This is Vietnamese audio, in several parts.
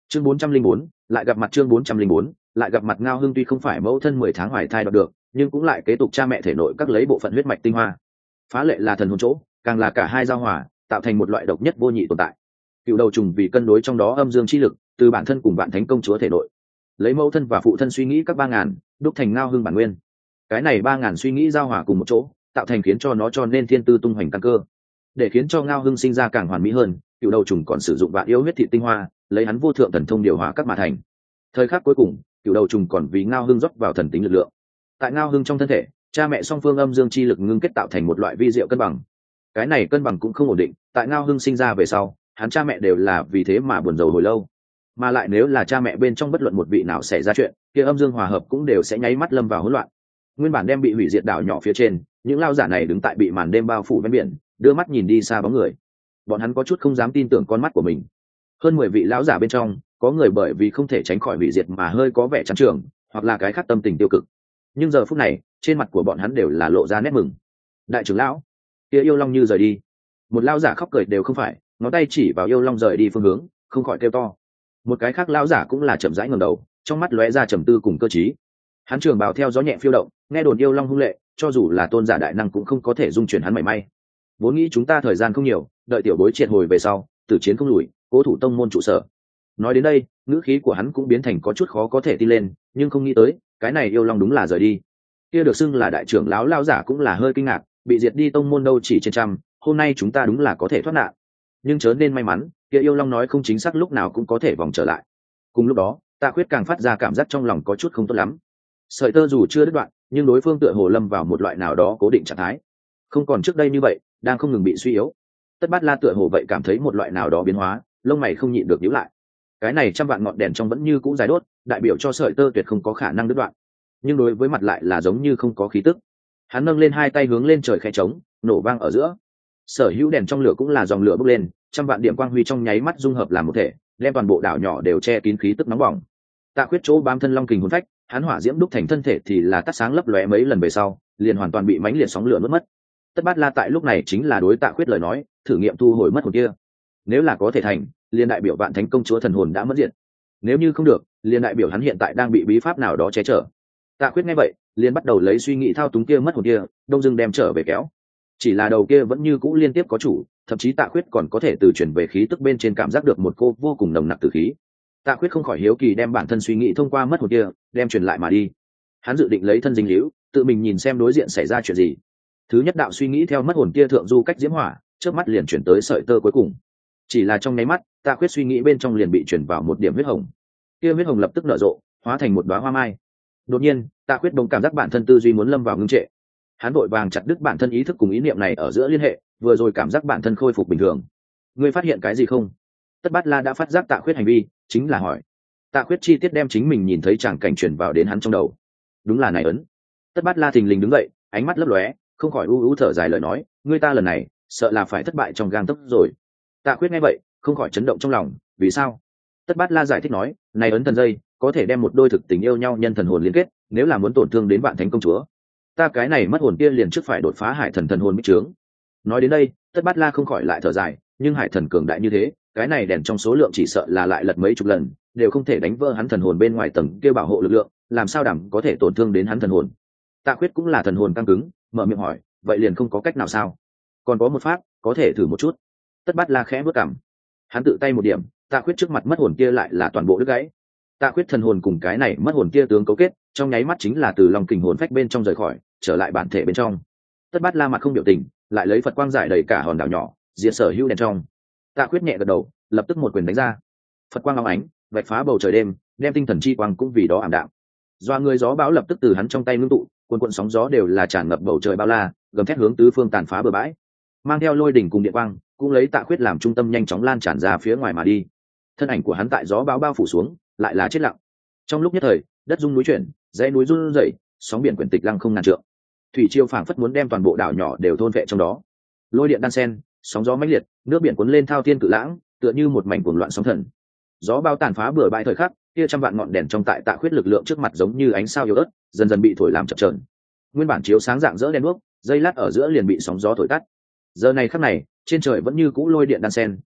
Chương 404, lại gặp mặt. Chương 404, lại gặp mặt. Ngao Hưng tuy không phải mẫu thân 10 tháng hoài thai đoạt được, nhưng cũng lại kế tục cha mẹ thể nội các lấy bộ phận huyết mạch tinh hoa. Phá lệ là thần hồn chỗ, càng là cả hai giao hòa, tạo thành một loại độc nhất vô nhị tồn tại. Cựu đầu trùng vì cân đối trong đó âm dương chi lực, từ bản thân cùng vạn thánh công chúa thể nội, lấy mẫu thân và phụ thân suy nghĩ các 3000, đúc thành Ngao Hưng bản nguyên. Cái này 3000 suy nghĩ giao hòa cùng một chỗ, tạo thành khiến cho nó cho nên thiên tư tung hoành căn cơ. Để khiến cho Ngao Hưng sinh ra càng hoàn mỹ hơn, cựu đầu trùng còn sử dụng vạn yêu huyết thị tinh hoa, lấy hắn vô thượng thần thông điều hòa các mà thành. Thời khắc cuối cùng, cựu đầu trùng còn vì Ngao Hưng rót vào thần tính lực lượng. Tại Ngao Hưng trong thân thể, cha mẹ song phương âm dương chi lực ngưng kết tạo thành một loại vi diệu cân bằng. Cái này cân bằng cũng không ổn định, tại Ngao Hưng sinh ra về sau, hắn cha mẹ đều là vì thế mà buồn rầu hồi lâu. Mà lại nếu là cha mẹ bên trong bất luận một vị nào xảy ra chuyện, kia âm dương hòa hợp cũng đều sẽ nháy mắt lâm vào hỗn loạn. Nguyên bản đem bị hủy diệt đảo nhỏ phía trên, những lao giả này đứng tại bị màn đêm bao phủ ven biển, đưa mắt nhìn đi xa bóng người. Bọn hắn có chút không dám tin tưởng con mắt của mình. Hơn 10 vị lão giả bên trong, có người bởi vì không thể tránh khỏi hủy diệt mà hơi có vẻ chán trường, hoặc là cái khác tâm tình tiêu cực. Nhưng giờ phút này, trên mặt của bọn hắn đều là lộ ra nét mừng. Đại trưởng lão, kia yêu long như rời đi. Một lão giả khóc cười đều không phải, ngón tay chỉ vào yêu long rời đi phương hướng, không khỏi kêu to. Một cái khác lão giả cũng là chậm rãi ngẩng đầu, trong mắt lóe ra trầm tư cùng cơ trí. Hắn trường bào theo gió nhẹ phiêu động, nghe đồn yêu long hung lệ, cho dù là tôn giả đại năng cũng không có thể dung chuyển hắn mảy may. Vốn nghĩ chúng ta thời gian không nhiều, đợi tiểu bối triệt hồi về sau, tử chiến không lùi, cố thủ tông môn trụ sở. Nói đến đây, ngữ khí của hắn cũng biến thành có chút khó có thể tin lên, nhưng không nghĩ tới, cái này yêu long đúng là rời đi. Kia được xưng là đại trưởng lão lão giả cũng là hơi kinh ngạc, bị diệt đi tông môn đâu chỉ trên trăm, hôm nay chúng ta đúng là có thể thoát nạn. Nhưng chớ nên may mắn, kia yêu long nói không chính xác lúc nào cũng có thể vòng trở lại. Cùng lúc đó, Tạ Khuyết càng phát ra cảm giác trong lòng có chút không tốt lắm. Sợi tơ dù chưa đứt đoạn, nhưng đối phương tựa hồ lâm vào một loại nào đó cố định trạng thái, không còn trước đây như vậy, đang không ngừng bị suy yếu. Tất Bát La tựa hồ vậy cảm thấy một loại nào đó biến hóa, lông mày không nhịn được nhíu lại. Cái này trăm vạn ngọn đèn trong vẫn như cũ dài đốt, đại biểu cho sợi tơ tuyệt không có khả năng đứt đoạn. Nhưng đối với mặt lại là giống như không có khí tức. Hắn nâng lên hai tay hướng lên trời khẽ trống, nổ vang ở giữa. Sở hữu đèn trong lửa cũng là dòng lửa bốc lên, trăm vạn điểm quang huy trong nháy mắt dung hợp làm một thể, đem toàn bộ đảo nhỏ đều che kín khí tức nóng bỏng. Tạ Khuyết chỗ bám thân long kình hồn phách, hắn hỏa diễm đúc thành thân thể thì là tắt sáng lấp lóe mấy lần về sau, liền hoàn toàn bị mãnh liệt sóng lửa nuốt mất. Tất Bát La tại lúc này chính là đối Tạ Khuyết lời nói, thử nghiệm thu hồi mất hồn kia. Nếu là có thể thành, liền đại biểu Vạn Thánh công chúa thần hồn đã mất diệt. Nếu như không được, liền đại biểu hắn hiện tại đang bị bí pháp nào đó che chở. Tạ Khuyết nghe vậy, liền bắt đầu lấy suy nghĩ thao túng kia mất hồn kia, đông dưng đem trở về kéo. Chỉ là đầu kia vẫn như cũ liên tiếp có chủ, thậm chí Tạ Khuyết còn có thể từ chuyển về khí tức bên trên cảm giác được một cô vô cùng nồng nặc tử khí. Tạ Khuyết không khỏi hiếu kỳ đem bản thân suy nghĩ thông qua mất hồn kia, đem truyền lại mà đi. Hắn dự định lấy thân dính liễu, tự mình nhìn xem đối diện xảy ra chuyện gì. Thứ nhất đạo suy nghĩ theo mất hồn kia thượng du cách diễm hỏa, trước mắt liền chuyển tới sợi tơ cuối cùng. Chỉ là trong nháy mắt, Tạ Khuyết suy nghĩ bên trong liền bị chuyển vào một điểm huyết hồng. Kia huyết hồng lập tức nở rộ, hóa thành một đóa hoa mai. Đột nhiên, Tạ Khuyết bỗng cảm giác bản thân tư duy muốn lâm vào ngưng trệ. Hắn vội vàng chặt đứt bản thân ý thức cùng ý niệm này ở giữa liên hệ, vừa rồi cảm giác bản thân khôi phục bình thường. Ngươi phát hiện cái gì không? Tất Bát La đã phát giác Tạ Khuyết hành vi, chính là hỏi. Tạ Khuyết chi tiết đem chính mình nhìn thấy tràng cảnh chuyển vào đến hắn trong đầu. Đúng là này ấn. Tất Bát La thình lình đứng dậy, ánh mắt lấp lóe, không khỏi u u thở dài lời nói, ngươi ta lần này, sợ là phải thất bại trong gang tấc rồi. Tạ Khuyết nghe vậy, không khỏi chấn động trong lòng, vì sao? Tất Bát La giải thích nói, này ấn thần dây, có thể đem một đôi thực tình yêu nhau nhân thần hồn liên kết, nếu là muốn tổn thương đến Vạn Thánh công chúa, ta cái này mất hồn kia liền trước phải đột phá hải thần thần hồn bích trướng. Nói đến đây, Tất Bát La không khỏi lại thở dài, nhưng hải thần cường đại như thế, cái này đèn trong số lượng chỉ sợ là lại lật mấy chục lần, đều không thể đánh vỡ hắn thần hồn bên ngoài tầng kia bảo hộ lực lượng, làm sao đảm có thể tổn thương đến hắn thần hồn. Tạ Khuyết cũng là thần hồn căng cứng, mở miệng hỏi, vậy liền không có cách nào sao? Còn có một pháp, có thể thử một chút. Tất Bát La khẽ bước cằm. Hắn tự tay một điểm, Tạ Khuyết trước mặt mất hồn kia lại là toàn bộ đứt gãy. Tạ Khuyết thần hồn cùng cái này mất hồn kia tướng cấu kết, trong nháy mắt chính là từ lòng kình hồn phách bên trong rời khỏi, trở lại bản thể bên trong. Tất Bát La mặt không biểu tình, lại lấy Phật quang giải đầy cả hòn đảo nhỏ, diệt sở hữu đèn trong. Tạ Khuyết nhẹ gật đầu, lập tức một quyền đánh ra. Phật quang long ánh, vạch phá bầu trời đêm, đem tinh thần chi quang cũng vì đó ảm đạm. Doa người gió bão lập tức từ hắn trong tay ngưng tụ, cuồn cuộn sóng gió đều là tràn ngập bầu trời bao la, gầm thét hướng tứ phương tàn phá bờ bãi. Mang theo lôi đỉnh cùng điện quang, cũng lấy Tạ Khuyết làm trung tâm nhanh chóng lan tràn ra phía ngoài mà đi. Thân ảnh của hắn tại gió bão bao phủ xuống, lại là chết lặng. Trong lúc nhất thời, đất rung núi chuyển, dãy núi rung rẩy, sóng biển quyển tịch lăng không ngàn trượng. Thủy triều phảng phất muốn đem toàn bộ đảo nhỏ đều thôn vệ trong đó. Lôi điện đan sen, sóng gió mãnh liệt, nước biển cuốn lên thao thiên cự lãng, tựa như một mảnh cuồng loạn sóng thần. Gió bao tàn phá bừa bãi thời khắc, kia trăm vạn ngọn đèn trong tại Tạ Khuyết lực lượng trước mặt giống như ánh sao yếu ớt, dần dần bị thổi làm chập chờn. Nguyên bản chiếu sáng rạng rỡ đèn đuốc, dây lát ở giữa liền bị sóng gió thổi tắt. Giờ này khắc này, trên trời vẫn như cũ lôi điện đan sen,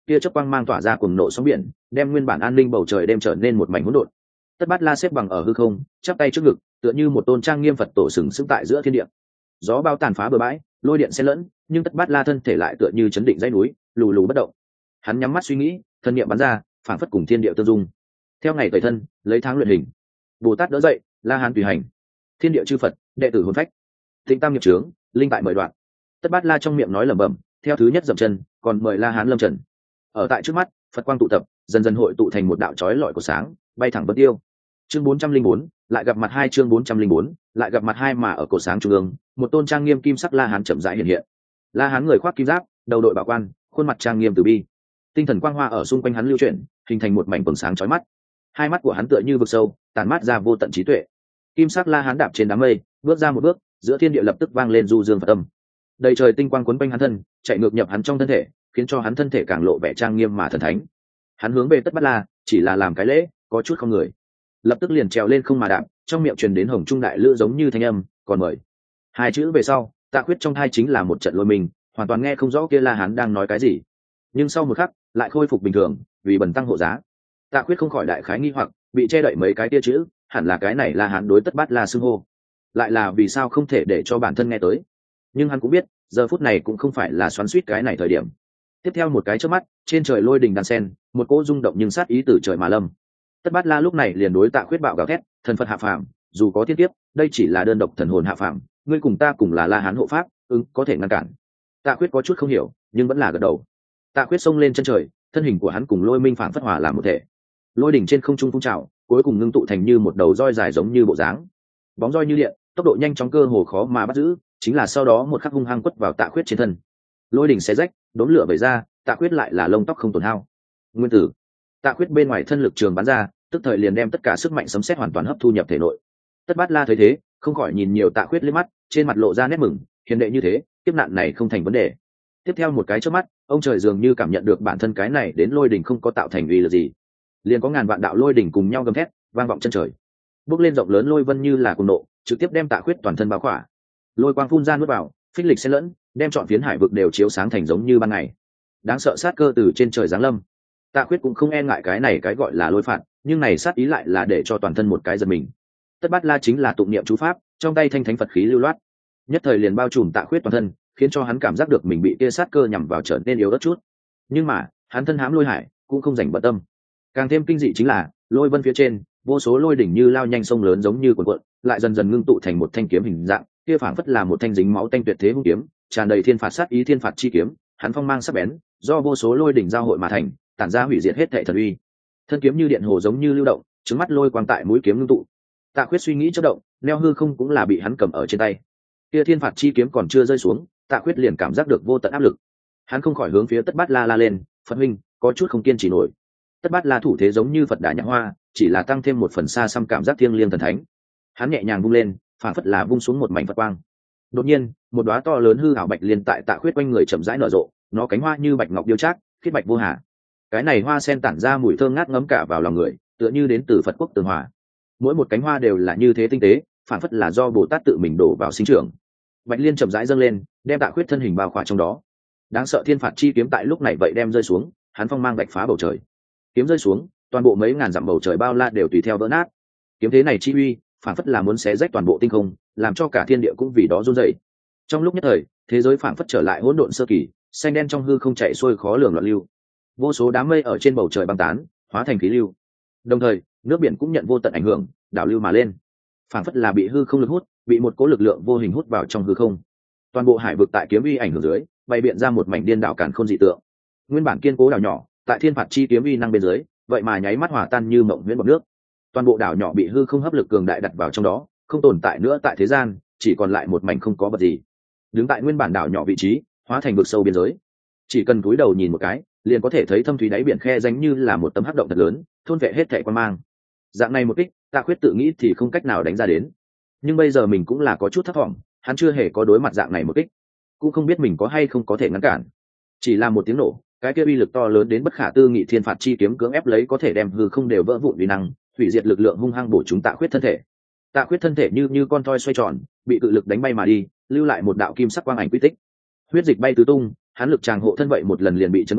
kia chớp quang mang tỏa ra cuồng nộ sóng biển, đem nguyên bản an ninh bầu trời đem trở nên một mảnh hỗn độn. Tất Bát La xếp bằng ở hư không, chắp tay trước ngực, tựa như một tôn trang nghiêm Phật tổ sừng sững tại giữa thiên địa. Gió bao tàn phá bờ bãi, lôi điện xen lẫn, nhưng Tất Bát La thân thể lại tựa như chấn định dãy núi, lù lù bất động. Hắn nhắm mắt suy nghĩ, thân niệm bắn ra, phảng phất cùng thiên địa tương dung. Theo ngày tẩy thân, lấy tháng luyện hình. Bồ Tát đỡ dậy, La Hán tùy hành. Thiên địa chư Phật, đệ tử hồn phách. Thịnh tam nghiệp trướng, linh tại mời đoạn. Tất Bát La trong miệng nói lẩm bẩm, theo thứ nhất dậm chân, còn mời La Hán lâm trần. Ở tại trước mắt, Phật quang tụ tập, dần dần hội tụ thành một đạo chói lọi của sáng, bay thẳng bất tiêu. Chương 404, lại gặp mặt hai. Chương 404, lại gặp mặt hai. Mà ở cổ sáng trung ương, một tôn trang nghiêm kim sắc La Hán chậm rãi hiện hiện. La Hán người khoác kim giáp, đầu đội bảo quan, khuôn mặt trang nghiêm từ bi. Tinh thần quang hoa ở xung quanh hắn lưu chuyển, hình thành một mảnh vầng sáng chói mắt. Hai mắt của hắn tựa như vực sâu, tàn mát ra vô tận trí tuệ. Kim sắc La Hán đạp trên đám mây, bước ra một bước, giữa thiên địa lập tức vang lên du dương Phật âm. Đầy trời tinh quang quấn quanh hắn thân, chạy ngược nhập hắn trong thân thể, khiến cho hắn thân thể càng lộ vẻ trang nghiêm mà thần thánh. Hắn hướng về Tất Bát La, chỉ là làm cái lễ, có chút không người. Lập tức liền trèo lên không mà đạp, trong miệng truyền đến hồng trung đại lữ giống như thanh âm, còn mời. Hai chữ về sau, Tạ Khuyết trong thai chính là một trận lôi mình, hoàn toàn nghe không rõ kia La Hán đang nói cái gì. Nhưng sau một khắc, lại khôi phục bình thường, vì bần tăng hộ giá. Tạ Khuyết không khỏi đại khái nghi hoặc, bị che đậy mấy cái tia chữ, hẳn là cái này La Hán đối Tất Bát La xưng hô, lại là vì sao không thể để cho bản thân nghe tới. Nhưng hắn cũng biết, giờ phút này cũng không phải là xoắn xuýt cái này thời điểm. Tiếp theo một cái chớp mắt, trên trời lôi đình đan sen, một cỗ rung động nhưng sát ý từ trời mà lâm. Tất Bát La lúc này liền đối Tạ Khuyết bạo gào thét, thần Phật hạ phàm, dù có thiên kiếp, đây chỉ là đơn độc thần hồn hạ phàm, ngươi cùng ta cùng là La Hán hộ pháp, có thể ngăn cản. Tạ Khuyết có chút không hiểu, nhưng vẫn là gật đầu. Tạ Khuyết xông lên chân trời, thân hình của hắn cùng lôi minh phảng phất hòa làm một thể. Lôi đỉnh trên không trung phun trào, cuối cùng ngưng tụ thành như một đầu roi dài giống như bộ dáng. Bóng roi như điện, tốc độ nhanh chóng cơ hồ khó mà bắt giữ, chính là sau đó một khắc hung hăng quất vào Tạ Khuyết trên thân. Lôi đỉnh xé rách, đốn lửa vẩy ra, Tạ Khuyết lại là lông tóc không tổn hao. Nguyên tử. Tạ Khuyết bên ngoài thân lực trường bắn ra, tức thời liền đem tất cả sức mạnh sấm sét hoàn toàn hấp thu nhập thể nội. Tất Bát La thấy thế, không khỏi nhìn nhiều Tạ Khuyết liếc mắt, trên mặt lộ ra nét mừng, hiền đệ như thế, kiếp nạn này không thành vấn đề. Tiếp theo một cái chớp mắt, ông trời dường như cảm nhận được bản thân cái này đến lôi đỉnh không có tạo thành uy lực gì, liền có ngàn vạn đạo lôi đỉnh cùng nhau gầm thét, vang vọng chân trời. Bước lên rộng lớn lôi vân như là cuồng nộ, trực tiếp đem Tạ Khuyết toàn thân bao khỏa. Lôi quang phun ra nuốt vào, phích lịch xen lẫn, đem trọn phiến hải vực đều chiếu sáng thành giống như ban ngày. Đáng sợ sát cơ từ trên trời giáng lâm. Tạ Khuyết cũng không e ngại cái này cái gọi là lôi phạt, nhưng này sát ý lại là để cho toàn thân một cái giật mình. Tất Bát La chính là tụng niệm chú pháp, trong tay thanh thánh Phật khí lưu loát, nhất thời liền bao trùm Tạ Khuyết toàn thân, khiến cho hắn cảm giác được mình bị kia sát cơ nhằm vào trở nên yếu ớt chút. Nhưng mà, hắn thân hãm lôi hải, cũng không dành bận tâm. Càng thêm kinh dị chính là, lôi vân phía trên, vô số lôi đỉnh như lao nhanh sông lớn giống như cuộn cuộn, lại dần dần ngưng tụ thành một thanh kiếm hình dạng, kia phảng phất là một thanh dính máu tanh tuyệt thế hung kiếm, tràn đầy thiên phạt sát ý thiên phạt chi kiếm, hắn phong mang sắc bén, do vô số lôi đỉnh giao hội mà thành, tản ra hủy diệt hết thảy thần uy. Thân kiếm như điện hồ giống như lưu động, trứng mắt lôi quang tại mũi kiếm ngưng tụ. Tạ Khuyết suy nghĩ chớp động, neo hư không cũng là bị hắn cầm ở trên tay. Kia thiên phạt chi kiếm còn chưa rơi xuống, Tạ Khuyết liền cảm giác được vô tận áp lực. Hắn không khỏi hướng phía Tất Bát La la lên, "Phật huynh, có chút không kiên trì nổi." Tất Bát La thủ thế giống như Phật đà nhã hoa, chỉ là tăng thêm một phần xa xăm cảm giác thiêng liêng thần thánh. Hắn nhẹ nhàng vung lên, phản phất là vung xuống một mảnh Phật quang. Đột nhiên, một đóa to lớn hư ảo bạch liên tại Tạ Khuyết quanh người chậm rãi nở rộ, nó cánh hoa như bạch ngọc điêu trác, khiết bạch vô hà. Cái này hoa sen tản ra mùi thơm ngát ngấm cả vào lòng người, tựa như đến từ Phật quốc tường hòa. Mỗi một cánh hoa đều là như thế tinh tế, phản phất là do Bồ Tát tự mình đổ vào sinh trưởng. Bạch liên chậm rãi dâng lên, đem Tạ Khuyết thân hình bao khỏa trong đó. Đáng sợ thiên phạt chi kiếm tại lúc này vậy đem rơi xuống, hắn phong mang bạch phá bầu trời. Kiếm rơi xuống, toàn bộ mấy ngàn dặm bầu trời bao la đều tùy theo vỡ nát. Kiếm thế này chi uy, phản phất là muốn xé rách toàn bộ tinh không, làm cho cả thiên địa cũng vì đó run rẩy. Trong lúc nhất thời, thế giới phản phất trở lại hỗn độn sơ kỳ, xanh đen trong hư không chạy xuôi khó lường loạn lưu. Vô số đám mây ở trên bầu trời băng tán, hóa thành khí lưu. Đồng thời, nước biển cũng nhận vô tận ảnh hưởng, đảo lưu mà lên. Phản phất là bị hư không lực hút, bị một cỗ lực lượng vô hình hút vào trong hư không. Toàn bộ hải vực tại kiếm uy ảnh hưởng dưới, bày biện ra một mảnh điên đảo càn khôn dị tượng. Nguyên bản kiên cố đảo nhỏ, tại thiên phạt chi kiếm uy năng bên dưới, vậy mà nháy mắt hòa tan như mộng huyễn bọt nước. Toàn bộ đảo nhỏ bị hư không hấp lực cường đại đặt vào trong đó, không tồn tại nữa tại thế gian, chỉ còn lại một mảnh không có vật gì. Đứng tại nguyên bản đảo nhỏ vị trí, hóa thành vực sâu biên giới. Chỉ cần cúi đầu nhìn một cái, liền có thể thấy thâm thúy đáy biển khe ránh như là một tấm hắc động thật lớn, thôn vệ hết thảy quan mang. Dạng này một kích, Tạ Khuyết tự nghĩ thì không cách nào đánh ra đến. Nhưng bây giờ mình cũng là có chút thất vọng, hắn chưa hề có đối mặt dạng này một kích, cũng không biết mình có hay không có thể ngăn cản. Chỉ là một tiếng nổ, cái kia uy lực to lớn đến bất khả tư nghị thiên phạt chi kiếm cưỡng ép lấy có thể đem hư không đều vỡ vụn uy năng, hủy diệt lực lượng hung hăng bổ chúng Tạ Khuyết thân thể. Tạ Khuyết thân thể như con thoi xoay tròn, bị cự lực đánh bay mà đi, lưu lại một đạo kim sắc quang ảnh quy tích. Huyết dịch bay tứ tung, hắn lực tràng hộ thân vậy một lần liền bị chấn vỡ,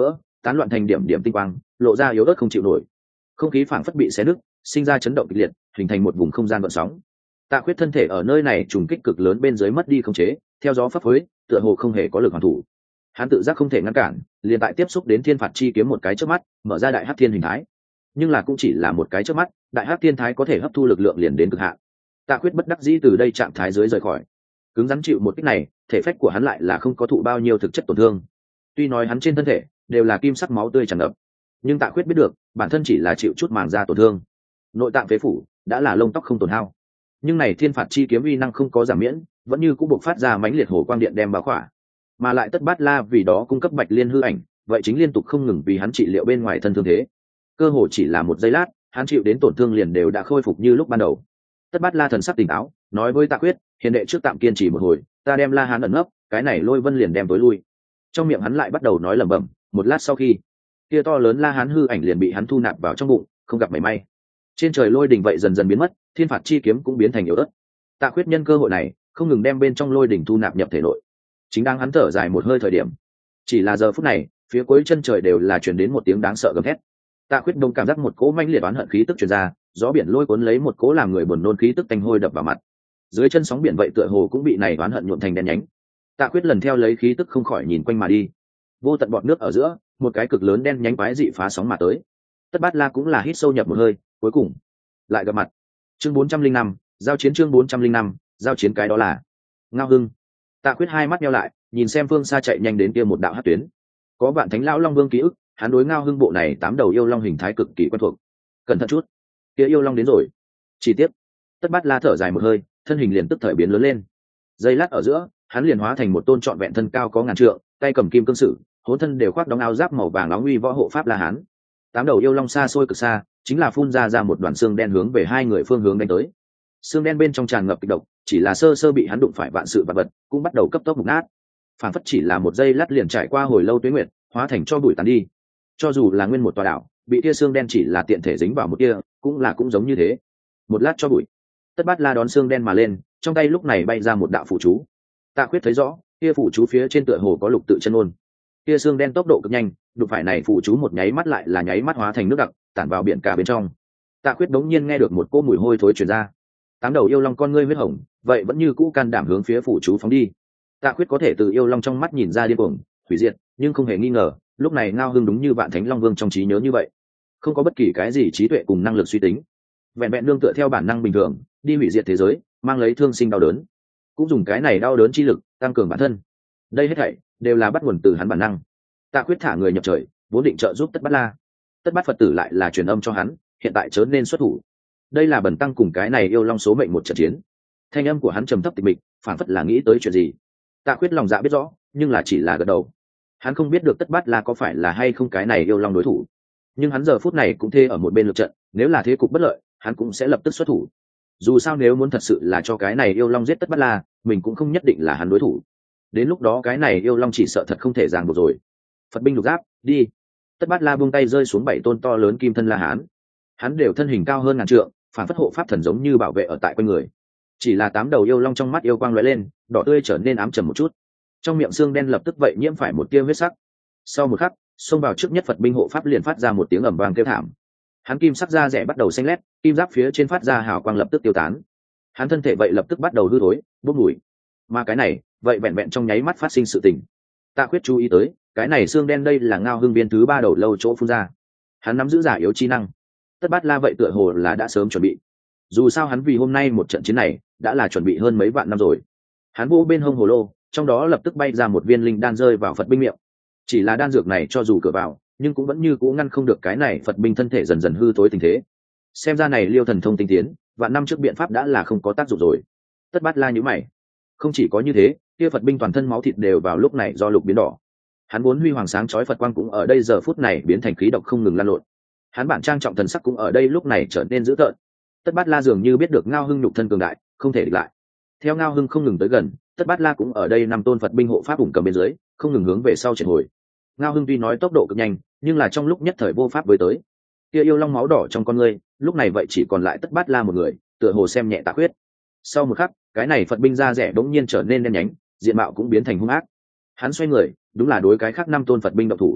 tán loạn thành điểm điểm tinh quang, lộ ra yếu ớt không chịu nổi. Không khí phảng phất bị xé nứt, sinh ra chấn động kịch liệt, hình thành một vùng không gian gợn sóng. Tạ Khuyết thân thể ở nơi này trùng kích cực lớn bên dưới mất đi khống chế, theo gió phấp phới, tựa hồ không hề có lực hoàn thủ. Hắn tự giác không thể ngăn cản, liền tại tiếp xúc đến thiên phạt chi kiếm một cái chớp mắt, mở ra đại hắc thiên hình thái. Nhưng là cũng chỉ là một cái chớp mắt, đại hắc thiên thái có thể hấp thu lực lượng liền đến cực hạn. Tạ Khuyết bất đắc dĩ từ đây trạng thái dưới rời khỏi. Cứng rắn chịu một kích này, thể phách của hắn lại là không có thụ bao nhiêu thực chất tổn thương. Tuy nói hắn trên thân thể đều là kim sắc máu tươi tràn ngập, nhưng Tạ Khuyết biết được, bản thân chỉ là chịu chút màng da tổn thương. Nội tạng phế phủ đã là lông tóc không tổn hao. Nhưng này thiên phạt chi kiếm uy năng không có giảm miễn, vẫn như cũng bộc phát ra mãnh liệt hồ quang điện đem bao khỏa. Mà lại Tất Bát La vì đó cung cấp Bạch Liên hư ảnh, vậy chính liên tục không ngừng vì hắn trị liệu bên ngoài thân thương thế. Cơ hồ chỉ là một giây lát, hắn chịu đến tổn thương liền đều đã khôi phục như lúc ban đầu. Tất Bát La thần sắc tỉnh táo, nói với Tạ Quyết, hiền đệ trước tạm kiên trì một hồi, ta đem La Hán ẩn nấp, cái này Lôi Vân liền đem tối lui. Trong miệng hắn lại bắt đầu nói lẩm bẩm, một lát sau khi, kia to lớn La Hán hư ảnh liền bị hắn thu nạp vào trong bụng, không gặp mảy may. Trên trời lôi đỉnh vậy dần dần biến mất, thiên phạt chi kiếm cũng biến thành yếu ớt. Tạ Quyết nhân cơ hội này, không ngừng đem bên trong lôi đỉnh thu nạp nhập thể nội. Chính đang hắn thở dài một hơi thời điểm, chỉ là giờ phút này, phía cuối chân trời đều là truyền đến một tiếng đáng sợ gầm thét. Tạ Quyết đông cảm giác một cỗ manh liệt oán hận khí tức truyền ra, gió biển lôi cuốn lấy một cỗ làm người buồn nôn khí tức tanh hôi đập vào mặt. Dưới chân sóng biển vậy tựa hồ cũng bị này oán hận nhuộm thành đen nhánh. Tạ Quyết lần theo lấy khí tức không khỏi nhìn quanh mà đi. Vô tận bọt nước ở giữa, một cái cực lớn đen nhánh quái dị phá sóng mà tới. Tất Bát La cũng là hít sâu nhập một hơi, cuối cùng lại gặp mặt. Chương 405, giao chiến chương 405, giao chiến cái đó là Ngao Hưng. Tạ Quyết hai mắt nheo lại, nhìn xem phương xa chạy nhanh đến kia một đạo hắc tuyến. Có Vạn Thánh lão Long Vương ký ức, hắn đối Ngao Hưng bộ này 8 đầu yêu long hình thái cực kỳ quen thuộc. Cẩn thận chút, kia yêu long đến rồi. Chi tiết. Tất Bát La thở dài một hơi, thân hình liền tức thời biến lớn lên. Giây lát ở giữa, hắn liền hóa thành một tôn trọn vẹn thân cao có ngàn trượng, tay cầm kim cương sử, hỗn thân đều khoác đóng áo giáp màu vàng nóng uy võ hộ pháp La Hán. 8 đầu yêu long xa xôi cực xa, chính là phun ra một đoàn xương đen hướng về hai người phương hướng đánh tới. Xương đen bên trong tràn ngập kịch độc, chỉ là sơ sơ bị hắn đụng phải vạn sự vạn vật, cũng bắt đầu cấp tốc mục nát. Phản phất chỉ là một giây lát liền trải qua hồi lâu tuế nguyệt, hóa thành cho bụi tàn đi. Cho dù là nguyên một tòa đảo, bị tia xương đen chỉ là tiện thể dính vào một tia, cũng giống như thế. Một lát cho bụi. Tất Bát La đón xương đen mà lên, trong tay lúc này bay ra một đạo phù chú. Tạ Quyết thấy rõ, tia phù chú phía trên tựa hồ có lục tự chân ôn. Tia xương đen tốc độ cực nhanh, đụng phải này phù chú một nháy mắt lại là nháy mắt hóa thành nước đặc, tản vào biển cả bên trong. Tạ Quyết đống nhiên nghe được một cỗ mùi hôi thối truyền ra. 8 đầu yêu long con ngươi huyết hồng, vậy vẫn như cũ can đảm hướng phía phù chú phóng đi. Tạ Quyết có thể từ yêu long trong mắt nhìn ra điên cuồng, hủy diệt, nhưng không hề nghi ngờ, lúc này Ngao Hưng đúng như Vạn Thánh Long Vương trong trí nhớ như vậy, không có bất kỳ cái gì trí tuệ cùng năng lực suy tính, vẹn vẹn nương tựa theo bản năng bình thường, đi hủy diệt thế giới, mang lấy thương sinh đau đớn, cũng dùng cái này đau đớn chi lực tăng cường bản thân. Đây hết thảy đều là bắt nguồn từ hắn bản năng. Tạ Quyết thả người nhập trời, vốn định trợ giúp Tất Bát La. Tất Bát Phật tử lại là truyền âm cho hắn, hiện tại chớ nên xuất thủ. Đây là bần tăng cùng cái này yêu long số mệnh một trận chiến. Thanh âm của hắn trầm thấp tịch mịch, phản phất là nghĩ tới chuyện gì. Tạ Quyết lòng dạ biết rõ, nhưng là chỉ là gật đầu. Hắn không biết được Tất Bát La có phải là hay không cái này yêu long đối thủ, nhưng hắn giờ phút này cũng thê ở một bên lượt trận, nếu là thế cục bất lợi, hắn cũng sẽ lập tức xuất thủ. Dù sao nếu muốn thật sự là cho cái này yêu long giết Tất Bát La, mình cũng không nhất định là hắn đối thủ. Đến lúc đó cái này yêu long chỉ sợ thật không thể ràng buộc rồi. Phật binh lục giáp, đi. Tất Bát La buông tay rơi xuống 7 tôn to lớn kim thân La Hán. Hắn đều thân hình cao hơn ngàn trượng, phản phất hộ pháp thần giống như bảo vệ ở tại quanh người. Chỉ là 8 đầu yêu long trong mắt yêu quang lóe lên, đỏ tươi trở nên ám trầm một chút. Trong miệng xương đen lập tức vậy nhiễm phải một tia huyết sắc. Sau một khắc, xông vào trước nhất Phật binh hộ pháp liền phát ra một tiếng ầm vang kêu thảm. Hắn kim sắc da rẻ bắt đầu xanh lét, kim giáp phía trên phát ra hào quang lập tức tiêu tán. Hắn thân thể vậy lập tức bắt đầu hư thối, bốc mùi. Mà cái này, vậy vẹn vẹn trong nháy mắt phát sinh sự tình. Tạ Quyết chú ý tới, cái này xương đen đây là Ngao Hưng viên thứ 3 đầu lâu chỗ phun ra. Hắn nắm giữ giả yếu chi năng. Tất Bát La vậy tựa hồ là đã sớm chuẩn bị. Dù sao hắn vì hôm nay một trận chiến này, đã là chuẩn bị hơn mấy vạn năm rồi. Hắn vô bên hông hồ lô, trong đó lập tức bay ra một viên linh đan rơi vào Phật binh miệng. Chỉ là đan dược này cho dù cửa vào, nhưng cũng vẫn như cũ ngăn không được cái này Phật binh thân thể dần dần hư tối tình thế. Xem ra này Liêu thần thông tinh tiến, vạn năm trước biện pháp đã là không có tác dụng rồi. Tất Bát La nhíu mày. Không chỉ có như thế, kia Phật binh toàn thân máu thịt đều vào lúc này do lục biến đỏ. Hắn muốn huy hoàng sáng chói Phật quang cũng ở đây giờ phút này biến thành khí độc không ngừng lan lộn. Hắn bản trang trọng thần sắc cũng ở đây lúc này trở nên dữ tợn. Tất Bát La dường như biết được Ngao Hưng nhục thân cường đại, không thể địch lại. Theo Ngao Hưng không ngừng tới gần, Tất Bát La cũng ở đây 5 tôn Phật binh hộ pháp ủng cầm bên dưới, không ngừng hướng về sau triển hồi. Ngao Hưng tuy nói tốc độ cực nhanh, nhưng là trong lúc nhất thời vô pháp với tới. Kia yêu long máu đỏ trong con ngươi, lúc này vậy chỉ còn lại Tất Bát La một người, tựa hồ xem nhẹ Tạ Quyết. Sau một khắc, cái này Phật binh da rẻ đống nhiên trở nên đen nhánh, diện mạo cũng biến thành hung ác. Hắn xoay người, đúng là đối cái khác 5 tôn Phật binh động thủ.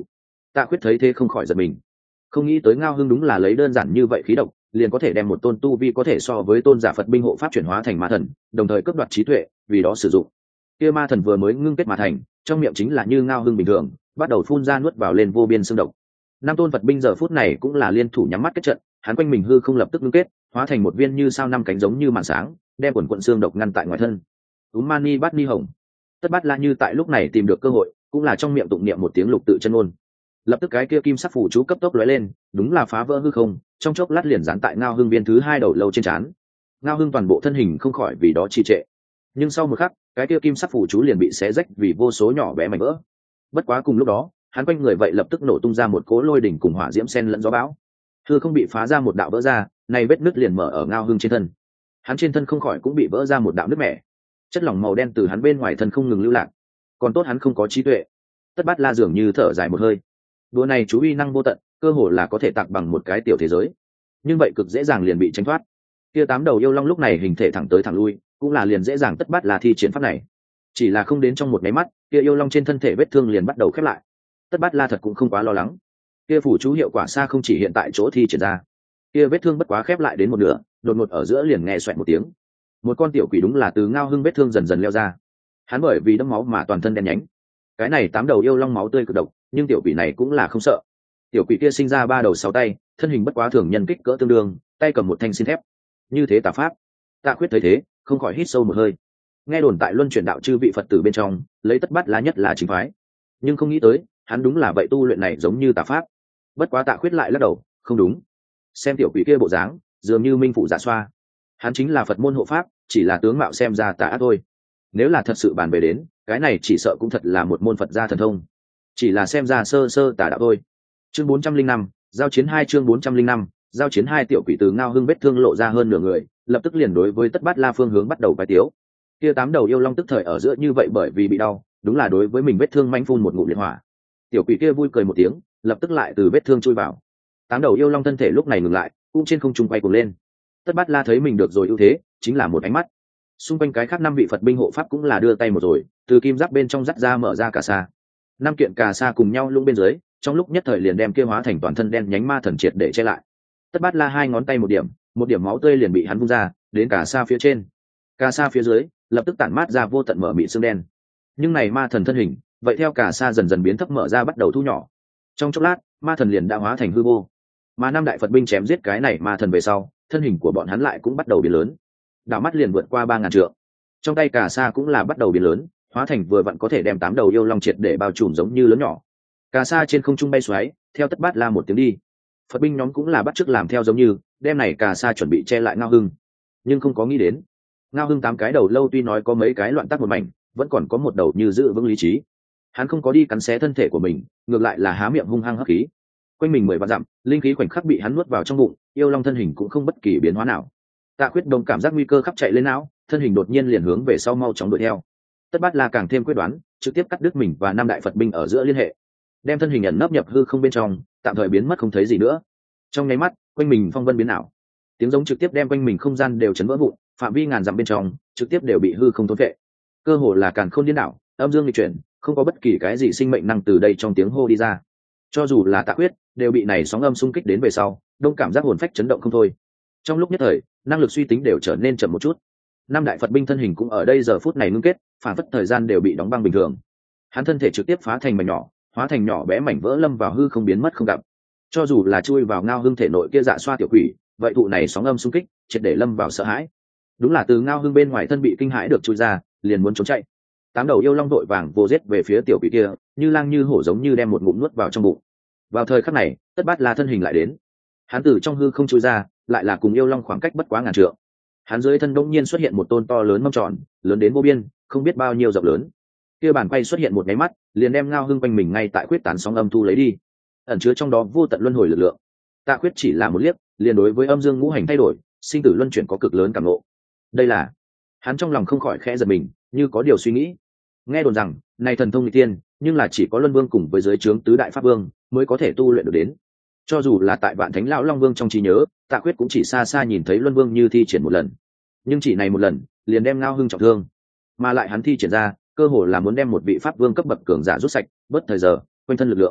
Tạ Khuyết thấy thế không khỏi giật mình, không nghĩ tới Ngao Hưng đúng là lấy đơn giản như vậy khí độc liền có thể đem một tôn tu vi có thể so với tôn giả Phật binh hộ pháp chuyển hóa thành ma thần, đồng thời cướp đoạt trí tuệ vì đó sử dụng. Kia ma thần vừa mới ngưng kết mà thành, trong miệng chính là như Ngao Hưng bình thường, bắt đầu phun ra nuốt vào lên vô biên xương độc. Năm tôn Phật binh giờ phút này cũng là liên thủ nhắm mắt kết trận, hắn quanh mình hư không lập tức ngưng kết, hóa thành một viên như sao năm cánh giống như màn sáng, đem quần quận xương độc ngăn tại ngoài thân. Mani Bát Ni Hồng. Tất Bát La như tại lúc này tìm được cơ hội, cũng là trong miệng tụng niệm một tiếng lục tự chân ngôn. Lập tức cái kia kim sắc phù chú cấp tốc lóe lên, đúng là phá vỡ hư không, trong chốc lát liền dán tại Ngao Hưng viên thứ hai đầu lâu trên trán. Ngao Hưng toàn bộ thân hình không khỏi vì đó trì trệ. Nhưng sau một khắc, cái kia kim sắc phù chú liền bị xé rách vì vô số nhỏ bé mảnh vỡ. Bất quá cùng lúc đó, hắn quanh người vậy lập tức nổ tung ra một cỗ lôi đỉnh cùng hỏa diễm sen lẫn gió bão. Hư không bị phá ra một đạo vỡ ra, này vết nứt liền mở ở Ngao Hưng trên thân. Hắn trên thân không khỏi cũng bị vỡ ra một đạo nứt mẻ. Chất lỏng màu đen từ hắn bên ngoài thân không ngừng lưu lạc. Còn tốt hắn không có trí tuệ. Tất Bát La dường như thở dài một hơi. Đùa này chú uy năng vô tận, cơ hồ là có thể tạc bằng một cái tiểu thế giới. Nhưng vậy cực dễ dàng liền bị tránh thoát. Kia tám đầu yêu long lúc này hình thể thẳng tới thẳng lui, cũng là liền dễ dàng Tất Bát La thi triển pháp này. Chỉ là không đến trong một máy mắt, kia yêu long trên thân thể vết thương liền bắt đầu khép lại. Tất Bát La thật cũng không quá lo lắng. Kia phủ chú hiệu quả xa không chỉ hiện tại chỗ thi triển ra. Kia vết thương bất quá khép lại đến một nửa, đột ngột ở giữa liền nghe xoẹt một tiếng. Một con tiểu quỷ đúng là từ Ngao Hưng vết thương dần dần leo ra. Hắn bởi vì đẫm máu mà toàn thân đen nhánh. Cái này tám đầu yêu long máu tươi cực độc, nhưng tiểu quỷ này cũng là không sợ. Tiểu quỷ kia sinh ra ba đầu sáu tay, thân hình bất quá thường nhân kích cỡ tương đương, tay cầm một thanh xin thép. Như thế tà pháp. Tạ Khuyết thấy thế, không khỏi hít sâu một hơi. Nghe đồn tại luân chuyển đạo chư vị Phật tử bên trong, lấy Tất Bát La nhất là chính phái, nhưng không nghĩ tới, hắn đúng là vậy tu luyện này giống như tà pháp. Bất quá Tạ Khuyết lại lắc đầu, không đúng. Xem tiểu quỷ kia bộ dáng, dường như minh phụ giả xoa. Hắn chính là Phật môn hộ pháp, chỉ là tướng mạo xem ra tà ác thôi. Nếu là thật sự bàn về đến, cái này chỉ sợ cũng thật là một môn Phật gia thần thông, chỉ là xem ra sơ sơ tà đạo thôi. Chương 405, giao chiến 2 chương 405, giao chiến 2 tiểu quỷ từ Ngao Hưng vết thương lộ ra hơn nửa người, lập tức liền đối với Tất Bát La phương hướng bắt đầu quái tiếu. Kia tám đầu yêu long tức thời ở giữa như vậy bởi vì bị đau, đúng là đối với mình vết thương manh phun một ngụm liệt hỏa. Tiểu quỷ kia vui cười một tiếng, lập tức lại từ vết thương chui vào. Tám đầu yêu long thân thể lúc này ngừng lại, cũng trên không trung quay cuồng lên. Tất Bát La thấy mình được rồi ưu thế, chính là một ánh mắt. Xung quanh cái khác năm vị Phật binh hộ pháp cũng là đưa tay một rồi, từ kim giáp bên trong dắt ra mở ra cà sa. Năm kiện cà sa cùng nhau lung bên dưới, trong lúc nhất thời liền đem kia hóa thành toàn thân đen nhánh ma thần triệt để che lại. Tất Bát La hai ngón tay một điểm máu tươi liền bị hắn vung ra, đến cà sa phía trên. Cà sa phía dưới, lập tức tản mát ra vô tận mở mịt xương đen. Nhưng này ma thần thân hình, vậy theo cà sa dần dần biến thấp mở ra bắt đầu thu nhỏ. Trong chốc lát, ma thần liền đã hóa thành hư vô. Mà năm đại Phật binh chém giết cái này ma thần về sau, thân hình của bọn hắn lại cũng bắt đầu biến lớn. Đảo mắt liền vượt qua 3000 trượng. Trong tay cà sa cũng là bắt đầu biến lớn, hóa thành vừa vặn có thể đem tám đầu yêu long triệt để bao trùm giống như lớn nhỏ. Cà sa trên không trung bay xoáy, theo Tất Bát La một tiếng đi. Phật binh nhóm cũng là bắt chước làm theo giống như, đem này cà sa chuẩn bị che lại Ngao Hưng. Nhưng không có nghĩ đến, Ngao Hưng tám cái đầu lâu tuy nói có mấy cái loạn tắc một mảnh, vẫn còn có một đầu như giữ vững lý trí. Hắn không có đi cắn xé thân thể của mình, ngược lại là há miệng hung hăng hấp khí. Quanh mình 10 vạn dặm, linh khí khoảnh khắc bị hắn nuốt vào trong bụng, yêu long thân hình cũng không bất kỳ biến hóa nào. Tạ Khuyết đồng cảm giác nguy cơ khắp chạy lên não, thân hình đột nhiên liền hướng về sau mau chóng đuổi theo. Tất Bát La càng thêm quyết đoán, trực tiếp cắt đứt mình và năm đại Phật binh ở giữa liên hệ, đem thân hình ẩn nấp nhập hư không bên trong, tạm thời biến mất không thấy gì nữa. Trong nháy mắt, quanh mình phong vân biến ảo, tiếng giống trực tiếp đem quanh mình không gian đều chấn vỡ vụn, phạm vi ngàn dặm bên trong trực tiếp đều bị hư không thôn phệ. Cơ hồ là càn khôn điên đảo, âm dương nghịch chuyển, không có bất kỳ cái gì sinh mệnh năng từ đây trong tiếng hô đi ra. Cho dù là Tạ Khuyết, đều bị này sóng âm xung kích đến về sau, đông cảm giác hồn phách chấn động không thôi. Trong lúc nhất thời, năng lực suy tính đều trở nên chậm một chút. Năm đại Phật binh thân hình cũng ở đây giờ phút này ngưng kết, phản phất thời gian đều bị đóng băng bình thường. Hắn thân thể trực tiếp phá thành mảnh nhỏ, hóa thành nhỏ bé mảnh vỡ lâm vào hư không biến mất không gặp. Cho dù là chui vào Ngao Hưng thể nội kia dạ xoa tiểu quỷ, vậy thụ này sóng âm xung kích, triệt để lâm vào sợ hãi. Đúng là từ Ngao Hưng bên ngoài thân bị kinh hãi được chui ra, liền muốn trốn chạy. Tám đầu yêu long đội vàng vô giết về phía tiểu quỷ kia, như lang như hổ giống như đem một ngụm nuốt vào trong bụng. Vào thời khắc này, Tất Bát La thân hình lại đến. Hắn từ trong hư không chui ra, lại là cùng yêu long khoảng cách bất quá ngàn trượng. Hắn dưới thân đống nhiên xuất hiện một tôn to lớn mâm tròn, lớn đến vô biên, không biết bao nhiêu rộng lớn. Kia bàn quay xuất hiện một cái mắt, liền đem Ngao Hưng quanh mình ngay tại quyết tán sóng âm thu lấy đi, ẩn chứa trong đó vô tận luân hồi lực lượng. Tạ Khuyết chỉ là một liếc, liền đối với âm dương ngũ hành thay đổi, sinh tử luân chuyển có cực lớn cảm ngộ. Đây là, hắn trong lòng không khỏi khẽ giật mình, như có điều suy nghĩ. Nghe đồn rằng, này thần thông nghịch tiên, nhưng là chỉ có Luân Vương cùng với dưới trướng tứ đại pháp vương mới có thể tu luyện được đến. Cho dù là tại Vạn Thánh lão Long Vương trong trí nhớ, Tạ Khuyết cũng chỉ xa xa nhìn thấy Luân Vương như thi triển một lần. Nhưng chỉ này một lần, liền đem Ngao Hưng trọng thương, mà lại hắn thi triển ra, cơ hồ là muốn đem một vị pháp vương cấp bậc cường giả rút sạch, bớt thời giờ, quanh thân lực lượng.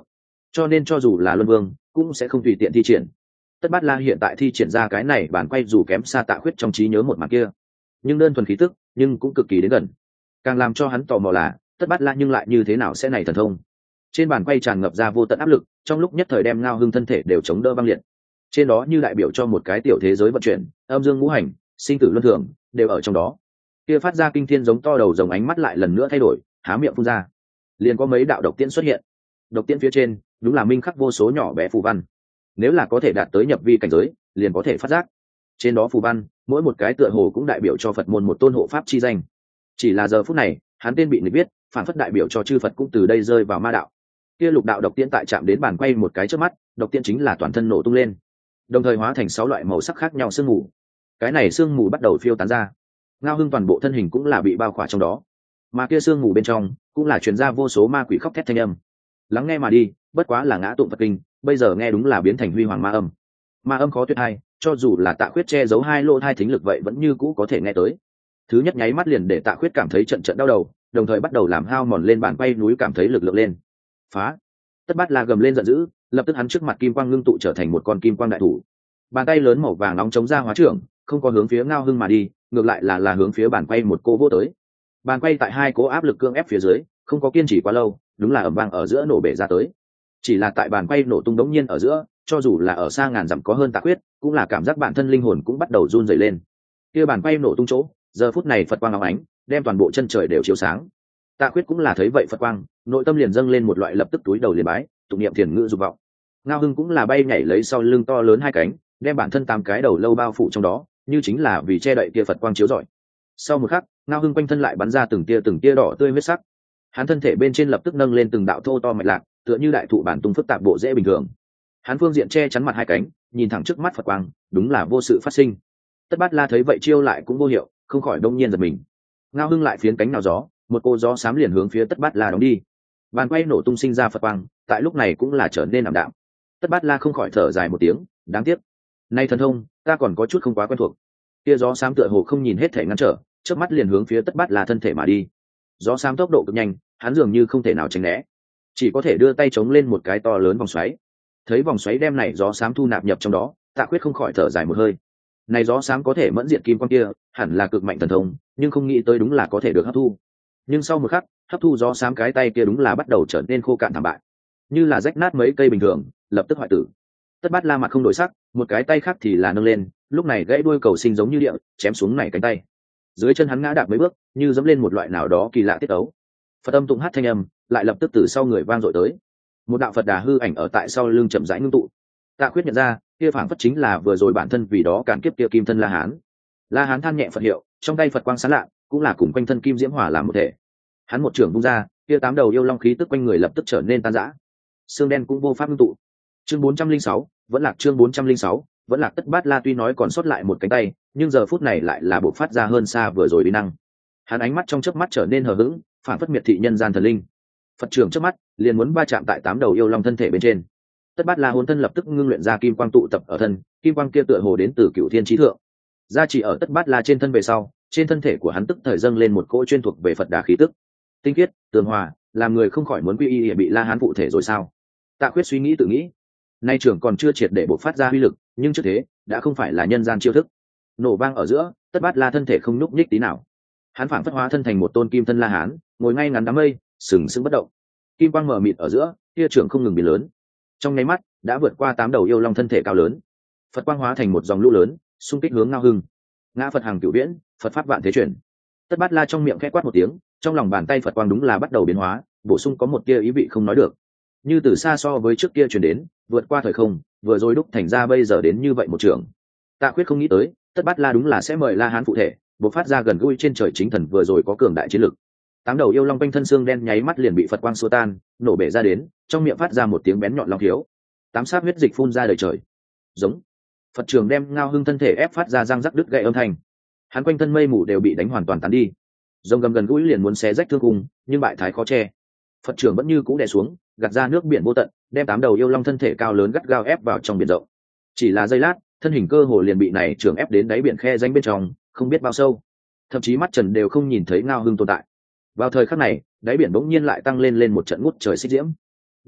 cho nên cho dù là luân vương cũng sẽ không tùy tiện thi triển. Tất Bát La hiện tại thi triển ra cái này bản quay dù kém xa Tạ Khuyết trong trí nhớ một màn kia, nhưng đơn thuần khí tức nhưng cũng cực kỳ đến gần. Càng làm cho hắn tò mò là Tất Bát La nhưng lại như thế nào sẽ này thần thông. Trên bàn quay tràn ngập ra vô tận áp lực, trong lúc nhất thời đem Ngao Hưng thân thể đều chống đỡ băng liệt. Trên đó như đại biểu cho một cái tiểu thế giới vận chuyển, âm dương ngũ hành, sinh tử luân thường đều ở trong đó. Kia phát ra kinh thiên giống to đầu rồng ánh mắt lại lần nữa thay đổi, há miệng phun ra, liền có mấy đạo độc tiễn xuất hiện. Độc tiễn phía trên đúng là minh khắc vô số nhỏ bé phù văn, nếu là có thể đạt tới nhập vi cảnh giới liền có thể phát giác. Trên đó phù văn mỗi một cái tựa hồ cũng đại biểu cho Phật môn một tôn hộ pháp chi danh. Chỉ là giờ phút này hắn tên bị người biết, phản phất đại biểu cho chư Phật cũng từ đây rơi vào ma đạo. Kia lục đạo độc tiễn tại chạm đến bàn quay một cái trước mắt, độc tiễn chính là toàn thân nổ tung lên, đồng thời hóa thành 6 loại màu sắc khác nhau sương mù. Cái này sương mù bắt đầu phiêu tán ra, Ngao Hưng toàn bộ thân hình cũng là bị bao khỏa trong đó, mà kia sương mù bên trong cũng là truyền ra vô số ma quỷ khóc thét thanh âm. Lắng nghe mà đi, bất quá là ngã tụng Phật kinh, bây giờ nghe đúng là biến thành huy hoàng ma âm. Ma âm khó tuyệt hay, cho dù là Tạ Khuyết che giấu 2 lỗ 2 thính lực vậy vẫn như cũ có thể nghe tới. Thứ nhất nháy mắt liền để Tạ Khuyết cảm thấy trận trận đau đầu, đồng thời bắt đầu làm hao mòn lên bàn quay núi, cảm thấy lực lượng lên. Phá! Tất Bát La gầm lên giận dữ, lập tức hắn trước mặt kim quang ngưng tụ trở thành một con kim quang đại thủ. Bàn tay lớn màu vàng nóng chống ra hóa trưởng, không có hướng phía Ngao Hưng mà đi, ngược lại là hướng phía bàn quay một cô vô tới. Bàn quay tại 2 cố áp lực cương ép phía dưới, không có kiên trì quá lâu, đúng là ầm vang ở giữa nổ bể ra tới. Chỉ là tại bàn quay nổ tung đống nhiên ở giữa, cho dù là ở xa ngàn dặm có hơn Tạ Khuyết, cũng là cảm giác bản thân linh hồn cũng bắt đầu run rẩy lên. Kia bàn quay nổ tung chỗ, giờ phút này Phật quang óng ánh, đem toàn bộ chân trời đều chiếu sáng. Tạ Khuyết cũng là thấy vậy Phật quang, nội tâm liền dâng lên một loại lập tức túi đầu liền bái, tụng niệm thiền ngữ dục vọng. Ngao Hưng cũng là bay nhảy lấy sau lưng to lớn 2 cánh, đem bản thân 8 cái đầu lâu bao phủ trong đó, như chính là vì che đậy kia Phật quang chiếu rọi. Sau một khắc, Ngao Hưng quanh thân lại bắn ra từng tia đỏ tươi huyết sắc. Hắn thân thể bên trên lập tức nâng lên từng đạo thô to mạch lạc, tựa như đại thụ bản tung phức tạp bộ dễ bình thường. Hắn phương diện che chắn mặt 2 cánh, nhìn thẳng trước mắt Phật quang, đúng là vô sự phát sinh. Tất Bát La thấy vậy chiêu lại cũng vô hiệu, không khỏi đông nhiên giật mình. Ngao Hưng lại phiến cánh nào gió, một cô gió xám liền hướng phía Tất Bát La đóng đi. Bàn quay nổ tung sinh ra Phật quang, tại lúc này cũng là trở nên ảm đạm. Tất Bát La không khỏi thở dài một tiếng, đáng tiếc, nay thần thông ta còn có chút không quá quen thuộc. Kia gió xám tựa hồ không nhìn hết thể ngăn trở, chớp mắt liền hướng phía Tất Bát La thân thể mà đi. Gió xám tốc độ cực nhanh, hắn dường như không thể nào tránh né, chỉ có thể đưa tay chống lên một cái to lớn vòng xoáy. Thấy vòng xoáy đem này gió xám thu nạp nhập trong đó, Tạ Khuyết không khỏi thở dài một hơi. Này gió xám có thể mẫn diệt kim quang kia, hẳn là cực mạnh thần thông, nhưng không nghĩ tới đúng là có thể được hấp thu. Nhưng sau một khắc, hấp thu gió xám cái tay kia đúng là bắt đầu trở nên khô cạn thảm bại, như là rách nát mấy cây bình thường, lập tức hoại tử. Tất Bát La mặt không đổi sắc, một cái tay khác thì là nâng lên, lúc này gãy đuôi cầu sinh giống như địa, chém xuống này cánh tay. Dưới chân hắn ngã đạp mấy bước, như dẫm lên một loại nào đó kỳ lạ tiết ấu. Phật âm tụng hát thanh âm, lại lập tức từ sau người vang dội tới. Một đạo Phật đà hư ảnh ở tại sau lưng chậm rãi ngưng tụ. Tạ Khuyết nhận ra, kia phảng phất chính là vừa rồi bản thân vì đó cản kiếp kia kim thân La Hán. La Hán than nhẹ Phật hiệu, trong tay Phật quang sáng lạ, cũng là cùng quanh thân kim diễm hỏa làm một thể. Hắn một trường vung ra, kia 8 đầu yêu long khí tức quanh người lập tức trở nên tan rã. Xương đen cũng vô pháp ngưng tụ. Chương 406, vẫn lạc chương 406, vẫn lạc. Tất Bát La tuy nói còn sót lại một cánh tay, nhưng giờ phút này lại là bộc phát ra hơn xa vừa rồi uy năng. Hắn ánh mắt trong chớp mắt trở nên hờ hững, phản phất miệt thị nhân gian thần linh. Phật trưởng chớp mắt liền muốn va chạm tại 8 đầu yêu long thân thể bên trên. Tất Bát La hồn thân lập tức ngưng luyện ra kim quang tụ tập ở thân, kim quang kia tựa hồ đến từ Cửu Thiên Chí Thượng. Gia chỉ ở Tất Bát La trên thân về sau, trên thân thể của hắn tức thời dâng lên một cỗ chuyên thuộc về Phật đà khí tức. Tinh khiết, tường hòa, làm người không khỏi muốn quy y bị La Hán phụ thể rồi sao? Tạ Khuyết suy nghĩ tự nghĩ. Nay trưởng còn chưa triệt để bộc phát ra uy lực, nhưng trước thế đã không phải là nhân gian chiêu thức. Nổ vang ở giữa, Tất Bát La thân thể không nhúc nhích tí nào. Hắn phảng phất hóa thân thành một tôn kim thân La Hán, ngồi ngay ngắn đám mây, sừng sững bất động. Kim quang mờ mịt ở giữa, tia trưởng không ngừng biến lớn. Trong nháy mắt, đã vượt qua 8 đầu yêu long thân thể cao lớn. Phật quang hóa thành một dòng lũ lớn, xung kích hướng Ngao Hưng. Ngã Phật hàng cửu viễn, Phật pháp vạn thế chuyển. Tất Bát La trong miệng khẽ quát một tiếng, trong lòng bàn tay Phật quang đúng là bắt đầu biến hóa, bổ sung có một tia ý vị không nói được, như từ xa so với trước kia truyền đến, vượt qua thời không, vừa rồi đúc thành ra bây giờ đến như vậy một trường. Tạ Khuyết không nghĩ tới, Tất Bát La đúng là sẽ mời La Hán phụ thể, bộc phát ra gần gũi trên trời chính thần vừa rồi có cường đại chiến lực. 8 đầu yêu long quanh thân xương đen nháy mắt liền bị Phật quang xua tan, nổ bể ra đến, trong miệng phát ra một tiếng bén nhọn long thiếu. 8 sát huyết dịch phun ra đầy trời. Giống. Phật trường đem Ngao Hưng thân thể ép phát ra răng rắc đứt gãy âm thanh. Hắn quanh thân mây mù đều bị đánh hoàn toàn tán đi. Rồng gầm gần gũi liền muốn xé rách thương cùng, nhưng bại thái khó che. Phật trường vẫn như cũ đè xuống, gạt ra nước biển vô tận, đem 8 đầu yêu long thân thể cao lớn gắt gao ép vào trong biển rộng. Chỉ là giây lát, thân hình cơ hồ liền bị này trường ép đến đáy biển khe rãnh bên trong, không biết bao sâu. Thậm chí mắt Trần đều không nhìn thấy Ngao Hưng tồn tại. Vào thời khắc này, đáy biển bỗng nhiên lại tăng lên một trận ngút trời xích diễm.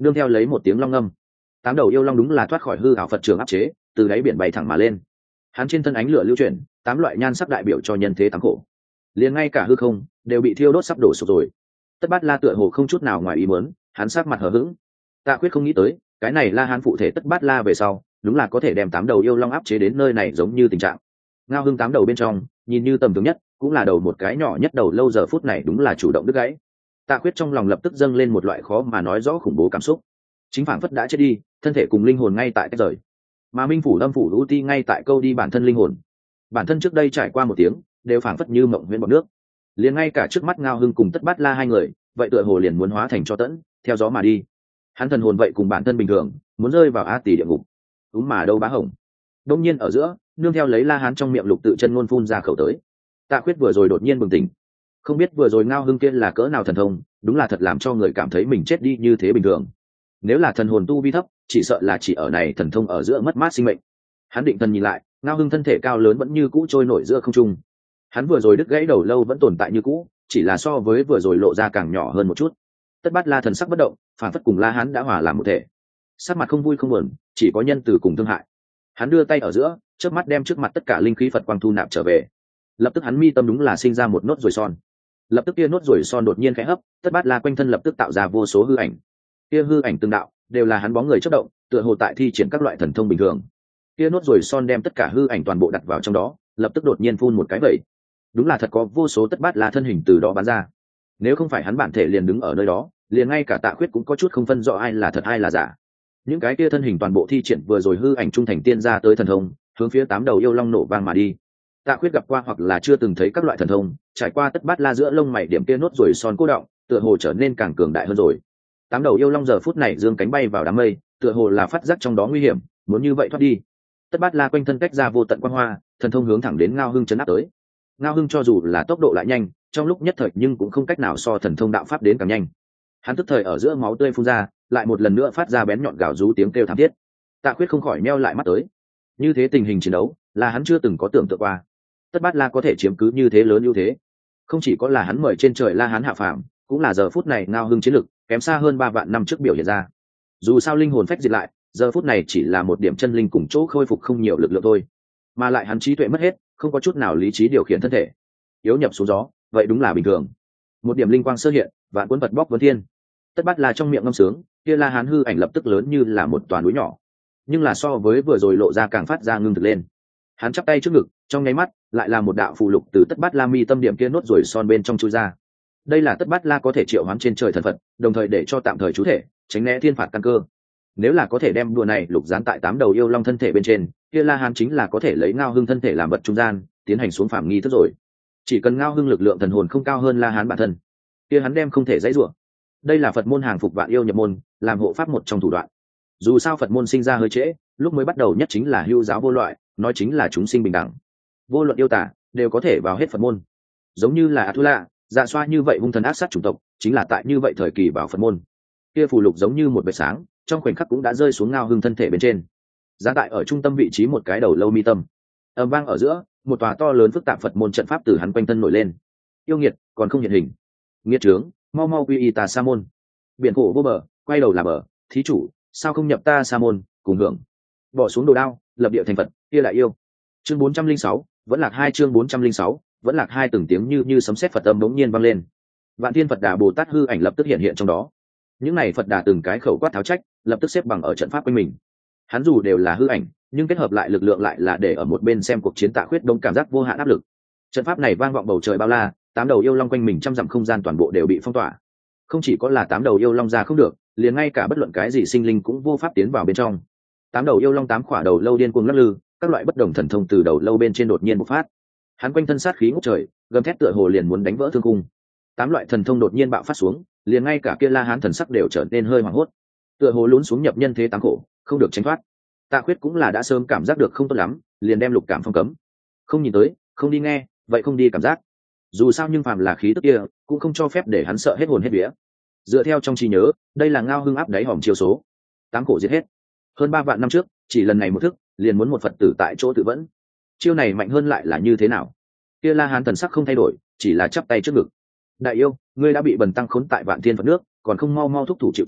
nương theo lấy một tiếng long ngâm, tám đầu yêu long đúng là thoát khỏi hư ảo Phật trường áp chế, từ đáy biển bay thẳng mà lên. Hắn trên thân ánh lửa lưu chuyển, tám loại nhan sắc đại biểu cho nhân thế tám khổ, liền ngay cả hư không đều bị thiêu đốt sắp đổ sụp rồi. Tất Bát La tựa hồ không chút nào ngoài ý muốn, hắn sắc mặt hờ hững. Tạ Khuyết không nghĩ tới, cái này La Hán phụ thể Tất Bát La về sau, đúng là có thể đem tám đầu yêu long áp chế đến nơi này, giống như tình trạng. Ngao Hưng tám đầu bên trong, nhìn như tầm thường nhất, cũng là đầu một cái nhỏ nhất đầu lâu giờ phút này đúng là chủ động đứt gãy. Tạ Khuyết trong lòng lập tức dâng lên một loại khó mà nói rõ khủng bố cảm xúc. Chính phảng phất đã chết đi, thân thể cùng linh hồn ngay tại tách rời, mà Minh phủ Lâm phủ Lũ Ti ngay tại câu đi bản thân linh hồn. Bản thân trước đây trải qua một tiếng, đều phảng phất như mộng huyễn bọt nước. Liền ngay cả trước mắt Ngao Hưng cùng Tất Bát La hai người, vậy tựa hồ liền muốn hóa thành cho tẫn, theo gió mà đi. Hắn thần hồn vậy cùng bản thân bình thường, muốn rơi vào A Tỳ địa ngục. Đúng mà đâu bá hồng. Đông nhiên ở giữa, nương theo lấy La Hán trong miệng lục tự chân ngôn phun ra khẩu tới. Tạ Khuyết vừa rồi đột nhiên bừng tỉnh, không biết vừa rồi Ngao Hưng kia là cỡ nào thần thông, đúng là thật làm cho người cảm thấy mình chết đi như thế bình thường. Nếu là thần hồn tu vi thấp, chỉ sợ là chỉ ở này thần thông ở giữa mất mát sinh mệnh. Hắn định thần nhìn lại, Ngao Hưng thân thể cao lớn vẫn như cũ trôi nổi giữa không trung. Hắn vừa rồi đứt gãy đầu lâu vẫn tồn tại như cũ, chỉ là so với vừa rồi lộ ra càng nhỏ hơn một chút. Tất Bát La thần sắc bất động, phản phất cùng La Hán đã hòa làm một thể, sắc mặt không vui không buồn, chỉ có nhân từ cùng thương hại. Hắn đưa tay ở giữa, chớp mắt đem trước mặt tất cả linh khí Phật quang thu nạp trở về. Lập tức hắn mi tâm đúng là sinh ra một nốt ruồi son. Lập tức kia nốt ruồi son đột nhiên khẽ hấp, Tất Bát La quanh thân lập tức tạo ra vô số hư ảnh. Kia hư ảnh từng đạo đều là hắn bóng người chớp động, tựa hồ tại thi triển các loại thần thông bình thường. Kia nốt ruồi son đem tất cả hư ảnh toàn bộ đặt vào trong đó, lập tức đột nhiên phun một cái vậy. Đúng là thật có vô số Tất Bát La thân hình từ đó bắn ra. Nếu không phải hắn bản thể liền đứng ở nơi đó, liền ngay cả Tạ Khuyết cũng có chút không phân rõ ai là thật ai là giả. Những cái kia thân hình toàn bộ thi triển vừa rồi hư ảnh trung thành tiên ra tới thần thông, hướng phía tám đầu yêu long nổ vang mà đi. Tạ Khuyết gặp qua hoặc là chưa từng thấy các loại thần thông, trải qua Tất Bát La giữa lông mày điểm kia nốt ruồi son cô động, tựa hồ trở nên càng cường đại hơn rồi. Tám đầu yêu long giờ phút này dương cánh bay vào đám mây, tựa hồ là phát giác trong đó nguy hiểm, muốn như vậy thoát đi. Tất Bát La quanh thân cách ra vô tận quang hoa, thần thông hướng thẳng đến Ngao Hưng chấn áp tới. Ngao Hưng cho dù là tốc độ lại nhanh, trong lúc nhất thời nhưng cũng không cách nào so thần thông đạo pháp đến càng nhanh. Hắn tức thời ở giữa máu tươi phun ra, lại một lần nữa phát ra bén nhọn gào rú tiếng kêu thảm thiết. Tạ Khuyết không khỏi meo lại mắt tới. Như thế tình hình chiến đấu, là hắn chưa từng có tưởng tượng qua. Tất Bát La có thể chiếm cứ như thế lớn ưu thế, không chỉ có là hắn mời trên trời La Hán hạ phàm, cũng là giờ phút này Ngao Hưng chiến lực kém xa hơn 3 vạn năm trước biểu hiện ra. Dù sao linh hồn phách diệt lại, giờ phút này chỉ là một điểm chân linh cùng chỗ khôi phục không nhiều lực lượng thôi, mà lại hắn trí tuệ mất hết, không có chút nào lý trí điều khiển thân thể, yếu nhập xuống gió, vậy đúng là bình thường. Một điểm linh quang sơ hiện, vạn cuốn vật bóc vấn thiên. Tất Bát La trong miệng ngâm sướng, kia La Hán hư ảnh lập tức lớn như là một toàn núi nhỏ, nhưng là so với vừa rồi lộ ra càng phát ra ngưng thực lên. Hắn chắp tay trước ngực, trong nháy mắt lại là một đạo phù lục từ Tất Bát La mi tâm điểm kia nốt rồi son bên trong chui ra. Đây là Tất Bát La có thể triệu hoán trên trời thần Phật, đồng thời để cho tạm thời chú thể, tránh né thiên phạt căn cơ. Nếu là có thể đem đùa này lục dán tại 8 đầu yêu long thân thể bên trên, kia La Hán chính là có thể lấy Ngao Hưng thân thể làm vật trung gian, tiến hành xuống phàm nghi thức rồi. Chỉ cần Ngao Hưng lực lượng thần hồn không cao hơn La Hán bản thân, kia hắn đem không thể dãy rủa. Đây là Phật môn hàng phục vạn yêu nhập môn, làm hộ pháp một trong thủ đoạn. Dù sao Phật môn sinh ra hơi trễ, lúc mới bắt đầu nhất chính là hưu giáo vô loại, nói chính là chúng sinh bình đẳng, vô luận yêu tả đều có thể vào hết Phật môn. Giống như là Atula, Dạ Xoa như vậy hung thần ác sát chủng tộc, chính là tại như vậy thời kỳ vào Phật môn. Kia phù lục giống như một vệt sáng, trong khoảnh khắc cũng đã rơi xuống Ngao Hưng thân thể bên trên. Giá tại ở trung tâm vị trí một cái đầu lâu mi tâm. Ầm vang ở giữa, một tòa to lớn phức tạp Phật môn trận pháp từ hắn quanh thân nổi lên. Yêu nghiệt, còn không hiện hình. Nghiệt trướng, mau mau quy y ta sa môn. Biển khổ vô bờ, quay đầu là bờ, thí chủ, sao không nhập ta sa môn, cùng hưởng. Bỏ xuống đồ đao, lập địa thành Phật, kia lại yêu. Chương 406, vẫn lạc hai chương 406, vẫn lạc hai từng tiếng như sấm sét Phật âm bỗng nhiên vang lên. Vạn Thiên Phật Đà Bồ Tát hư ảnh lập tức hiện hiện trong đó. Những này Phật Đà từng cái khẩu quát tháo trách, lập tức xếp bằng ở trận pháp quanh mình. Hắn dù đều là hư ảnh, nhưng kết hợp lại lực lượng lại là để ở một bên xem cuộc chiến Tạ Khuyết đông cảm giác vô hạn áp lực. Trận pháp này vang vọng bầu trời bao la, 8 đầu yêu long quanh mình trăm dặm không gian toàn bộ đều bị phong tỏa. Không chỉ có là 8 đầu yêu long ra không được, liền ngay cả bất luận cái gì sinh linh cũng vô pháp tiến vào bên trong. 8 đầu yêu long 8 khỏa đầu lâu điên cuồng lắc lư, các loại bất đồng thần thông từ đầu lâu bên trên đột nhiên bộc phát. Hắn quanh thân sát khí ngút trời, gầm thét tựa hồ liền muốn đánh vỡ thương khung. 8 loại thần thông đột nhiên bạo phát xuống, liền ngay cả kia La Hán thần sắc đều trở nên hơi hoảng hốt, tựa hồ lún xuống nhập nhân thế tám khổ, không được tránh thoát. Tạ Khuyết cũng là đã sớm cảm giác được không tốt lắm, liền đem lục cảm phong cấm. Không nhìn tới, không đi nghe, vậy không đi cảm giác. Dù sao nhưng phàm là khí tức kia, cũng không cho phép để hắn sợ hết hồn hết vía. Dựa theo trong trí nhớ, đây là Ngao Hưng áp đáy hòm chiêu số. Tám khổ diệt hết. Hơn 3 vạn năm trước, chỉ lần này một thức, liền muốn một Phật tử tại chỗ tự vẫn. Chiêu này mạnh hơn lại là như thế nào? Kia La Hán thần sắc không thay đổi, chỉ là chắp tay trước ngực. Đại yêu, ngươi đã bị bần tăng khốn tại Vạn Thiên Phật nước, còn không mau mau thúc thủ chịu trói,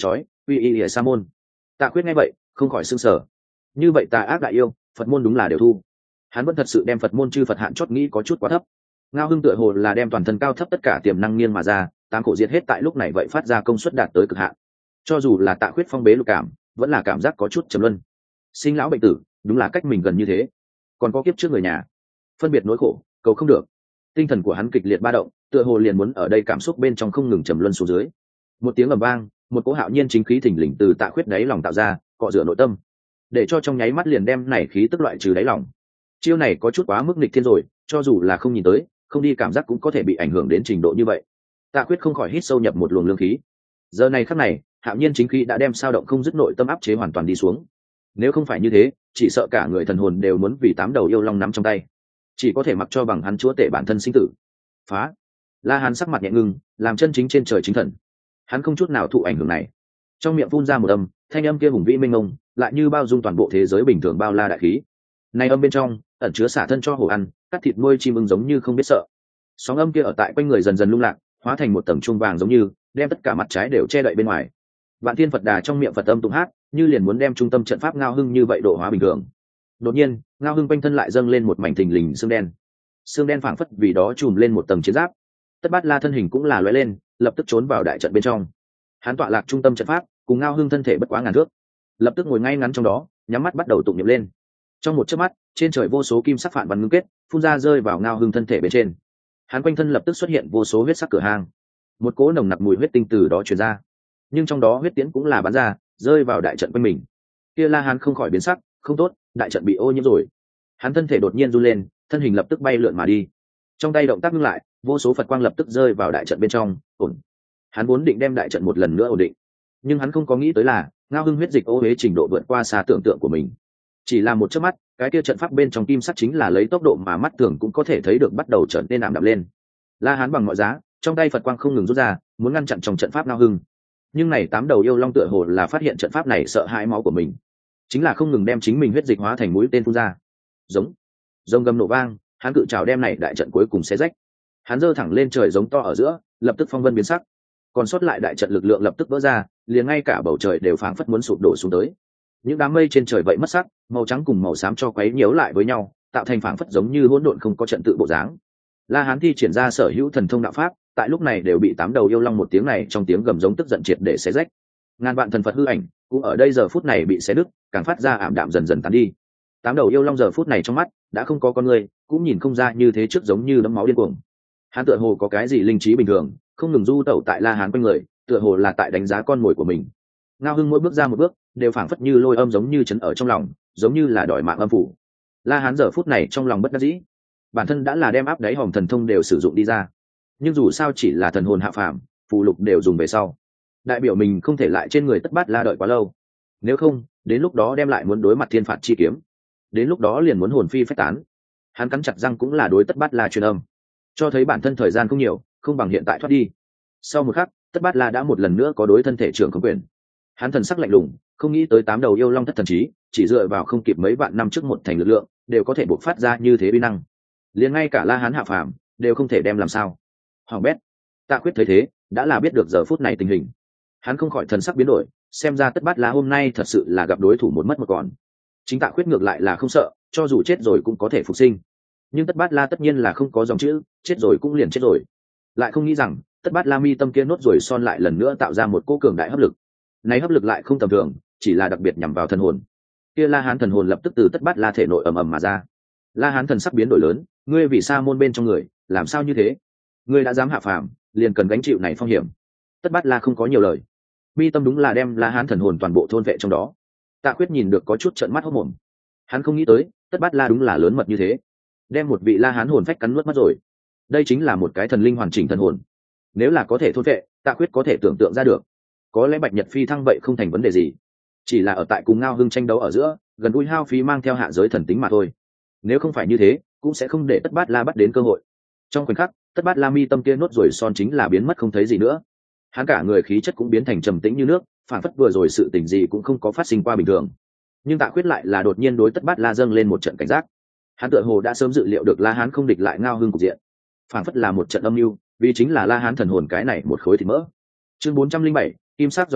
quy y ỉa sa môn. Tạ Khuyết nghe vậy không khỏi sưng sở. Như vậy tà ác đại yêu Phật môn đúng là đều thu. Hắn vẫn thật sự đem Phật môn chư Phật hạn chót nghĩ có chút quá thấp. Ngao Hưng tựa hồ là đem toàn thân cao thấp tất cả tiềm năng nghiêng mà ra, tám khổ diệt hết tại lúc này vậy phát ra công suất đạt tới cực hạn. Cho dù là Tạ Khuyết phong bế lục cảm vẫn là cảm giác có chút trầm luân. Sinh lão bệnh tử đúng là cách mình gần như thế, còn có kiếp trước người nhà phân biệt nỗi khổ cầu không được. Tinh thần của hắn kịch liệt ba động, tựa hồ liền muốn ở đây cảm xúc bên trong không ngừng trầm luân xuống dưới. Một tiếng ầm vang, một cỗ hạo nhiên chính khí thình lình từ Tạ Khuyết đáy lòng tạo ra, cọ rửa nội tâm, để cho trong nháy mắt liền đem này khí tức loại trừ đáy lòng. Chiêu này có chút quá mức nghịch thiên rồi, cho dù là không nhìn tới không đi cảm giác cũng có thể bị ảnh hưởng đến trình độ như vậy. Tạ Khuyết không khỏi hít sâu nhập một luồng lương khí. Giờ này khắc này hạo nhiên chính khí đã đem sao động không dứt nội tâm áp chế hoàn toàn đi xuống. Nếu không phải như thế, chỉ sợ cả người thần hồn đều muốn vì tám đầu yêu long nắm trong tay, chỉ có thể mặc cho bằng hắn chúa tể bản thân sinh tử. Phá! La Hán sắc mặt nhẹ ngưng, làm chân chính trên trời chính thần. Hắn không chút nào thụ ảnh hưởng này, trong miệng phun ra một âm, thanh âm kia hùng vĩ minh mông, lại như bao dung toàn bộ thế giới bình thường bao la đại khí. Này âm bên trong ẩn chứa xả thân cho hổ ăn, cắt thịt nuôi chim ưng giống như không biết sợ. Sóng âm kia ở tại quanh người dần dần lung lạc, hóa thành một tầng chuông vàng giống như đem tất cả mặt trái đều che đậy bên ngoài. Vạn Thiên Phật Đà trong miệng Phật âm tụng hát, như liền muốn đem trung tâm trận pháp Ngao Hưng như vậy độ hóa bình thường. Đột nhiên, Ngao Hưng quanh thân lại dâng lên một mảnh thình lình xương đen. Xương đen phảng phất vì đó trùm lên một tầng chiến giáp. Tất Bát La thân hình cũng là lóe lên, lập tức trốn vào đại trận bên trong. Hắn tọa lạc trung tâm trận pháp, cùng Ngao Hưng thân thể bất quá ngàn thước, lập tức ngồi ngay ngắn trong đó, nhắm mắt bắt đầu tụng niệm lên. Trong một chớp mắt, trên trời vô số kim sắc phản văn ngưng kết, phun ra rơi vào Ngao Hưng thân thể bên trên. Hắn quanh thân lập tức xuất hiện vô số huyết sắc cửa hang, một cỗ nồng nặc mùi huyết tinh từ đó truyền ra, nhưng trong đó huyết tiễn cũng là bắn ra, rơi vào đại trận quanh mình. Kia La Hán không khỏi biến sắc, không tốt, đại trận bị ô nhiễm rồi. Hắn thân thể đột nhiên run lên, thân hình lập tức bay lượn mà đi. Trong tay động tác ngưng lại, vô số Phật quang lập tức rơi vào đại trận bên trong, ổn. Hắn vốn định đem đại trận một lần nữa ổn định, nhưng hắn không có nghĩ tới là Ngao Hưng huyết dịch ô uế trình độ vượt qua xa tưởng tượng của mình. Chỉ là một chớp mắt, cái kia trận pháp bên trong kim sắc chính là lấy tốc độ mà mắt thường cũng có thể thấy được bắt đầu trở nên ảm đạm lên. La Hán bằng mọi giá, trong tay Phật quang không ngừng rút ra, muốn ngăn chặn trong trận pháp Ngao Hưng. Nhưng này tám đầu yêu long tựa hồ là phát hiện trận pháp này sợ hãi máu của mình, chính là không ngừng đem chính mình huyết dịch hóa thành mũi tên phun ra. Giống rồng gầm nổ vang, hắn cự trào đem này đại trận cuối cùng xé rách. Hắn giơ thẳng lên trời giống to ở giữa, lập tức phong vân biến sắc, còn sót lại đại trận lực lượng lập tức vỡ ra, liền ngay cả bầu trời đều phảng phất muốn sụp đổ xuống tới. Những đám mây trên trời vậy mất sắc, màu trắng cùng màu xám cho quấy nhiễu lại với nhau, tạo thành phảng phất giống như hỗn độn không có trận tự bộ dáng. La Hán thi triển ra sở hữu thần thông đạo pháp, tại lúc này đều bị tám đầu yêu long một tiếng này trong tiếng gầm giống tức giận triệt để xé rách. Ngàn vạn thần Phật hư ảnh cũng ở đây giờ phút này bị xé đứt, càng phát ra ảm đạm dần dần tán đi. Tám đầu yêu long giờ phút này trong mắt đã không có con người, cũng nhìn không ra như thế trước giống như đấm máu điên cuồng. Hắn tựa hồ có cái gì linh trí bình thường, không ngừng du tẩu tại La Hán quanh người, tựa hồ là tại đánh giá con mồi của mình. Ngao Hưng mỗi bước ra một bước đều phảng phất như lôi âm giống như chấn ở trong lòng, giống như là đòi mạng âm phủ. La Hán giờ phút này trong lòng bất đắc dĩ, bản thân đã là đem áp đáy hòm thần thông đều sử dụng đi ra, nhưng dù sao chỉ là thần hồn hạ phàm, phù lục đều dùng về sau, đại biểu mình không thể lại trên người Tất Bát La đợi quá lâu. Nếu không, đến lúc đó đem lại muốn đối mặt thiên phạt chi kiếm, đến lúc đó liền muốn hồn phi phách tán. Hắn cắn chặt răng cũng là đối Tất Bát La truyền âm, cho thấy bản thân thời gian không nhiều, không bằng hiện tại thoát đi. Sau một khắc, Tất Bát La đã một lần nữa có đối thân thể trưởng khống quyền. Hắn thần sắc lạnh lùng, không nghĩ tới tám đầu yêu long thất thần trí, chỉ dựa vào không kịp mấy vạn năm trước một thành lực lượng, đều có thể bộc phát ra như thế uy năng. Liền ngay cả La Hán hạ phàm đều không thể đem làm sao. Hoàng bét. Tạ Khuyết thấy thế, đã là biết được giờ phút này tình hình. Hắn không khỏi thần sắc biến đổi, xem ra Tất Bát La hôm nay thật sự là gặp đối thủ một mất một còn. Chính Tạ Khuyết ngược lại là không sợ, cho dù chết rồi cũng có thể phục sinh. Nhưng Tất Bát La tất nhiên là không có dòng chữ, chết rồi cũng liền chết rồi. Lại không nghĩ rằng, Tất Bát La mi tâm kia nốt rồi son lại lần nữa tạo ra một cỗ cường đại hấp lực. Này hấp lực lại không tầm thường, chỉ là đặc biệt nhằm vào thần hồn. Kia La Hán thần hồn lập tức từ Tất Bát La thể nội ầm ầm mà ra. La Hán thần sắc biến đổi lớn, ngươi vì sa môn bên trong người, làm sao như thế? Ngươi đã dám hạ phàm, liền cần gánh chịu này phong hiểm. Tất Bát La không có nhiều lời, mi tâm đúng là đem La Hán thần hồn toàn bộ thôn vệ trong đó. Tạ Khuyết nhìn được có chút trợn mắt hốt mồm. Hắn không nghĩ tới, Tất Bát La đúng là lớn mật như thế, đem một vị La Hán hồn phách cắn nuốt mất rồi. Đây chính là một cái thần linh hoàn chỉnh thần hồn. Nếu là có thể thôn vệ, Tạ Khuyết có thể tưởng tượng ra được, có lẽ Bạch Nhật Phi thăng vậy không thành vấn đề gì. Chỉ là ở tại cùng Ngao Hưng tranh đấu ở giữa, gần ui hao phí mang theo hạ giới thần tính mà thôi. Nếu không phải như thế, cũng sẽ không để Tất Bát La bắt đến cơ hội. Trong khoảnh khắc, Tất Bát La mi tâm kia nốt rồi son chính là biến mất không thấy gì nữa. Hắn cả người khí chất cũng biến thành trầm tĩnh như nước, phản phất vừa rồi sự tình gì cũng không có phát sinh qua bình thường. Nhưng Tạ Khuyết lại là đột nhiên đối Tất Bát La dâng lên một trận cảnh giác. Hắn tựa hồ đã sớm dự liệu được La Hán không địch lại Ngao Hưng cục diện, phản phất là một trận âm mưu, vì chính là La Hán thần hồn cái này một khối thịt mỡ. Chương 407, kim sắc dòng chữ,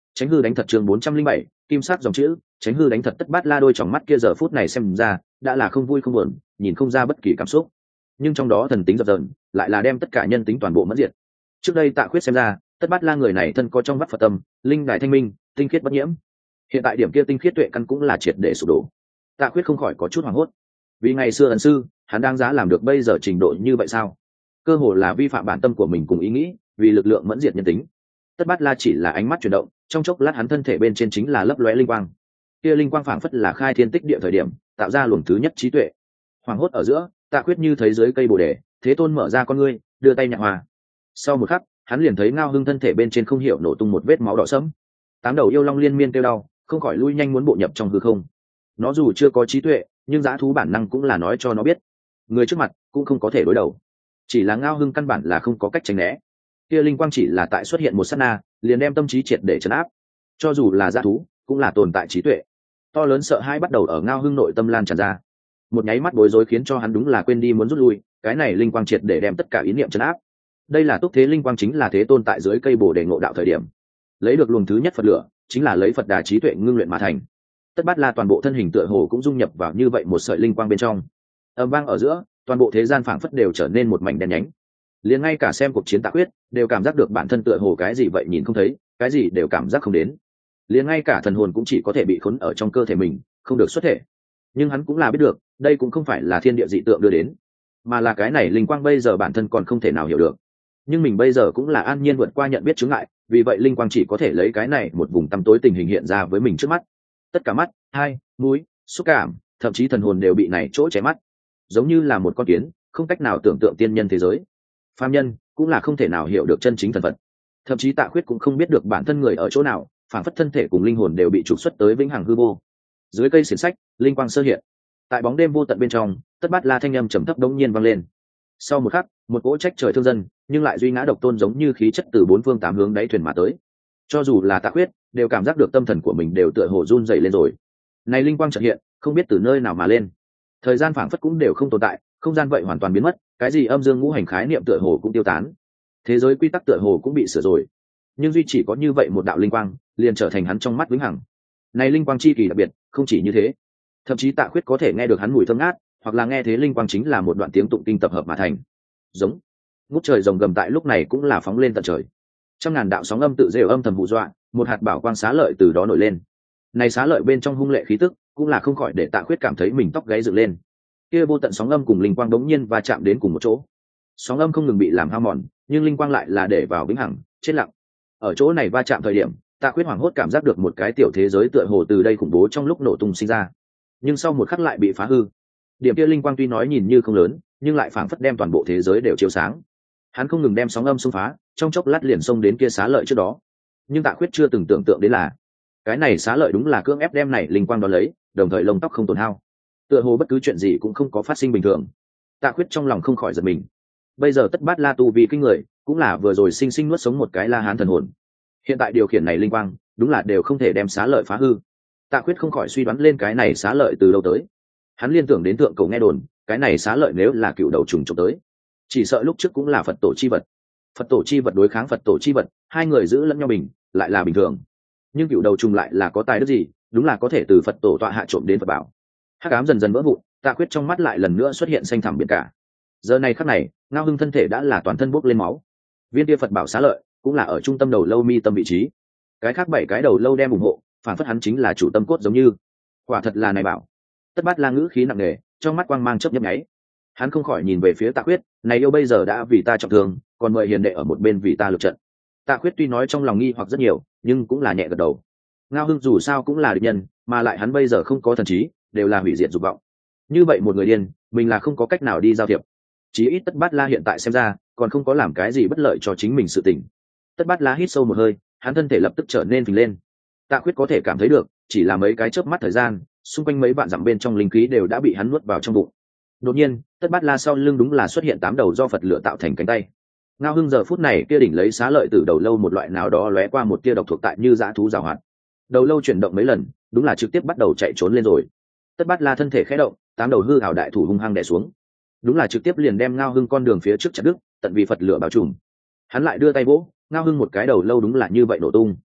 tránh hư đánh thật chương 407, kim sắc dòng chữ tránh hư đánh thật. Tất Bát La đôi tròng mắt kia giờ phút này xem ra đã là không vui không buồn, nhìn không ra bất kỳ cảm xúc, nhưng trong đó thần tính dập dờn lại là đem tất cả nhân tính toàn bộ mất diệt. Trước đây Tạ Khuyết xem ra Tất Bát La người này thân có trong vắt Phật tâm, linh đại thanh minh, tinh khiết bất nhiễm. Hiện tại điểm kia tinh khiết tuệ căn cũng là triệt để sụp đổ. Tạ Khuyết không khỏi có chút hoảng hốt, vì ngày xưa ân sư hắn đáng giá làm được bây giờ trình độ như vậy sao? Cơ hồ là vi phạm bản tâm của mình cùng ý nghĩ, vì lực lượng mẫn diệt nhân tính. Tất Bát La chỉ là ánh mắt chuyển động, trong chốc lát hắn thân thể bên trên chính là lấp lóe linh quang. Kia linh quang phảng phất là khai thiên tích địa thời điểm, tạo ra luồng thứ nhất trí tuệ. Hoàng hốt ở giữa, Tạ Khuyết như thấy dưới cây bồ đề, Thế Tôn mở ra con ngươi, đưa tay nhặt hoa. Sau một khắc, hắn liền thấy Ngao Hưng thân thể bên trên không hiểu nổ tung một vết máu đỏ sẫm. Tám đầu yêu long liên miên kêu đau, không khỏi lui nhanh muốn bộ nhập trong hư không. Nó dù chưa có trí tuệ, nhưng dã thú bản năng cũng là nói cho nó biết, người trước mặt cũng không có thể đối đầu. Chỉ là Ngao Hưng căn bản là không có cách tránh né. Kia linh quang chỉ là tại xuất hiện một sát na, liền đem tâm trí triệt để trấn áp. Cho dù là dã thú, cũng là tồn tại trí tuệ. To lớn sợ hãi bắt đầu ở Ngao Hưng nội tâm lan tràn ra. Một nháy mắt bối rối khiến cho hắn đúng là quên đi muốn rút lui, cái này linh quang triệt để đem tất cả ý niệm trấn áp. Đây là túc thế linh quang, chính là Thế Tôn tại dưới cây bồ đề ngộ đạo thời điểm lấy được luồng thứ nhất Phật lửa, chính là lấy Phật đà trí tuệ ngưng luyện mà thành. Tất Bát La toàn bộ thân hình tựa hồ cũng dung nhập vào như vậy một sợi linh quang bên trong. Ầm vang ở giữa, toàn bộ thế gian phảng phất đều trở nên một mảnh đen nhánh. Liền ngay cả xem cuộc chiến Tạ Quyết đều cảm giác được bản thân tựa hồ cái gì vậy nhìn không thấy, cái gì đều cảm giác không đến. Liền ngay cả thần hồn cũng chỉ có thể bị khốn ở trong cơ thể mình, không được xuất thể. Nhưng hắn cũng là biết được, đây cũng không phải là thiên địa dị tượng đưa đến, mà là cái này linh quang bây giờ bản thân còn không thể nào hiểu được. Nhưng mình bây giờ cũng là an nhiên vượt qua nhận biết chướng ngại, vì vậy linh quang chỉ có thể lấy cái này một vùng tăm tối tình hình hiện ra với mình trước mắt. Tất cả mắt, hai, mũi, xúc cảm, thậm chí thần hồn đều bị này chỗ che mắt, giống như là một con kiến, không cách nào tưởng tượng tiên nhân thế giới. Phàm nhân cũng là không thể nào hiểu được chân chính thần Phật. Thậm chí Tạ Khuyết cũng không biết được bản thân người ở chỗ nào, phản phất thân thể cùng linh hồn đều bị trục xuất tới vĩnh hằng hư vô. Dưới cây xiển sách, linh quang sơ hiện. Tại bóng đêm vô tận bên trong, Tất Bát La thanh âm trầm thấp đống nhiên vang lên. Sau một khắc, một cỗ trách trời thương dân, nhưng lại duy ngã độc tôn giống như khí chất từ bốn phương tám hướng đáy thuyền mà tới. Cho dù là Tạ Khuyết, đều cảm giác được tâm thần của mình đều tựa hồ run rẩy lên rồi. Này linh quang chợt hiện, không biết từ nơi nào mà lên. Thời gian phảng phất cũng đều không tồn tại, không gian vậy hoàn toàn biến mất, cái gì âm dương ngũ hành khái niệm tựa hồ cũng tiêu tán. Thế giới quy tắc tựa hồ cũng bị sửa rồi. Nhưng duy chỉ có như vậy một đạo linh quang, liền trở thành hắn trong mắt vĩnh hằng. Này linh quang chi kỳ đặc biệt, không chỉ như thế, thậm chí Tạ Khuyết có thể nghe được hắn mùi thơm ngát, hoặc là nghe thế linh quang chính là một đoạn tiếng tụng kinh tập hợp mà thành. Giống ngút trời rồng gầm tại lúc này cũng là phóng lên tận trời. Trăm ngàn đạo sóng âm tự rêu âm thầm hù dọa, một hạt bảo quang xá lợi từ đó nổi lên. Này xá lợi bên trong hung lệ khí tức, cũng là không khỏi để Tạ Khuyết cảm thấy mình tóc gáy dựng lên. Kia vô tận sóng âm cùng linh quang đống nhiên va chạm đến cùng một chỗ. Sóng âm không ngừng bị làm hao mòn, nhưng linh quang lại là để vào vĩnh hằng, chết lặng. Ở chỗ này va chạm thời điểm, Tạ Khuyết hoảng hốt cảm giác được một cái tiểu thế giới tựa hồ từ đây khủng bố trong lúc nổ tung sinh ra, nhưng sau một khắc lại bị phá hư. Điểm kia linh quang tuy nói nhìn như không lớn, nhưng lại phảng phất đem toàn bộ thế giới đều chiếu sáng. Hắn không ngừng đem sóng âm xung phá, trong chốc lát liền xông đến kia xá lợi trước đó. Nhưng Tạ Khuyết chưa từng tưởng tượng đến là, cái này xá lợi đúng là cưỡng ép đem này linh quang đó lấy, đồng thời lông tóc không tổn hao, tựa hồ bất cứ chuyện gì cũng không có phát sinh bình thường. Tạ Khuyết trong lòng không khỏi giật mình. Bây giờ Tất Bát La tu vi kinh người, cũng là vừa rồi sinh sinh nuốt sống một cái La Hán thần hồn. Hiện tại điều khiển này linh quang, đúng là đều không thể đem xá lợi phá hư. Tạ Khuyết không khỏi suy đoán lên cái này xá lợi từ đâu tới. Hắn liên tưởng đến thượng cổ nghe đồn, cái này xá lợi nếu là cựu đầu trùng trộm tới, chỉ sợ lúc trước cũng là Phật tổ chi vật. Phật tổ chi vật đối kháng Phật tổ chi vật, hai người giữ lẫn nhau bình, lại là bình thường. Nhưng cựu đầu trùng lại là có tài đức gì, đúng là có thể từ Phật tổ tọa hạ trộm đến Phật bảo. Hắc ám dần dần vỡ vụn, Tạ Khuyết trong mắt lại lần nữa xuất hiện xanh thẳm biển cả. Giờ này khắc này, Ngao Hưng thân thể đã là toàn thân bốc lên máu. Viên kia Phật bảo xá lợi cũng là ở trung tâm đầu lâu mi tâm vị trí. Cái khác 7 cái đầu lâu đem ủng hộ, phản phất hắn chính là chủ tâm cốt giống như. Quả thật là này bảo. Tất Bát La ngữ khí nặng nề, trong mắt quang mang chớp nhấp nháy. Hắn không khỏi nhìn về phía Tạ Khuyết, này yêu bây giờ đã vì ta trọng thương, còn mời hiền đệ ở một bên vì ta lực trận. Tạ Khuyết tuy nói trong lòng nghi hoặc rất nhiều, nhưng cũng là nhẹ gật đầu. Ngao Hưng dù sao cũng là địch nhân, mà lại hắn bây giờ không có thần trí, đều là hủy diệt dục vọng. Như vậy một người điên, mình là không có cách nào đi giao thiệp. Chí ít Tất Bát La hiện tại xem ra, còn không có làm cái gì bất lợi cho chính mình sự tình. Tất Bát La hít sâu một hơi, hắn thân thể lập tức trở nên phình lên. Tạ Khuyết có thể cảm thấy được, chỉ là mấy cái chớp mắt thời gian, xung quanh mấy vạn dặm bên trong linh khí đều đã bị hắn nuốt vào trong bụng. Đột nhiên, Tất Bát La sau lưng đúng là xuất hiện 8 đầu do Phật lửa tạo thành cánh tay. Ngao Hưng giờ phút này kia đỉnh lấy xá lợi từ đầu lâu một loại nào đó lóe qua một tia độc thuộc tại như dã thú giảo hoạt. Đầu lâu chuyển động mấy lần, đúng là trực tiếp bắt đầu chạy trốn lên rồi. Tất Bát La thân thể khẽ động, 8 đầu hư ảo đại thủ hung hăng đè xuống, đúng là trực tiếp liền đem Ngao Hưng con đường phía trước chặt đứt, tận vì Phật lửa bao trùm. Hắn lại đưa tay vỗ, Ngao Hưng một cái đầu lâu đúng là như vậy nổ tung.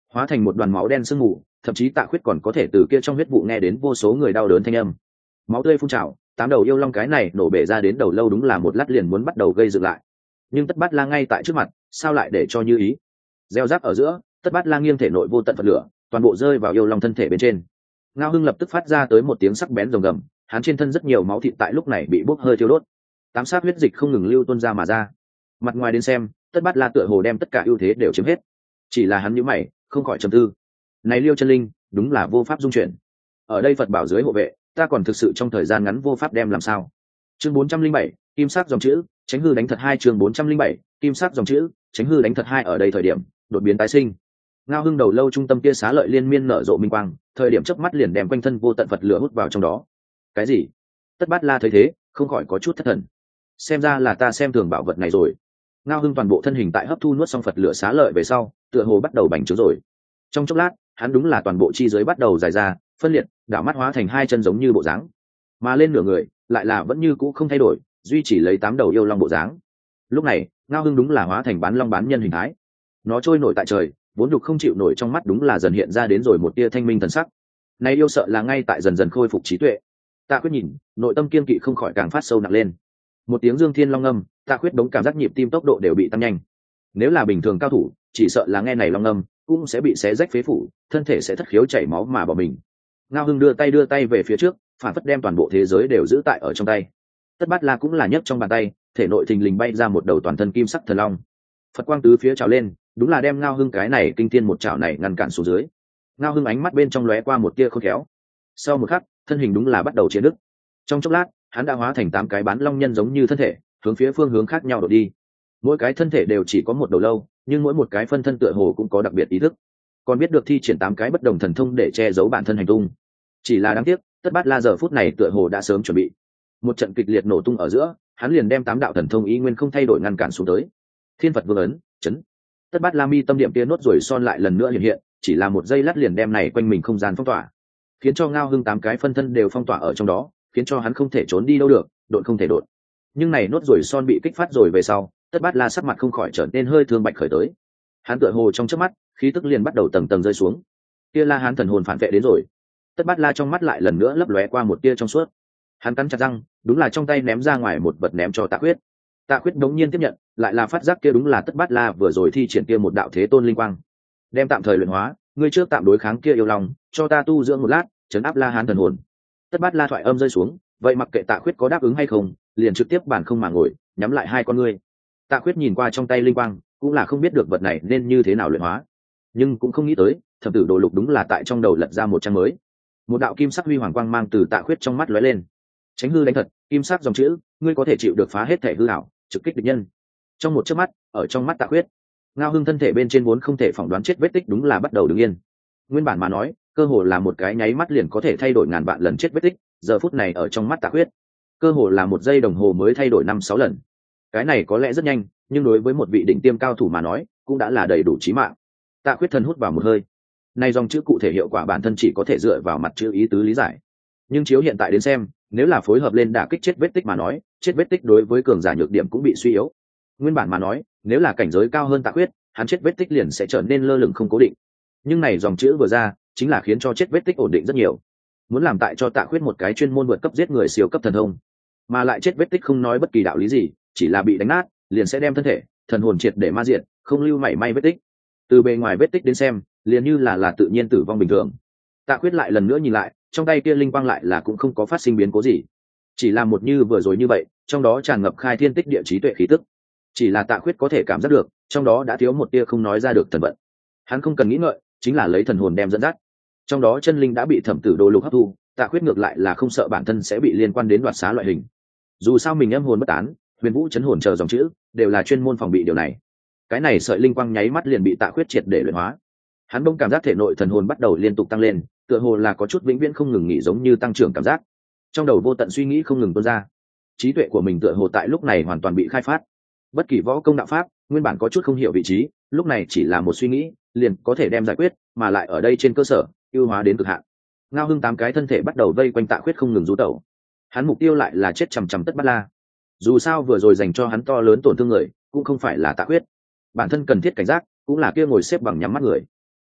hóa thành một đoàn máu đen sương mù, thậm chí Tạ Khuyết còn có thể từ kia trong huyết vụ nghe đến vô số người đau đớn thanh âm. Máu tươi phun trào, tám đầu yêu long cái này nổ bể ra đến đầu lâu đúng là một lát liền muốn bắt đầu gây dựng lại. Nhưng Tất Bát La ngay tại trước mặt, sao lại để cho như ý? Gieo rác ở giữa, Tất Bát La nghiêng thể nội vô tận Phật lửa, toàn bộ rơi vào yêu long thân thể bên trên. Ngao Hưng lập tức phát ra tới một tiếng sắc bén rồng gầm, hắn trên thân rất nhiều máu thịt tại lúc này bị bốc hơi thiêu đốt, tám sát huyết dịch không ngừng lưu tuôn ra mà ra. Mặt ngoài đến xem, Tất Bát La tựa hồ đem tất cả ưu thế đều chiếm hết, chỉ là hắn nhíu mày, không khỏi trầm tư. Này Liêu Chân Linh, đúng là vô pháp dung chuyển. Ở đây Phật bảo dưới hộ vệ, ta còn thực sự trong thời gian ngắn vô pháp đem làm sao? Chương 407, kim sắc dòng chữ, tránh hư đánh thật hai. Chương 407, kim sắc dòng chữ, tránh hư đánh thật hai. Ở đây thời điểm đột biến tái sinh, Ngao Hưng đầu lâu trung tâm kia xá lợi liên miên nở rộ minh quang, thời điểm chớp mắt liền đem quanh thân vô tận Phật lửa hút vào trong đó. Cái gì? Tất Bát La thấy thế, không khỏi có chút thất thần. Xem ra là ta xem thường bảo vật này rồi. Ngao Hưng toàn bộ thân hình tại hấp thu nuốt xong Phật lửa xá lợi về sau, tựa hồ bắt đầu bành trướng rồi. Trong chốc lát, hắn đúng là toàn bộ chi giới bắt đầu dài ra, phân liệt, đảo mắt hóa thành hai chân giống như bộ dáng, mà lên nửa người lại là vẫn như cũ không thay đổi, duy chỉ lấy tám đầu yêu long bộ dáng. Lúc này, Ngao Hưng đúng là hóa thành bán long bán nhân hình thái, nó trôi nổi tại trời, vốn đục không chịu nổi, trong mắt đúng là dần hiện ra đến rồi một tia thanh minh thần sắc. Này yêu sợ là ngay tại dần dần khôi phục trí tuệ. Tạ Khuyết nhìn, nội tâm kiên kỵ không khỏi càng phát sâu nặng lên. Một tiếng dương thiên long ngâm, Tạ Khuyết đống cảm giác nhịp tim tốc độ đều bị tăng nhanh. Nếu là bình thường cao thủ, chỉ sợ là nghe này long ngâm cũng sẽ bị xé rách phế phủ, thân thể sẽ thất khiếu chảy máu mà bỏ mình. Ngao Hưng đưa tay về phía trước, phản phất đem toàn bộ thế giới đều giữ tại ở trong tay. Tất Bát La cũng là nhấc trong bàn tay, thể nội thình lình bay ra một đầu toàn thân kim sắc thần long. Phật quang tứ phía trào lên, đúng là đem Ngao Hưng cái này kinh thiên một chảo này ngăn cản xuống dưới. Ngao Hưng ánh mắt bên trong lóe qua một tia khôn khéo. Sau một khắc, thân hình đúng là bắt đầu chia đứt. Trong chốc lát, hắn đã hóa thành tám cái bán long nhân giống như thân thể, hướng phía phương hướng khác nhau đổ đi. Mỗi cái thân thể đều chỉ có một đầu lâu, nhưng mỗi một cái phân thân tựa hồ cũng có đặc biệt ý thức, còn biết được thi triển tám cái bất đồng thần thông để che giấu bản thân hành tung. Chỉ là đáng tiếc, Tất Bát La giờ phút này tựa hồ đã sớm chuẩn bị. Một trận kịch liệt nổ tung ở giữa, hắn liền đem tám đạo thần thông ý nguyên không thay đổi ngăn cản xuống tới. Thiên Phật Vương ấn, chấn. Tất Bát La mi tâm điểm kia nốt rồi son lại lần nữa hiện hiện, chỉ là một giây lát liền đem này quanh mình không gian phong tỏa, khiến cho Ngao Hưng tám cái phân thân đều phong tỏa ở trong đó, khiến cho hắn không thể trốn đi đâu được, độn không thể độn. Nhưng này nốt rồi son bị kích phát rồi về sau, Tất Bát La sắc mặt không khỏi trở nên hơi thương bạch khởi tới. Hắn tựa hồ trong chớp mắt, khí tức liền bắt đầu tầng tầng rơi xuống. Kia La Hán thần hồn phản vệ đến rồi. Tất Bát La trong mắt lại lần nữa lấp lóe qua một tia trong suốt. Hắn cắn chặt răng, đúng là trong tay ném ra ngoài một vật ném cho Tạ Khuyết. Tạ Khuyết đống nhiên tiếp nhận, lại là phát giác kia đúng là Tất Bát La vừa rồi thi triển kia một đạo thế tôn linh quang. Đem tạm thời luyện hóa, ngươi trước tạm đối kháng kia yêu lòng, cho ta tu dưỡng một lát, trấn áp La Hán thần hồn. Tất Bát La thoại âm rơi xuống, vậy mặc kệ Tạ Khuyết có đáp ứng hay không, liền trực tiếp bản không mà ngồi, nhắm lại hai con ngươi. Tạ Khuyết nhìn qua trong tay linh quang, cũng là không biết được vật này nên như thế nào luyện hóa, nhưng cũng không nghĩ tới, thập tử đồ lục đúng là tại trong đầu lật ra một trang mới. Một đạo kim sắc huy hoàng quang mang từ Tạ Khuyết trong mắt lóe lên. Tránh hư đánh thật, kim sắc dòng chữ, ngươi có thể chịu được phá hết thể hư ảo, trực kích địch nhân. Trong một chớp mắt, ở trong mắt Tạ Khuyết, Ngao Hưng thân thể bên trên vốn không thể phỏng đoán chết vết tích đúng là bắt đầu đứng yên. Nguyên bản mà nói, cơ hồ là một cái nháy mắt liền có thể thay đổi ngàn vạn lần chết vết tích, giờ phút này ở trong mắt Tạ Khuyết, cơ hồ là một giây đồng hồ mới thay đổi 5-6 lần. Cái này có lẽ rất nhanh, nhưng đối với một vị đỉnh tiêm cao thủ mà nói, cũng đã là đầy đủ chí mạng. Tạ Khuyết thần hút vào một hơi. Này dòng chữ cụ thể hiệu quả bản thân chỉ có thể dựa vào mặt chữ ý tứ lý giải. Nhưng chiếu hiện tại đến xem, nếu là phối hợp lên đả kích chết vết tích mà nói, chết vết tích đối với cường giả nhược điểm cũng bị suy yếu. Nguyên bản mà nói, nếu là cảnh giới cao hơn Tạ Khuyết, hắn chết vết tích liền sẽ trở nên lơ lửng không cố định. Nhưng này dòng chữ vừa ra, chính là khiến cho chết vết tích ổn định rất nhiều. Muốn làm tại cho Tạ Khuyết một cái chuyên môn vượt cấp giết người siêu cấp thần thông, mà lại chết vết tích không nói bất kỳ đạo lý gì, chỉ là bị đánh nát, liền sẽ đem thân thể, thần hồn triệt để ma diệt, không lưu mảy may vết tích. Từ bề ngoài vết tích đến xem, liền như là tự nhiên tử vong bình thường. Tạ Khuyết lại lần nữa nhìn lại, trong tay kia linh quang lại là cũng không có phát sinh biến cố gì, chỉ là một như vừa rồi như vậy, trong đó tràn ngập khai thiên tích địa trí tuệ khí tức. Chỉ là Tạ Khuyết có thể cảm giác được, trong đó đã thiếu một tia không nói ra được thần vận. Hắn không cần nghĩ ngợi, chính là lấy thần hồn đem dẫn dắt. Trong đó chân linh đã bị thẩm tử đồ lục hấp thu, Tạ Khuyết ngược lại là không sợ bản thân sẽ bị liên quan đến đoạt xá loại hình. Dù sao mình âm hồn bất tán, huyền vũ chấn hồn chờ dòng chữ đều là chuyên môn phòng bị điều này. Cái này sợi linh quang nháy mắt liền bị Tạ Khuyết triệt để luyện hóa. Hắn bỗng cảm giác thể nội thần hồn bắt đầu liên tục tăng lên, tựa hồ là có chút vĩnh viễn không ngừng nghỉ, giống như tăng trưởng cảm giác. Trong đầu vô tận suy nghĩ không ngừng tuôn ra. Trí tuệ của mình tựa hồ tại lúc này hoàn toàn bị khai phát. Bất kỳ võ công đạo pháp, nguyên bản có chút không hiểu vị trí, lúc này chỉ là một suy nghĩ, liền có thể đem giải quyết, mà lại ở đây trên cơ sở ưu hóa đến cực hạn. Ngao Hưng tám cái thân thể bắt đầu vây quanh Tạ Khuyết không ngừng rú tẩu. Hắn mục tiêu lại là chết chằm chằm Tất Bát La. Dù sao vừa rồi dành cho hắn to lớn tổn thương người, cũng không phải là Tạ Khuyết. Bản thân cần thiết cảnh giác, cũng là kia ngồi xếp bằng nhắm mắt người.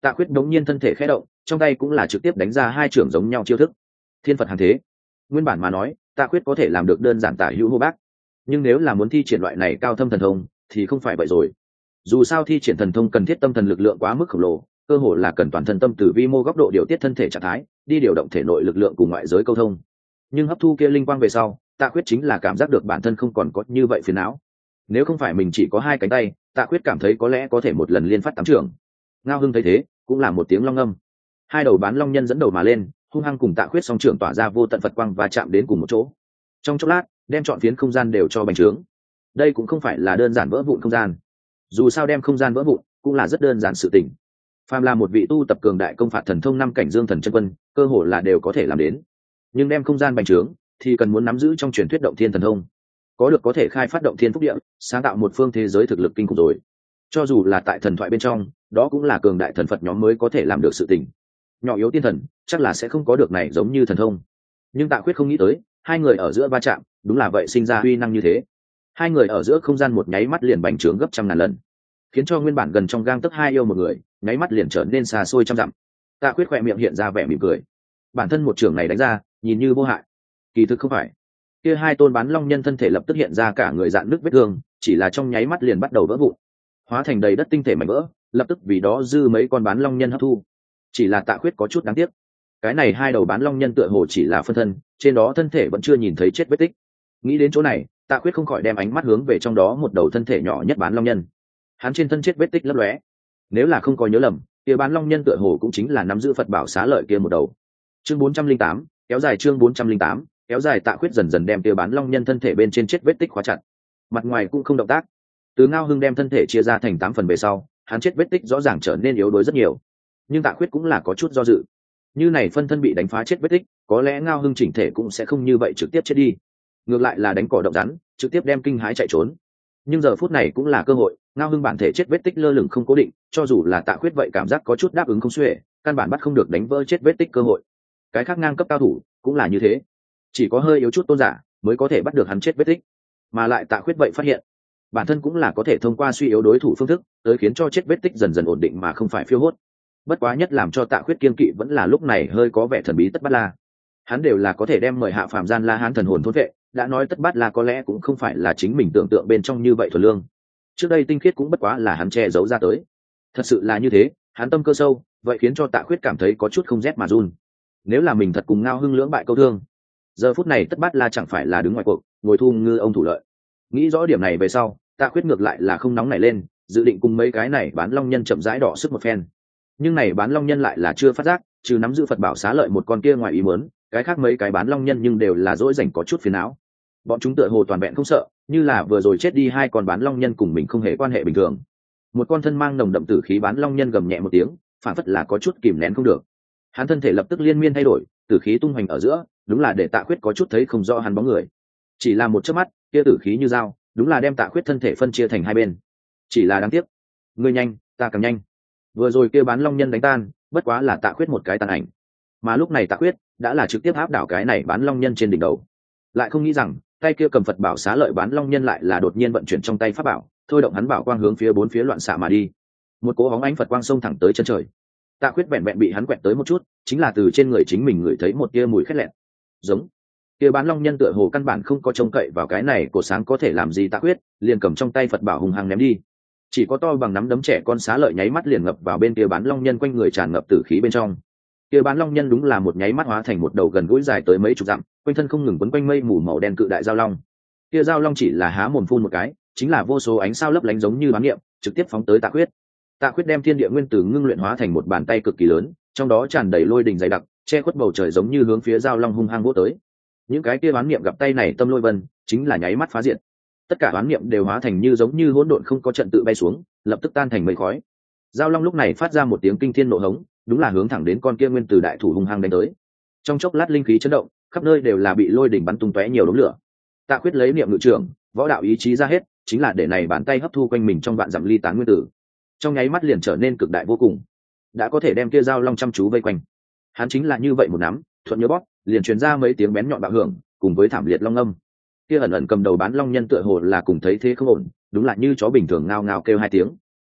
Tạ Khuyết đống nhiên thân thể khẽ động, trong tay cũng là trực tiếp đánh ra hai trưởng giống nhau chiêu thức. Thiên Phật hàng thế. Nguyên bản mà nói, Tạ Khuyết có thể làm được đơn giản tả hữu hô bác, nhưng nếu là muốn thi triển loại này cao thâm thần thông thì không phải vậy rồi. Dù sao thi triển thần thông cần thiết tâm thần lực lượng quá mức khổng lồ, cơ hồ là cần toàn thân tâm từ vi mô góc độ điều tiết thân thể trạng thái, đi điều động thể nội lực lượng cùng ngoại giới câu thông. Nhưng hấp thu kia linh quang về sau, Tạ Khuyết chính là cảm giác được bản thân không còn có như vậy phiền não. Nếu không phải mình chỉ có hai cánh tay, Tạ Khuyết cảm thấy có lẽ có thể một lần liên phát tám trưởng. Ngao Hưng thấy thế, cũng là một tiếng long âm. Hai đầu bán long nhân dẫn đầu mà lên, hung hăng cùng Tạ Khuyết song trưởng tỏa ra vô tận Phật quang và chạm đến cùng một chỗ. Trong chốc lát, đem chọn phiến không gian đều cho bành trướng. Đây cũng không phải là đơn giản vỡ vụn không gian. Dù sao đem không gian vỡ vụn cũng là rất đơn giản sự tình. Phàm là một vị tu tập cường đại công phạt thần thông năm cảnh dương thần chân quân, cơ hồ là đều có thể làm đến. Nhưng đem không gian bành trướng thì cần muốn nắm giữ trong truyền thuyết động thiên thần thông, có được có thể khai phát động thiên phúc địa, sáng tạo một phương thế giới thực lực kinh khủng rồi. Cho dù là tại thần thoại bên trong, đó cũng là cường đại thần Phật nhóm mới có thể làm được sự tình. Nhỏ yếu tiên thần chắc là sẽ không có được này giống như thần thông. Nhưng Tạ Khuyết không nghĩ tới, hai người ở giữa va chạm, đúng là vậy sinh ra uy năng như thế. Hai người ở giữa không gian một nháy mắt liền bành trướng gấp trăm ngàn lần, khiến cho nguyên bản gần trong gang tấc hai yêu một người, nháy mắt liền trở nên xa xôi trăm dặm. Tạ Khuyết khỏe miệng hiện ra vẻ mỉm cười. Bản thân một trường này đánh ra, nhìn như vô hại, kỳ thực không phải. Kia hai tôn bán long nhân thân thể lập tức hiện ra cả người dạn nứt vết thương, chỉ là trong nháy mắt liền bắt đầu vỡ vụn, hóa thành đầy đất tinh thể mảnh vỡ, lập tức vì đó dư mấy con bán long nhân hấp thu. Chỉ là Tạ Khuyết có chút đáng tiếc, cái này hai đầu bán long nhân tựa hồ chỉ là phân thân, trên đó thân thể vẫn chưa nhìn thấy chết vết tích. Nghĩ đến chỗ này, Tạ Khuyết không khỏi đem ánh mắt hướng về trong đó một đầu thân thể nhỏ nhất bán long nhân. Hắn trên thân chết vết tích lấp lóe, nếu là không có nhớ lầm, kia bán long nhân tựa hồ cũng chính là nắm giữ Phật bảo xá lợi kia một đầu. Chương 408, kéo dài chương 408, kéo dài. Tạ Khuyết dần dần đem kia bán long nhân thân thể bên trên chết vết tích khóa chặt, mặt ngoài cũng không động tác. Từ Ngao Hưng đem thân thể chia ra thành 8 phần về sau, hắn chết vết tích rõ ràng trở nên yếu đuối rất nhiều. Nhưng Tạ Khuyết cũng là có chút do dự. Như này phân thân bị đánh phá chết vết tích, có lẽ Ngao Hưng chỉnh thể cũng sẽ không như vậy trực tiếp chết đi, ngược lại là đánh cỏ động rắn, trực tiếp đem kinh hãi chạy trốn. Nhưng giờ phút này cũng là cơ hội, Ngao Hưng bản thể chết vết tích lơ lửng không cố định, cho dù là Tạ Khuyết vậy cảm giác có chút đáp ứng không xuể, căn bản bắt không được đánh vỡ chết vết tích cơ hội. Cái khác ngang cấp cao thủ cũng là như thế, chỉ có hơi yếu chút tôn giả mới có thể bắt được hắn chết vết tích. Mà lại Tạ Khuyết vậy phát hiện, bản thân cũng là có thể thông qua suy yếu đối thủ phương thức tới khiến cho chết vết tích dần dần ổn định mà không phải phiêu hốt. Bất quá nhất làm cho Tạ Khuyết kiên kỵ vẫn là lúc này hơi có vẻ thần bí Tất Bát La. Hắn đều là có thể đem mời hạ phàm gian La Hán thần hồn thôn vệ, đã nói Tất Bát La có lẽ cũng không phải là chính mình tưởng tượng bên trong như vậy thuần lương. Trước đây tinh khiết cũng bất quá là hắn che giấu ra tới. Thật sự là như thế, hắn tâm cơ sâu, vậy khiến cho Tạ Khuyết cảm thấy có chút không rét mà run. Nếu là mình thật cùng Ngao Hưng lưỡng bại câu thương, giờ phút này Tất Bát La chẳng phải là đứng ngoài cuộc, ngồi thu ngư ông thủ lợi. Nghĩ rõ điểm này về sau, Tạ Khuyết ngược lại là không nóng nảy lên, dự định cùng mấy cái này bán long nhân chậm rãi đỏ sức một phen. Nhưng này bán long nhân lại là chưa phát giác, trừ nắm giữ Phật bảo xá lợi một con kia ngoài ý muốn, cái khác mấy cái bán long nhân nhưng đều là dỗi rảnh có chút phiền não. Bọn chúng tựa hồ toàn vẹn không sợ, như là vừa rồi chết đi hai con bán long nhân cùng mình không hề quan hệ bình thường. Một con thân mang nồng đậm tử khí bán long nhân gầm nhẹ một tiếng, phản phất là có chút kìm nén không được. Hắn thân thể lập tức liên miên thay đổi, tử khí tung hoành ở giữa, đúng là để Tạ Khuyết có chút thấy không rõ hắn bóng người. Chỉ là một chớp mắt, kia tử khí như dao, đúng là đem Tạ Khuyết thân thể phân chia thành hai bên. Chỉ là đáng tiếc, ngươi nhanh, ta càng nhanh. Vừa rồi kia bán long nhân đánh tan, bất quá là Tạ Khuyết một cái tàn ảnh. Mà lúc này Tạ Khuyết đã là trực tiếp áp đảo cái này bán long nhân trên đỉnh đầu. Lại không nghĩ rằng, tay kia cầm Phật bảo xá lợi bán long nhân lại là đột nhiên vận chuyển trong tay pháp bảo, thôi động hắn bảo quang hướng phía bốn phía loạn xạ mà đi. Một cỗ hóng ánh Phật quang xông thẳng tới chân trời. Tạ Khuyết vẹn vẹn bị hắn quẹt tới một chút, chính là từ trên người chính mình ngửi thấy một tia mùi khét lẹt. Giống. Kia bán long nhân tựa hồ căn bản không có trông cậy vào cái này cổ sáng có thể làm gì Tạ Khuyết, liền cầm trong tay Phật bảo hùng hăng ném đi. Chỉ có to bằng nắm đấm trẻ con xá lợi nháy mắt liền ngập vào bên kia bán long nhân, quanh người tràn ngập tử khí bên trong. Kia bán long nhân đúng là một nháy mắt hóa thành một đầu gần gũi dài tới mấy chục dặm, quanh thân không ngừng quấn quanh mây mù màu đen cự đại giao long. Kia giao long chỉ là há mồm phun một cái, chính là vô số ánh sao lấp lánh giống như bán niệm, trực tiếp phóng tới Tạ Khuyết. Tạ Khuyết đem thiên địa nguyên tử ngưng luyện hóa thành một bàn tay cực kỳ lớn, trong đó tràn đầy lôi đình dày đặc, che khuất bầu trời giống như hướng phía giao long hung hăng vỗ tới. Những cái kia bán niệm gặp tay này tâm lôi vân, chính là nháy mắt phá diệt. Tất cả bán niệm đều hóa thành như giống như hỗn độn không có trận tự bay xuống, lập tức tan thành mây khói. Giao long lúc này phát ra một tiếng kinh thiên nộ hống, đúng là hướng thẳng đến con kia nguyên tử đại thủ hung hăng đánh tới. Trong chốc lát linh khí chấn động, khắp nơi đều là bị lôi đỉnh bắn tung tóe nhiều đống lửa. Tạ Khuyết lấy niệm ngự trưởng, võ đạo ý chí ra hết, chính là để này bàn tay hấp thu quanh mình trong vạn dặm ly tán nguyên tử. Trong nháy mắt liền trở nên cực đại vô cùng, đã có thể đem kia giao long chăm chú vây quanh. Hắn chính là như vậy một nắm, thuận nhớ bóp, liền truyền ra mấy tiếng bén nhọn bạo hưởng, cùng với thảm liệt long âm. Kia ẩn ẩn cầm đầu bán long nhân tựa hồ là cùng thấy thế không ổn, đúng là như chó bình thường ngao ngao kêu hai tiếng.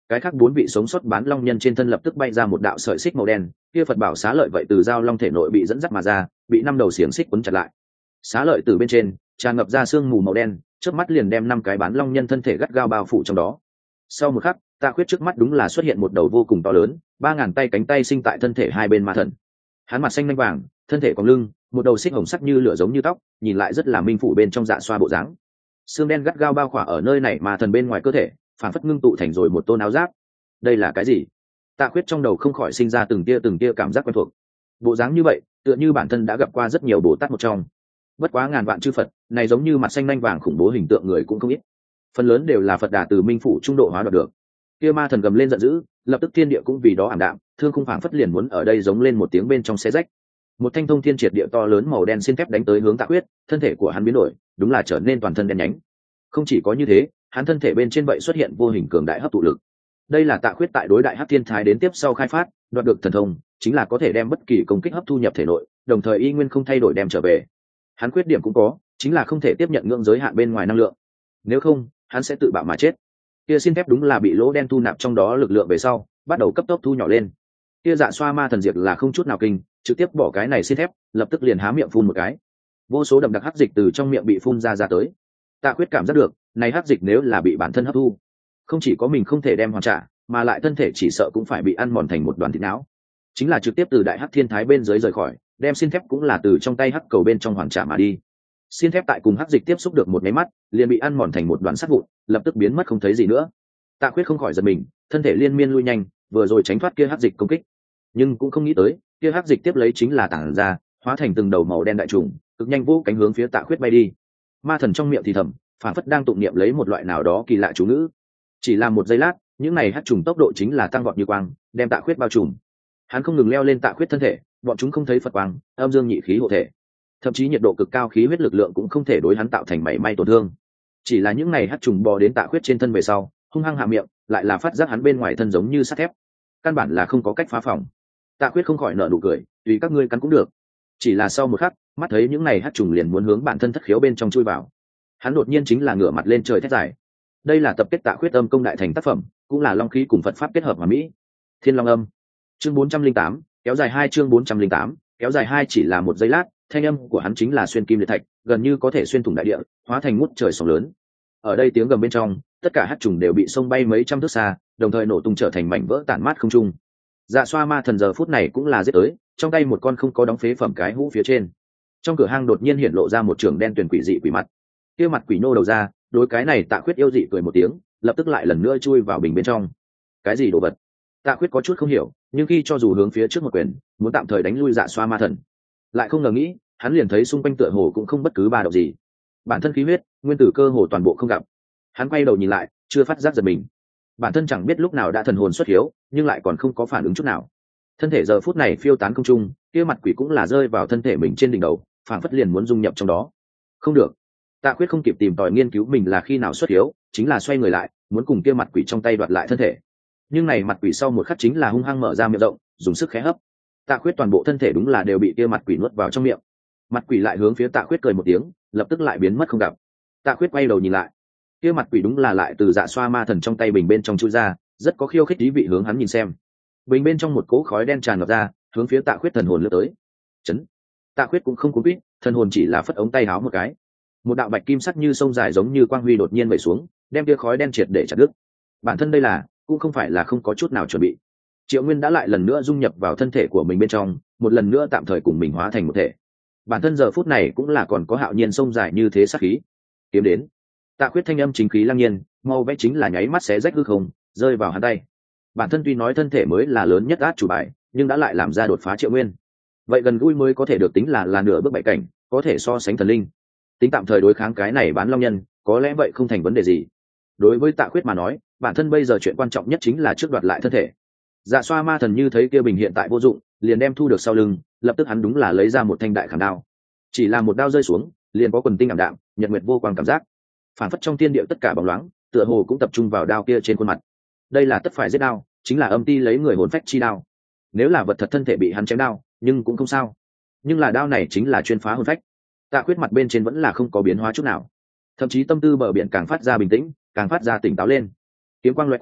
cái khác 4 vị sống sót bán long nhân trên thân lập tức bay ra một đạo sợi xích màu đen, kia Phật bảo xá lợi vậy từ giao long thể nội bị dẫn dắt mà ra, bị 5 đầu xiềng xích quấn chặt lại. Xá lợi từ bên trên tràn ngập ra sương mù màu đen, chớp mắt liền đem 5 cái bán long nhân thân thể gắt gao bao phủ trong đó. Sau một khắc, Tạ Khuyết trước mắt đúng là xuất hiện một đầu vô cùng to lớn, 3000 tay cánh tay sinh tại thân thể hai bên ma thần. Hắn mặt xanh nhanh vàng, thân thể cong lưng, một đầu xích hồng sắc như lửa giống như tóc, nhìn lại rất là minh phủ bên trong dạ xoa bộ dáng. Xương đen gắt gao bao khỏa ở nơi này mà thần bên ngoài cơ thể, phản phất ngưng tụ thành rồi một tôn áo giáp. Đây là cái gì? Tạ Khuyết trong đầu không khỏi sinh ra từng tia cảm giác quen thuộc. Bộ dáng như vậy, tựa như bản thân đã gặp qua rất nhiều Bồ Tát một trong. Bất quá ngàn vạn chư Phật, này giống như mặt xanh nhanh vàng khủng bố hình tượng người cũng không ít. Phần lớn đều là Phật Đà từ minh phủ trung độ hóa đoạt được. Kia ma thần gầm lên giận dữ, lập tức thiên địa cũng vì đó ảm đạm, thương khung phảng phất liền muốn ở đây giống lên một tiếng bên trong xé rách. Một thanh thông thiên triệt địa to lớn màu đen xin thép đánh tới hướng Tạ Khuyết, thân thể của hắn biến đổi, đúng là trở nên toàn thân đen nhánh. Không chỉ có như thế, hắn thân thể bên trên vậy xuất hiện vô hình cường đại hấp thụ lực. Đây là Tạ Khuyết tại đối đại hắc thiên thái đến tiếp sau khai phát, đoạt được thần thông, chính là có thể đem bất kỳ công kích hấp thu nhập thể nội, đồng thời y nguyên không thay đổi đem trở về. Hắn khuyết điểm cũng có, chính là không thể tiếp nhận ngưỡng giới hạn bên ngoài năng lượng. Nếu không, hắn sẽ tự bạo mà chết. Kia xin thép đúng là bị lỗ đen thu nạp trong đó lực lượng về sau, bắt đầu cấp tốc thu nhỏ lên. Kia dạ xoa ma thần diệt là không chút nào kinh, trực tiếp bỏ cái này xin thép, lập tức liền há miệng phun một cái. Vô số đậm đặc hắc dịch từ trong miệng bị phun ra tới. Tạ Khuyết cảm giác được, này hắc dịch nếu là bị bản thân hấp thu, không chỉ có mình không thể đem hoàn trả, mà lại thân thể chỉ sợ cũng phải bị ăn mòn thành một đoàn thịt não. Chính là trực tiếp từ đại hắc thiên thái bên dưới rời khỏi, đem xin thép cũng là từ trong tay hắc cầu bên trong hoàn trả mà đi. Xin thép tại cùng hắc dịch tiếp xúc được một máy mắt, liền bị ăn mòn thành một đoàn sắt vụn, lập tức biến mất không thấy gì nữa. Tạ Khuyết không khỏi giật mình, thân thể liên miên lui nhanh, vừa rồi tránh thoát kia hắc dịch công kích, nhưng cũng không nghĩ tới, kia hắc dịch tiếp lấy chính là tản ra, hóa thành từng đầu màu đen đại trùng, cực nhanh vỗ cánh hướng phía Tạ Khuyết bay đi. Ma thần trong miệng thì thầm, phản phất đang tụng niệm lấy một loại nào đó kỳ lạ chú ngữ. Chỉ là một giây lát, những này hắc trùng tốc độ chính là tăng vọt như quang, đem Tạ Khuyết bao trùm. Hắn không ngừng leo lên Tạ Khuyết thân thể, bọn chúng không thấy Phật quang, âm dương nhị khí hộ thể, thậm chí nhiệt độ cực cao khí huyết lực lượng cũng không thể đối hắn tạo thành mảy may tổn thương. Chỉ là những này hắc trùng bò đến Tạ Khuyết trên thân về sau, hung hăng hạ miệng, lại là phát giác hắn bên ngoài thân giống như sắt thép, căn bản là không có cách phá phòng. Tạ Khuyết không khỏi nở nụ cười, tùy các ngươi cắn cũng được. Chỉ là sau một khắc, mắt thấy những này hắc trùng liền muốn hướng bản thân thất khiếu bên trong chui vào, hắn đột nhiên chính là ngửa mặt lên trời thét dài. Đây là tập kết Tạ Khuyết âm công đại thành tác phẩm, cũng là long khí cùng Phật pháp kết hợp hoàn mỹ. Thiên Long Âm, chương 408, kéo dài 2 chương 408, kéo dài 2 chỉ là một giây lát, thanh âm của hắn chính là xuyên kim liệt thạch, gần như có thể xuyên thủng đại địa, hóa thành ngút trời sóng lớn. Ở đây tiếng gầm bên trong, tất cả hắc trùng đều bị xông bay mấy trăm thước xa, đồng thời nổ tung trở thành mảnh vỡ tản mát không trung. Dạ xoa ma thần giờ phút này cũng là giết tới, trong tay một con không có đóng phế phẩm cái hũ phía trên. Trong cửa hang đột nhiên hiện lộ ra một trường đen tuyền quỷ dị quỷ mặt. Kia mặt quỷ nô đầu ra, đối cái này Tạ Khuyết yêu dị cười một tiếng, lập tức lại lần nữa chui vào bình bên trong. Cái gì đồ vật? Tạ Khuyết có chút không hiểu, nhưng khi cho dù hướng phía trước một quyền, muốn tạm thời đánh lui dạ xoa ma thần, lại không ngờ nghĩ, hắn liền thấy xung quanh tựa hồ cũng không bất cứ ba động gì. Bản thân khí huyết, nguyên tử cơ hồ toàn bộ không gặp. Hắn quay đầu nhìn lại, chưa phát giác giật mình. Bản thân chẳng biết lúc nào đã thần hồn xuất hiếu, nhưng lại còn không có phản ứng chút nào. Thân thể giờ phút này phiêu tán không trung, kia mặt quỷ cũng là rơi vào thân thể mình trên đỉnh đầu, phảng phất liền muốn dung nhập trong đó. Không được. Tạ Khuyết không kịp tìm tòi nghiên cứu mình là khi nào xuất hiếu, chính là xoay người lại, muốn cùng kia mặt quỷ trong tay đoạt lại thân thể. Nhưng này mặt quỷ sau một khắc chính là hung hăng mở ra miệng rộng, dùng sức khẽ hấp. Tạ Khuyết toàn bộ thân thể đúng là đều bị kia mặt quỷ nuốt vào trong miệng. Mặt quỷ lại hướng phía Tạ Khuyết cười một tiếng, lập tức lại biến mất không gặp. Tạ Khuyết quay đầu nhìn lại, kia mặt quỷ đúng là lại từ dạ xoa ma thần trong tay bình bên trong chui ra, rất có khiêu khích ý vị hướng hắn nhìn xem. Bình bên trong một cỗ khói đen tràn ngập ra, hướng phía Tạ Khuyết thần hồn lướt tới. Chấn. Tạ Khuyết cũng không cuốn quýt, thần hồn chỉ là phất ống tay áo một cái, một đạo bạch kim sắc như sông dài giống như quang huy đột nhiên vẩy xuống, đem kia khói đen triệt để chặt đứt. Bản thân đây là cũng không phải là không có chút nào chuẩn bị. Triệu Nguyên đã lại lần nữa dung nhập vào thân thể của mình bên trong, một lần nữa tạm thời cùng mình hóa thành một thể. Bản thân giờ phút này cũng là còn có hạo nhiên sông dài như thế sát khí. Kiếm đến. Tạ Khuyết thanh âm chính khí lăng nhiên, mau vẽ chính là nháy mắt xé rách hư không, rơi vào hắn tay. Bản thân tuy nói thân thể mới là lớn nhất át chủ bài, nhưng đã lại làm ra đột phá Triệu Nguyên. Vậy gần gũi mới có thể được tính là nửa bước bảy cảnh, có thể so sánh thần linh. Tính tạm thời đối kháng cái này bán long nhân, có lẽ vậy không thành vấn đề gì. Đối với Tạ Khuyết mà nói, bản thân bây giờ chuyện quan trọng nhất chính là trước đoạt lại thân thể. Dạ xoa ma thần như thấy kia bình hiện tại vô dụng, liền đem thu được sau lưng, lập tức hắn đúng là lấy ra một thanh đại khảm đao. Chỉ là một đao rơi xuống, liền có quần tinh ảm đạm, nhật nguyệt vô quang cảm giác. Phản phất trong thiên địa tất cả bóng loáng, tựa hồ cũng tập trung vào đao kia trên khuôn mặt. Đây là tất phải giết đao, chính là âm ti lấy người hồn phách chi đao. Nếu là vật thật thân thể bị hắn chém đao, nhưng cũng không sao. Nhưng là đao này chính là chuyên phá hồn phách. Tạ Khuyết mặt bên trên vẫn là không có biến hóa chút nào, thậm chí tâm tư bờ biển càng phát ra bình tĩnh, càng phát ra tỉnh táo lên. Kiếm quang lóe qua,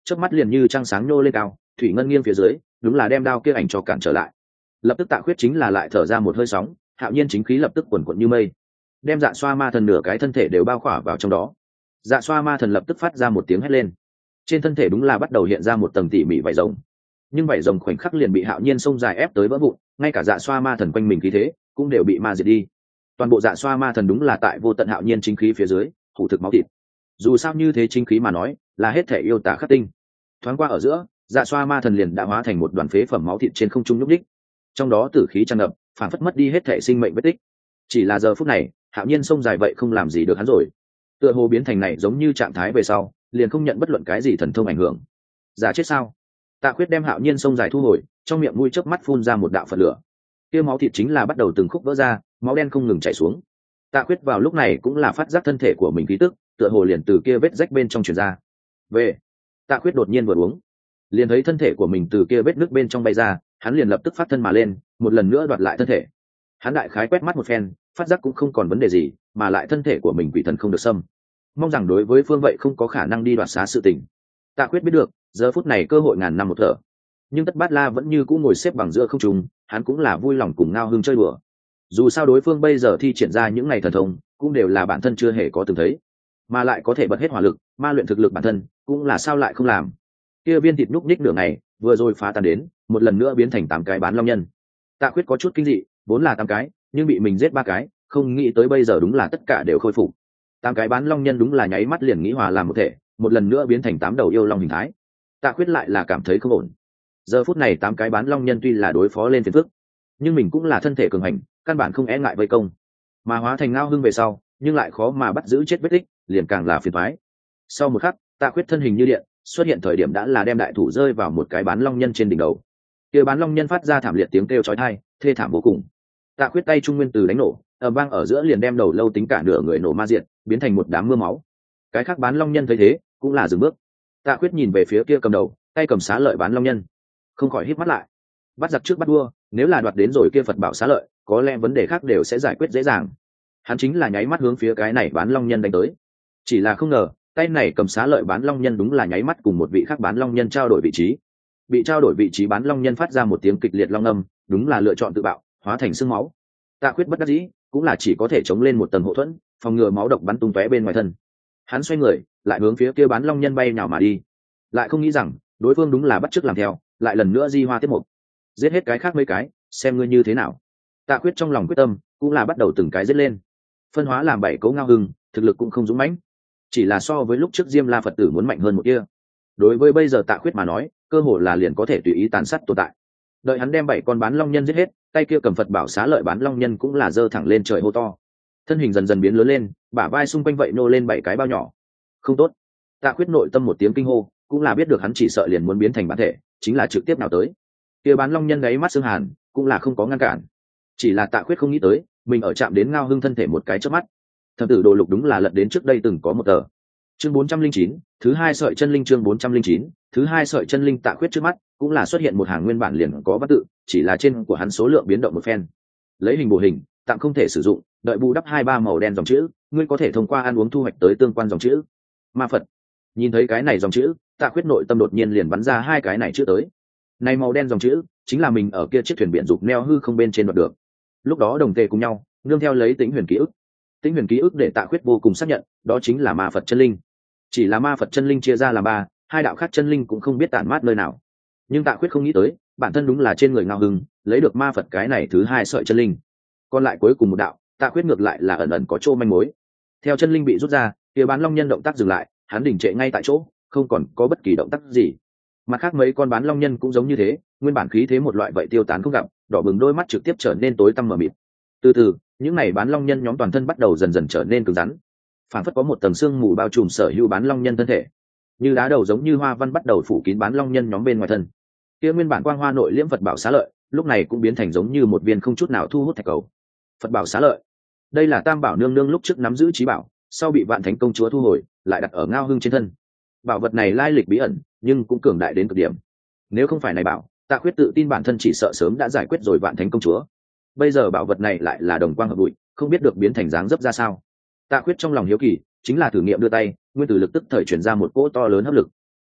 chớp mắt liền như trăng sáng nhô lên cao, thủy ngân nghiêng phía dưới, đúng là đem đao kia ảnh cho cản trở lại. Lập tức Tạ Khuyết chính là lại thở ra một hơi sóng, hạo nhiên chính khí lập tức quần quần như mây, đem Dạ Xoa Ma Thần nửa cái thân thể đều bao khỏa vào trong đó. Dạ Xoa Ma Thần lập tức phát ra một tiếng hét lên, trên thân thể đúng là bắt đầu hiện ra một tầng tỉ mỉ vảy rồng, nhưng vảy rồng khoảnh khắc liền bị hạo nhiên sông dài ép tới vỡ vụn, ngay cả Dạ Xoa Ma Thần quanh mình khí thế cũng đều bị ma diệt đi. Toàn bộ Dạ Xoa Ma Thần đúng là tại vô tận hạo nhiên chính khí phía dưới hủ thực máu thịt. Dù sao như thế chính khí mà nói là hết thể yêu tả khắc tinh, thoáng qua ở giữa Dạ Xoa Ma Thần liền đã hóa thành một đoàn phế phẩm máu thịt trên không trung nhúc nhích, trong đó tử khí tràn ngập, phản phất mất đi hết thể sinh mệnh vết tích. Chỉ là giờ phút này hạo nhiên sông dài vậy không làm gì được hắn rồi, tựa hồ biến thành này giống như trạng thái về sau liền không nhận bất luận cái gì thần thông ảnh hưởng. Giả chết sao? Tạ Khuyết đem hạo nhiên sông dài thu hồi, trong miệng mũi chớp mắt phun ra một đạo phật lửa, kia máu thịt chính là bắt đầu từng khúc vỡ ra, máu đen không ngừng chảy xuống. Tạ Khuyết vào lúc này cũng là phát giác thân thể của mình khí tức tựa hồ liền từ kia vết rách bên trong truyền ra. Về, Tạ Khuyết đột nhiên vừa uống, liền thấy thân thể của mình từ kia vết nứt bên trong bay ra, hắn liền lập tức phát thân mà lên, một lần nữa đoạt lại thân thể. Hắn đại khái quét mắt một phen, phát giác cũng không còn vấn đề gì, mà lại thân thể của mình quỷ thần không được xâm, mong rằng đối với phương vậy không có khả năng đi đoạt xá sự tình. Tạ Khuyết biết được giờ phút này cơ hội ngàn năm một thở, nhưng Tất Bát La vẫn như cũ ngồi xếp bằng giữa không trung, hắn cũng là vui lòng cùng Ngao Hưng chơi đùa. Dù sao đối phương bây giờ thi triển ra những ngày thần thông cũng đều là bản thân chưa hề có từng thấy, mà lại có thể bật hết hỏa lực ma luyện thực lực bản thân, cũng là sao lại không làm. Kia viên thịt nhúc nhích nửa ngày vừa rồi phá tan đến, một lần nữa biến thành 8 cái bán long nhân. Tạ Khuyết có chút kinh dị, vốn là 8 cái nhưng bị mình giết 3 cái, không nghĩ tới bây giờ đúng là tất cả đều khôi phục. 8 cái bán long nhân đúng là nháy mắt liền nghĩ hòa làm một thể, một lần nữa biến thành 8 đầu yêu long hình thái. Tạ Khuyết lại là cảm thấy không ổn. Giờ phút này 8 cái bán long nhân tuy là đối phó lên phiền phức, nhưng mình cũng là thân thể cường hành, căn bản không e ngại vây công, mà hóa thành Ngao Hưng về sau nhưng lại khó mà bắt giữ chết vết tích, liền càng là phiền toái. Sau một khắc, Tạ Khuyết thân hình như điện xuất hiện, thời điểm đã là đem đại thủ rơi vào một cái bán long nhân trên đỉnh đầu. Kia bán long nhân phát ra thảm liệt tiếng kêu chói tai, thê thảm vô cùng. Tạ Khuyết tay trung nguyên từ đánh nổ, ở vang ở giữa liền đem đầu lâu tính cả nửa người nổ ma diện, biến thành một đám mưa máu. Cái khác bán long nhân thấy thế cũng là dừng bước. Tạ Khuyết nhìn về phía kia cầm đầu tay cầm xá lợi bán long nhân, không khỏi híp mắt lại. Bắt giặc trước bắt vua, nếu là đoạt đến rồi kia Phật bảo xá lợi, có lẽ vấn đề khác đều sẽ giải quyết dễ dàng. Hắn chính là nháy mắt hướng phía cái này bán long nhân đánh tới. Chỉ là không ngờ tay này cầm xá lợi bán long nhân đúng là nháy mắt cùng một vị khác bán long nhân trao đổi vị trí. Bị trao đổi vị trí bán long nhân phát ra một tiếng kịch liệt long âm, đúng là lựa chọn tự bạo, hóa thành xương máu. Tạ Khuyết bất đắc dĩ cũng là chỉ có thể chống lên một tầng hộ thuẫn, phòng ngừa máu độc bắn tung tóe bên ngoài thân. Hắn xoay người lại hướng phía kia bán long nhân bay nhào mà đi, lại không nghĩ rằng đối phương đúng là bắt chước làm theo, lại lần nữa di hoa tiếp mục, giết hết cái khác mấy cái, xem ngươi như thế nào. Tạ Khuyết trong lòng quyết tâm cũng là bắt đầu từng cái giết lên, phân hóa làm 7 cấu Ngao Hưng, thực lực cũng không dũng mãnh, chỉ là so với lúc trước Diêm La Phật tử muốn mạnh hơn một kia. Đối với bây giờ Tạ Khuyết mà nói, cơ hội là liền có thể tùy ý tàn sát tồn tại. Đợi hắn đem 7 con bán long nhân giết hết, tay kia cầm Phật bảo xá lợi bán long nhân cũng là giơ thẳng lên trời hô to, thân hình dần dần biến lớn lên, bả vai xung quanh vậy nô lên 7 cái bao nhỏ. Không tốt! Tạ Khuyết nội tâm một tiếng kinh hô, cũng là biết được hắn chỉ sợ liền muốn biến thành bản thể, chính là trực tiếp nào tới. Kia bán long nhân gáy mắt xương hàn, cũng là không có ngăn cản. Chỉ là Tạ Khuyết không nghĩ tới, mình ở chạm đến Ngao Hưng thân thể một cái chớp mắt, thập tử đồ lục đúng là lật đến trước đây từng có một tờ. Chương 409, thứ 2 sợi chân linh. Chương 409, thứ 2 sợi chân linh. Tạ Khuyết trước mắt cũng là xuất hiện một hàng nguyên bản liền có văn tự, chỉ là trên của hắn số lượng biến động một phen. Lấy hình bổ hình, tạm không thể sử dụng, đợi bù đắp 2-3 màu đen dòng chữ, ngươi có thể thông qua ăn uống thu hoạch tới tương quan dòng chữ. Ma Phật. Nhìn thấy cái này dòng chữ, Tạ Khuyết nội tâm đột nhiên liền bắn ra 2 cái này chữ tới. Này màu đen dòng chữ, chính là mình ở kia chiếc thuyền biển dục neo hư không bên trên đoạt được. Lúc đó đồng tề cùng nhau, nương theo lấy Tĩnh Huyền ký ức. Tĩnh Huyền ký ức để Tạ Khuyết vô cùng xác nhận, đó chính là Ma Phật chân linh. Chỉ là Ma Phật chân linh chia ra làm 3, 2 đạo khác chân linh cũng không biết tản mát nơi nào. Nhưng Tạ Khuyết không nghĩ tới, bản thân đúng là trên người Ngao Hưng, lấy được Ma Phật cái này thứ 2 sợi chân linh. Còn lại cuối cùng một đạo, Tạ Khuyết ngược lại là ẩn ẩn có chỗ manh mối. Theo chân linh bị rút ra, kia bán long nhân động tác dừng lại, hắn đình trệ ngay tại chỗ, không còn có bất kỳ động tác gì. Mặt khác mấy con bán long nhân cũng giống như thế, nguyên bản khí thế một loại vậy tiêu tán không gặp, đỏ bừng đôi mắt trực tiếp trở nên tối tăm mờ mịt. Từ từ, những này bán long nhân nhóm toàn thân bắt đầu dần dần trở nên cứng rắn, phản phất có một tầng sương mù bao trùm sở hữu bán long nhân thân thể, như đá đầu giống như hoa văn bắt đầu phủ kín bán long nhân nhóm bên ngoài thân. Kia nguyên bản quang hoa nội liễm Phật bảo xá lợi, lúc này cũng biến thành giống như một viên không chút nào thu hút thạch cầu. Phật bảo xá lợi, đây là Tam Bảo nương nương lúc trước nắm giữ trí bảo, sau bị Vạn Thánh công chúa thu hồi, lại đặt ở Ngao Hưng trên thân. Bảo vật này lai lịch bí ẩn, nhưng cũng cường đại đến cực điểm. Nếu không phải này bảo, Tạ Khuyết tự tin bản thân chỉ sợ sớm đã giải quyết rồi Vạn Thánh công chúa. Bây giờ bảo vật này lại là đồng quang hợp bụi, không biết được biến thành dáng dấp ra sao. Tạ Khuyết trong lòng hiếu kỳ, chính là thử nghiệm đưa tay, nguyên tử lực tức thời chuyển ra một cỗ to lớn hấp lực.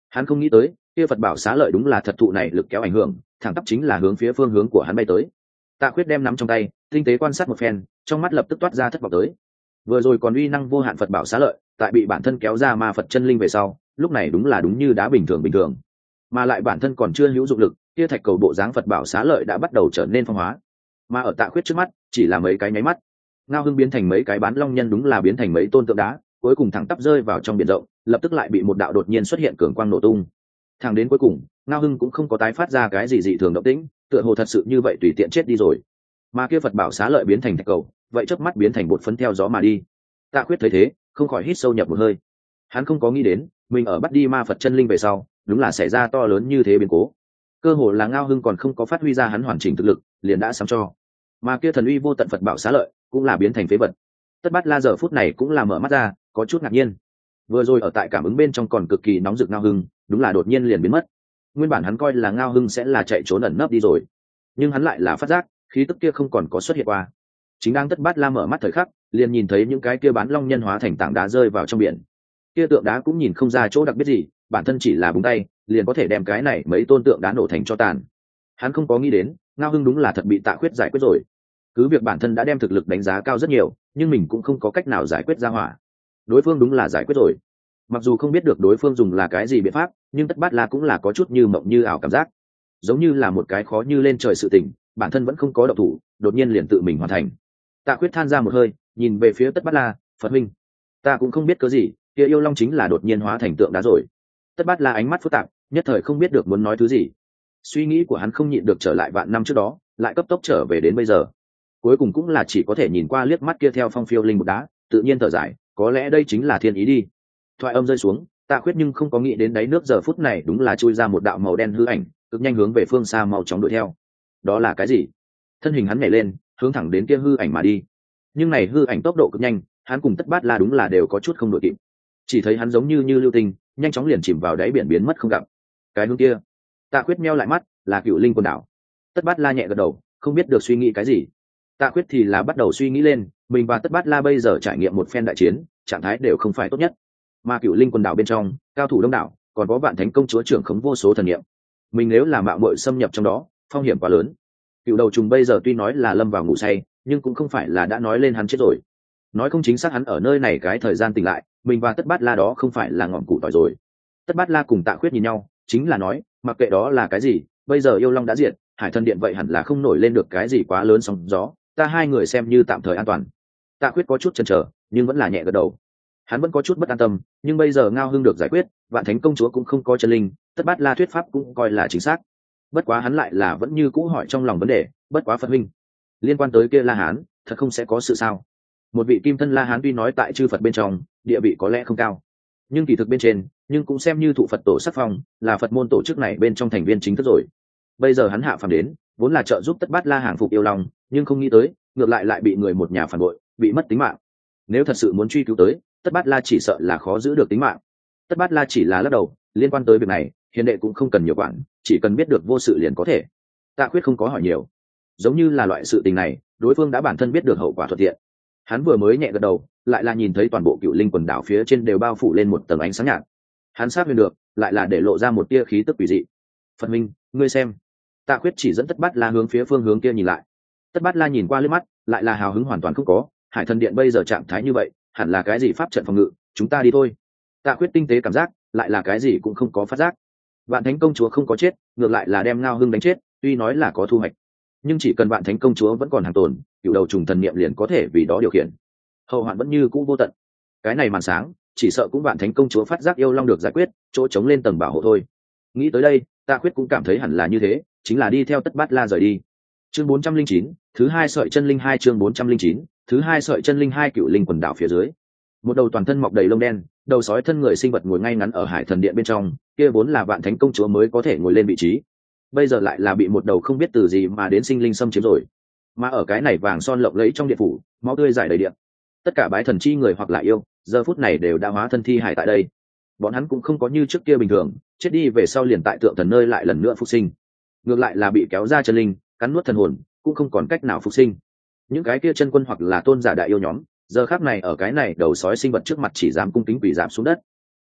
Hắn không nghĩ tới kia Phật bảo xá lợi đúng là thật thụ này lực kéo ảnh hưởng, thẳng tắp chính là hướng phía phương hướng của hắn bay tới. Tạ Khuyết đem nắm trong tay, tinh tế quan sát một phen, trong mắt lập tức toát ra thất vọng tới. Vừa rồi còn uy năng vô hạn Phật bảo xá lợi, tại bị bản thân kéo ra ma Phật chân linh về sau, lúc này đúng như đá bình thường, mà lại bản thân còn chưa hữu dụng lực, kia thạch cầu bộ dáng Phật bảo xá lợi đã bắt đầu trở nên phong hóa. Mà ở Tạ Khuyết trước mắt, chỉ là mấy cái nháy mắt, Ngao Hưng biến thành mấy cái bán long nhân đúng là biến thành mấy tôn tượng đá, cuối cùng thẳng tắp rơi vào trong biển rộng, lập tức lại bị một đạo đột nhiên xuất hiện cường quang nổ tung. Thẳng đến cuối cùng, Ngao Hưng cũng không có tái phát ra cái gì dị thường động tĩnh, tựa hồ thật sự như vậy tùy tiện chết đi rồi. Mà kia Phật bảo xá lợi biến thành thạch cầu, vậy chớp mắt biến thành bột phấn theo gió mà đi. Tạ Khuyết thấy thế, không khỏi hít sâu nhập một hơi. Hắn không có nghĩ đến, mình ở bắt đi ma Phật chân linh về sau, đúng là xảy ra to lớn như thế biến cố. Cơ hồ là Ngao Hưng còn không có phát huy ra hắn hoàn chỉnh thực lực, liền đã sắm cho. Mà kia thần uy vô tận Phật bảo xá lợi, cũng là biến thành phế vật. Tất Bát La giờ phút này cũng là mở mắt ra, có chút ngạc nhiên. Vừa rồi ở tại cảm ứng bên trong còn cực kỳ nóng rực Ngao Hưng, đúng là đột nhiên liền biến mất. Nguyên bản hắn coi là Ngao Hưng sẽ là chạy trốn ẩn nấp đi rồi, nhưng hắn lại là phát giác khí tức kia không còn có xuất hiện qua. Chính đang Tất Bát La mở mắt thời khắc, liền nhìn thấy những cái kia bán long nhân hóa thành tảng đá rơi vào trong biển. Kia tượng đá cũng nhìn không ra chỗ đặc biệt gì, bản thân chỉ là búng tay liền có thể đem cái này mấy tôn tượng đá nổ thành cho tàn. Hắn không có nghĩ đến Ngao Hưng đúng là thật bị Tạ Khuyết giải quyết rồi. Cứ việc bản thân đã đem thực lực đánh giá cao rất nhiều, nhưng mình cũng không có cách nào giải quyết ra hỏa. Đối phương đúng là giải quyết rồi. Mặc dù không biết được đối phương dùng là cái gì biện pháp, nhưng Tất Bát La cũng là có chút như mộng như ảo cảm giác, giống như là một cái khó như lên trời sự tình, bản thân vẫn không có động thủ, đột nhiên liền tự mình hoàn thành. Tạ Khuyết than ra một hơi, nhìn về phía Tất Bát La, Phật huynh, ta cũng không biết cớ gì, kia yêu long chính là đột nhiên hóa thành tượng đá rồi. Tất Bát La ánh mắt phức tạp, nhất thời không biết được muốn nói thứ gì. Suy nghĩ của hắn không nhịn được trở lại vạn năm trước đó, lại cấp tốc trở về đến bây giờ. Cuối cùng cũng là chỉ có thể nhìn qua liếc mắt kia theo phong phiêu linh một đá, tự nhiên thở dài, có lẽ đây chính là thiên ý đi. Thoại âm rơi xuống, Tạ Khuyết nhưng không có nghĩ đến đáy nước giờ phút này đúng là chui ra một đạo màu đen hư ảnh, cực nhanh hướng về phương xa mau chóng đuổi theo. Đó là cái gì? Thân hình hắn nhảy lên, hướng thẳng đến kia hư ảnh mà đi. Nhưng này hư ảnh tốc độ cực nhanh, hắn cùng Tất Bát La đúng là đều có chút không đuổi kịp. Chỉ thấy hắn giống như lưu tinh, nhanh chóng liền chìm vào đáy biển biến mất không gặp. Cái hướng kia, Tạ Khuyết meo lại mắt, là Cựu Linh quần đảo. Tất Bát La nhẹ gật đầu, không biết được suy nghĩ cái gì. Tạ Khuyết thì là bắt đầu suy nghĩ lên, mình và Tất Bát La bây giờ trải nghiệm một phen đại chiến, trạng thái đều không phải tốt nhất. Mà Cựu Linh quần đảo bên trong, cao thủ đông đảo, còn có Vạn Thánh công chúa trưởng khống vô số thần niệm. Mình nếu là mạo muội xâm nhập trong đó, phong hiểm quá lớn. Cựu đầu trùng bây giờ tuy nói là lâm vào ngủ say, nhưng cũng không phải là đã nói lên hắn chết rồi. Nói không chính xác hắn ở nơi này cái thời gian tỉnh lại, mình và Tất Bát La đó không phải là ngọn củ tỏi rồi. Tất Bát La cùng Tạ Khuyết nhìn nhau, chính là nói, mặc kệ đó là cái gì, bây giờ yêu long đã diệt, Hải Thần Điện vậy hẳn là không nổi lên được cái gì quá lớn sóng gió, ta hai người xem như tạm thời an toàn. Tạ Khuyết có chút chần chờ, nhưng vẫn là nhẹ gật đầu. Hắn vẫn có chút bất an tâm, nhưng bây giờ Ngao Hưng được giải quyết, Vạn Thánh công chúa cũng không có chân linh, Tất Bát La thuyết pháp cũng coi là chính xác. Bất quá hắn lại là vẫn như cũ hỏi trong lòng vấn đề, bất quá Phật huynh, liên quan tới kia La Hán, thật không sẽ có sự sao? Một vị kim thân La Hán tuy nói tại chư Phật bên trong, địa vị có lẽ không cao, nhưng kỳ thực bên trên, nhưng cũng xem như thụ Phật tổ sắc phong, là Phật môn tổ chức này bên trong thành viên chính thức rồi. Bây giờ hắn hạ phàm đến, vốn là trợ giúp Tất Bát La hàng phục yêu long, nhưng không nghĩ tới, ngược lại bị người một nhà phản bội, bị mất tính mạng. Nếu thật sự muốn truy cứu tới, Tất Bát La chỉ sợ là khó giữ được tính mạng. Tất Bát La chỉ là lắc đầu, liên quan tới việc này, hiền đệ cũng không cần nhiều quản, chỉ cần biết được vô sự liền có thể. Tạ Khuyết không có hỏi nhiều, giống như là loại sự tình này, đối phương đã bản thân biết được hậu quả thuận tiện. Hắn vừa mới nhẹ gật đầu, lại là nhìn thấy toàn bộ Cựu Linh quần đảo phía trên đều bao phủ lên một tầng ánh sáng nhạt. Hắn sát huyền được, lại là để lộ ra một tia khí tức quỷ dị. Phật minh, ngươi xem. Tạ Khuyết chỉ dẫn Tất Bát La hướng phía phương hướng kia nhìn lại. Tất Bát La nhìn qua liếc mắt, lại là hào hứng hoàn toàn không có. Hải Thần Điện bây giờ trạng thái như vậy, hẳn là cái gì pháp trận phòng ngự, chúng ta đi thôi. Tạ Khuyết tinh tế cảm giác, lại là cái gì cũng không có phát giác. Vạn Thánh công chúa không có chết, ngược lại là đem Ngao Hưng đánh chết, tuy nói là có thu hoạch, nhưng chỉ cần Vạn Thánh công chúa vẫn còn hàng tồn, cựu đầu trùng thần niệm liền có thể vì đó điều khiển, hậu hoạn vẫn như cũ vô tận. Cái này màn sáng, chỉ sợ cũng Vạn Thánh công chúa phát giác yêu long được giải quyết, chỗ chống lên tầng bảo hộ thôi. Nghĩ tới đây, Tạ Khuyết cũng cảm thấy hẳn là như thế, chính là đi theo Tất Bát La rời đi. Chương 409, thứ hai sợi chân linh 2 chương 409, thứ hai sợi chân linh 2 Cựu Linh quần đảo phía dưới. Một đầu toàn thân mọc đầy lông đen, đầu sói thân người sinh vật ngồi ngay ngắn ở Hải Thần Điện bên trong, kia vốn là Vạn Thánh công chúa mới có thể ngồi lên vị trí, bây giờ lại là bị một đầu không biết từ gì mà đến sinh linh xâm chiếm rồi. Mà ở cái này vàng son lộng lẫy trong điện phủ, máu tươi rải đầy điện, tất cả bái thần chi người hoặc là yêu, giờ phút này đều đã hóa thân thi hải tại đây. Bọn hắn cũng không có như trước kia bình thường, chết đi về sau liền tại tượng thần nơi lại lần nữa phục sinh, ngược lại là bị kéo ra chân linh, cắn nuốt thần hồn, cũng không còn cách nào phục sinh. Những cái kia chân quân hoặc là tôn giả đại yêu nhóm, giờ khắc này ở cái này đầu sói sinh vật trước mặt chỉ dám cung kính quỳ giảm xuống đất.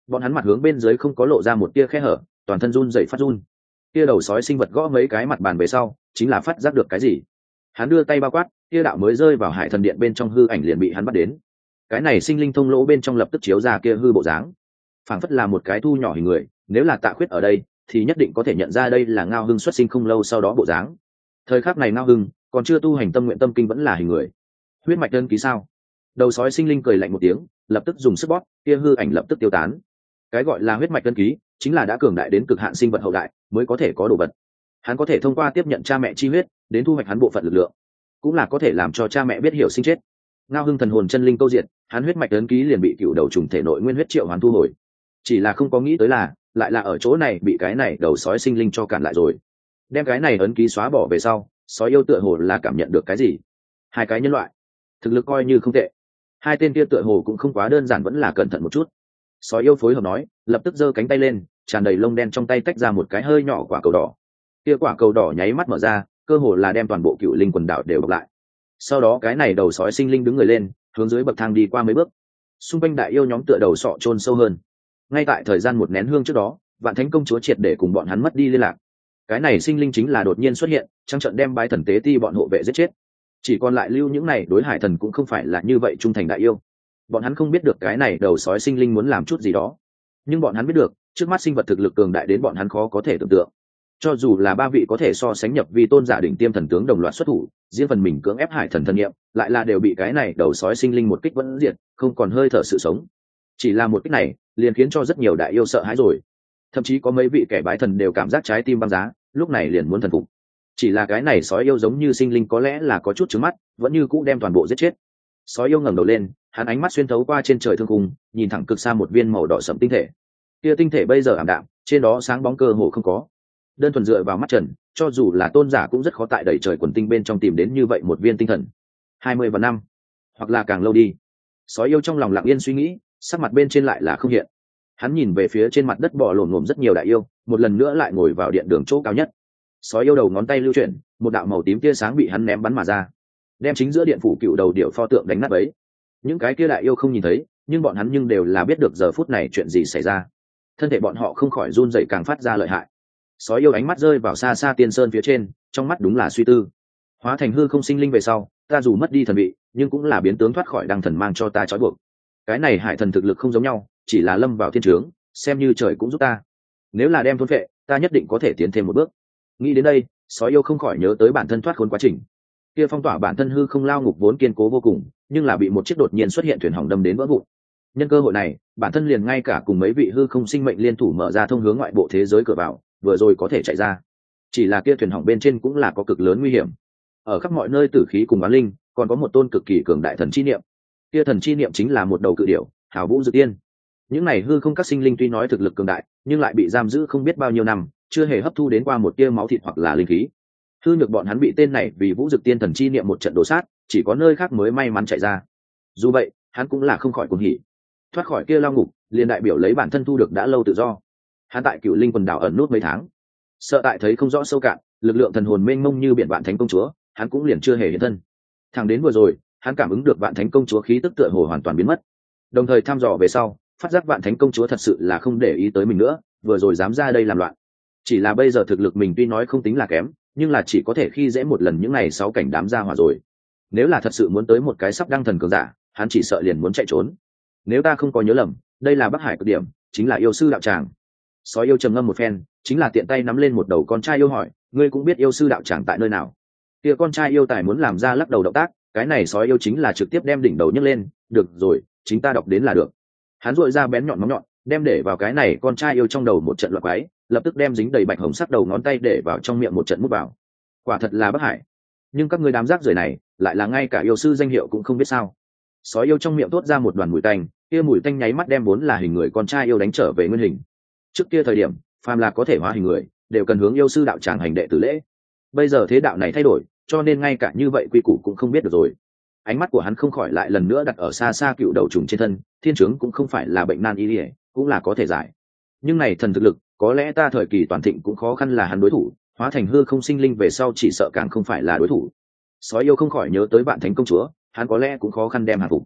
bọn hắn mặt hướng bên dưới không có lộ ra một tia khe hở, toàn thân run dậy phát run. Tia đầu sói sinh vật gõ mấy cái mặt bàn về sau chính là phát giác được cái gì. Hắn đưa tay bao quát, tia đạo mới rơi vào hải thần điện bên trong hư ảnh liền bị hắn bắt đến. Cái này sinh linh thông lỗ bên trong lập tức chiếu ra kia hư bộ dáng, phảng phất là một cái thu nhỏ hình người. Nếu là Tạ Khuyết ở đây thì nhất định có thể nhận ra đây là Ngao Hưng xuất sinh không lâu sau đó bộ dáng. Thời khắc này Ngao Hưng còn chưa tu hành tâm nguyện tâm kinh vẫn là hình người. Huyết mạch đơn ký sao? Đầu sói sinh linh cười lạnh một tiếng, lập tức dùng sức bóp, kia hư ảnh lập tức tiêu tán. Cái gọi là huyết mạch đơn ký chính là đã cường đại đến cực hạn sinh vật hậu đại mới có thể có đồ vật. Hắn có thể thông qua tiếp nhận cha mẹ chi huyết đến thu hoạch hắn bộ phận lực lượng, cũng là có thể làm cho cha mẹ biết hiểu sinh chết. Ngao Hưng thần hồn chân linh câu diện, hắn huyết mạch đơn ký liền bị cựu đầu trùng thể nội nguyên huyết triệu hoàn thu hồi. Chỉ là không có nghĩ tới là lại là ở chỗ này bị cái này đầu sói sinh linh cho cản lại rồi. Đem cái này ấn ký xóa bỏ về sau, sói yêu tựa hồ là cảm nhận được cái gì. Hai cái nhân loại thực lực coi như không tệ, hai tên kia tựa hồ cũng không quá đơn giản, vẫn là cẩn thận một chút. Sói yêu phối hợp nói, lập tức giơ cánh tay lên, tràn đầy lông đen trong tay tách ra một cái hơi nhỏ quả cầu đỏ. Kia quả cầu đỏ nháy mắt mở ra, cơ hồ là đem toàn bộ Cựu Linh quần đảo đều bọc lại. Sau đó cái này đầu sói sinh linh đứng người lên, hướng dưới bậc thang đi qua mấy bước. Xung quanh đại yêu nhóm tựa đầu sọ chôn sâu hơn. Ngay tại thời gian một nén hương trước đó, Vạn Thánh công chúa triệt để cùng bọn hắn mất đi liên lạc. Cái này sinh linh chính là đột nhiên xuất hiện, trắng trợn đem bái thần tế ti bọn hộ vệ giết chết. Chỉ còn lại lưu những này đối hải thần cũng không phải là như vậy trung thành đại yêu. Bọn hắn không biết được cái này đầu sói sinh linh muốn làm chút gì đó, nhưng bọn hắn biết được trước mắt sinh vật thực lực cường đại đến bọn hắn khó có thể tưởng tượng. Cho dù là ba vị có thể so sánh nhập vi tôn giả đỉnh tiêm thần tướng đồng loạt xuất thủ, riêng phần mình cưỡng ép hải thần thân nhiệm, lại là đều bị cái này đầu sói sinh linh một kích vẫn diệt, không còn hơi thở sự sống. Chỉ là một kích này liền khiến cho rất nhiều đại yêu sợ hãi rồi, thậm chí có mấy vị kẻ bái thần đều cảm giác trái tim băng giá, lúc này liền muốn thần phục. Chỉ là cái này sói yêu giống như sinh linh có lẽ là có chút trứng mắt, vẫn như cũ đem toàn bộ giết chết. Sói yêu ngẩng đầu lên, hắn ánh mắt xuyên thấu qua trên trời thương khung, nhìn thẳng cực xa một viên màu đỏ sẫm tinh thể. Kia tinh thể bây giờ ảm đạm, trên đó sáng bóng cơ hồ không có. Đơn thuần dựa vào mắt trần, cho dù là tôn giả cũng rất khó tại đầy trời quần tinh bên trong tìm đến như vậy một viên tinh thần. 20 và năm, hoặc là càng lâu đi. Sói yêu trong lòng lặng yên suy nghĩ, sắc mặt bên trên lại là không hiện. Hắn nhìn về phía trên mặt đất bò lổm ngổm rất nhiều đại yêu, một lần nữa lại ngồi vào điện đường chỗ cao nhất. Sói yêu đầu ngón tay lưu chuyển, một đạo màu tím tia sáng bị hắn ném bắn mà ra, đem chính giữa điện phủ cựu đầu điệu pho tượng đánh nát ấy. Những cái kia đại yêu không nhìn thấy, nhưng bọn hắn nhưng đều là biết được giờ phút này chuyện gì xảy ra. Thân thể bọn họ không khỏi run rẩy càng phát ra lợi hại. Sói yêu ánh mắt rơi vào xa xa tiên sơn phía trên, trong mắt đúng là suy tư. Hóa thành hư không sinh linh về sau, ta dù mất đi thần vị, nhưng cũng là biến tướng thoát khỏi đăng thần mang cho ta trói buộc. Cái này hải thần thực lực không giống nhau, chỉ là lâm vào thiên trướng, xem như trời cũng giúp ta. Nếu là đem thôn vệ, ta nhất định có thể tiến thêm một bước. Nghĩ đến đây, sói yêu không khỏi nhớ tới bản thân thoát khốn quá trình. Kia phong tỏa bản thân hư không lao ngục vốn kiên cố vô cùng, nhưng là bị một chiếc đột nhiên xuất hiện thuyền hỏng đâm đến vỡ vụn. Nhân cơ hội này, bản thân liền ngay cả cùng mấy vị hư không sinh mệnh liên thủ mở ra thông hướng ngoại bộ thế giới cửa vào, vừa rồi có thể chạy ra. Chỉ là kia thuyền hỏng bên trên cũng là có cực lớn nguy hiểm. Ở khắp mọi nơi tử khí cùng oán linh, còn có một tôn cực kỳ cường đại thần chi niệm. Kia thần chi niệm chính là một đầu cự điểu, hào vũ dự tiên. Những này hư không các sinh linh tuy nói thực lực cường đại, nhưng lại bị giam giữ không biết bao nhiêu năm, chưa hề hấp thu đến qua một tia máu thịt hoặc là linh khí. Hư nhược bọn hắn bị tên này vì vũ dực tiên thần chi niệm một trận đổ sát, chỉ có nơi khác mới may mắn chạy ra. Dù vậy, hắn cũng là không khỏi cuồng hỉ. Thoát khỏi kia lao ngục, liền đại biểu lấy bản thân thu được đã lâu tự do. Hắn tại Cựu Linh quần đảo ẩn nút mấy tháng, sợ tại thấy không rõ sâu cạn, lực lượng thần hồn mênh mông như biển Vạn Thánh công chúa, hắn cũng liền chưa hề hiện thân. Thẳng đến vừa rồi, hắn cảm ứng được Vạn Thánh công chúa khí tức tựa hồ hoàn toàn biến mất. Đồng thời thăm dò về sau, phát giác Vạn Thánh công chúa thật sự là không để ý tới mình nữa, vừa rồi dám ra đây làm loạn. Chỉ là bây giờ thực lực mình tuy nói không tính là kém, nhưng là chỉ có thể khi dễ một lần những này 6 cảnh đám gia hỏa rồi. Nếu là thật sự muốn tới một cái sắp đăng thần cường giả, hắn chỉ sợ liền muốn chạy trốn. Nếu ta không có nhớ lầm, đây là Bắc Hải cực điểm, chính là yêu sư đạo tràng. Sói yêu trầm ngâm một phen, chính là tiện tay nắm lên một đầu con trai yêu hỏi, ngươi cũng biết yêu sư đạo tràng tại nơi nào? Kia con trai yêu tài muốn làm ra lắc đầu động tác, cái này sói yêu chính là trực tiếp đem đỉnh đầu nhấc lên, được rồi, chính ta đọc đến là được. Hắn duỗi ra bén nhọn móng nhọn, đem để vào cái này con trai yêu trong đầu một trận loạn quái, lập tức đem dính đầy bạch hồng sắc đầu ngón tay để vào trong miệng một trận mút vào. Quả thật là Bắc Hải, nhưng các ngươi đám rác rưởi này lại là ngay cả yêu sư danh hiệu cũng không biết sao? Sói yêu trong miệng thốt ra một đoàn mùi tanh, kia mùi tanh nháy mắt đem vốn là hình người con trai yêu đánh trở về nguyên hình. Trước kia thời điểm, phàm là có thể hóa hình người, đều cần hướng yêu sư đạo tràng hành đệ tử lễ. Bây giờ thế đạo này thay đổi, cho nên ngay cả như vậy quy củ cũng không biết được rồi. Ánh mắt của hắn không khỏi lại lần nữa đặt ở xa xa cựu đầu trùng trên thân, thiên trướng cũng không phải là bệnh nan y liễu, cũng là có thể giải. Nhưng này thần thực lực, có lẽ ta thời kỳ toàn thịnh cũng khó khăn là hắn đối thủ, hóa thành hư không sinh linh về sau chỉ sợ càng không phải là đối thủ. Sói yêu không khỏi nhớ tới Vạn Thánh công chúa, hắn có lẽ cũng khó khăn đem hàng phục.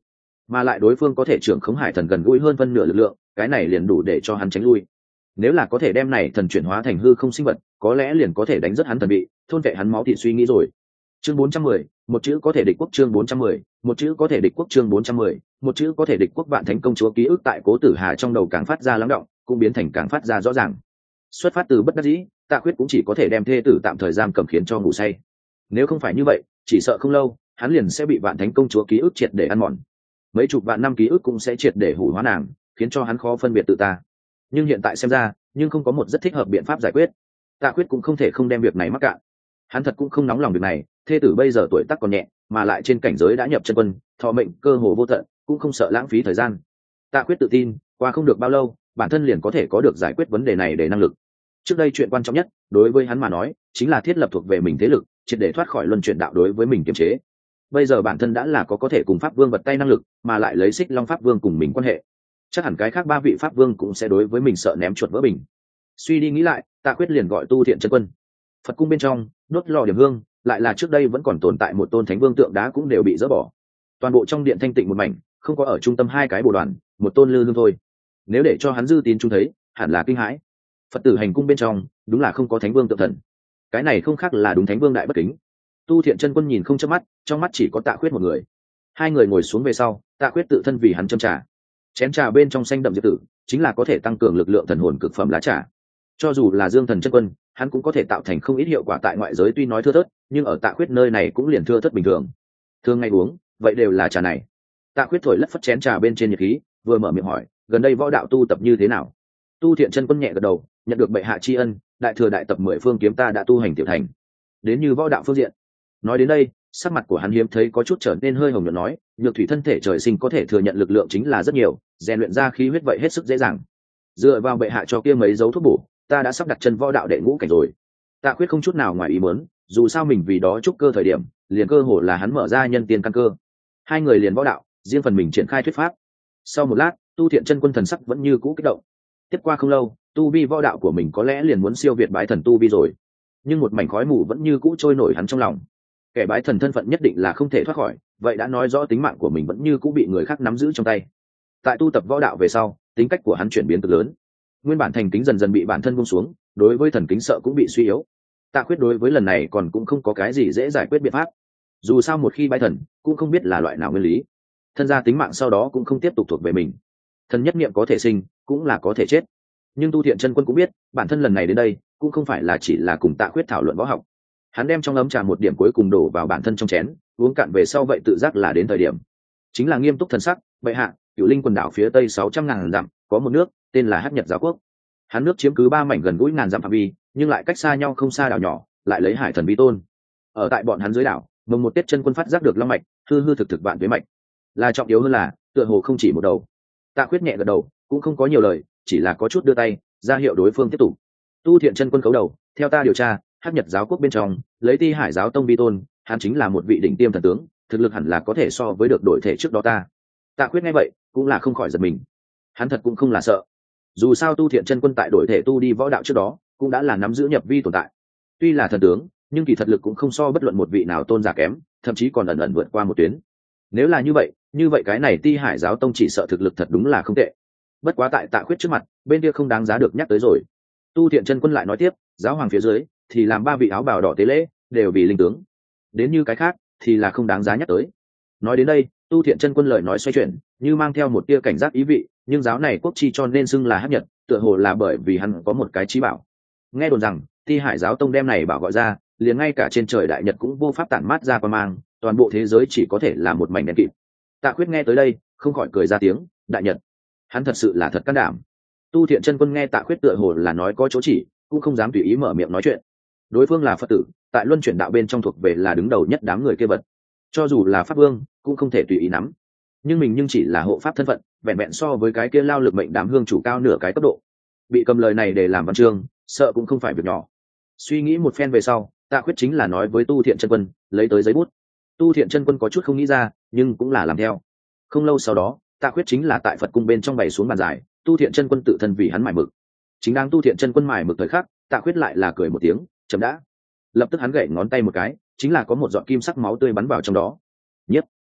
mà lại đối phương có thể trưởng khống hải thần gần gũi hơn phân nửa lực lượng, cái này liền đủ để cho hắn tránh lui. Nếu là có thể đem này thần chuyển hóa thành hư không sinh vật, có lẽ liền có thể đánh rất hắn thần bị, thôn vệ hắn máu thịt suy nghĩ rồi. Chương 410, một chữ có thể địch quốc. Chương 410, một chữ có thể địch quốc. Chương 410, một chữ có thể địch quốc. Vạn Thánh công chúa ký ức tại Cố Tử Hà trong đầu càng phát ra lắng động, cũng biến thành càng phát ra rõ ràng. Xuất phát từ bất đắc dĩ, Tạ Khuyết cũng chỉ có thể đem thê tử tạm thời giam cầm khiến cho ngủ say. Nếu không phải như vậy, chỉ sợ không lâu, hắn liền sẽ bị Vạn Thánh công chúa ký ức triệt để ăn mòn. Mấy chục vạn năm ký ức cũng sẽ triệt để hủ hóa nàng, khiến cho hắn khó phân biệt tự ta. Nhưng hiện tại xem ra, nhưng không có một rất thích hợp biện pháp giải quyết. Tạ Khuyết cũng không thể không đem việc này mắc cạn. Hắn thật cũng không nóng lòng việc này, thê tử bây giờ tuổi tác còn nhẹ, mà lại trên cảnh giới đã nhập chân quân, thọ mệnh cơ hồ vô tận, cũng không sợ lãng phí thời gian. Tạ Khuyết tự tin, qua không được bao lâu, bản thân liền có thể có được giải quyết vấn đề này để năng lực. Trước đây chuyện quan trọng nhất, đối với hắn mà nói, chính là thiết lập thuộc về mình thế lực, triệt để thoát khỏi luân chuyển đạo đối với mình kiềm chế. Bây giờ bản thân đã là có thể cùng pháp vương vật tay năng lực, mà lại lấy Xích Long pháp vương cùng mình quan hệ, chắc hẳn cái khác ba vị pháp vương cũng sẽ đối với mình sợ ném chuột vỡ bình. Suy đi nghĩ lại, Tạ Khuyết liền gọi Tu Thiện chân quân. Phật cung bên trong, đốt lò điểm hương, lại là trước đây vẫn còn tồn tại một tôn thánh vương tượng đá cũng đều bị dỡ bỏ. Toàn bộ trong điện thanh tịnh một mảnh, không có ở trung tâm hai cái bồ đoàn, một tôn lư hương thôi. Nếu để cho hắn dư tín chúng thấy, hẳn là kinh hãi. Phật tử hành cung bên trong, đúng là không có thánh vương tượng thần. Cái này không khác là đúng thánh vương đại bất kính. Tu Thiện chân quân nhìn không chớp mắt, trong mắt chỉ có Tạ Khuyết một người. Hai người ngồi xuống về sau, Tạ Khuyết tự thân vì hắn châm trà. Chén trà bên trong xanh đậm diệp tử, chính là có thể tăng cường lực lượng thần hồn cực phẩm lá trà. Cho dù là Dương Thần chân quân, hắn cũng có thể tạo thành không ít hiệu quả tại ngoại giới, tuy nói thưa thớt, nhưng ở Tạ Khuyết nơi này cũng liền thưa thớt bình thường. Thường ngày uống, vậy đều là trà này. Tạ Khuyết thổi lất phất chén trà bên trên nhiệt khí, vừa mở miệng hỏi, gần đây võ đạo tu tập như thế nào? Tu Thiện chân quân nhẹ gật đầu, nhận được bệ hạ tri ân, đại thừa đại tập 10 phương kiếm ta đã tu hành tiểu thành. Đến như võ đạo phương diện. Nói đến đây, sắc mặt của hắn hiếm thấy có chút trở nên hơi hồng nhuận, nói, nhược thủy thân thể trời sinh có thể thừa nhận lực lượng chính là rất nhiều, rèn luyện ra khí huyết vậy hết sức dễ dàng. Dựa vào bệ hạ cho kia mấy dấu thuốc bổ, ta đã sắp đặt chân võ đạo đệ ngũ cảnh rồi. Tạ Khuyết không chút nào ngoài ý muốn, dù sao mình vì đó trúc cơ thời điểm, liền cơ hồ là hắn mở ra nhân tiên căn cơ. Hai người liền võ đạo, riêng phần mình triển khai thuyết pháp. Sau một lát, Tu Thiện chân quân thần sắc vẫn như cũ kích động. Tiếp qua không lâu, tu vi võ đạo của mình có lẽ liền muốn siêu việt bái thần tu vi rồi. Nhưng một mảnh khói mù vẫn như cũ trôi nổi hắn trong lòng. Kẻ bái thần thân phận nhất định là không thể thoát khỏi, vậy đã nói rõ tính mạng của mình vẫn như cũ bị người khác nắm giữ trong tay. Tại tu tập võ đạo về sau, tính cách của hắn chuyển biến cực lớn. Nguyên bản thành kính dần dần bị bản thân buông xuống, đối với thần kính sợ cũng bị suy yếu. Tạ Khuyết đối với lần này còn cũng không có cái gì dễ giải quyết biện pháp. Dù sao một khi bái thần, cũng không biết là loại nào nguyên lý. Thân gia tính mạng sau đó cũng không tiếp tục thuộc về mình. Thần nhất niệm có thể sinh, cũng là có thể chết. Nhưng Tu Thiện chân quân cũng biết, bản thân lần này đến đây, cũng không phải là chỉ là cùng Tạ Khuyết thảo luận võ học. Hắn đem trong ấm trà một điểm cuối cùng đổ vào bản thân trong chén, uống cạn về sau vậy tự giác là đến thời điểm. Chính là nghiêm túc thần sắc, bệ hạ, Cửu Linh quần đảo phía tây 600.000 dặm, có một nước tên là Hắc Nhật Giáo Quốc. Hắn nước chiếm cứ 3 mảnh gần gũi ngàn dặm phạm vi, nhưng lại cách xa nhau không xa đảo nhỏ, lại lấy hải thần vi tôn. Ở tại bọn hắn dưới đảo, mồng một tiết chân quân phát giác được long mạch, hư hư thực thực vạn tuế mạch. Là trọng yếu hơn là, tựa hồ không chỉ một đầu. Tạ Khuyết nhẹ gật đầu, cũng không có nhiều lời, chỉ là có chút đưa tay, ra hiệu đối phương tiếp tục. Tu Thiện chân quân cấu đầu, theo ta điều tra, Hắc Nhật Giáo Quốc bên trong, lấy Ti Hải giáo tông vi tôn, hắn chính là một vị đỉnh tiêm thần tướng, thực lực hẳn là có thể so với được đổi thể trước đó ta. Tạ Khuyết nghe vậy, cũng là không khỏi giật mình. Hắn thật cũng không là sợ. Dù sao Tu Thiện chân quân tại đổi thể tu đi võ đạo trước đó, cũng đã là nắm giữ nhập vi tồn tại. Tuy là thần tướng, nhưng kỳ thật lực cũng không so bất luận một vị nào tôn giả kém, thậm chí còn ẩn ẩn vượt qua một tuyến. Nếu là như vậy cái này Ti Hải giáo tông chỉ sợ thực lực thật đúng là không tệ. Bất quá tại Tạ Khuyết trước mặt, bên kia không đáng giá được nhắc tới rồi. Tu Thiện chân quân lại nói tiếp, giáo hoàng phía dưới thì làm 3 vị áo bào đỏ tế lễ, đều vì linh tướng. Đến như cái khác thì là không đáng giá nhắc tới. Nói đến đây, Tu Thiện chân quân lời nói xoay chuyển, như mang theo một tia cảnh giác ý vị, nhưng giáo này quốc chi cho nên xưng là Hắc Nhật, tựa hồ là bởi vì hắn có một cái chí bảo. Nghe đồn rằng, Ti Hải giáo tông đem này bảo gọi ra, liền ngay cả trên trời đại nhật cũng vô pháp tản mát ra qua mang, toàn bộ thế giới chỉ có thể là một mảnh đen kịt. Tạ Khuyết nghe tới đây, không khỏi cười ra tiếng, đại nhật. Hắn thật sự là thật can đảm. Tu Thiện chân quân nghe Tạ Khuyết tựa hồ là nói có chỗ chỉ, cũng không dám tùy ý mở miệng nói chuyện. Đối phương là Phật tử, tại luân chuyển đạo bên trong thuộc về là đứng đầu nhất đám người kia vật. Cho dù là pháp vương, cũng không thể tùy ý nắm. Nhưng mình chỉ là hộ pháp thân phận, vẹn vẹn so với cái kia lao lực mệnh đám hương chủ cao nửa cái cấp độ. Bị cầm lời này để làm văn chương, sợ cũng không phải việc nhỏ. Suy nghĩ một phen về sau, Tạ Khuyết chính là nói với Tu Thiện chân quân, lấy tới giấy bút. Tu Thiện chân quân có chút không nghĩ ra, nhưng cũng là làm theo. Không lâu sau đó, Tạ Khuyết chính là tại Phật cung bên trong bày xuống bàn giải, Tu Thiện chân quân tự thân vì hắn mài mực. Chính đang Tu Thiện chân quân mài mực thời khắc, Tạ Khuyết lại là cười một tiếng, chấm đã. Lập tức hắn gậy ngón tay một cái, chính là có một giọt kim sắc máu tươi bắn vào trong đó. Nhất.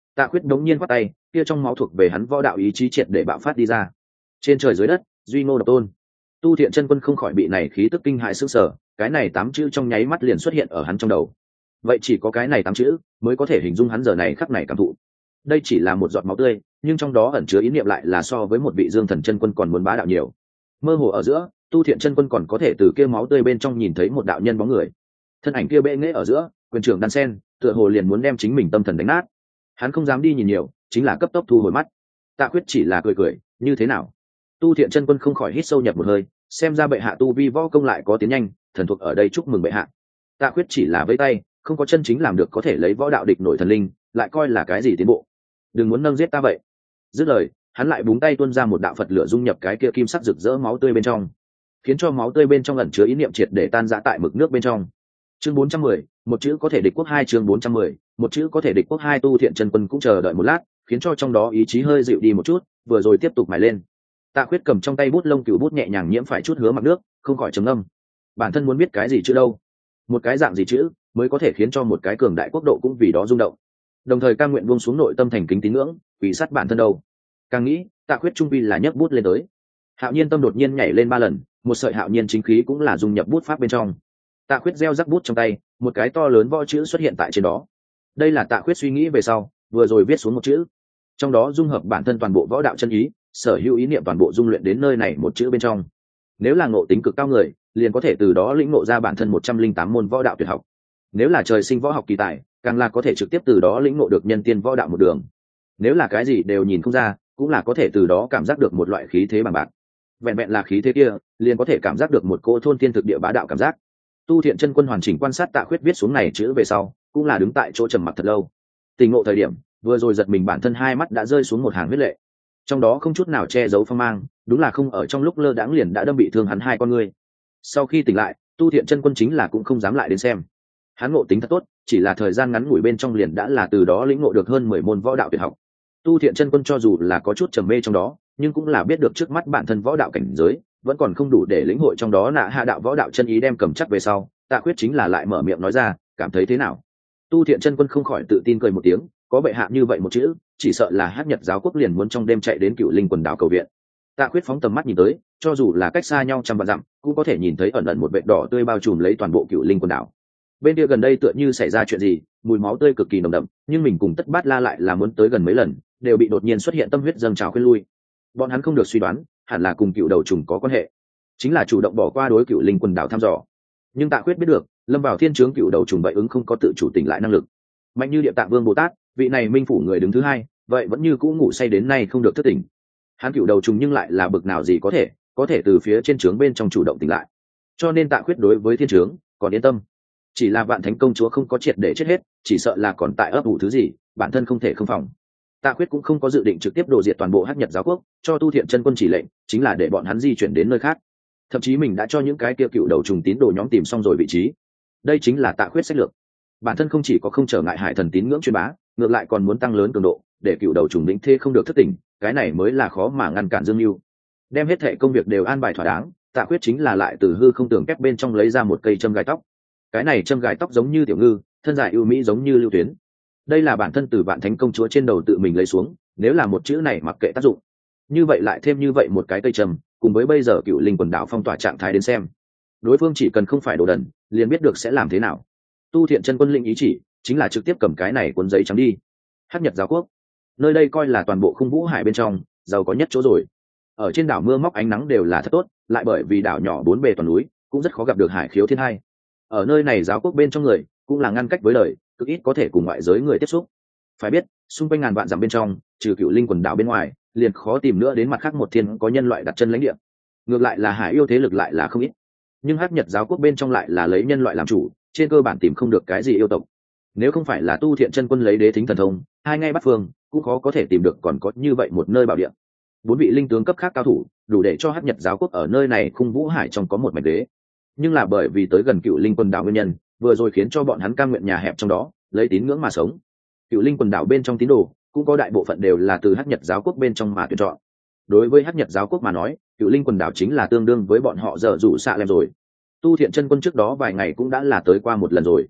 Tạ Khuyết đống nhiên quát tay, kia trong máu thuộc về hắn võ đạo ý chí triệt để bạo phát đi ra. Trên trời dưới đất, duy ngô độc tôn. Tu Thiện Chân Quân không khỏi bị này khí tức kinh hại sững sờ, cái này 8 chữ trong nháy mắt liền xuất hiện ở hắn trong đầu. Vậy chỉ có cái này 8 chữ mới có thể hình dung hắn giờ này khắc này cảm thụ. Đây chỉ là một giọt máu tươi, nhưng trong đó ẩn chứa ý niệm lại là so với một vị Dương Thần Chân Quân còn muốn bá đạo nhiều. Mơ hồ ở giữa, Tu Thiện Chân Quân còn có thể từ kia máu tươi bên trong nhìn thấy một đạo nhân bóng người. Thân ảnh kia bệ nghệ ở giữa, quyền trưởng đan sen, tựa hồ liền muốn đem chính mình tâm thần đánh nát. Hắn không dám đi nhìn nhiều, chính là cấp tốc thu hồi mắt. Tạ Khuyết chỉ là cười cười, như thế nào? Tu Thiện Chân Quân không khỏi hít sâu nhập một hơi, xem ra bệ hạ tu vi võ công lại có tiến nhanh, thần thuộc ở đây chúc mừng bệ hạ. Tạ Khuyết chỉ là vẫy tay, không có chân chính làm được có thể lấy võ đạo địch nổi thần linh, lại coi là cái gì tiến bộ. Đừng muốn nâng giết ta vậy. Dứt lời, hắn lại búng tay tuôn ra một đạo Phật lửa dung nhập cái kia kim sắc rực rỡ máu tươi bên trong, khiến cho máu tươi bên trong ẩn chứa ý niệm triệt để tan rã tại mực nước bên trong. Chương 410, một chữ có thể địch quốc hai. Chương 410, một chữ có thể địch quốc hai. Tu Thiện Chân Quân cũng chờ đợi một lát, khiến cho trong đó ý chí hơi dịu đi một chút, vừa rồi tiếp tục mài lên. Tạ Khuyết cầm trong tay bút lông cửu bút nhẹ nhàng nhiễm phải chút hứa mặc nước, không khỏi trầm ngâm. Bản thân muốn biết cái gì chữ đâu? Một cái dạng gì chữ mới có thể khiến cho một cái cường đại quốc độ cũng vì đó rung động? Đồng thời cam nguyện buông xuống nội tâm thành kính tín ngưỡng, quỷ sát bản thân đâu? Càng nghĩ, Tạ Khuyết trung vi là nhấc bút lên tới. Hạo Nhiên tâm đột nhiên nhảy lên 3 lần, một sợi hạo nhiên chính khí cũng là dung nhập bút pháp bên trong. Tạ Khuyết gieo rắc bút trong tay, một cái to lớn võ chữ xuất hiện tại trên đó. Đây là Tạ Khuyết suy nghĩ về sau, vừa rồi viết xuống một chữ, trong đó dung hợp bản thân toàn bộ võ đạo chân ý, sở hữu ý niệm toàn bộ dung luyện đến nơi này một chữ bên trong. Nếu là ngộ tính cực cao người, liền có thể từ đó lĩnh ngộ ra bản thân 108 môn võ đạo tuyệt học. Nếu là trời sinh võ học kỳ tài, càng là có thể trực tiếp từ đó lĩnh ngộ được nhân tiên võ đạo một đường. Nếu là cái gì đều nhìn không ra, cũng là có thể từ đó cảm giác được một loại khí thế bằng bạc. Vẹn vẹn là khí thế kia, liền có thể cảm giác được một cỗ thôn tiên thực địa bá đạo cảm giác. Tu Thiện Chân Quân hoàn chỉnh quan sát Tạ Khuyết viết xuống này chữ về sau, cũng là đứng tại chỗ trầm mặc thật lâu. Tình ngộ thời điểm, vừa rồi giật mình bản thân hai mắt đã rơi xuống một hàng huyết lệ, trong đó không chút nào che giấu phong mang, đúng là không ở trong lúc lơ đãng liền đã đâm bị thương hắn hai con ngươi. Sau khi tỉnh lại, Tu Thiện Chân Quân chính là cũng không dám lại đến xem. Hắn ngộ tính thật tốt, chỉ là thời gian ngắn ngủi bên trong liền đã là từ đó lĩnh ngộ được hơn 10 môn võ đạo tuyệt học. Tu Thiện Chân Quân cho dù là có chút trầm mê trong đó, nhưng cũng là biết được trước mắt bản thân võ đạo cảnh giới vẫn còn không đủ để lĩnh hội trong đó nạ hạ đạo võ đạo chân ý đem cầm chắc về sau. Tạ Khuyết chính là lại mở miệng nói ra, cảm thấy thế nào? Tu Thiện Chân Quân không khỏi tự tin cười một tiếng, có bệ hạ như vậy một chữ, chỉ sợ là Hắc Nhật giáo quốc liền muốn trong đêm chạy đến Cựu Linh quần đảo cầu viện. Tạ Khuyết phóng tầm mắt nhìn tới, cho dù là cách xa nhau trăm vạn dặm, cũng có thể nhìn thấy ẩn ẩn một vệt đỏ tươi bao trùm lấy toàn bộ Cựu Linh quần đảo. Bên kia gần đây tựa như xảy ra chuyện gì, mùi máu tươi cực kỳ nồng đậm, nhưng mình cùng Tất Bát La lại là muốn tới gần mấy lần, đều bị đột nhiên xuất hiện tâm huyết dâng trào khuyên lui. Bọn hắn không được suy đoán, hẳn là cùng Cựu đầu trùng có quan hệ, chính là chủ động bỏ qua đối Cựu Linh quần đảo thăm dò. Nhưng Tạ Khuyết biết được, lâm vào thiên chướng Cựu đầu trùng vậy ứng không có tự chủ tỉnh lại năng lực. Mạnh như Địa Tạng Vương Bồ Tát, vị này minh phủ người đứng thứ hai, vậy vẫn như cũ ngủ say đến nay không được thức tỉnh. Hắn Cựu đầu trùng nhưng lại là bực nào gì có thể từ phía trên trướng bên trong chủ động tỉnh lại. Cho nên Tạ Khuyết đối với thiên trướng còn yên tâm. Chỉ là Vạn Thánh công chúa không có triệt để chết hết, chỉ sợ là còn tại ấp ủ thứ gì, bản thân không thể không phòng. Tạ Khuyết cũng không có dự định trực tiếp đổ diệt toàn bộ Hắc Nhật giáo quốc, cho Tu Thiện Chân Quân chỉ lệnh chính là để bọn hắn di chuyển đến nơi khác. Thậm chí mình đã cho những cái kia Cựu đầu trùng tín đồ nhóm tìm xong rồi vị trí. Đây chính là Tạ Khuyết sách lược. Bản thân không chỉ có không trở ngại Hải Thần tín ngưỡng truyền bá, ngược lại còn muốn tăng lớn cường độ, để Cựu đầu trùng lĩnh thê không được thất tỉnh, cái này mới là khó mà ngăn cản Dương Nưu. Đem hết thệ công việc đều an bài thỏa đáng, Tạ Khuyết chính là lại từ hư không tường kép bên trong lấy ra một cây châm gài tóc. Cái này châm gài tóc giống như tiểu ngư, thân dài ưu mỹ giống như lưu tuyến. Đây là bản thân từ Vạn Thánh công chúa trên đầu tự mình lấy xuống, nếu là một chữ này mặc kệ tác dụng, như vậy lại thêm như vậy một cái cây châm, cùng với bây giờ Cựu Linh quần đảo phong tỏa trạng thái đến xem, đối phương chỉ cần không phải đồ đần, liền biết được sẽ làm thế nào. Tu Thiện Chân Quân lĩnh ý chỉ chính là trực tiếp cầm cái này cuốn giấy trắng đi. Hắc Nhật giáo quốc, nơi đây coi là toàn bộ Khung Vũ Hải bên trong giàu có nhất chỗ rồi. Ở trên đảo mưa móc ánh nắng đều là thật tốt, lại bởi vì đảo nhỏ bốn bề toàn núi, cũng rất khó gặp được hải khiếu thiên hai. Ở nơi này giáo quốc bên trong người cũng là ngăn cách với đời, cực ít có thể cùng ngoại giới người tiếp xúc. Phải biết, xung quanh ngàn vạn dặm bên trong, trừ Cựu Linh quần đảo bên ngoài, liền khó tìm nữa đến mặt khác một thiên có nhân loại đặt chân lãnh địa. Ngược lại là hải yêu thế lực lại là không ít, nhưng Hắc Nhật giáo quốc bên trong lại là lấy nhân loại làm chủ, trên cơ bản tìm không được cái gì yêu tộc. Nếu không phải là Tu Thiện Chân Quân lấy đế thính thần thông, hai ngay bắt phương, cũng khó có thể tìm được còn có như vậy một nơi bảo địa. 4 vị linh tướng cấp khác cao thủ, đủ để cho Hắc Nhật giáo quốc ở nơi này Khung Vũ Hải trong có một mảnh đế. Nhưng là bởi vì tới gần Cựu Linh quần đảo nguyên nhân, vừa rồi khiến cho bọn hắn cam nguyện nhà hẹp trong đó, lấy tín ngưỡng mà sống. Cựu Linh quần đảo bên trong tín đồ, cũng có đại bộ phận đều là từ Hắc Nhật giáo quốc bên trong mà tuyển chọn. Đối với Hắc Nhật giáo quốc mà nói, Cựu Linh quần đảo chính là tương đương với bọn họ giờ dụ xạ lem rồi. Tu Thiện Chân Quân trước đó vài ngày cũng đã là tới qua một lần rồi.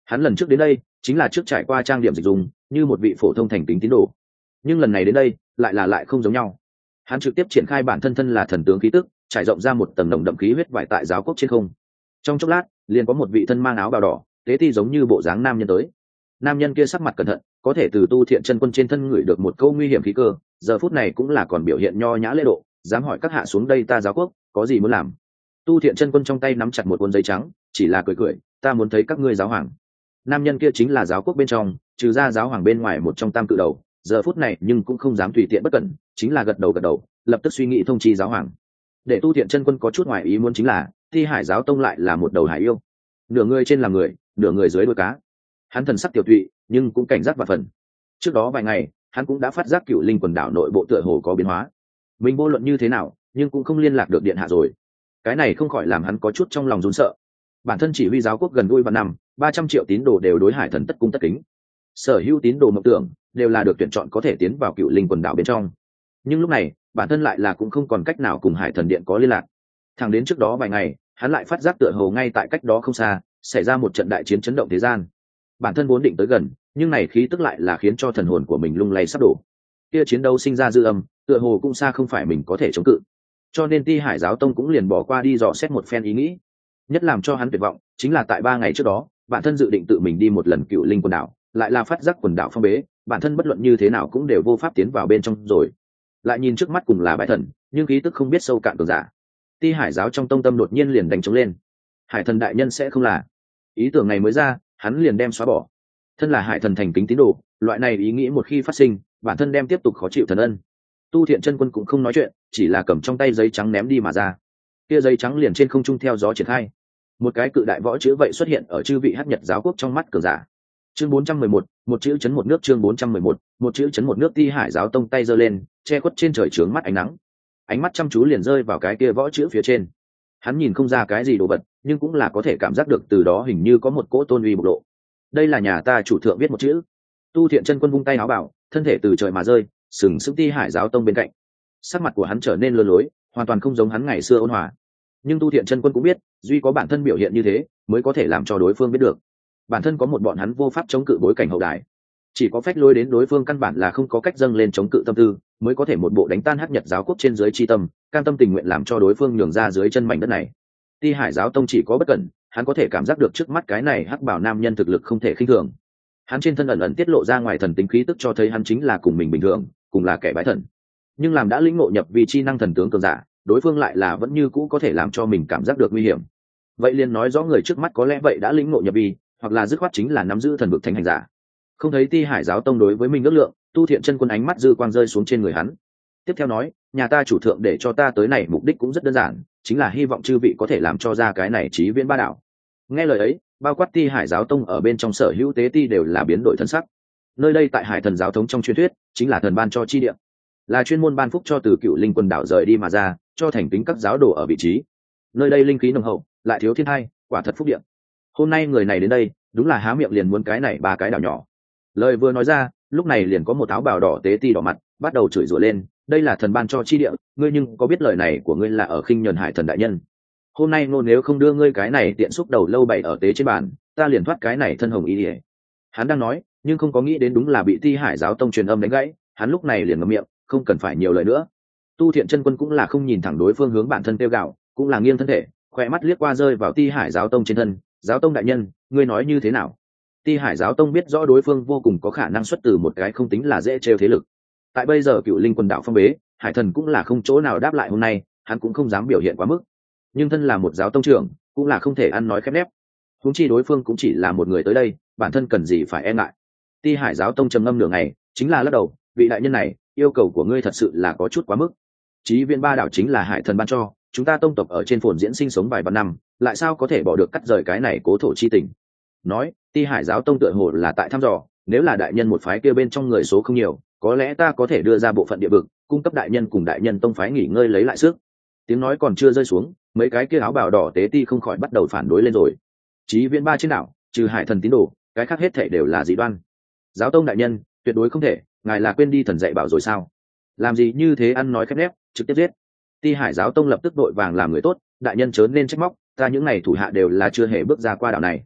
Hắn lần trước đến đây chính là trước trải qua trang điểm dịch dùng như một vị phổ thông thành kính tín đồ, nhưng lần này đến đây lại không giống nhau. Hắn trực tiếp triển khai bản thân thân là thần tướng khí tức, trải rộng ra một tầng nồng đậm khí huyết vải tại giáo quốc trên không. Trong chốc lát liền có một vị thân mang áo bào đỏ tế ti giống như bộ dáng nam nhân tới. Nam nhân kia sắc mặt cẩn thận, có thể từ Tu Thiện Chân Quân trên thân ngửi được một câu nguy hiểm khí cơ, giờ phút này cũng là còn biểu hiện nho nhã lễ độ, dám hỏi các hạ xuống đây ta giáo quốc có gì muốn làm. Tu Thiện Chân Quân trong tay nắm chặt một cuốn giấy trắng, chỉ là cười cười, ta muốn thấy các ngươi giáo hoàng. Nam nhân kia chính là giáo quốc bên trong, trừ ra giáo hoàng bên ngoài một trong tam cự đầu, giờ phút này nhưng cũng không dám tùy tiện bất cẩn, chính là gật đầu, lập tức suy nghĩ thông chi giáo hoàng. Để Tu Thiện Chân Quân có chút ngoài ý muốn chính là Thi Hải giáo tông lại là một đầu hải yêu, nửa người trên là người, nửa người dưới đuôi cá. Hắn thần sắc tiểu tụy nhưng cũng cảnh giác và phần. Trước đó vài ngày hắn cũng đã phát giác Cựu Linh quần đảo nội bộ tựa hồ có biến hóa, mình vô luận như thế nào nhưng cũng không liên lạc được điện hạ rồi. Cái này không khỏi làm hắn có chút trong lòng run sợ. Bản thân chỉ huy giáo quốc gần gũi và năm 300 triệu tín đồ đều đối hải thần tất cung tất kính, sở hữu tín đồ mộng tưởng đều là được tuyển chọn có thể tiến vào Cựu Linh quần đảo bên trong, nhưng lúc này bản thân lại là cũng không còn cách nào cùng hải thần điện có liên lạc. Thẳng đến trước đó vài ngày hắn lại phát giác tựa hồ ngay tại cách đó không xa xảy ra một trận đại chiến chấn động thế gian. Bản thân vốn định tới gần, nhưng này khí tức lại là khiến cho thần hồn của mình lung lay sắp đổ. Kia chiến đấu sinh ra dư âm tựa hồ cũng xa không phải mình có thể chống cự, cho nên Ti Hải giáo tông cũng liền bỏ qua đi dò xét một phen ý nghĩ. Nhất làm cho hắn tuyệt vọng chính là tại 3 ngày trước đó bản thân dự định tự mình đi một lần Cựu Linh quần đảo, lại là phát giác quần đảo phong bế, bản thân bất luận như thế nào cũng đều vô pháp tiến vào bên trong rồi. Lại nhìn trước mắt cùng là bãi thần, nhưng khí tức không biết sâu cạn cường giả. Ti Hải giáo trong tông tâm đột nhiên liền đánh trống lên. Hải thần đại nhân sẽ không là. Ý tưởng này mới ra hắn liền đem xóa bỏ. Thân là hải thần thành kính tín đồ, loại này ý nghĩ một khi phát sinh bản thân đem tiếp tục khó chịu thần ân. Tu Thiện Chân Quân cũng không nói chuyện, chỉ là cầm trong tay giấy trắng ném đi mà ra. Kia giấy trắng liền trên không trung theo gió triển khai, một cái cự đại võ chữ vậy xuất hiện ở chư vị Hắc Nhật giáo quốc trong mắt cường giả. Chương 411, một chữ chấn một nước. Chương 411, một chữ chấn một nước. Ti Hải giáo tông tay giơ lên, che khuất trên trời trướng mắt ánh nắng. Ánh mắt chăm chú liền rơi vào cái kia võ chữ phía trên. Hắn nhìn không ra cái gì đồ vật, nhưng cũng là có thể cảm giác được từ đó hình như có một cỗ tôn uy bộc lộ. Đây là nhà ta chủ thượng viết một chữ. Tu Thiện Chân Quân vung tay áo bảo, thân thể từ trời mà rơi, sừng sững Ti Hải giáo tông bên cạnh. Sắc mặt của hắn trở nên lơ lối, hoàn toàn không giống hắn ngày xưa ôn hòa. Nhưng Tu Thiện Chân Quân cũng biết, duy có bản thân biểu hiện như thế mới có thể làm cho đối phương biết được bản thân có một bọn hắn vô pháp chống cự bối cảnh hậu đại, chỉ có phách lối đến đối phương căn bản là không có cách dâng lên chống cự tâm tư, mới có thể một bộ đánh tan Hắc Nhật giáo quốc trên dưới chi tâm, cam tâm tình nguyện làm cho đối phương nhường ra dưới chân mảnh đất này. Ti Hải giáo tông chỉ có bất cẩn, hắn có thể cảm giác được trước mắt cái này hắc bảo nam nhân thực lực không thể khinh thường. Hắn trên thân ẩn ẩn tiết lộ ra ngoài thần tính khí tức cho thấy hắn chính là cùng mình bình thường, cùng là kẻ bái thần. Nhưng làm đã lĩnh ngộ nhập vì chi năng thần tướng cường giả, đối phương lại là vẫn như cũ có thể làm cho mình cảm giác được nguy hiểm. Vậy liền nói rõ người trước mắt có lẽ vậy đã lĩnh ngộ nhập vi, hoặc là dứt khoát chính là nắm giữ thần vực thánh hành giả. Không thấy Ti Hải giáo tông đối với mình ước lượng, Tu Thiện Chân Quân ánh mắt dư quang rơi xuống trên người hắn. Tiếp theo nói, nhà ta chủ thượng để cho ta tới này mục đích cũng rất đơn giản, chính là hy vọng chư vị có thể làm cho ra cái này chí viễn ba đạo. Nghe lời ấy, bao quát Ti Hải giáo tông ở bên trong sở hữu tế ti đều là biến đổi thân sắc. Nơi đây tại Hải thần giáo thống trong truyền thuyết chính là thần ban cho chi địa, là chuyên môn ban phúc cho từ Cựu Linh quần đảo rời đi mà ra, cho thành kính các giáo đồ ở vị trí. Nơi đây linh khí nồng hậu, lại thiếu thiên hai, quả thật phúc địa. Hôm nay người này đến đây đúng là há miệng liền muốn cái này 3 cái đảo nhỏ. Lời vừa nói ra, lúc này liền có một áo bào đỏ tế ti đỏ mặt bắt đầu chửi rủa lên, đây là thần ban cho chi địa, ngươi nhưng có biết lời này của ngươi là ở khinh nhờn Hải thần đại nhân. Hôm nay ngô nếu không đưa ngươi cái này tiện xúc đầu lâu bày ở tế trên bàn, ta liền thoát cái này thân hồng y ỉa. Hắn đang nói nhưng không có nghĩ đến đúng là bị Ti Hải giáo tông truyền âm đánh gãy, hắn lúc này liền ngậm miệng, không cần phải nhiều lời nữa. Tu Thiện Chân Quân cũng là không nhìn thẳng đối phương hướng bản thân tiêu gạo, cũng là nghiêng thân thể, khỏe mắt liếc qua rơi vào Ti Hải giáo tông trên thân. Giáo tông đại nhân, ngươi nói như thế nào? Ti Hải giáo tông biết rõ đối phương vô cùng có khả năng xuất từ một cái không tính là dễ trêu thế lực. Tại bây giờ Cựu Linh quần đảo phong bế, Hải thần cũng là không chỗ nào đáp lại hôm nay, hắn cũng không dám biểu hiện quá mức. Nhưng thân là một giáo tông trưởng, cũng là không thể ăn nói khép nép. Huống chi đối phương cũng chỉ là một người tới đây, bản thân cần gì phải e ngại. Ti Hải giáo tông trầm ngâm nửa ngày, chính là lắc đầu, vị đại nhân này, yêu cầu của ngươi thật sự là có chút quá mức. Chí viên ba đảo chính là Hải thần ban cho, chúng ta tông tộc ở trên phồn diễn sinh sống vài vạn năm, lại sao có thể bỏ được cắt rời cái này cố thổ chi tình. Nói, Ti Hải giáo tông tựa hồ là tại thăm dò, nếu là đại nhân một phái kia bên trong người số không nhiều, có lẽ ta có thể đưa ra bộ phận địa vực, cung cấp đại nhân cùng đại nhân tông phái nghỉ ngơi lấy lại sức. Tiếng nói còn chưa rơi xuống, mấy cái kia áo bào đỏ tế ti không khỏi bắt đầu phản đối lên rồi. Chí viễn ba trên đảo, trừ Hải thần tín đồ, cái khác hết thảy đều là dị đoan. Giáo tông đại nhân, tuyệt đối không thể, ngài là quên đi thần dạy bảo rồi sao? Làm gì như thế ăn nói khép nép, trực tiếp giết. Ti Hải giáo tông lập tức đội vàng làm người tốt, đại nhân chớ nên trách móc, ta những này thủ hạ đều là chưa hề bước ra qua đảo này.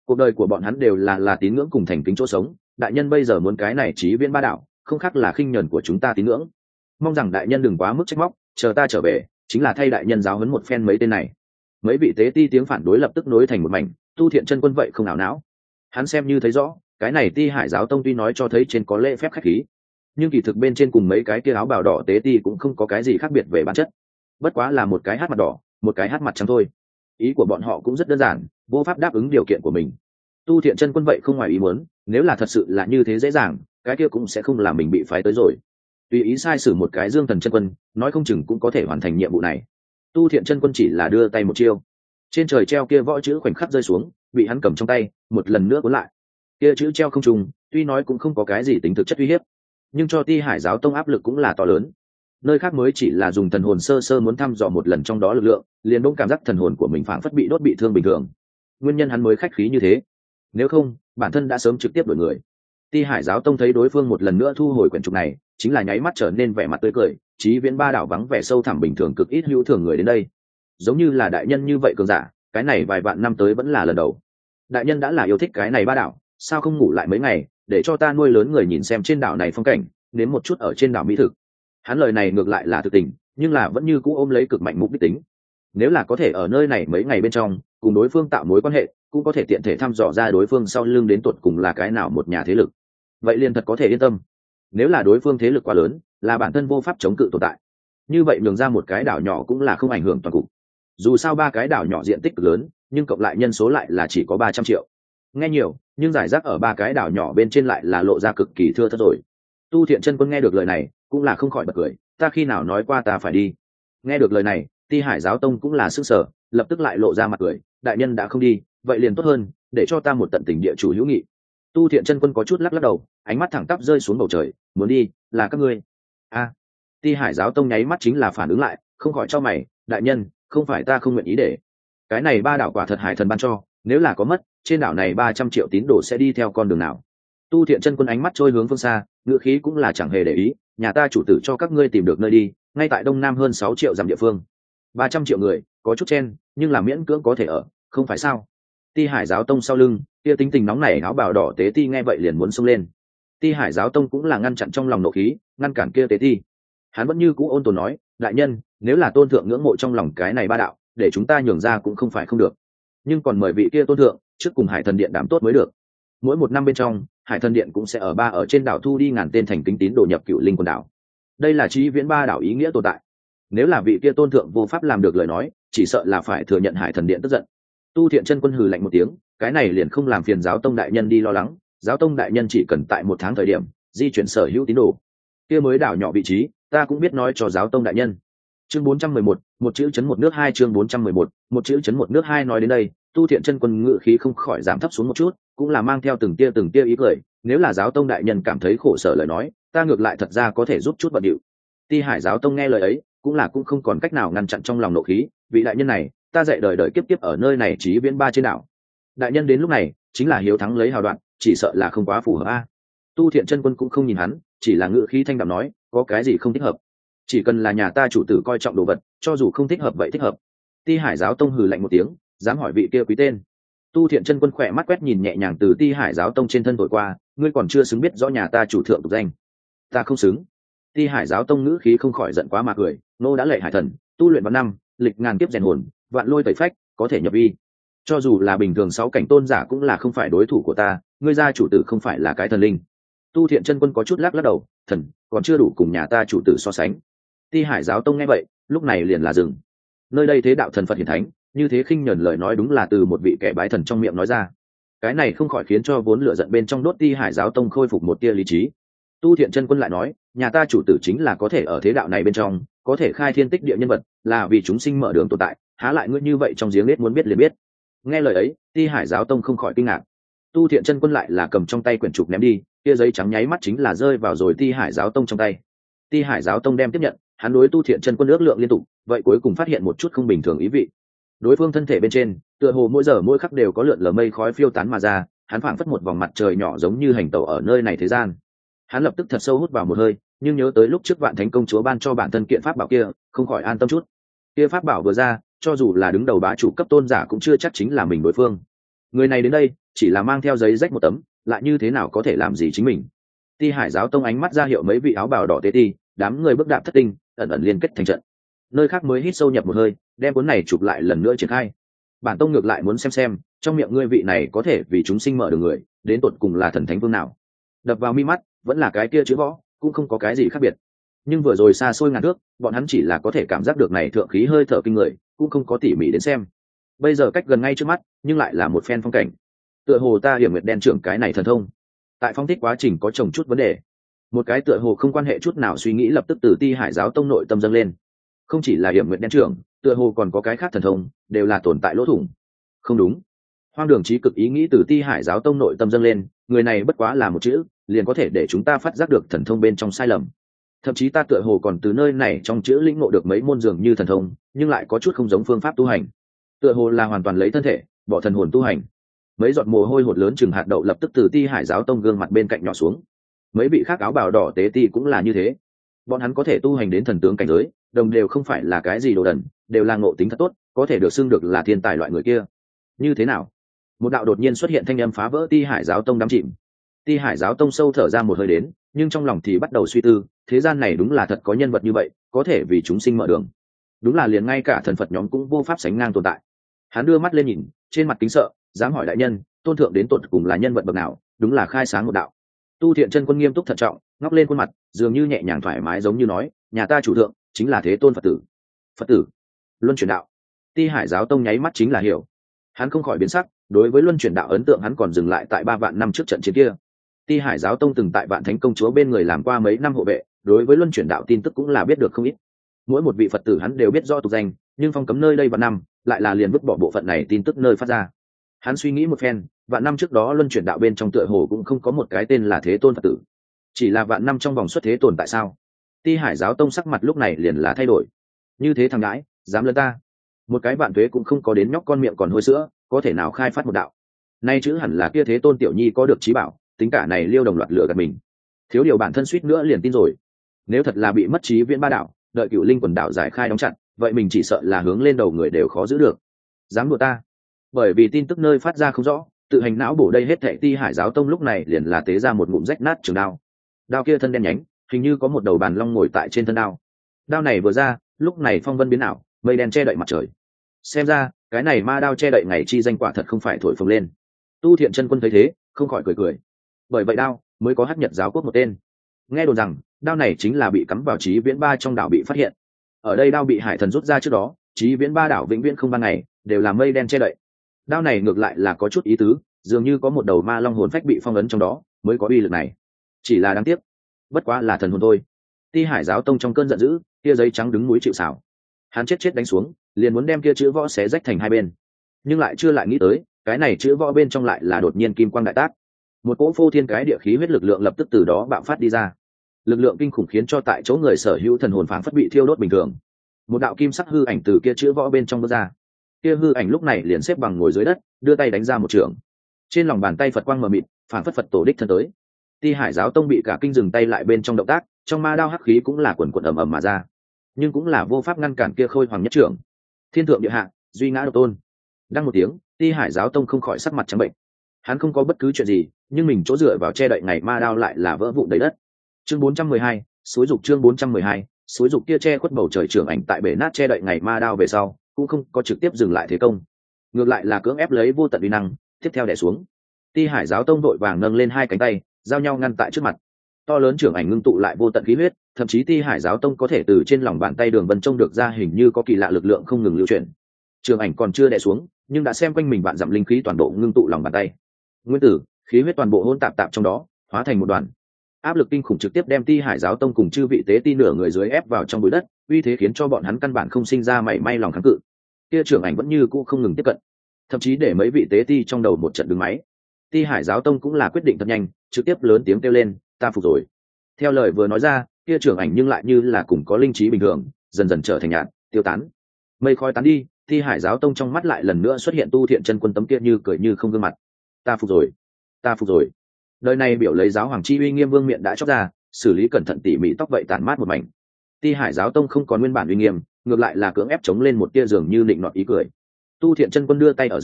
cuộc đời của bọn hắn đều là tín ngưỡng cùng thành kính chỗ sống. Đại nhân bây giờ muốn cái này chí viễn ba đạo, không khác là khinh nhẫn của chúng ta tín ngưỡng. Mong rằng đại nhân đừng quá mức trách móc, chờ ta trở về chính là thay đại nhân giáo huấn một phen mấy tên này. Mấy vị tế ti tiếng phản đối lập tức nối thành một mảnh. Tu Thiện Chân Quân vậy không ảo não, hắn xem như thấy rõ cái này Ti Hải giáo tông tuy nói cho thấy trên có lễ phép khách khí, nhưng kỳ thực bên trên cùng mấy cái kia áo bào đỏ tế ti cũng không có cái gì khác biệt về bản chất, bất quá là một cái hát mặt đỏ một cái hát mặt trắng thôi. Ý của bọn họ cũng rất đơn giản, vô pháp đáp ứng điều kiện của mình. Tu Thiện Chân Quân vậy không ngoài ý muốn, nếu là thật sự là như thế dễ dàng, cái kia cũng sẽ không làm mình bị phái tới rồi. Tùy ý sai sử một cái Dương Thần Chân Quân, nói không chừng cũng có thể hoàn thành nhiệm vụ này. Tu Thiện Chân Quân chỉ là đưa tay một chiêu, trên trời treo kia võ chữ khoảnh khắc rơi xuống, bị hắn cầm trong tay một lần nữa cuốn lại. Kia chữ treo không trùng, tuy nói cũng không có cái gì tính thực chất uy hiếp, nhưng cho Ti Hải giáo tông áp lực cũng là to lớn. Nơi khác mới chỉ là dùng thần hồn sơ sơ muốn thăm dò một lần trong đó lực lượng, liền bỗng cảm giác thần hồn của mình phảng phất bị đốt bị thương bình thường. Nguyên nhân hắn mới khách khí như thế, nếu không bản thân đã sớm trực tiếp đổi người. Ti Hải giáo tông thấy đối phương một lần nữa thu hồi quyển trục này, chính là nháy mắt trở nên vẻ mặt tươi cười. Chí viễn ba đảo vắng vẻ sâu thẳm bình thường cực ít hữu thường người đến đây, giống như là đại nhân như vậy cường giả, cái này vài vạn năm tới vẫn là lần đầu. Đại nhân đã là yêu thích cái này ba đảo, sao không ngủ lại mấy ngày để cho ta nuôi lớn người nhìn xem trên đảo này phong cảnh, nếm một chút ở trên đảo mỹ thực. Hắn lời này ngược lại là thực tình, nhưng là vẫn như cũ ôm lấy cực mạnh mục đích tính. Nếu là có thể ở nơi này mấy ngày bên trong cùng đối phương tạo mối quan hệ, cũng có thể tiện thể thăm dò ra đối phương sau lưng đến tuột cùng là cái nào một nhà thế lực, vậy liền thật có thể yên tâm. Nếu là đối phương thế lực quá lớn, là bản thân vô pháp chống cự tồn tại, như vậy nhường ra một cái đảo nhỏ cũng là không ảnh hưởng toàn cục. Dù sao ba cái đảo nhỏ diện tích cực lớn, nhưng cộng lại nhân số lại là chỉ có 300 triệu. Nghe nhiều, nhưng giải rác ở ba cái đảo nhỏ bên trên lại là lộ ra cực kỳ thưa thớt rồi. Tu Thiện Chân Quân nghe được lời này cũng là không khỏi bật cười, ta khi nào nói qua ta phải đi. Nghe được lời này, Ti Hải giáo tông cũng là sức sở, lập tức lại lộ ra mặt cười, đại nhân đã không đi, vậy liền tốt hơn, để cho ta một tận tình địa chủ hữu nghị. Tu Thiện Chân Quân có chút lắc lắc đầu, ánh mắt thẳng tắp rơi xuống bầu trời, muốn đi là các ngươi. A. Ti Hải giáo tông nháy mắt chính là phản ứng lại, không khỏi cho mày, đại nhân, không phải ta không nguyện ý để. Cái này ba đảo quả thật hải thần ban cho, nếu là có mất, trên đảo này 300 triệu tín đồ sẽ đi theo con đường nào? Tu Thiện Chân Quân ánh mắt trôi hướng phương xa, ngữ khí cũng là chẳng hề để ý, nhà ta chủ tử cho các ngươi tìm được nơi đi, ngay tại đông nam hơn 6 triệu dặm địa phương. 300 triệu người, có chút chen, nhưng là miễn cưỡng có thể ở, không phải sao? Ti Hải giáo tông sau lưng, kia tính tình nóng nảy áo bào đỏ tế ti nghe vậy liền muốn xông lên. Ti Hải giáo tông cũng là ngăn chặn trong lòng nộ khí, ngăn cản kia tế ti. Hắn vẫn như cũ ôn tồn nói, đại nhân, nếu là tôn thượng ngưỡng mộ trong lòng cái này ba đạo, để chúng ta nhường ra cũng không phải không được, nhưng còn mời vị kia tôn thượng trước cùng Hải Thần Điện đảm tốt mới được. Mỗi một năm bên trong, Hải Thần Điện cũng sẽ ở trên đảo thu đi ngàn tên thành kính tín đồ nhập cựu linh quần đảo. Đây là chí viễn ba đảo ý nghĩa tồn tại. Nếu là vị kia tôn thượng vô pháp làm được lời nói, chỉ sợ là phải thừa nhận Hải Thần Điện tức giận. Tu Thiện Chân Quân hừ lạnh một tiếng, cái này liền không làm phiền giáo tông đại nhân đi lo lắng, giáo tông đại nhân chỉ cần tại 1 tháng thời điểm di chuyển sở hữu tín đồ, kia mới đảo nhỏ vị trí, ta cũng biết nói cho giáo tông đại nhân. Chương 411, một chữ chấn một nước hai. Chương 411, một chữ chấn một nước hai. Nói đến đây, Tu Thiện Chân Quân ngự khí không khỏi giảm thấp xuống một chút, cũng là mang theo từng tia ý cười, nếu là giáo tông đại nhân cảm thấy khổ sở lời nói, ta ngược lại thật ra có thể giúp chút bận điệu. Ti Hải giáo tông nghe lời ấy, cũng không còn cách nào ngăn chặn trong lòng nộ khí, vị đại nhân này, ta dạy đời đời kiếp kiếp ở nơi này chí viễn ba trên đảo. Đại nhân đến lúc này, chính là hiếu thắng lấy hào đoạn, chỉ sợ là không quá phù hợp a. Tu Thiện Chân Quân cũng không nhìn hắn, chỉ là ngự khí thanh đạm nói, có cái gì không thích hợp? Chỉ cần là nhà ta chủ tử coi trọng đồ vật, cho dù không thích hợp vậy thích hợp. Ti Hải giáo tông hừ lạnh một tiếng, dám hỏi vị kia quý tên. Tu Thiện Chân Quân khỏe mắt quét nhìn nhẹ nhàng từ Ti Hải giáo tông trên thân thổi qua, ngươi còn chưa xứng biết rõ nhà ta chủ thượng tục danh. Ta không xứng. Ti Hải giáo tông ngữ khí không khỏi giận quá mà cười, nô đã lệ hải thần, tu luyện vào năm, lịch ngàn kiếp rèn hồn, vạn lôi tẩy phách, có thể nhập vi. Cho dù là bình thường 6 cảnh tôn giả cũng là không phải đối thủ của ta, ngươi gia chủ tử không phải là cái thần linh. Tu Thiện Chân Quân có chút lắc đầu, thần còn chưa đủ cùng nhà ta chủ tử so sánh. Ti Hải giáo tông nghe vậy, lúc này liền là dừng. Nơi đây thế đạo thần Phật hiển thánh, như thế khinh nhẫn lời nói đúng là từ một vị kẻ bái thần trong miệng nói ra. Cái này không khỏi khiến cho vốn lửa giận bên trong đốt Ti Hải giáo tông khôi phục một tia lý trí. Tu Thiện Chân Quân lại nói, nhà ta chủ tử chính là có thể ở thế đạo này bên trong, có thể khai thiên tích địa nhân vật, là vì chúng sinh mở đường tồn tại, há lại ngươi như vậy trong giếng nết muốn biết liền biết. Nghe lời ấy, Ti Hải giáo tông không khỏi kinh ngạc. Tu Thiện Chân Quân lại là cầm trong tay quyển trục ném đi, kia giấy trắng nháy mắt chính là rơi vào rồi Ti Hải giáo tông trong tay. Ti Hải giáo tông đem tiếp nhận, hắn đối Tu Thiện Chân Quân ước lượng liên tục, vậy cuối cùng phát hiện một chút không bình thường ý vị. Đối phương thân thể bên trên, tựa hồ mỗi giờ mỗi khắc đều có lượn lờ mây khói phiêu tán mà ra, hắn phảng phất một vòng mặt trời nhỏ giống như hành tẩu ở nơi này thế gian. Hắn lập tức thật sâu hút vào một hơi, nhưng nhớ tới lúc trước Vạn Thánh công chúa ban cho bản thân kiện pháp bảo kia, không khỏi an tâm chút. Kia pháp bảo vừa ra, cho dù là đứng đầu bá chủ cấp tôn giả cũng chưa chắc chính là mình đối phương. người này đến đây chỉ là mang theo giấy rách một tấm, lại như thế nào có thể làm gì chính mình. Ti Hải giáo tông ánh mắt ra hiệu mấy vị áo bào đỏ tế ti, đám người bước đạp thất tinh ẩn ẩn liên kết thành trận. Nơi khác mới hít sâu nhập một hơi, đem cuốn này chụp lại lần nữa triển khai. Bản tông ngược lại muốn xem trong miệng ngươi vị này có thể vì chúng sinh mở đường người đến tột cùng là thần thánh vương nào. Đập vào mi mắt vẫn là cái kia chữ võ, cũng không có cái gì khác biệt. Nhưng vừa rồi xa xôi ngàn thước, bọn hắn chỉ là có thể cảm giác được này thượng khí hơi thở kinh người, cũng không có tỉ mỉ đến xem. Bây giờ cách gần ngay trước mắt, nhưng lại là một phen phong cảnh. Tựa hồ ta Hiểm Nguyệt đen trưởng cái này thần thông, tại phong thích quá trình có trồng chút vấn đề. Một cái tựa hồ không quan hệ chút nào suy nghĩ lập tức từ Ti Hải giáo tông nội tâm dâng lên. Không chỉ là Hiểm Nguyệt đen trưởng, tựa hồ còn có cái khác thần thông, đều là tồn tại lỗ thủng. Không đúng. Hoang đường trí cực ý nghĩ từ Ti Hải giáo tông nội tâm dâng lên, người này bất quá là một chữ, liền có thể để chúng ta phát giác được thần thông bên trong sai lầm. Thậm chí ta tựa hồ còn từ nơi này trong chữ lĩnh ngộ được mấy môn dường như thần thông, nhưng lại có chút không giống phương pháp tu hành. Tựa hồ là hoàn toàn lấy thân thể, bỏ thần hồn tu hành. Mấy giọt mồ hôi hột lớn chừng hạt đậu lập tức từ Ti Hải giáo tông gương mặt bên cạnh nhỏ xuống. Mấy vị khác áo bào đỏ tế ti cũng là như thế. Bọn hắn có thể tu hành đến thần tướng cảnh giới, đồng đều không phải là cái gì đồ đần, đều là ngộ tính thật tốt, có thể được xưng được là thiên tài loại người kia. Như thế nào? Một đạo đột nhiên xuất hiện thanh âm phá vỡ Ti Hải giáo tông đắm chìm. Ti Hải giáo tông sâu thở ra một hơi đến, nhưng trong lòng thì bắt đầu suy tư, thế gian này đúng là thật có nhân vật như vậy, có thể vì chúng sinh mở đường. Đúng là liền ngay cả thần Phật nhóm cũng vô pháp sánh ngang tồn tại. Hắn đưa mắt lên nhìn, trên mặt kính sợ, dám hỏi đại nhân, tôn thượng đến tột cùng là nhân vật bậc nào, đúng là khai sáng một đạo. Tu Thiện Chân Quân nghiêm túc thận trọng, ngóc lên khuôn mặt, dường như nhẹ nhàng thoải mái giống như nói, nhà ta chủ thượng chính là Thế Tôn Phật tử. Phật tử, luân chuyển đạo. Ti Hải giáo tông nháy mắt chính là hiểu. Hắn không khỏi biến sắc, đối với luân chuyển đạo ấn tượng hắn còn dừng lại tại 3 vạn năm trước trận chiến kia. Ti Hải giáo tông từng tại Vạn Thánh công chúa bên người làm qua mấy năm hộ vệ, đối với luân chuyển đạo tin tức cũng là biết được không ít. Mỗi một vị Phật tử hắn đều biết rõ tục danh, nhưng phong cấm nơi đây vạn năm, lại là liền vứt bỏ bộ phận này tin tức nơi phát ra. Hắn suy nghĩ một phen, vạn năm trước đó luân chuyển đạo bên trong tựa hồ cũng không có một cái tên là Thế Tôn Phật tử, chỉ là vạn năm trong vòng xuất thế tồn tại sao? Ti Hải giáo tông sắc mặt lúc này liền là thay đổi. Như thế thằng ngãi, dám lấn ta? Một cái vạn tuế cũng không có đến nhóc con miệng còn hôi sữa, có thể nào khai phát một đạo? Nay chữ hẳn là kia Thế Tôn tiểu nhi có được trí bảo, tính cả này liêu đồng loạt lửa gạt mình. Thiếu điều bản thân suýt nữa liền tin rồi. Nếu thật là bị mất trí viễn ba đạo, đợi Cựu Linh quần đảo giải khai đóng chặt, vậy mình chỉ sợ là hướng lên đầu người đều khó giữ được. Dám đùa ta? Bởi vì tin tức nơi phát ra không rõ, tự hành não bổ đây hết thệ. Ti Hải giáo tông lúc này liền là tế ra một ngụm rách nát trường đao. Đao kia thân đen nhánh, hình như có một đầu bàn long ngồi tại trên thân đao. Đao này vừa ra, lúc này phong vân biến ảo, mây đen che đậy mặt trời. Xem ra cái này ma đao che đậy ngày chi danh quả thật không phải thổi phồng lên. Tu Thiện Chân Quân thấy thế, không khỏi cười. Bởi vậy đao mới có Hắc Nhật giáo quốc một tên. Nghe đồn rằng đao này chính là bị cắm vào Chí Viễn Ba trong đảo bị phát hiện. Ở đây đao bị Hải Thần rút ra trước đó, Chí Viễn Ba đảo vĩnh viễn không ban ngày, đều là mây đen che đậy. Đao này ngược lại là có chút ý tứ, dường như có một đầu ma long hồn phách bị phong ấn trong đó, mới có uy lực này. Chỉ là đáng tiếc, bất quá là thần hồn thôi. Ti Hải giáo tông trong cơn giận dữ, kia giấy trắng đứng núi chịu sào. Hắn chết đánh xuống, liền muốn đem kia chữ võ xé rách thành hai bên, nhưng lại chưa lại nghĩ tới, cái này chữ võ bên trong lại là đột nhiên kim quang đại tác. Một cỗ phô thiên cái địa khí huyết lực lượng lập tức từ đó bạo phát đi ra. Lực lượng kinh khủng khiến cho tại chỗ người sở hữu thần hồn phảng phất bị thiêu đốt bình thường. Một đạo kim sắc hư ảnh từ kia chữ võ bên trong bước ra. Kia hư ảnh lúc này liền xếp bằng ngồi dưới đất, đưa tay đánh ra một trường. Trên lòng bàn tay Phật quang mờ mịt, phảng phất Phật tổ đích thân tới. Ti Hải giáo tông bị cả kinh dừng tay lại bên trong động tác, trong ma đao hắc khí cũng là quần quần ầm ầm mà ra, nhưng cũng là vô pháp ngăn cản kia khôi hoàng nhất trưởng. Thiên thượng địa hạ, duy ngã độc tôn. Đăng một tiếng, Ti Hải giáo tông không khỏi sắc mặt trắng bệnh. Hắn không có bất cứ chuyện gì, nhưng mình chỗ dựa vào che đậy ngày ma đao lại là vỡ vụn đầy đất. Chương 412, suối dục. Chương 412, suối dục. Kia che khuất bầu trời trưởng ảnh tại bể nát che đậy ngày ma đao về sau, cũng không có trực tiếp dừng lại thế công, ngược lại là cưỡng ép lấy vô tận uy năng tiếp theo đè xuống. Ti Hải giáo tông vội vàng nâng lên hai cánh tay, giao nhau ngăn tại trước mặt. To lớn trưởng ảnh ngưng tụ lại vô tận khí huyết, thậm chí Ti Hải giáo tông có thể từ trên lòng bàn tay đường vân trông được ra hình như có kỳ lạ lực lượng không ngừng lưu chuyển. Trưởng ảnh còn chưa đè xuống, nhưng đã xem quanh mình vạn dặm linh khí toàn bộ ngưng tụ lòng bàn tay. Nguyên tử, khí huyết toàn bộ hỗn tạp trong đó, hóa thành một đoàn. Áp lực kinh khủng trực tiếp đem Ti Hải giáo tông cùng chư vị tế ti nửa người dưới ép vào trong bụi đất, uy thế khiến cho bọn hắn căn bản không sinh ra mảy may lòng kháng cự. Kia trưởng ảnh vẫn như cũ không ngừng tiếp cận, thậm chí để mấy vị tế ti trong đầu một trận đứng máy. Ti Hải giáo tông cũng là quyết định thật nhanh, trực tiếp lớn tiếng kêu lên, ta phục rồi. Theo lời vừa nói ra, kia trưởng ảnh nhưng lại như là cùng có linh trí bình thường, dần dần trở thành nhạt, tiêu tán. Mây khói tán đi, Ti Hải giáo tông trong mắt lại lần nữa xuất hiện Tu Thiện Chân Quân tấm kia như cười như không gương mặt. Ta phục rồi, ta phục rồi. Đời này biểu lấy giáo hoàng chi uy nghiêm vương miện đã chóc ra, xử lý cẩn thận tỉ mỉ tóc vậy tản mát một mảnh. Ti Hải giáo tông không còn nguyên bản uy nghiêm, ngược lại là cưỡng ép chống lên một tia dường như định nọt ý cười. Tu Thiện Chân Quân đưa tay ở giữa,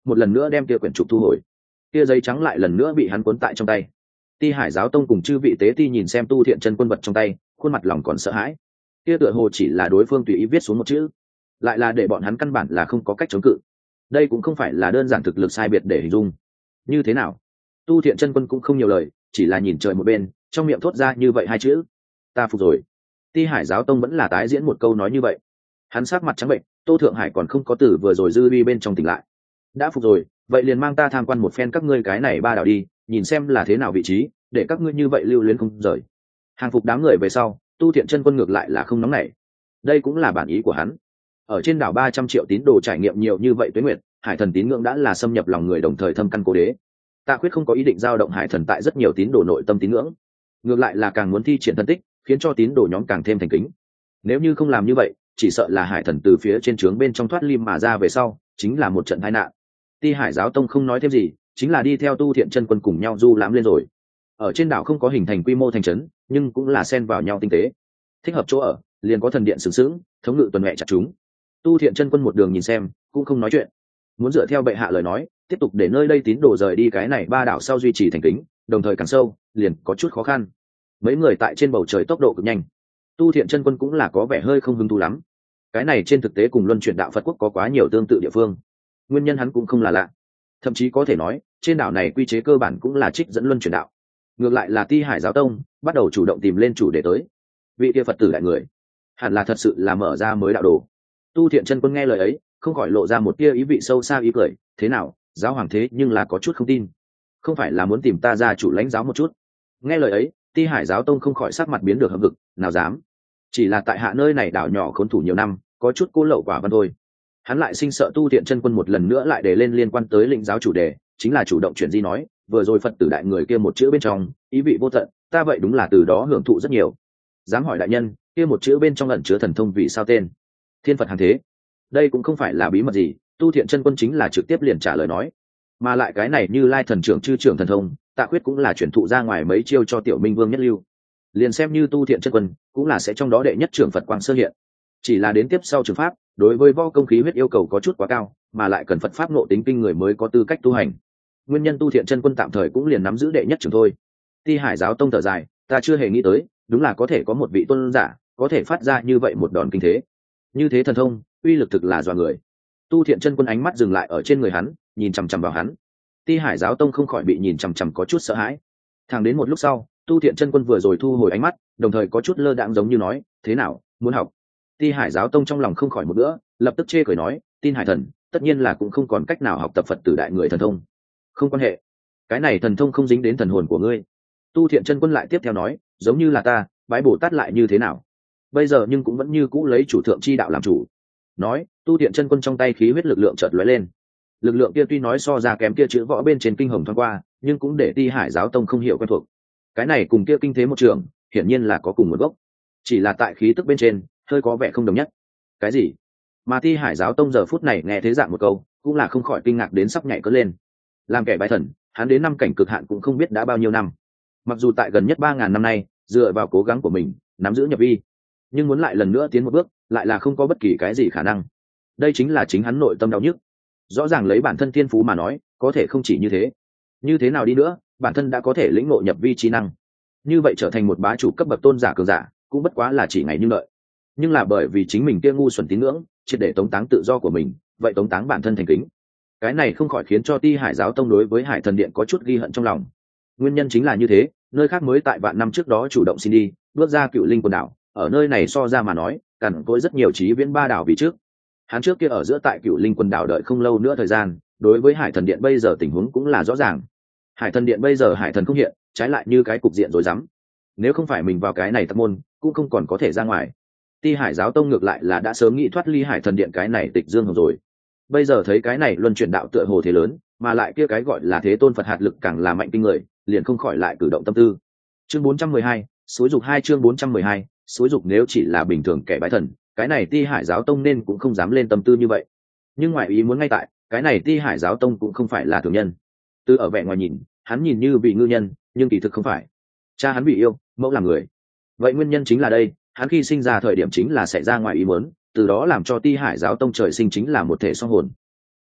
một lần nữa đem kia quyển trục thu hồi. Kia giấy trắng lại lần nữa bị hắn cuốn tại trong tay. Ti Hải giáo tông cùng chư vị tế ti nhìn xem Tu Thiện Chân Quân vật trong tay, khuôn mặt lòng còn sợ hãi. Kia tựa hồ chỉ là đối phương tùy ý viết xuống một chữ, lại là để bọn hắn căn bản là không có cách chống cự. Đây cũng không phải là đơn giản thực lực sai biệt để hình dung. Như thế nào? Tu Thiện Chân Quân cũng không nhiều lời, chỉ là nhìn trời một bên, trong miệng thốt ra như vậy hai chữ: ta phục rồi. Ti Hải giáo tông vẫn là tái diễn một câu nói như vậy. Hắn sắc mặt trắng bệnh, Tô Thượng Hải còn không có từ vừa rồi dư uy bên trong tỉnh lại. Đã phục rồi, vậy liền mang ta tham quan một phen các ngươi cái này ba đảo đi, nhìn xem là thế nào vị trí, để các ngươi như vậy lưu luyến không rời. Hàng phục đám người về sau, Tu Thiện Chân Quân ngược lại là không nóng nảy. Đây cũng là bản ý của hắn. Ở trên đảo 300 triệu tín đồ trải nghiệm nhiều như vậy tuế nguyệt, hải thần tín ngưỡng đã là xâm nhập lòng người, đồng thời thâm căn cố đế. Tạ Khuyết không có ý định giao động hải thần tại rất nhiều tín đồ nội tâm tín ngưỡng, ngược lại là càng muốn thi triển thân tích, khiến cho tín đồ nhóm càng thêm thành kính. Nếu như không làm như vậy, chỉ sợ là hải thần từ phía trên trướng bên trong thoát lim mà ra về sau, chính là một trận tai nạn. Ti Hải giáo tông không nói thêm gì, chính là đi theo Tu Thiện Chân Quân cùng nhau du lãm lên rồi. Ở trên đảo không có hình thành quy mô thành trấn, nhưng cũng là xen vào nhau tinh tế. Thích hợp chỗ ở, liền có thần điện sừng sững, thống ngự tuần hệ chặt chúng. Tu Thiện Chân Quân một đường nhìn xem, cũng không nói chuyện. Muốn dựa theo bệ hạ lời nói, tiếp tục để nơi đây tín đồ rời đi cái này ba đảo sau duy trì thành kính, đồng thời càng sâu, liền có chút khó khăn. Mấy người tại trên bầu trời tốc độ cực nhanh. Tu Thiện Chân Quân cũng là có vẻ hơi không hứng thú lắm. Cái này trên thực tế cùng luân chuyển đạo Phật quốc có quá nhiều tương tự địa phương. Nguyên nhân hắn cũng không là lạ. Thậm chí có thể nói, trên đảo này quy chế cơ bản cũng là trích dẫn luân chuyển đạo. Ngược lại là Ti Hải giáo tông bắt đầu chủ động tìm lên chủ đề tới. Vị kia Phật tử đại người, hẳn là thật sự là mở ra mới đạo đồ. Tu Thiện Chân Quân nghe lời ấy, không khỏi lộ ra một tia ý vị sâu xa ý cười. Thế nào, giáo hoàng thế nhưng là có chút không tin. Không phải là muốn tìm ta ra chủ lãnh giáo một chút? Nghe lời ấy, Ti Hải giáo tông không khỏi sắc mặt biến được hậm hực, nào dám. Chỉ là tại hạ nơi này đảo nhỏ khốn thủ nhiều năm, có chút cô lậu quả văn thôi. Hắn lại sinh sợ Tu Thiện Chân Quân một lần nữa lại đề lên liên quan tới lĩnh giáo chủ đề, chính là chủ động chuyện gì nói, vừa rồi Phật tử đại người kia một chữ bên trong, ý vị vô tận, ta vậy đúng là từ đó hưởng thụ rất nhiều. Dám hỏi đại nhân, kia một chữ bên trong ẩn chứa thần thông vì sao tên? Thiên Phật hàng thế. Đây cũng không phải là bí mật gì, Tu Thiện Chân Quân chính là trực tiếp liền trả lời nói. Mà lại cái này Như Lai thần trưởng chư trưởng thần thông, Tạ Khuyết cũng là chuyển thụ ra ngoài mấy chiêu cho Tiểu Minh Vương nhất lưu. Liền xem như Tu Thiện Chân Quân, cũng là sẽ trong đó đệ nhất trưởng Phật quang sơ hiện. Chỉ là đến tiếp sau trường pháp, đối với võ công khí huyết yêu cầu có chút quá cao, mà lại cần Phật pháp ngộ tính kinh người mới có tư cách tu hành. Nguyên nhân Tu Thiện Chân Quân tạm thời cũng liền nắm giữ đệ nhất trưởng thôi. Ti Hải giáo tông thở dài, ta chưa hề nghĩ tới, đúng là có thể có một vị tôn giả có thể phát ra như vậy một đòn kinh thế. Như thế thần thông, uy lực thực là dọa người. Tu Thiện Chân Quân ánh mắt dừng lại ở trên người hắn, nhìn chằm chằm vào hắn. Ti Hải giáo tông không khỏi bị nhìn chằm chằm có chút sợ hãi. Thẳng đến một lúc sau, Tu Thiện Chân Quân vừa rồi thu hồi ánh mắt, đồng thời có chút lơ đãng giống như nói, thế nào, muốn học? Ti Hải giáo tông trong lòng không khỏi một bữa, lập tức chê cười nói, tin Hải thần, tất nhiên là cũng không còn cách nào học tập Phật tử đại người thần thông. Không quan hệ, cái này thần thông không dính đến thần hồn của ngươi. Tu Thiện Chân Quân lại tiếp theo nói, giống như là ta, bái Bồ Tát lại như thế nào? Bây giờ nhưng cũng vẫn như cũ lấy chủ thượng chi đạo làm chủ. Nói, Tu Thiện Chân Quân trong tay khí huyết lực lượng chợt lóe lên. Lực lượng kia tuy nói so ra kém kia chữ võ bên trên kinh hồng thoáng qua, nhưng cũng để Ti Hải giáo tông không hiểu quen thuộc. Cái này cùng kia kinh thế một trường, hiển nhiên là có cùng nguồn gốc. Chỉ là tại khí tức bên trên, hơi có vẻ không đồng nhất. Cái gì? Mà Ti Hải giáo tông giờ phút này nghe thế dạng một câu, cũng là không khỏi kinh ngạc đến sắp nhảy cất lên. Làm kẻ bái thần, hắn đến năm cảnh cực hạn cũng không biết đã bao nhiêu năm. Mặc dù tại gần nhất 3000 năm nay, dựa vào cố gắng của mình, nắm giữ nhập vi, nhưng muốn lại lần nữa tiến một bước, lại là không có bất kỳ cái gì khả năng. Đây chính là chính hắn nội tâm đau nhức. Rõ ràng lấy bản thân thiên phú mà nói, có thể không chỉ như thế. Như thế nào đi nữa, bản thân đã có thể lĩnh ngộ nhập vi trí năng. Như vậy trở thành một bá chủ cấp bậc tôn giả cường giả, cũng bất quá là chỉ ngày như đợi. Nhưng là bởi vì chính mình kia ngu xuẩn tín ngưỡng, triệt để tống táng tự do của mình, vậy tống táng bản thân thành kính. Cái này không khỏi khiến cho Ti Hải giáo tông đối với Hải Thần Điện có chút ghi hận trong lòng. Nguyên nhân chính là như thế, nơi khác mới tại vạn năm trước đó chủ động xin đi, bước ra Cựu Linh quần đảo, ở nơi này so ra mà nói, cằn cỗi rất nhiều chí viễn ba đảo vì trước. Hắn trước kia ở giữa tại Cựu Linh quần đảo đợi không lâu nữa thời gian, đối với Hải Thần Điện bây giờ tình huống cũng là rõ ràng. Hải Thần Điện bây giờ hải thần không hiện, trái lại như cái cục diện rối rắm. Nếu không phải mình vào cái này tập môn, cũng không còn có thể ra ngoài. Ti Hải giáo tông ngược lại là đã sớm nghĩ thoát ly Hải Thần Điện cái này tịch dương rồi. Bây giờ thấy cái này luân chuyển đạo tựa hồ thế lớn, mà lại kia cái gọi là thế tôn Phật hạt lực càng là mạnh kinh người, liền không khỏi lại cử động tâm tư. Chương 412, xúi dục 2 chương 412, xúi dục nếu chỉ là bình thường kẻ bái thần, cái này Ti Hải giáo tông nên cũng không dám lên tâm tư như vậy. Nhưng ngoại ý muốn ngay tại, cái này Ti Hải giáo tông cũng không phải là thường nhân. Từ ở vẻ ngoài nhìn, hắn nhìn như vị ngư nhân, nhưng kỳ thực không phải. Cha hắn bị yêu, mẫu là người. Vậy nguyên nhân chính là đây, hắn khi sinh ra thời điểm chính là xảy ra ngoài ý muốn, từ đó làm cho Ti Hải giáo tông trời sinh chính là một thể song hồn.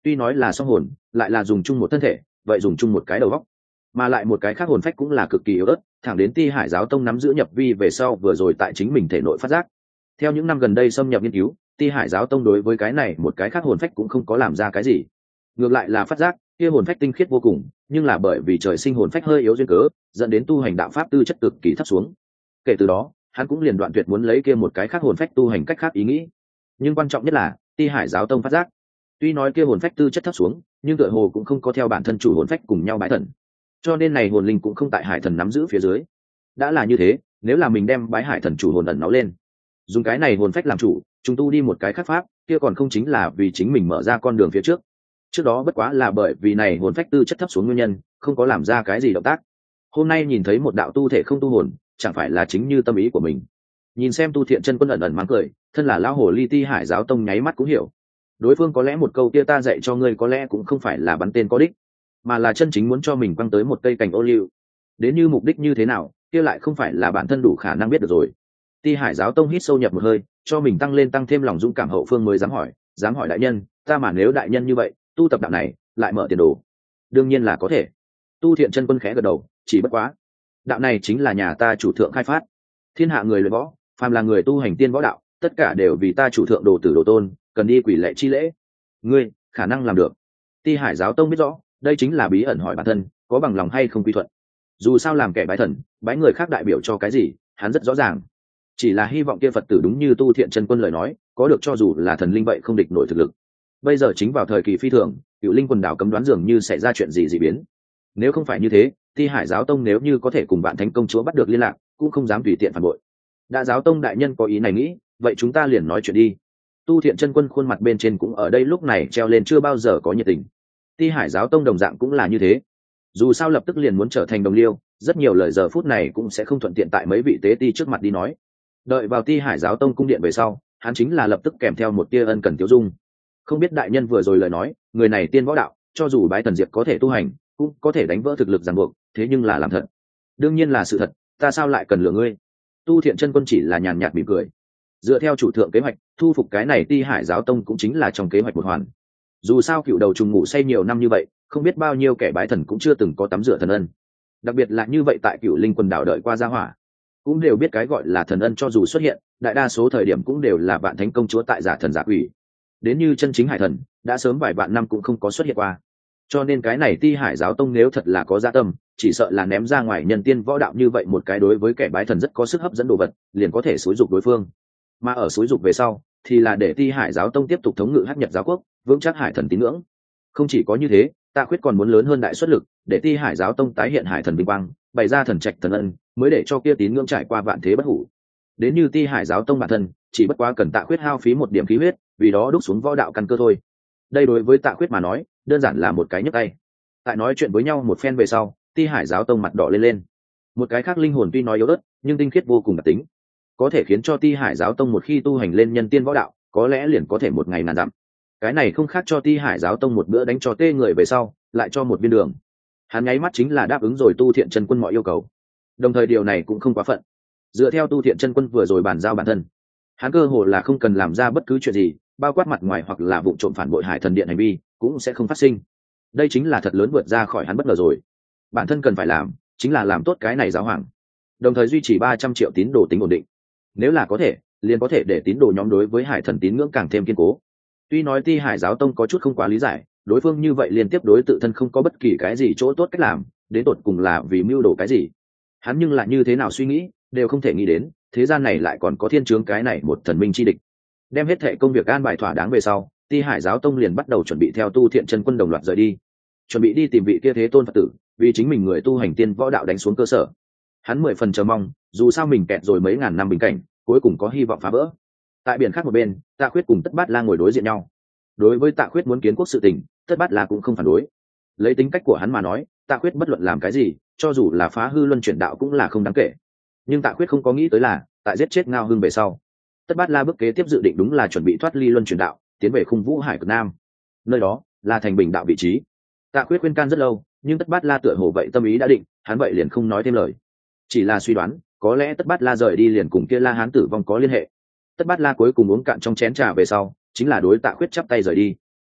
tuy nói là song hồn, lại là dùng chung một thân thể, vậy dùng chung một cái đầu óc, mà lại một cái khác hồn phách cũng là cực kỳ yếu ớt, thẳng đến Ti Hải giáo tông nắm giữ nhập vi về sau vừa rồi tại chính mình thể nội phát giác. Theo những năm gần đây xâm nhập nghiên cứu, Ti Hải giáo tông đối với cái này một cái khác hồn phách cũng không có làm ra cái gì, ngược lại là phát giác kia hồn phách tinh khiết vô cùng, nhưng là bởi vì trời sinh hồn phách hơi yếu duyên cớ, dẫn đến tu hành đạo pháp tư chất cực kỳ thấp xuống. Kể từ đó, hắn cũng liền đoạn tuyệt muốn lấy kia một cái khác hồn phách tu hành cách khác ý nghĩ. Nhưng quan trọng nhất là Ti Hải giáo tông phát giác, tuy nói kia hồn phách tư chất thấp xuống, nhưng tựa hồ cũng không có theo bản thân chủ hồn phách cùng nhau bái thần, cho nên này hồn linh cũng không tại hải thần nắm giữ phía dưới. Đã là như thế, nếu là mình đem bái hải thần chủ hồn ẩn náu lên, dùng cái này hồn phách làm chủ, chúng tu đi một cái khác pháp, kia còn không chính là vì chính mình mở ra con đường phía trước. Trước đó bất quá là bởi vì này hồn phách tư chất thấp xuống nguyên nhân, không có làm ra cái gì động tác. Hôm nay nhìn thấy một đạo tu thể không tu hồn, chẳng phải là chính như tâm ý của mình. Nhìn xem Tu Thiện Chân Quân ẩn ẩn mang cười, thân là lão hồ ly Ti Hải giáo tông nháy mắt cũng hiểu, đối phương có lẽ một câu kia ta dạy cho ngươi có lẽ cũng không phải là bắn tên có đích, mà là chân chính muốn cho mình quăng tới một cây cành ô liu. Đến như mục đích như thế nào, kia lại không phải là bản thân đủ khả năng biết được rồi. Ti Hải giáo tông hít sâu nhập một hơi, cho mình tăng thêm lòng dũng cảm hậu phương mới dám hỏi đại nhân, ta mà nếu đại nhân như vậy, tu tập đạo này lại mở tiền đồ. Đương nhiên là có thể. Tu Thiện Chân Quân khẽ gật đầu, chỉ bất quá, đạo này chính là nhà ta chủ thượng khai phát. Thiên hạ người luyện võ, phàm là người tu hành tiên võ đạo, tất cả đều vì ta chủ thượng đồ tử đồ tôn, cần đi quỷ lệ chi lễ. Ngươi khả năng làm được. Ti Hải giáo tông biết rõ, đây chính là bí ẩn hỏi bản thân, có bằng lòng hay không quy thuận. Dù sao làm kẻ bái thần, bái người khác đại biểu cho cái gì, hắn rất rõ ràng. Chỉ là hy vọng kia Phật tử đúng như Tu Thiện Chân Quân lời nói, có được cho dù là thần linh vậy không địch nổi thực lực. Bây giờ chính vào thời kỳ phi thường, Cựu Linh quần đảo cấm đoán dường như xảy ra chuyện gì dị biến. Nếu không phải như thế, Ti Hải giáo tông nếu như có thể cùng Vạn Thánh công chúa bắt được liên lạc, cũng không dám tùy tiện phản bội. Đã giáo tông đại nhân có ý này nghĩ, vậy chúng ta liền nói chuyện đi. Tu Thiện Chân Quân khuôn mặt bên trên cũng ở đây lúc này treo lên chưa bao giờ có nhiệt tình. Ti Hải giáo tông đồng dạng cũng là như thế. Dù sao lập tức liền muốn trở thành đồng liêu, rất nhiều lời giờ phút này cũng sẽ không thuận tiện tại mấy vị tế ti trước mặt đi nói. Đợi vào Ti Hải giáo tông cung điện về sau, hắn chính là lập tức kèm theo một tia ân cần tiêu dung. Không biết đại nhân vừa rồi lời nói, người này tiên võ đạo, cho dù bái thần diệp có thể tu hành, cũng có thể đánh vỡ thực lực ràng buộc, thế nhưng là làm thật. Đương nhiên là sự thật, ta sao lại cần lừa ngươi? Tu Thiện Chân Quân chỉ là nhàn nhạt mỉm cười. Dựa theo chủ thượng kế hoạch, thu phục cái này Ti Hải giáo tông cũng chính là trong kế hoạch một hoàn. Dù sao cựu đầu trùng ngủ say nhiều năm như vậy, không biết bao nhiêu kẻ bái thần cũng chưa từng có tắm rửa thần ân. Đặc biệt là như vậy tại Cựu Linh quần đảo đợi qua gia hỏa, cũng đều biết cái gọi là thần ân cho dù xuất hiện, đại đa số thời điểm cũng đều là Vạn Thánh công chúa tại giả thần giả quỷ. Đến như chân chính hải thần, đã sớm vài vạn năm cũng không có xuất hiện qua. Cho nên cái này Ti Hải giáo tông nếu thật là có dạ tâm, chỉ sợ là ném ra ngoài nhân tiên võ đạo như vậy một cái đối với kẻ bái thần rất có sức hấp dẫn đồ vật, liền có thể xúi dục đối phương. Mà ở xúi dục về sau, thì là để Ti Hải giáo tông tiếp tục thống ngự Hắc Nhật giáo quốc, vững chắc hải thần tín ngưỡng. Không chỉ có như thế, Tạ Khuyết còn muốn lớn hơn đại xuất lực, để Ti Hải giáo tông tái hiện hải thần vinh quang, bày ra thần trạch thần ân, mới để cho kia tín ngưỡng trải qua vạn thế bất hủ. Đến như Ti Hải giáo tông bản thân, chỉ bất quá cần Tạ Khuyết hao phí một điểm khí huyết, vì đó đúc xuống võ đạo căn cơ thôi. Đây đối với Tạ Khuyết mà nói, đơn giản là một cái nhấc tay. Tại nói chuyện với nhau một phen về sau, Ti Hải giáo tông mặt đỏ lên. Một cái khác linh hồn tuy nói yếu ớt, nhưng tinh khiết vô cùng đặc tính, có thể khiến cho Ti Hải giáo tông một khi tu hành lên nhân tiên võ đạo, có lẽ liền có thể một ngày ngàn dặm. Cái này không khác cho Ti Hải giáo tông một bữa đánh cho tê người về sau, lại cho một viên đường. Hắn nháy mắt chính là đáp ứng rồi Tu Thiện Chân Quân mọi yêu cầu. Đồng thời điều này cũng không quá phận. Dựa theo Tu Thiện Chân Quân vừa rồi bàn giao bản thân, hắn cơ hồ là không cần làm ra bất cứ chuyện gì, bao quát mặt ngoài hoặc là vụ trộm phản bội Hải Thần Điện hành vi, cũng sẽ không phát sinh. Đây chính là thật lớn vượt ra khỏi hắn bất ngờ rồi. Bản thân cần phải làm, chính là làm tốt cái này giáo hoàng, đồng thời duy trì 300 triệu tín đồ tính ổn định. Nếu là có thể, liền có thể để tín đồ nhóm đối với Hải Thần tín ngưỡng càng thêm kiên cố. Tuy nói Ti Hải giáo tông có chút không quá lý giải, đối phương như vậy liên tiếp đối tự thân không có bất kỳ cái gì chỗ tốt cách làm, đến tột cùng là vì mưu đồ cái gì. Hắn nhưng lại như thế nào suy nghĩ, đều không thể nghĩ đến, thế gian này lại còn có thiên chướng cái này một thần minh chi địch. Đem hết thệ công việc an bài thỏa đáng về sau, Ti Hải giáo tông liền bắt đầu chuẩn bị theo Tu Thiện Chân Quân đồng loạt rời đi, chuẩn bị đi tìm vị kia thế tôn Phật tử, vì chính mình người tu hành tiên võ đạo đánh xuống cơ sở. Hắn 10 phần chờ mong, dù sao mình kẹt rồi mấy ngàn năm bình cảnh, cuối cùng có hy vọng phá vỡ. Tại biển khác một bên, Tạ Khuyết cùng Tất Bát La ngồi đối diện nhau. Đối với Tạ Khuyết muốn kiến quốc sự tình, Tất Bát La cũng không phản đối. Lấy tính cách của hắn mà nói, Tạ Khuyết bất luận làm cái gì, cho dù là phá hư luân chuyển đạo cũng là không đáng kể. Nhưng Tạ Khuyết không có nghĩ tới là, tại giết chết Ngao Hưng về sau, Tất Bát La bước kế tiếp dự định đúng là chuẩn bị thoát ly luân chuyển đạo, tiến về Khung Vũ Hải cực Nam. Nơi đó là thành Bình đạo vị trí. Tạ Khuyết khuyên can rất lâu, nhưng Tất Bát La tựa hồ vậy tâm ý đã định, hắn vậy liền không nói thêm lời. Chỉ là suy đoán, có lẽ Tất Bát La rời đi liền cùng kia La Hán tử vong có liên hệ. Tất Bát La cuối cùng uống cạn trong chén trà về sau, chính là đối Tạ Khuyết chắp tay rời đi.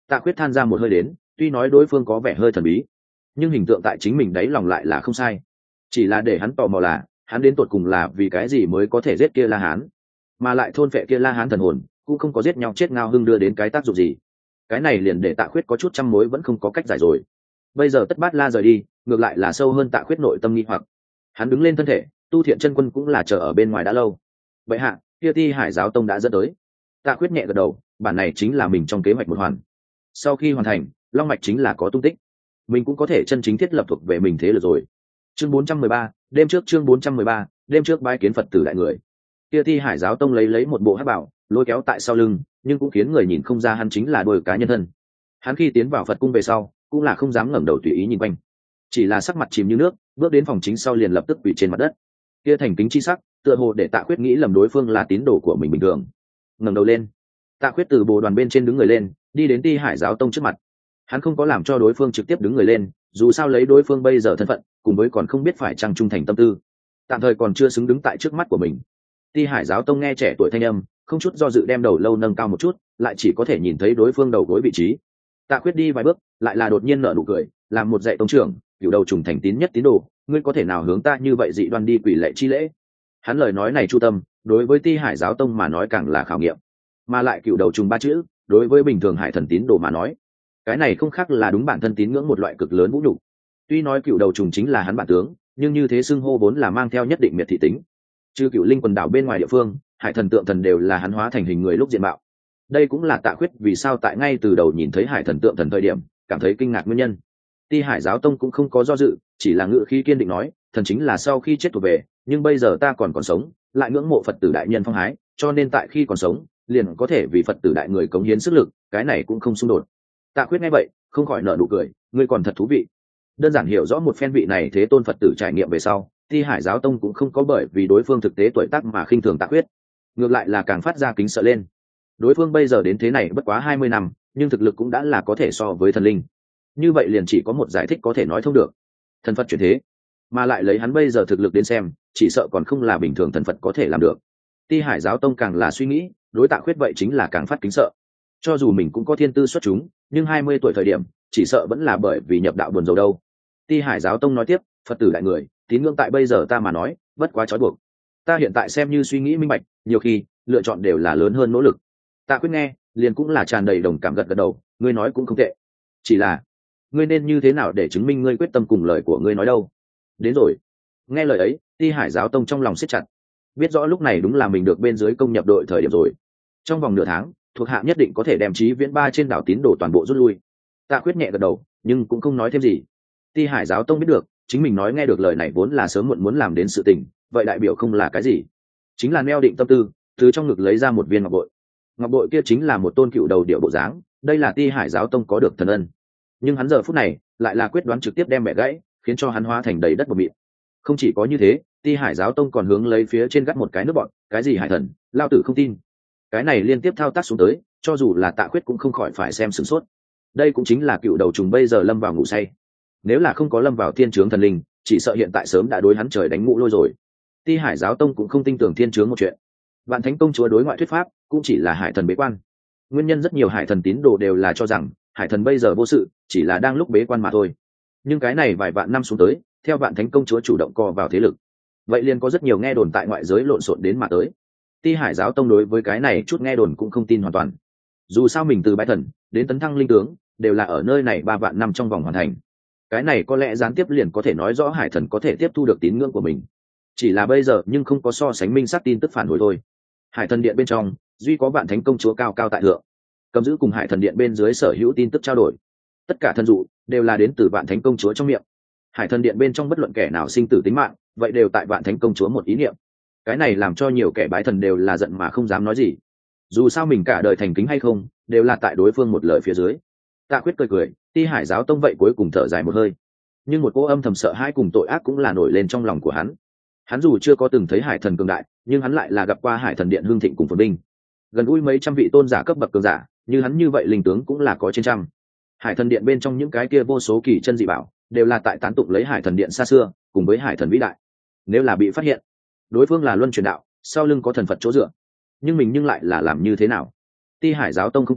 Tạ Khuyết than ra một hơi đến, tuy nói đối phương có vẻ hơi thần bí, nhưng hình tượng tại chính mình đáy lòng lại là không sai. Chỉ là để hắn tò mò là hắn đến tột cùng là vì cái gì mới có thể giết kia La Hán, mà lại thôn phệ kia La Hán thần hồn, cũng không có giết nhau chết Ngao Hưng đưa đến cái tác dụng gì. Cái này liền để Tạ Khuyết có chút trăm mối vẫn không có cách giải rồi. Bây giờ Tất Bát La rời đi, ngược lại là sâu hơn Tạ Khuyết nội tâm nghi hoặc. Hắn đứng lên thân thể, Tu Thiện Chân Quân cũng là chờ ở bên ngoài đã lâu. Bệ hạ, kia Ti Hải giáo tông đã dẫn tới. Tạ Khuyết nhẹ gật đầu, bản này chính là mình trong kế hoạch một hoàn. Sau khi hoàn thành, long mạch chính là có tung tích, mình cũng có thể chân chính thiết lập thuộc về mình thế lực rồi. Chương 413, đêm trước chương 413, đêm trước bái kiến Phật tử đại người. Kia Ti Hải giáo tông lấy một bộ hắc bảo, lôi kéo tại sau lưng, nhưng cũng khiến người nhìn không ra hắn chính là đôi cá nhân thân. Hắn khi tiến vào Phật cung về sau, cũng là không dám ngẩng đầu tùy ý nhìn quanh, chỉ là sắc mặt chìm như nước, bước đến phòng chính sau liền lập tức quỳ trên mặt đất. Kia thành kính chi sắc, tựa hồ để Tạ Khuyết nghĩ lầm đối phương là tín đồ của mình bình thường. Ngẩng đầu lên, Tạ Khuyết từ bồ đoàn bên trên đứng người lên, đi đến Ti Hải giáo tông trước mặt. Hắn không có làm cho đối phương trực tiếp đứng người lên, dù sao lấy đối phương bây giờ thân phận, cùng với còn không biết phải chăng trung thành tâm tư, tạm thời còn chưa xứng đứng tại trước mắt của mình. Ti Hải giáo tông nghe trẻ tuổi thanh âm, không chút do dự đem đầu lâu nâng cao một chút, lại chỉ có thể nhìn thấy đối phương đầu gối vị trí. Tạ Khuyết đi vài bước, lại là đột nhiên nở nụ cười, làm một dạy tông trưởng, cửu đầu trùng thành tín nhất tín đồ, ngươi có thể nào hướng ta như vậy dị đoan đi quỷ lệ chi lễ? Hắn lời nói này chu tâm, đối với Ti Hải giáo tông mà nói càng là khảo nghiệm, mà lại cửu đầu trùng ba chữ, đối với bình thường hải thần tín đồ mà nói, cái này không khác là đúng bản thân tín ngưỡng một loại cực lớn vũ nhục. Tuy nói cựu đầu trùng chính là hắn bản tướng, nhưng như thế xưng hô vốn là mang theo nhất định miệt thị tính. Trừ cựu linh quần đảo bên ngoài địa phương, hải thần tượng thần đều là hắn hóa thành hình người lúc diện mạo. Đây cũng là Tạ Khuyết vì sao tại ngay từ đầu nhìn thấy hải thần tượng thần thời điểm cảm thấy kinh ngạc nguyên nhân. Ti Hải giáo tông cũng không có do dự, chỉ là ngữ khí kiên định nói, thần chính là sau khi chết thuộc về, nhưng bây giờ ta còn sống, lại ngưỡng mộ Phật tử đại nhân phong hái, cho nên tại khi còn sống, liền có thể vì Phật tử đại người cống hiến sức lực, cái này cũng không xung đột. Tạ Khuyết nghe vậy, không khỏi nở nụ cười, ngươi còn thật thú vị. Đơn giản hiểu rõ một phen vị này thế tôn Phật tử trải nghiệm về sau, Ti Hải giáo tông cũng không có bởi vì đối phương thực tế tuổi tác mà khinh thường Tạ Khuyết, ngược lại là càng phát ra kính sợ lên. Đối phương bây giờ đến thế này bất quá 20 năm, nhưng thực lực cũng đã là có thể so với thần linh. Như vậy liền chỉ có một giải thích có thể nói thông được, thần Phật chuyển thế, mà lại lấy hắn bây giờ thực lực đến xem, chỉ sợ còn không là bình thường thần Phật có thể làm được. Ti Hải giáo tông càng là suy nghĩ, đối Tạ Khuyết vậy chính là càng phát kính sợ. Cho dù mình cũng có thiên tư xuất chúng, nhưng 20 tuổi thời điểm, chỉ sợ vẫn là bởi vì nhập đạo buồn rầu đâu. Ti Hải giáo tông nói tiếp, Phật tử đại người, tín ngưỡng tại bây giờ ta mà nói, bất quá trói buộc. Ta hiện tại xem như suy nghĩ minh bạch, nhiều khi lựa chọn đều là lớn hơn nỗ lực. Tạ Khuyết nghe, liền cũng là tràn đầy đồng cảm gật gật đầu, ngươi nói cũng không tệ. Chỉ là, ngươi nên như thế nào để chứng minh ngươi quyết tâm cùng lời của ngươi nói đâu? Đến rồi. Nghe lời ấy, Ti Hải giáo tông trong lòng siết chặt, biết rõ lúc này đúng là mình được bên dưới công nhập đội thời điểm rồi. Trong vòng nửa tháng, thuộc hạ nhất định có thể đem Chí Viễn ba trên đảo tín đồ toàn bộ rút lui. Tạ Khuyết nhẹ gật đầu, nhưng cũng không nói thêm gì. Ti Hải giáo tông biết được, chính mình nói nghe được lời này vốn là sớm muộn muốn làm đến sự tình, vậy đại biểu không là cái gì, chính là neo định tâm tư, từ trong ngực lấy ra một viên ngọc bội. Ngọc bội kia chính là một tôn cựu đầu điệu bộ dáng, đây là Ti Hải giáo tông có được thần ân. Nhưng hắn giờ phút này lại là quyết đoán trực tiếp đem bẻ gãy, khiến cho hắn hóa thành đầy đất bột mịn. Không chỉ có như thế, Ti Hải giáo tông còn hướng lấy phía trên gắt một cái nước bọn, cái gì hải thần, lao tử không tin. Cái này liên tiếp thao tác xuống tới, cho dù là Tạ Khuyết cũng không khỏi phải xem sửng sốt. Đây cũng chính là cựu đầu trùng bây giờ lâm vào ngủ say. Nếu là không có lâm vào thiên chướng thần linh, chỉ sợ hiện tại sớm đã đối hắn trời đánh ngũ lôi rồi. Ti Hải giáo tông cũng không tin tưởng thiên chướng một chuyện. Vạn Thánh công chúa đối ngoại thuyết pháp cũng chỉ là hải thần bế quan. Nguyên nhân rất nhiều hải thần tín đồ đều là cho rằng hải thần bây giờ vô sự, chỉ là đang lúc bế quan mà thôi. Nhưng cái này vài vạn năm xuống tới, theo Vạn Thánh công chúa chủ động co vào thế lực, vậy liền có rất nhiều nghe đồn tại ngoại giới lộn xộn đến mà tới. Ti Hải giáo tông đối với cái này chút nghe đồn cũng không tin hoàn toàn. Dù sao mình từ bái thần đến tấn thăng linh tướng đều là ở nơi này 3 vạn năm trong vòng hoàn thành. Cái này có lẽ gián tiếp liền có thể nói rõ hải thần có thể tiếp thu được tín ngưỡng của mình. Chỉ là bây giờ nhưng không có so sánh minh xác tin tức phản hồi thôi. Hải thần điện bên trong, duy có Vạn Thánh công chúa cao cao tại thượng, cầm giữ cùng hải thần điện bên dưới sở hữu tin tức trao đổi. Tất cả thần dụ đều là đến từ Vạn Thánh công chúa trong miệng. Hải thần điện bên trong bất luận kẻ nào sinh tử tính mạng, vậy đều tại Vạn Thánh công chúa một ý niệm. Cái này làm cho nhiều kẻ bái thần đều là giận mà không dám nói gì. Dù sao mình cả đời thành kính hay không, đều là tại đối phương một lời phía dưới. Tạ Khuyết cười cười, Ti Hải giáo tông vậy cuối cùng thở dài một hơi. Nhưng một cô âm thầm sợ hãi cùng tội ác cũng là nổi lên trong lòng của hắn. Hắn dù chưa có từng thấy hải thần cường đại, nhưng hắn lại là gặp qua hải thần điện hương thịnh cùng phồn vinh. Gần gũi mấy trăm vị tôn giả cấp bậc cường giả, như hắn như vậy linh tướng cũng là có trên trăm. Hải thần điện bên trong những cái kia vô số kỳ chân dị bảo, đều là tại tán tụng lấy hải thần điện xa xưa, cùng với hải thần vĩ đại. Nếu là bị phát hiện, đối phương là luân truyền đạo, sau lưng có thần Phật chỗ dựa, nhưng mình lại là làm như thế nào? Ti Hải giáo tông không tin,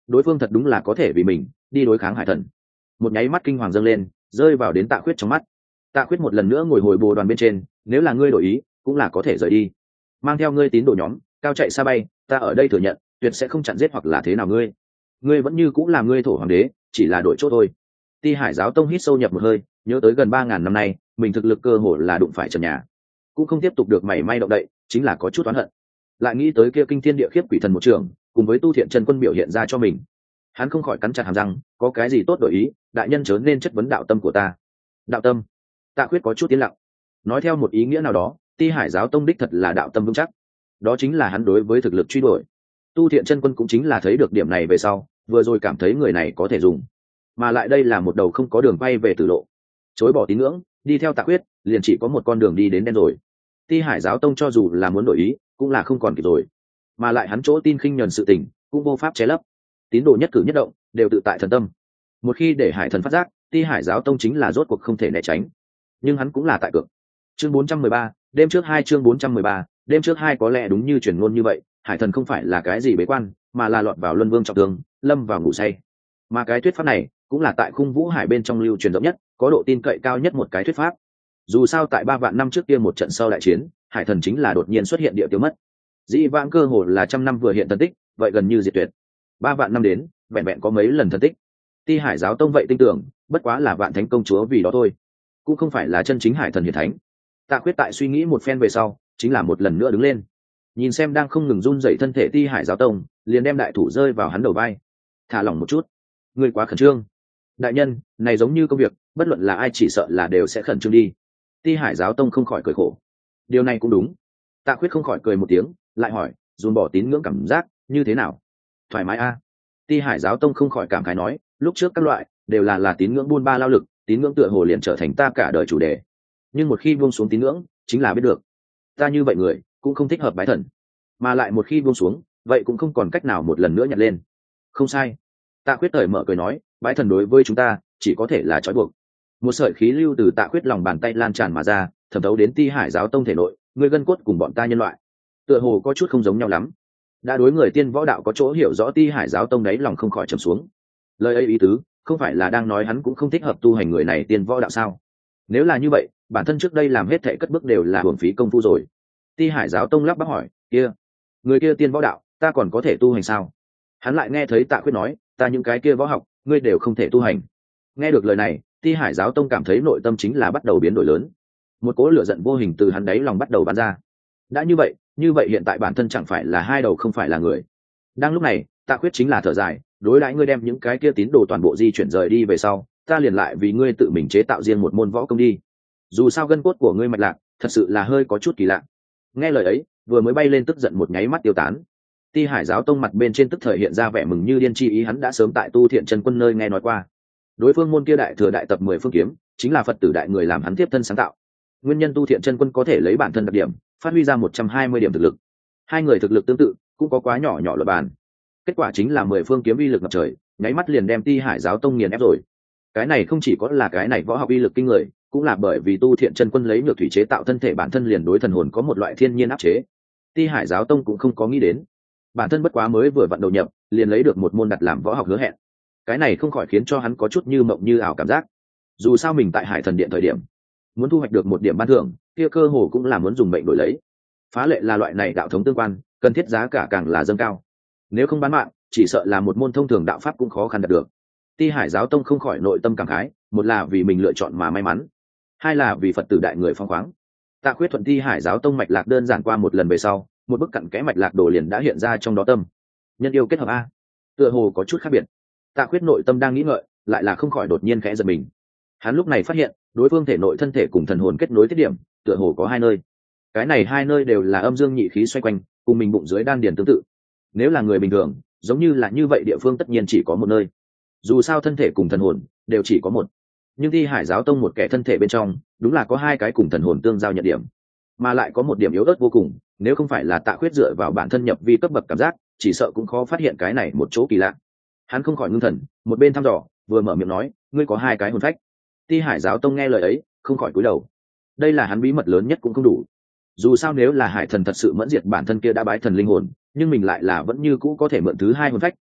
đối phương thật đúng là có thể vì mình đi đối kháng hải thần. Một nháy mắt kinh hoàng dâng lên, rơi vào đến Tạ Khuyết trong mắt. Tạ Khuyết một lần nữa ngồi hồi bồ đoàn bên trên, nếu là ngươi đổi ý cũng là có thể rời đi, mang theo ngươi tín đồ nhóm cao chạy xa bay, ta ở đây thừa nhận tuyệt sẽ không chặn giết hoặc là thế nào ngươi vẫn như cũng là ngươi thổ hoàng đế, chỉ là đổi chỗ thôi. Ti Hải giáo tông hít sâu nhập một hơi, nhớ tới gần 3.000 năm nay mình thực lực cơ hồ là đụng phải trần nhà, cũng không tiếp tục được mảy may động đậy, chính là có chút oán hận. Lại nghĩ tới kia kinh thiên địa khiếp quỷ thần một trường cùng với tu thiện chân quân biểu hiện ra cho mình, hắn không khỏi cắn chặt hàm răng, có cái gì tốt đổi ý, đại nhân chớ nên chất vấn đạo tâm của ta. Đạo tâm? Tạ Khuyết có chút tiến lặng. Nói theo một ý nghĩa nào đó, Ti Hải giáo tông đích thật là đạo tâm vững chắc, đó chính là hắn đối với thực lực truy đuổi. Tu thiện chân quân cũng chính là thấy được điểm này về sau, vừa rồi cảm thấy người này có thể dùng, mà lại đây là một đầu không có đường quay về tử lộ. Chối bỏ tín ngưỡng, đi theo Tạ Khuyết, liền chỉ có một con đường đi đến đen rồi. Ti Hải giáo tông cho dù là muốn đổi ý cũng là không còn kịp rồi, mà lại hắn chỗ tin khinh nhẫn sự tình cũng vô pháp che lấp. Tín đồ nhất cử nhất động đều tự tại thần tâm, một khi để hải thần phát giác, Ti Hải giáo tông chính là rốt cuộc không thể né tránh. Nhưng hắn cũng là tại cược. Chương 413, đêm trước 2 chương 413, đêm trước 2 có lẽ đúng như truyền ngôn như vậy, hải thần không phải là cái gì bế quan, mà là lọt vào luân vương trọng thương, lâm vào ngủ say. Mà cái thuyết pháp này cũng là tại khung vũ hải bên trong lưu truyền rộng nhất, có độ tin cậy cao nhất một cái thuyết pháp. Dù sao tại 3 vạn năm trước kia một trận sau đại chiến, hải thần chính là đột nhiên xuất hiện địa tiêu mất. Dĩ vãng cơ hồ là trăm năm vừa hiện thần tích, vậy gần như diệt tuyệt. 3 vạn năm đến, vẹn vẹn có mấy lần thần tích. Ti Hải giáo tông vậy tin tưởng, bất quá là vạn thánh công chúa vì đó thôi, cũng không phải là chân chính hải thần hiển thánh. Tạ Khuyết tại suy nghĩ một phen về sau, chính là một lần nữa đứng lên, nhìn xem đang không ngừng run dậy thân thể Ti Hải giáo tông, liền đem đại thủ rơi vào hắn đầu vai. Thả lỏng một chút, ngươi quá khẩn trương. Đại nhân, này giống như công việc, bất luận là ai chỉ sợ là đều sẽ khẩn trương đi. Ti Hải giáo tông không khỏi cười khổ. Điều này cũng đúng. Tạ Khuyết không khỏi cười một tiếng, lại hỏi, dồn bỏ tín ngưỡng cảm giác như thế nào? Thoải mái a. Ti Hải giáo tông không khỏi cảm khái nói, lúc trước các loại đều là tín ngưỡng buôn ba lao lực, tín ngưỡng tựa hồ liền trở thành ta cả đời chủ đề. Nhưng một khi buông xuống tín ngưỡng, chính là biết được, ta như vậy người cũng không thích hợp bái thần, mà lại một khi buông xuống, vậy cũng không còn cách nào một lần nữa nhặt lên. Không sai. Tạ Khuyết cởi mở cười nói, bái thần đối với chúng ta chỉ có thể là trói buộc. Một sợi khí lưu từ Tạ Khuyết lòng bàn tay lan tràn mà ra, thẩm thấu đến Ti Hải giáo tông thể nội, người gân cốt cùng bọn ta nhân loại tựa hồ có chút không giống nhau lắm. Đã đối người tiên võ đạo có chỗ hiểu rõ, Ti Hải giáo tông đấy lòng không khỏi trầm xuống. Lời ấy ý tứ không phải là đang nói hắn cũng không thích hợp tu hành người này tiên võ đạo sao? Nếu là như vậy, bản thân trước đây làm hết thệ cất bước đều là hưởng phí công phu rồi. Ti Hải giáo tông lắp bắp hỏi, kia người kia tiên võ đạo ta còn có thể tu hành sao? Hắn lại nghe thấy Tạ Khuyết nói, ta những cái kia võ học ngươi đều không thể tu hành. Nghe được lời này, Ti Hải giáo tông cảm thấy nội tâm chính là bắt đầu biến đổi lớn, một cỗ lửa giận vô hình từ hắn đáy lòng bắt đầu bắn ra. Đã như vậy hiện tại bản thân chẳng phải là hai đầu không phải là người. Đang lúc này, Tạ Khuyết chính là thở dài, đối đãi ngươi đem những cái kia tín đồ toàn bộ di chuyển rời đi về sau, ta liền lại vì ngươi tự mình chế tạo riêng một môn võ công đi. Dù sao gân cốt của ngươi mạch lạc thật sự là hơi có chút kỳ lạ. Nghe lời ấy, vừa mới bay lên tức giận một nháy mắt tiêu tán. Ti Hải giáo tông mặt bên trên tức thời hiện ra vẻ mừng như điên, chi ý hắn đã sớm tại tu thiện chân quân nơi nghe nói qua. Đối phương môn kia đại thừa đại tập 10 phương kiếm, chính là Phật tử đại người làm hắn tiếp thân sáng tạo. Nguyên nhân tu thiện chân quân có thể lấy bản thân đặc điểm, phát huy ra 120 điểm thực lực. Hai người thực lực tương tự, cũng có quá nhỏ luật bàn. Kết quả chính là 10 phương kiếm uy lực ngập trời, nháy mắt liền đem Ti Hải giáo tông nghiền ép rồi. Cái này không chỉ có là cái này võ học uy lực kinh người, cũng là bởi vì tu thiện chân quân lấy nhược thủy chế tạo thân thể bản thân liền đối thần hồn có một loại thiên nhiên áp chế. Ti Hải giáo tông cũng không có nghĩ đến, bản thân bất quá mới vừa vận đầu nhập, liền lấy được một môn đặt làm võ học hứa hẹn. Cái này không khỏi khiến cho hắn có chút như mộng như ảo cảm giác. Dù sao mình tại Hải Thần Điện thời điểm, muốn thu hoạch được một điểm ban thưởng, kia cơ hồ cũng là muốn dùng mệnh đổi lấy. Phá lệ là loại này đạo thống tương quan, cần thiết giá cả càng là dâng cao. Nếu không bán mạng, chỉ sợ là một môn thông thường đạo pháp cũng khó khăn đạt được. Ti Hải giáo tông không khỏi nội tâm cảm khái, một là vì mình lựa chọn mà may mắn, hai là vì Phật tử đại người phong khoáng. Tạ Khuyết thuận Ti Hải giáo tông mạch lạc đơn giản qua một lần về sau, một bức cặn kẽ mạch lạc đồ liền đã hiện ra trong đó tâm. Nhân yêu kết hợp a, tựa hồ có chút khác biệt. Tạ Khuyết nội tâm đang nghĩ ngợi, lại là không khỏi đột nhiên khẽ giật mình. Hắn lúc này phát hiện, đối phương thể nội thân thể cùng thần hồn kết nối tiết điểm, tựa hồ có hai nơi. Cái này hai nơi đều là âm dương nhị khí xoay quanh, cùng mình bụng dưới đan điền tương tự. Nếu là người bình thường, giống như là như vậy địa phương tất nhiên chỉ có một nơi. Dù sao thân thể cùng thần hồn đều chỉ có một. Nhưng Ti Hải giáo tông một kẻ thân thể bên trong, đúng là có hai cái cùng thần hồn tương giao nhận điểm, mà lại có một điểm yếu ớt vô cùng, nếu không phải là Tạ Khuyết dựa vào bản thân nhập vi cấp bậc cảm giác, chỉ sợ cũng khó phát hiện cái này một chỗ kỳ lạ. Hắn không khỏi ngưng thần, một bên thăm dò, vừa mở miệng nói, ngươi có hai cái hồn phách. Ti Hải giáo tông nghe lời ấy, không khỏi cúi đầu. Đây là hắn bí mật lớn nhất cũng không đủ. Dù sao nếu là Hải thần thật sự mẫn diệt bản thân kia đã bái thần linh hồn, nhưng mình lại là vẫn như cũ có thể mượn thứ hai hồn phách,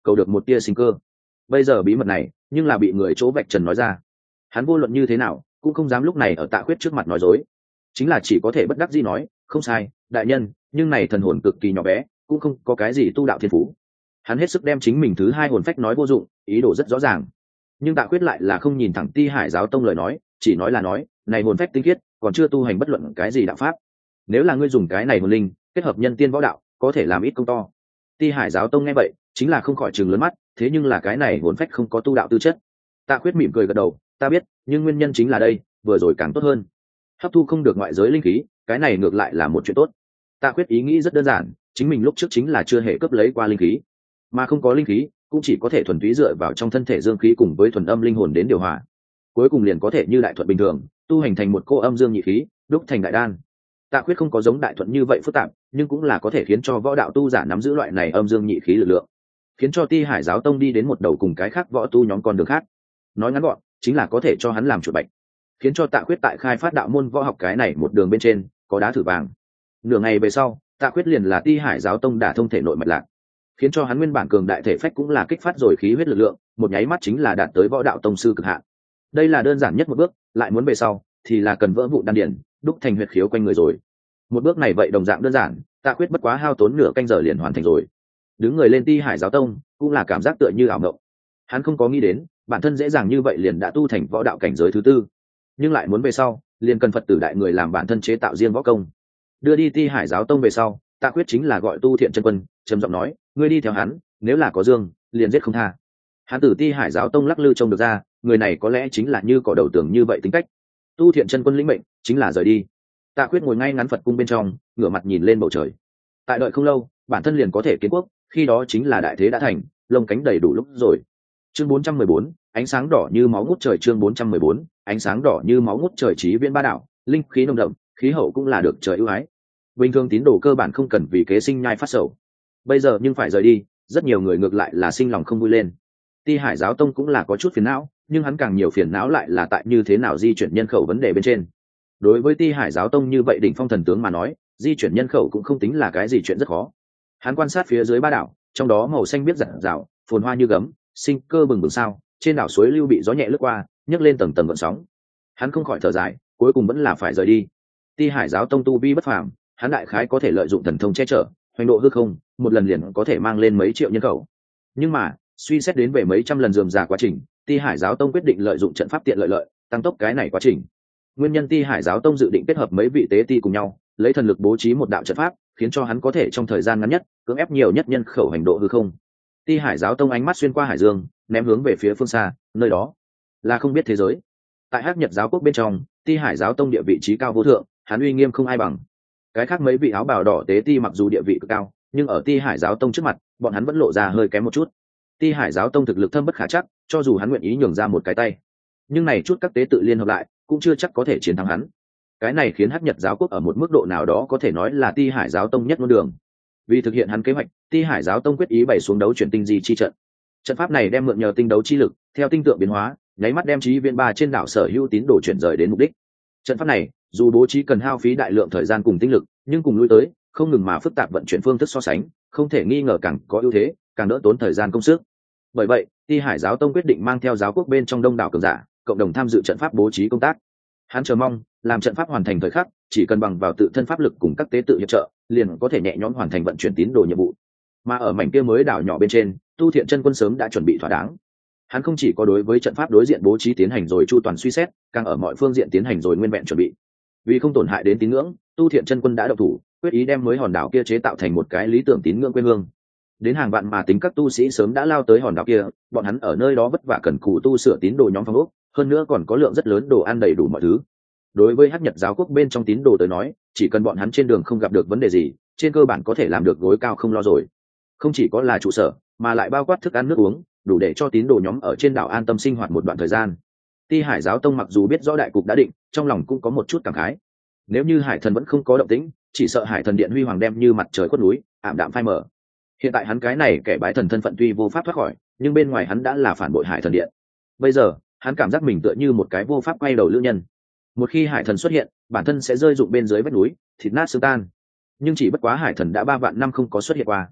cầu được một tia sinh cơ. Bây giờ bí mật này nhưng là bị người chỗ vạch trần nói ra, hắn vô luận như thế nào cũng không dám lúc này ở Tạ Khuyết trước mặt nói dối, chính là chỉ có thể bất đắc dĩ nói, không sai đại nhân, nhưng này thần hồn cực kỳ nhỏ bé, cũng không có cái gì tu đạo thiên phú. Hắn hết sức đem chính mình thứ hai hồn phách nói vô dụng, ý đồ rất rõ ràng. Nhưng Tạ Khuyết lại là không nhìn thẳng Ti Hải giáo tông lời nói, chỉ nói là nói, này hồn phách tinh khiết, còn chưa tu hành bất luận cái gì đạo pháp. Nếu là ngươi dùng cái này hồn linh kết hợp nhân tiên võ đạo, có thể làm ít công to. Ti Hải giáo tông nghe vậy, chính là không khỏi trừng lớn mắt, thế nhưng là cái này hồn phách không có tu đạo tư chất. Tạ Khuyết mỉm cười gật đầu, ta biết, nhưng nguyên nhân chính là đây, vừa rồi càng tốt hơn. Hấp thu không được ngoại giới linh khí, cái này ngược lại là một chuyện tốt. Tạ Khuyết ý nghĩ rất đơn giản, chính mình lúc trước chính là chưa hề cướp lấy qua linh khí, mà không có linh khí cũng chỉ có thể thuần túy dựa vào trong thân thể dương khí cùng với thuần âm linh hồn đến điều hòa, cuối cùng liền có thể như đại thuận bình thường tu hành thành một cô âm dương nhị khí, đúc thành đại đan. Tạ Khuyết không có giống đại thuận như vậy phức tạp, nhưng cũng là có thể khiến cho võ đạo tu giả nắm giữ loại này âm dương nhị khí lực lượng, khiến cho Ti Hải giáo tông đi đến một đầu cùng cái khác võ tu nhóm con đường khác. Nói ngắn gọn chính là có thể cho hắn làm chuột bạch, khiến cho Tạ Khuyết tại khai phát đạo môn võ học cái này một đường bên trên có đá thử vàng. Nửa ngày về sau, Tạ Khuyết liền là Ti Hải giáo tông đả thông thể nội mạch lạc, khiến cho hắn nguyên bản cường đại thể phách cũng là kích phát rồi khí huyết lực lượng, một nháy mắt chính là đạt tới võ đạo tông sư cực hạn. Đây là đơn giản nhất một bước, lại muốn về sau thì là cần vỡ vụn đan điển, đúc thành huyệt khiếu quanh người rồi. Một bước này vậy đồng dạng đơn giản, Tạ Khuyết bất quá hao tốn nửa canh giờ liền hoàn thành rồi. Đứng người lên Ti Hải giáo tông cũng là cảm giác tựa như ảo mộng. Hắn không có nghĩ đến bản thân dễ dàng như vậy liền đã tu thành võ đạo cảnh giới thứ tư, nhưng lại muốn về sau liền cần Phật tử đại người làm bản thân chế tạo riêng võ công. Đưa đi Ti Hải giáo tông về sau, Tạ Khuyết chính là gọi Tu Thiện Chân Quân, trầm giọng nói, ngươi đi theo hắn, nếu là có dương liền giết không tha. Hắn tử Ti Hải giáo tông lắc lư trông được ra, người này có lẽ chính là như cỏ đầu tường như vậy tính cách. Tu Thiện Chân Quân lĩnh mệnh chính là rời đi. Tạ Khuyết ngồi ngay ngắn Phật cung bên trong, ngửa mặt nhìn lên bầu trời. Tại đợi không lâu, bản thân liền có thể kiến quốc, khi đó chính là đại thế đã thành, lông cánh đầy đủ lúc rồi. Chương 414, ánh sáng đỏ như máu ngút trời. Chương 414, ánh sáng đỏ như máu ngút trời. Chí Viễn ba đạo, linh khí nồng đậm, khí hậu cũng là được trời ưu ái. Bình thường tín đồ cơ bản không cần vì kế sinh nhai phát sầu. Bây giờ nhưng phải rời đi, rất nhiều người ngược lại là sinh lòng không vui lên. Ti Hải giáo tông cũng là có chút phiền não, nhưng hắn càng nhiều phiền não lại là tại như thế nào di chuyển nhân khẩu vấn đề bên trên. Đối với Ti Hải giáo tông như vậy đỉnh phong thần tướng mà nói, di chuyển nhân khẩu cũng không tính là cái gì chuyện rất khó. Hắn quan sát phía dưới ba đảo, trong đó màu xanh biếc rạng rào, phồn hoa như gấm, sinh cơ bừng bừng sao, trên đảo suối lưu bị gió nhẹ lướt qua, nhấc lên tầng tầng gợn sóng. Hắn không khỏi thở dài, cuối cùng vẫn là phải rời đi. Ti Hải giáo tông tu vi bất phàm, hắn đại khái có thể lợi dụng thần thông che chở, hoành độ hư không, một lần liền có thể mang lên mấy triệu nhân khẩu. Nhưng mà suy xét đến về mấy trăm lần rườm rà quá trình, Ti Hải giáo tông quyết định lợi dụng trận pháp tiện lợi tăng tốc cái này quá trình. Nguyên nhân Ti Hải giáo tông dự định kết hợp mấy vị tế ti cùng nhau, lấy thần lực bố trí một đạo trận pháp, khiến cho hắn có thể trong thời gian ngắn nhất cưỡng ép nhiều nhất nhân khẩu hành độ hư không. Ti Hải giáo tông ánh mắt xuyên qua hải dương, ném hướng về phía phương xa, nơi đó là không biết thế giới. Tại Hắc Nhật giáo quốc bên trong, Ti Hải giáo tông địa vị trí cao vô thượng, hắn uy nghiêm không ai bằng. Cái khác mấy vị áo bào đỏ tế ti mặc dù địa vị cực cao, nhưng ở Ti Hải giáo tông trước mặt, bọn hắn vẫn lộ ra hơi kém một chút. Ti Hải giáo tông thực lực thâm bất khả chắc, cho dù hắn nguyện ý nhường ra một cái tay, nhưng này chút các tế tự liên hợp lại cũng chưa chắc có thể chiến thắng hắn. Cái này khiến Hắc Nhật giáo quốc ở một mức độ nào đó có thể nói là Ti Hải giáo tông nhất ngôn đường. Vì thực hiện hắn kế hoạch, Ti Hải giáo tông quyết ý bày xuống đấu chuyển tinh di chi trận. Trận pháp này đem mượn nhờ tinh đấu chi lực, theo tinh tượng biến hóa, nháy mắt đem Chí Viễn ba trên đảo sở hữu tín đồ chuyển rời đến mục đích. Trận pháp này, dù bố trí cần hao phí đại lượng thời gian cùng tinh lực, nhưng cùng lui tới, không ngừng mà phức tạp vận chuyển phương thức so sánh, không thể nghi ngờ càng có ưu thế, càng đỡ tốn thời gian công sức. Bởi vậy, Ti Hải giáo tông quyết định mang theo giáo quốc bên trong đông đảo cường giả, cộng đồng tham dự trận pháp bố trí công tác. Hắn chờ mong, làm trận pháp hoàn thành thời khắc, chỉ cần bằng vào tự thân pháp lực cùng các tế tự hiệp trợ, liền có thể nhẹ nhõm hoàn thành vận chuyển tín đồ nhiệm vụ. Mà ở mảnh kia mới đảo nhỏ bên trên, Tu Thiện Chân Quân sớm đã chuẩn bị thỏa đáng. Hắn không chỉ có đối với trận pháp đối diện bố trí tiến hành rồi chu toàn suy xét, càng ở mọi phương diện tiến hành rồi nguyên vẹn chuẩn bị. Vì không tổn hại đến tín ngưỡng, Tu Thiện Chân Quân đã động thủ, quyết ý đem mới hòn đảo kia chế tạo thành một cái lý tưởng tín ngưỡng quê hương. Đến hàng vạn mà tính các tu sĩ sớm đã lao tới hòn đảo kia, bọn hắn ở nơi đó vất vả cần cù tu sửa tín đồ nhóm phong ốc, hơn nữa còn có lượng rất lớn đồ ăn đầy đủ mọi thứ. Đối với Hắc Nhật giáo quốc bên trong tín đồ tới nói, chỉ cần bọn hắn trên đường không gặp được vấn đề gì, trên cơ bản có thể làm được gối cao không lo rồi. Không chỉ có là trụ sở, mà lại bao quát thức ăn nước uống, đủ để cho tín đồ nhóm ở trên đảo an tâm sinh hoạt một đoạn thời gian. Ti Hải giáo tông mặc dù biết rõ đại cục đã định, trong lòng cũng có một chút cảm khái. Nếu như Hải Thần vẫn không có động tĩnh, chỉ sợ Hải Thần điện huy hoàng đem như mặt trời khuất núi, ảm đạm phai mờ. Hiện tại hắn cái này kẻ bái thần thân phận tuy vô pháp thoát khỏi, nhưng bên ngoài hắn đã là phản bội Hải Thần điện. Bây giờ, hắn cảm giác mình tựa như một cái vô pháp quay đầu lữ nhân. Một khi Hải Thần xuất hiện, bản thân sẽ rơi rụng bên dưới vách núi, thịt nát xương tan. Nhưng chỉ bất quá Hải Thần đã 3 vạn năm không có xuất hiện qua.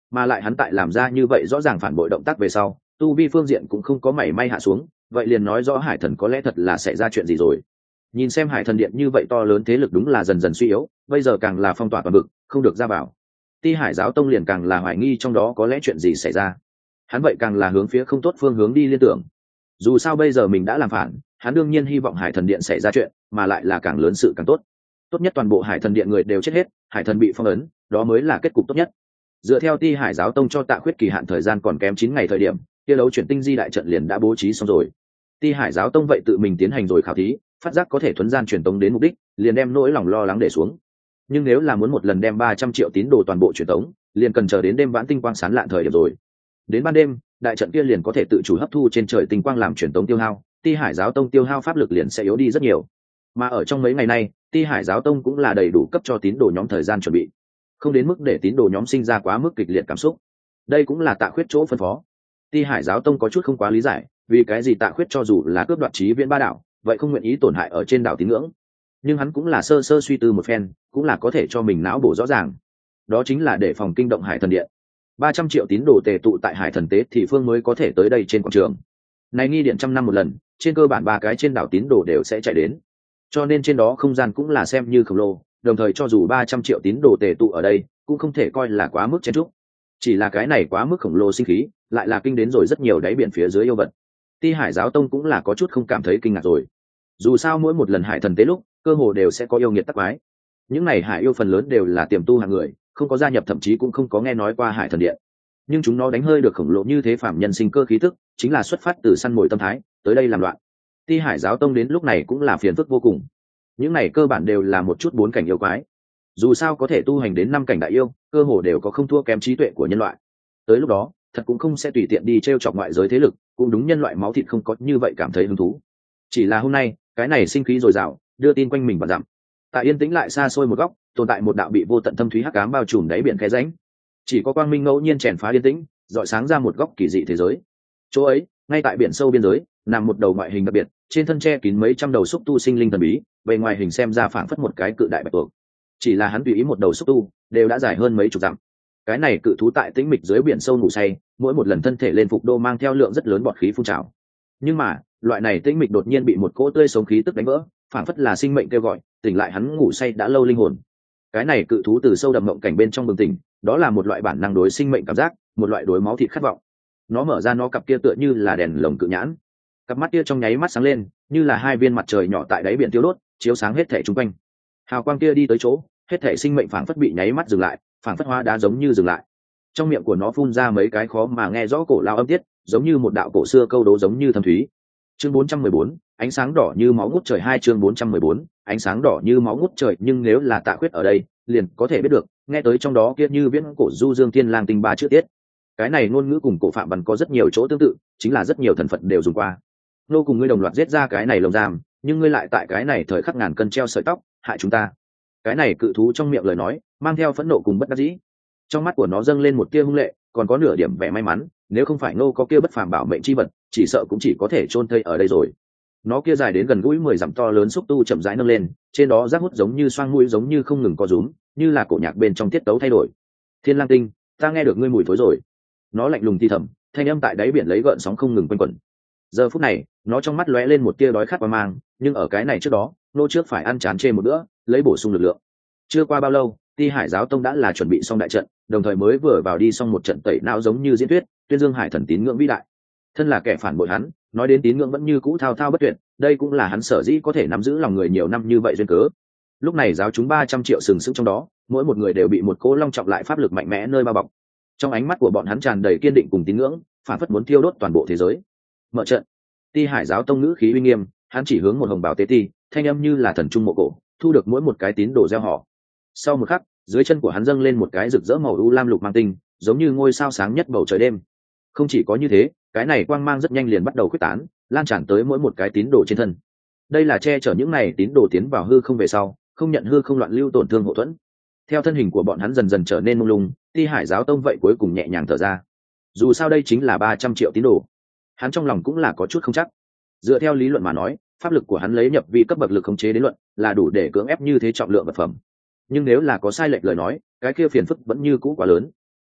mà lại hắn tại làm ra như vậy rõ ràng phản bội động tác về sau, tu vi phương diện cũng không có mảy may hạ xuống, vậy liền nói rõ hải thần có lẽ thật là xảy ra chuyện gì rồi. Nhìn xem hải thần điện như vậy to lớn thế lực đúng là dần dần suy yếu, bây giờ càng là phong tỏa toàn vực, không được ra vào. Ti Hải giáo tông liền càng là hoài nghi trong đó có lẽ chuyện gì xảy ra. Hắn vậy càng là hướng phía không tốt phương hướng đi liên tưởng. Dù sao bây giờ mình đã làm phản, hắn đương nhiên hy vọng hải thần điện xảy ra chuyện, mà lại là càng lớn sự càng tốt. Tốt nhất toàn bộ hải thần điện người đều chết hết, hải thần bị phong ấn, đó mới là kết cục tốt nhất. Dựa theo Ti Hải giáo tông cho Tạ Khuyết kỳ hạn thời gian còn kém 9 ngày thời điểm, kia đấu chuyển tinh di đại trận liền đã bố trí xong rồi. Ti Hải giáo tông vậy tự mình tiến hành rồi khảo thí, phát giác có thể thuấn gian truyền tống đến mục đích, liền đem nỗi lòng lo lắng để xuống. Nhưng nếu là muốn một lần đem 300 triệu tín đồ toàn bộ truyền tống, liền cần chờ đến đêm vãn tinh quang sáng lạn thời điểm rồi. Đến ban đêm, đại trận kia liền có thể tự chủ hấp thu trên trời tinh quang làm truyền tống tiêu hao, Ti Hải giáo tông tiêu hao pháp lực liền sẽ yếu đi rất nhiều. Mà ở trong mấy ngày nay, Ti Hải giáo tông cũng là đầy đủ cấp cho tín đồ nhóm thời gian chuẩn bị, không đến mức để tín đồ nhóm sinh ra quá mức kịch liệt cảm xúc. Đây cũng là Tạ Khuyết chỗ phân phó. Ti Hải giáo tông có chút không quá lý giải, vì cái gì Tạ Khuyết cho dù là cướp đoạt Chí Viễn ba đảo, vậy không nguyện ý tổn hại ở trên đảo tín ngưỡng. Nhưng hắn cũng là sơ sơ suy tư một phen, cũng là có thể cho mình não bổ rõ ràng. Đó chính là để phòng kinh động Hải thần điện. 300 triệu tín đồ tề tụ tại Hải thần tế thì phương mới có thể tới đây trên quảng trường. Này nghi điện trăm năm một lần, trên cơ bản 3 cái trên đảo tín đồ đều sẽ chạy đến. Cho nên trên đó không gian cũng là xem như khổng lồ, đồng thời cho dù 300 triệu tín đồ tề tụ ở đây, cũng không thể coi là quá mức chen chúc. Chỉ là cái này quá mức khổng lồ sinh khí, lại là kinh đến rồi rất nhiều đáy biển phía dưới yêu vật. Ti Hải giáo tông cũng là có chút không cảm thấy kinh ngạc rồi. Dù sao mỗi một lần hải thần tế lúc, cơ hồ đều sẽ có yêu nghiệt tắc quái. Những này hải yêu phần lớn đều là tiềm tu hạng người, không có gia nhập thậm chí cũng không có nghe nói qua hải thần điện. Nhưng chúng nó đánh hơi được khổng lồ như thế phạm nhân sinh cơ khí tức, chính là xuất phát từ săn mồi tâm thái, tới đây làm loạn. Ti Hải giáo tông đến lúc này cũng là phiền phức vô cùng. Những này cơ bản đều là một chút 4 cảnh yêu quái. Dù sao có thể tu hành đến 5 cảnh đại yêu, cơ hồ đều có không thua kém trí tuệ của nhân loại. Tới lúc đó, thật cũng không sẽ tùy tiện đi trêu chọc ngoại giới thế lực, cũng đúng nhân loại máu thịt không có như vậy cảm thấy hứng thú. Chỉ là hôm nay, cái này sinh khí dồi dào, đưa tin quanh mình và dặm. Tại yên tĩnh lại xa xôi một góc, tồn tại một đạo bị vô tận thâm thúy hắc ám bao trùm đáy biển khe rãnh. Chỉ có quang minh ngẫu nhiên chèn phá yên tĩnh, rọi sáng ra một góc kỳ dị thế giới. Chỗ ấy, ngay tại biển sâu biên giới, nằm một đầu ngoại hình đặc biệt, trên thân che kín mấy trăm đầu xúc tu sinh linh thần bí, bề ngoài hình xem ra phảng phất một cái cự đại bạch tuộc. Chỉ là hắn tùy ý một đầu xúc tu, đều đã dài hơn mấy chục dặm. Cái này cự thú tại tĩnh mịch dưới biển sâu ngủ say, mỗi một lần thân thể lên phục đô mang theo lượng rất lớn bọt khí phun trào. Nhưng mà, loại này tĩnh mịch đột nhiên bị một cỗ tươi sống khí tức đánh vỡ, phảng phất là sinh mệnh kêu gọi, tỉnh lại hắn ngủ say đã lâu linh hồn. Cái này cự thú từ sâu đậm mộng cảnh bên trong bừng tỉnh, đó là một loại bản năng đối sinh mệnh cảm giác, một loại đối máu thịt khát vọng. Nó mở ra nó cặp kia tựa như là đèn lồng cự nhãn, cặp mắt kia trong nháy mắt sáng lên, như là 2 viên mặt trời nhỏ tại đáy biển tiêu đốt, chiếu sáng hết thảy xung quanh. Hào quang kia đi tới chỗ, hết thảy sinh mệnh phảng phất bị nháy mắt dừng lại, phảng phất hóa đá giống như dừng lại. Trong miệng của nó phun ra mấy cái khó mà nghe rõ cổ lao âm tiết, giống như một đạo cổ xưa câu đố giống như thâm thúy. Chương 414, ánh sáng đỏ như máu ngút trời. 2 chương 414, ánh sáng đỏ như máu ngút trời. Nhưng nếu là Tạ Khuyết ở đây, liền có thể biết được, nghe tới trong đó kia như viễn cổ du dương thiên lang tinh ba chữ tiết. Cái này ngôn ngữ cùng cổ phạm văn có rất nhiều chỗ tương tự, chính là rất nhiều thần Phật đều dùng qua. Nô cùng ngươi đồng loạt giết ra cái này lồng giam, nhưng ngươi lại tại cái này thời khắc ngàn cân treo sợi tóc, hại chúng ta. Cái này cự thú trong miệng lời nói, mang theo phẫn nộ cùng bất đắc dĩ. Trong mắt của nó dâng lên một tia hung lệ, còn có nửa điểm vẻ may mắn, nếu không phải Nô có kia bất phàm bảo mệnh chi vật, chỉ sợ cũng chỉ có thể chôn thây ở đây rồi. Nó kia dài đến gần gũi 10 dặm to lớn xúc tu chậm rãi nâng lên, trên đó rác hút giống như xoang mũi giống như không ngừng co rúm, như là cổ nhạc bên trong tiết tấu thay đổi. Thiên Lang Tinh, ta nghe được ngươi mùi thối rồi. Nó lạnh lùng thì thầm, thanh âm tại đáy biển lấy gợn sóng không ngừng quanh quẩn. Giờ phút này, nó trong mắt lóe lên một tia đói khát và mang, nhưng ở cái này trước đó, Nô trước phải ăn chán chê một bữa, lấy bổ sung lực lượng. Chưa qua bao lâu, Ti Hải giáo tông đã là chuẩn bị xong đại trận, đồng thời mới vừa vào đi xong một trận tẩy não giống như diễn thuyết, tuyên dương hải thần tín ngưỡng vĩ đại. Thân là kẻ phản bội hắn, nói đến tín ngưỡng vẫn như cũ thao thao bất tuyệt, đây cũng là hắn sở dĩ có thể nắm giữ lòng người nhiều năm như vậy duyên cớ. Lúc này giáo chúng 300 triệu sừng sững trong đó, mỗi một người đều bị một cỗ long trọng lại pháp lực mạnh mẽ nơi bao bọc. Trong ánh mắt của bọn hắn tràn đầy kiên định cùng tín ngưỡng, phản phất muốn thiêu đốt toàn bộ thế giới. Mở trận. Ti Hải giáo tông ngữ khí uy nghiêm, hắn chỉ hướng một hồng bào tế ti, thanh âm như là thần trung mộ cổ, thu được mỗi một cái tín đồ gieo họ. Sau một khắc, dưới chân của hắn dâng lên một cái rực rỡ màu u lam lục mang tinh, giống như ngôi sao sáng nhất bầu trời đêm. Không chỉ có như thế, cái này quang mang rất nhanh liền bắt đầu khuếch tán, lan tràn tới mỗi một cái tín đồ trên thân. Đây là che chở những này tín đồ tiến vào hư không về sau, không nhận hư không loạn lưu tổn thương hộ thuẫn. Theo thân hình của bọn hắn dần dần trở nên mông lung, Ti Hải giáo tông vậy cuối cùng nhẹ nhàng thở ra. Dù sao đây chính là 300 triệu tín đồ, hắn trong lòng cũng là có chút không chắc. Dựa theo lý luận mà nói, pháp lực của hắn lấy nhập vi cấp bậc lực khống chế đến luận, là đủ để cưỡng ép như thế trọng lượng vật phẩm. Nhưng nếu là có sai lệch lời nói, cái kia phiền phức vẫn như cũ quá lớn.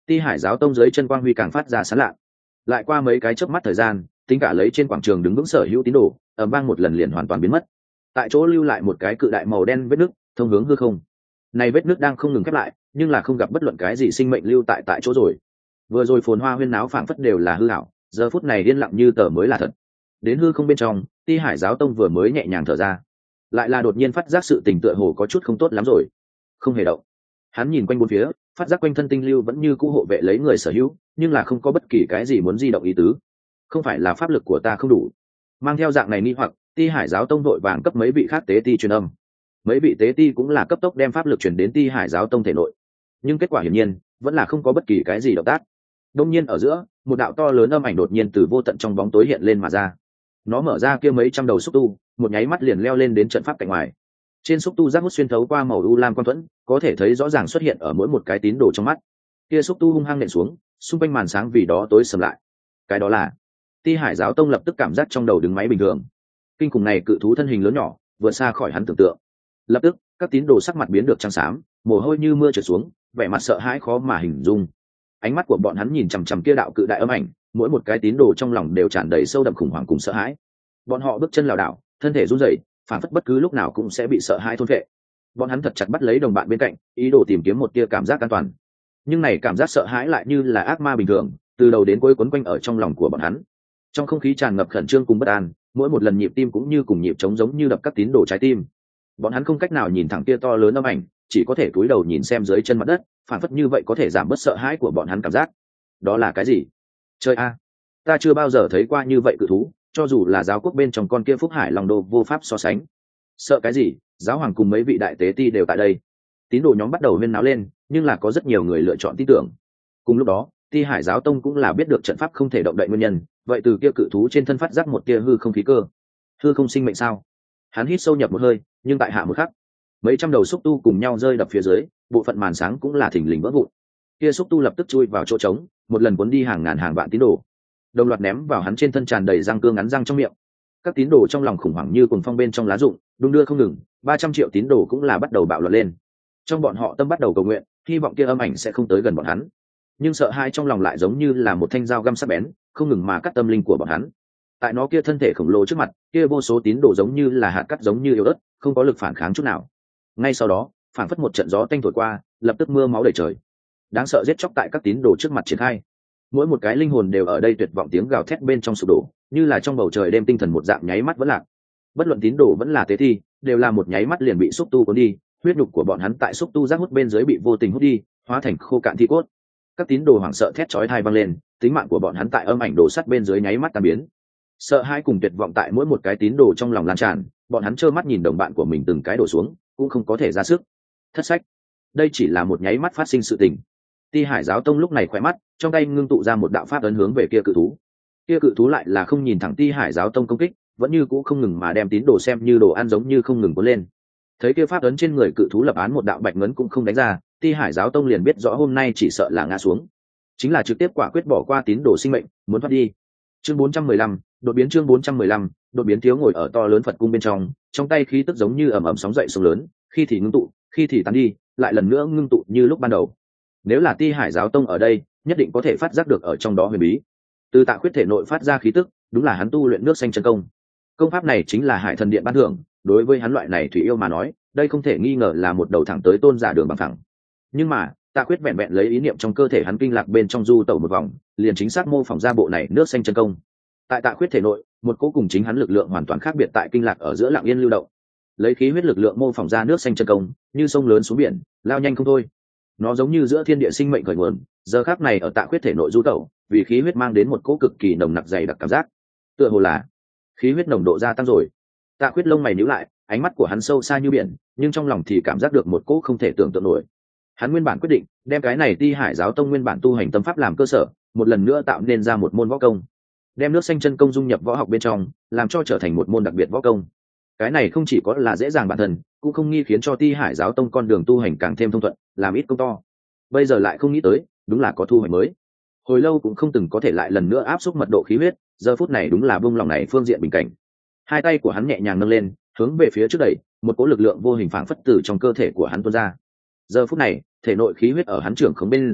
Ti Hải giáo tông dưới chân quang huy càng phát ra sáng lạ. Lại qua mấy cái chớp mắt thời gian, tính cả lấy trên quảng trường đứng vững sở hữu tín đồ, ầm vang một lần liền hoàn toàn biến mất. Tại chỗ lưu lại một cái cự đại màu đen vết nứt, thông hướng hư không. Này vết nứt đang không ngừng khép lại, nhưng là không gặp bất luận cái gì sinh mệnh lưu tại chỗ rồi. Vừa rồi phồn hoa huyên náo phảng phất đều là hư ảo, giờ phút này yên lặng như tờ mới là thật. Đến hư không bên trong, Ti Hải giáo tông vừa mới nhẹ nhàng thở ra, lại là đột nhiên phát giác sự tình tựa hồ có chút không tốt lắm rồi. Không hề động. Hắn nhìn quanh bốn phía, phát giác quanh thân tinh lưu vẫn như cũ hộ vệ lấy người sở hữu, nhưng là không có bất kỳ cái gì muốn di động ý tứ. Không phải là pháp lực của ta không đủ. Mang theo dạng này nghi hoặc, Ti Hải giáo tông đội vàng cấp mấy vị khác tế ti truyền âm. Mấy vị tế ti cũng là cấp tốc đem pháp lực truyền đến Ti Hải giáo tông thể nội. Nhưng kết quả hiển nhiên vẫn là không có bất kỳ cái gì động tác. Đông nhiên ở giữa, một đạo to lớn âm ảnh đột nhiên từ vô tận trong bóng tối hiện lên mà ra. Nó mở ra kia mấy trăm đầu xúc tu, một nháy mắt liền leo lên đến trận pháp cạnh ngoài. Trên xúc tu giác hút xuyên thấu qua màu u lam quang thuẫn, có thể thấy rõ ràng xuất hiện ở mỗi một cái tín đồ trong mắt. Kia xúc tu hung hăng nện xuống, xung quanh màn sáng vì đó tối sầm lại. Cái đó là Ti Hải giáo tông lập tức cảm giác trong đầu đứng máy bình thường. Kinh khủng này cự thú thân hình lớn nhỏ, vượt xa khỏi hắn tưởng tượng. Lập tức, các tín đồ sắc mặt biến được trắng xám, mồ hôi như mưa trượt xuống, vẻ mặt sợ hãi khó mà hình dung. Ánh mắt của bọn hắn nhìn chằm chằm kia đạo cự đại âm ảnh, mỗi một cái tín đồ trong lòng đều tràn đầy sâu đậm khủng hoảng cùng sợ hãi. Bọn họ bước chân lảo đảo, thân thể run rẩy, phản phất bất cứ lúc nào cũng sẽ bị sợ hãi thôn phệ. Bọn hắn thật chặt bắt lấy đồng bạn bên cạnh, ý đồ tìm kiếm một tia cảm giác an toàn. Nhưng này cảm giác sợ hãi lại như là ác ma bình thường, từ đầu đến cuối quấn quanh ở trong lòng của bọn hắn. Trong không khí tràn ngập khẩn trương cùng bất an, mỗi một lần nhịp tim cũng như cùng nhịp trống giống như đập các tín đồ trái tim. Bọn hắn không cách nào nhìn thẳng kia to lớn âm ảnh, chỉ có thể cúi đầu nhìn xem dưới chân mặt đất, phản phất như vậy có thể giảm bớt sợ hãi của bọn hắn cảm giác. Đó là cái gì? Chơi a! Ta chưa bao giờ thấy qua như vậy cự thú, cho dù là giáo quốc bên trong con kia Phúc Hải Long Đô vô pháp so sánh. Sợ cái gì? Giáo hoàng cùng mấy vị đại tế ti đều tại đây. Tín đồ nhóm bắt đầu huyên náo lên, nhưng là có rất nhiều người lựa chọn tin tưởng. Cùng lúc đó, Ti Hải giáo tông cũng là biết được trận pháp không thể động đậy nguyên nhân, vậy từ kia cự thú trên thân phát giác một tia hư không khí cơ. Hư không sinh mệnh sao? Hắn hít sâu nhập một hơi, nhưng tại hạ một khắc, mấy trăm đầu xúc tu cùng nhau rơi đập phía dưới, bộ phận màn sáng cũng là thình lình vỡ vụn. Kia xúc tu lập tức chui vào chỗ trống, một lần cuốn đi hàng ngàn hàng vạn tín đồ, đồng loạt ném vào hắn trên thân tràn đầy răng cưa ngắn răng trong miệng. Các tín đồ trong lòng khủng hoảng như cuồng phong bên trong lá rụng, đung đưa không ngừng, 300 triệu tín đồ cũng là bắt đầu bạo loạn lên. Trong bọn họ tâm bắt đầu cầu nguyện, hy vọng kia âm ảnh sẽ không tới gần bọn hắn. Nhưng sợ hãi trong lòng lại giống như là một thanh dao găm sắc bén, không ngừng mà cắt tâm linh của bọn hắn. Tại nó kia thân thể khổng lồ trước mặt, kia vô số tín đồ giống như là hạt cát giống như yếu ớt, không có lực phản kháng chút nào. Ngay sau đó, phản phất một trận gió tanh thổi qua, lập tức mưa máu đầy trời. Đáng sợ giết chóc tại các tín đồ trước mặt triển khai. Mỗi một cái linh hồn đều ở đây tuyệt vọng tiếng gào thét bên trong sụp đổ, như là trong bầu trời đêm tinh thần một dạng nháy mắt vẫn lạc. Bất luận tín đồ vẫn là tế thi, đều là một nháy mắt liền bị xúc tu cuốn đi, huyết nhục của bọn hắn tại xúc tu giác hút bên dưới bị vô tình hút đi, hóa thành khô cạn thi cốt. Các tín đồ hoảng sợ thét chói tai vang lên, tính mạng của bọn hắn tại âm ảnh đổ sắt bên dưới nháy mắt tan biến. Sợ hãi cùng tuyệt vọng tại mỗi một cái tín đồ trong lòng lan tràn, bọn hắn trơ mắt nhìn đồng bạn của mình từng cái đổ xuống, cũng không có thể ra sức. Thất sách, đây chỉ là một nháy mắt phát sinh sự tình. Ti Hải giáo tông lúc này khỏe mắt, trong tay ngưng tụ ra một đạo pháp ấn hướng về kia cự thú. Kia cự thú lại là không nhìn thẳng Ti Hải giáo tông công kích, vẫn như cũ không ngừng mà đem tín đồ xem như đồ ăn giống như không ngừng cuốn lên. Thấy kia pháp ấn trên người cự thú lập án một đạo bạch ngấn cũng không đánh ra, Ti Hải giáo tông liền biết rõ hôm nay chỉ sợ là ngã xuống, chính là trực tiếp quả quyết bỏ qua tín đồ sinh mệnh, muốn thoát đi. Chương 415, đột biến. Chương 415, đột biến. Thiếu ngồi ở to lớn Phật cung bên trong tay khí tức giống như ầm ầm sóng dậy sóng lớn, khi thì ngưng tụ, khi thì tan đi, lại lần nữa ngưng tụ như lúc ban đầu. Nếu là Ti Hải giáo tông ở đây, nhất định có thể phát giác được ở trong đó huyền bí. Từ Tạ Khuyết thể nội phát ra khí tức, đúng là hắn tu luyện nước xanh chân công. Công pháp này chính là Hải Thần Điện ban thưởng, đối với hắn loại này thủy yêu mà nói, đây không thể nghi ngờ là một đầu thẳng tới tôn giả đường bằng thẳng. Nhưng mà, Tạ Khuyết vẹn vẹn lấy ý niệm trong cơ thể hắn kinh lạc bên trong du tẩu một vòng, liền chính xác mô phỏng ra bộ này nước xanh chân công. Tại Tạ Khuyết thể nội, một cỗ cùng chính hắn lực lượng hoàn toàn khác biệt tại kinh lạc ở giữa lặng yên lưu động. Lấy khí huyết lực lượng mô phỏng ra nước xanh chân công, như sông lớn xuống biển, lao nhanh không thôi. Nó giống như giữa thiên địa sinh mệnh khởi nguồn, giờ khắc này ở Tạ Khuyết thể nội du tẩu, vì khí huyết mang đến một cỗ cực kỳ nồng nặc dày đặc cảm giác. Tựa hồ là khí huyết nồng độ gia tăng rồi. Tạ Khuyết lông mày nhíu lại, ánh mắt của hắn sâu xa như biển, nhưng trong lòng thì cảm giác được một cỗ không thể tưởng tượng nổi. Hắn nguyên bản quyết định đem cái này Ti Hải giáo tông nguyên bản tu hành tâm pháp làm cơ sở, một lần nữa tạo nên ra một môn võ công, đem nước xanh chân công dung nhập võ học bên trong, làm cho trở thành một môn đặc biệt võ công. Cái này không chỉ có là dễ dàng bản thân, cũng không nghi khiến cho Ti Hải giáo tông con đường tu hành càng thêm thông thuận, làm ít công to. Bây giờ lại không nghĩ tới, đúng là có thu hoạch mới. Hồi lâu cũng không từng có thể lại lần nữa áp suất mật độ khí huyết, giờ phút này đúng là buông lòng này phương diện bình cảnh. Hai tay của hắn nhẹ nhàng nâng lên, hướng về phía trước đẩy, một cỗ lực lượng vô hình phảng phất từ trong cơ thể của hắn tuôn ra. Giờ phút này, thể nội khí huyết ở hắn trưởng khống bên dưới,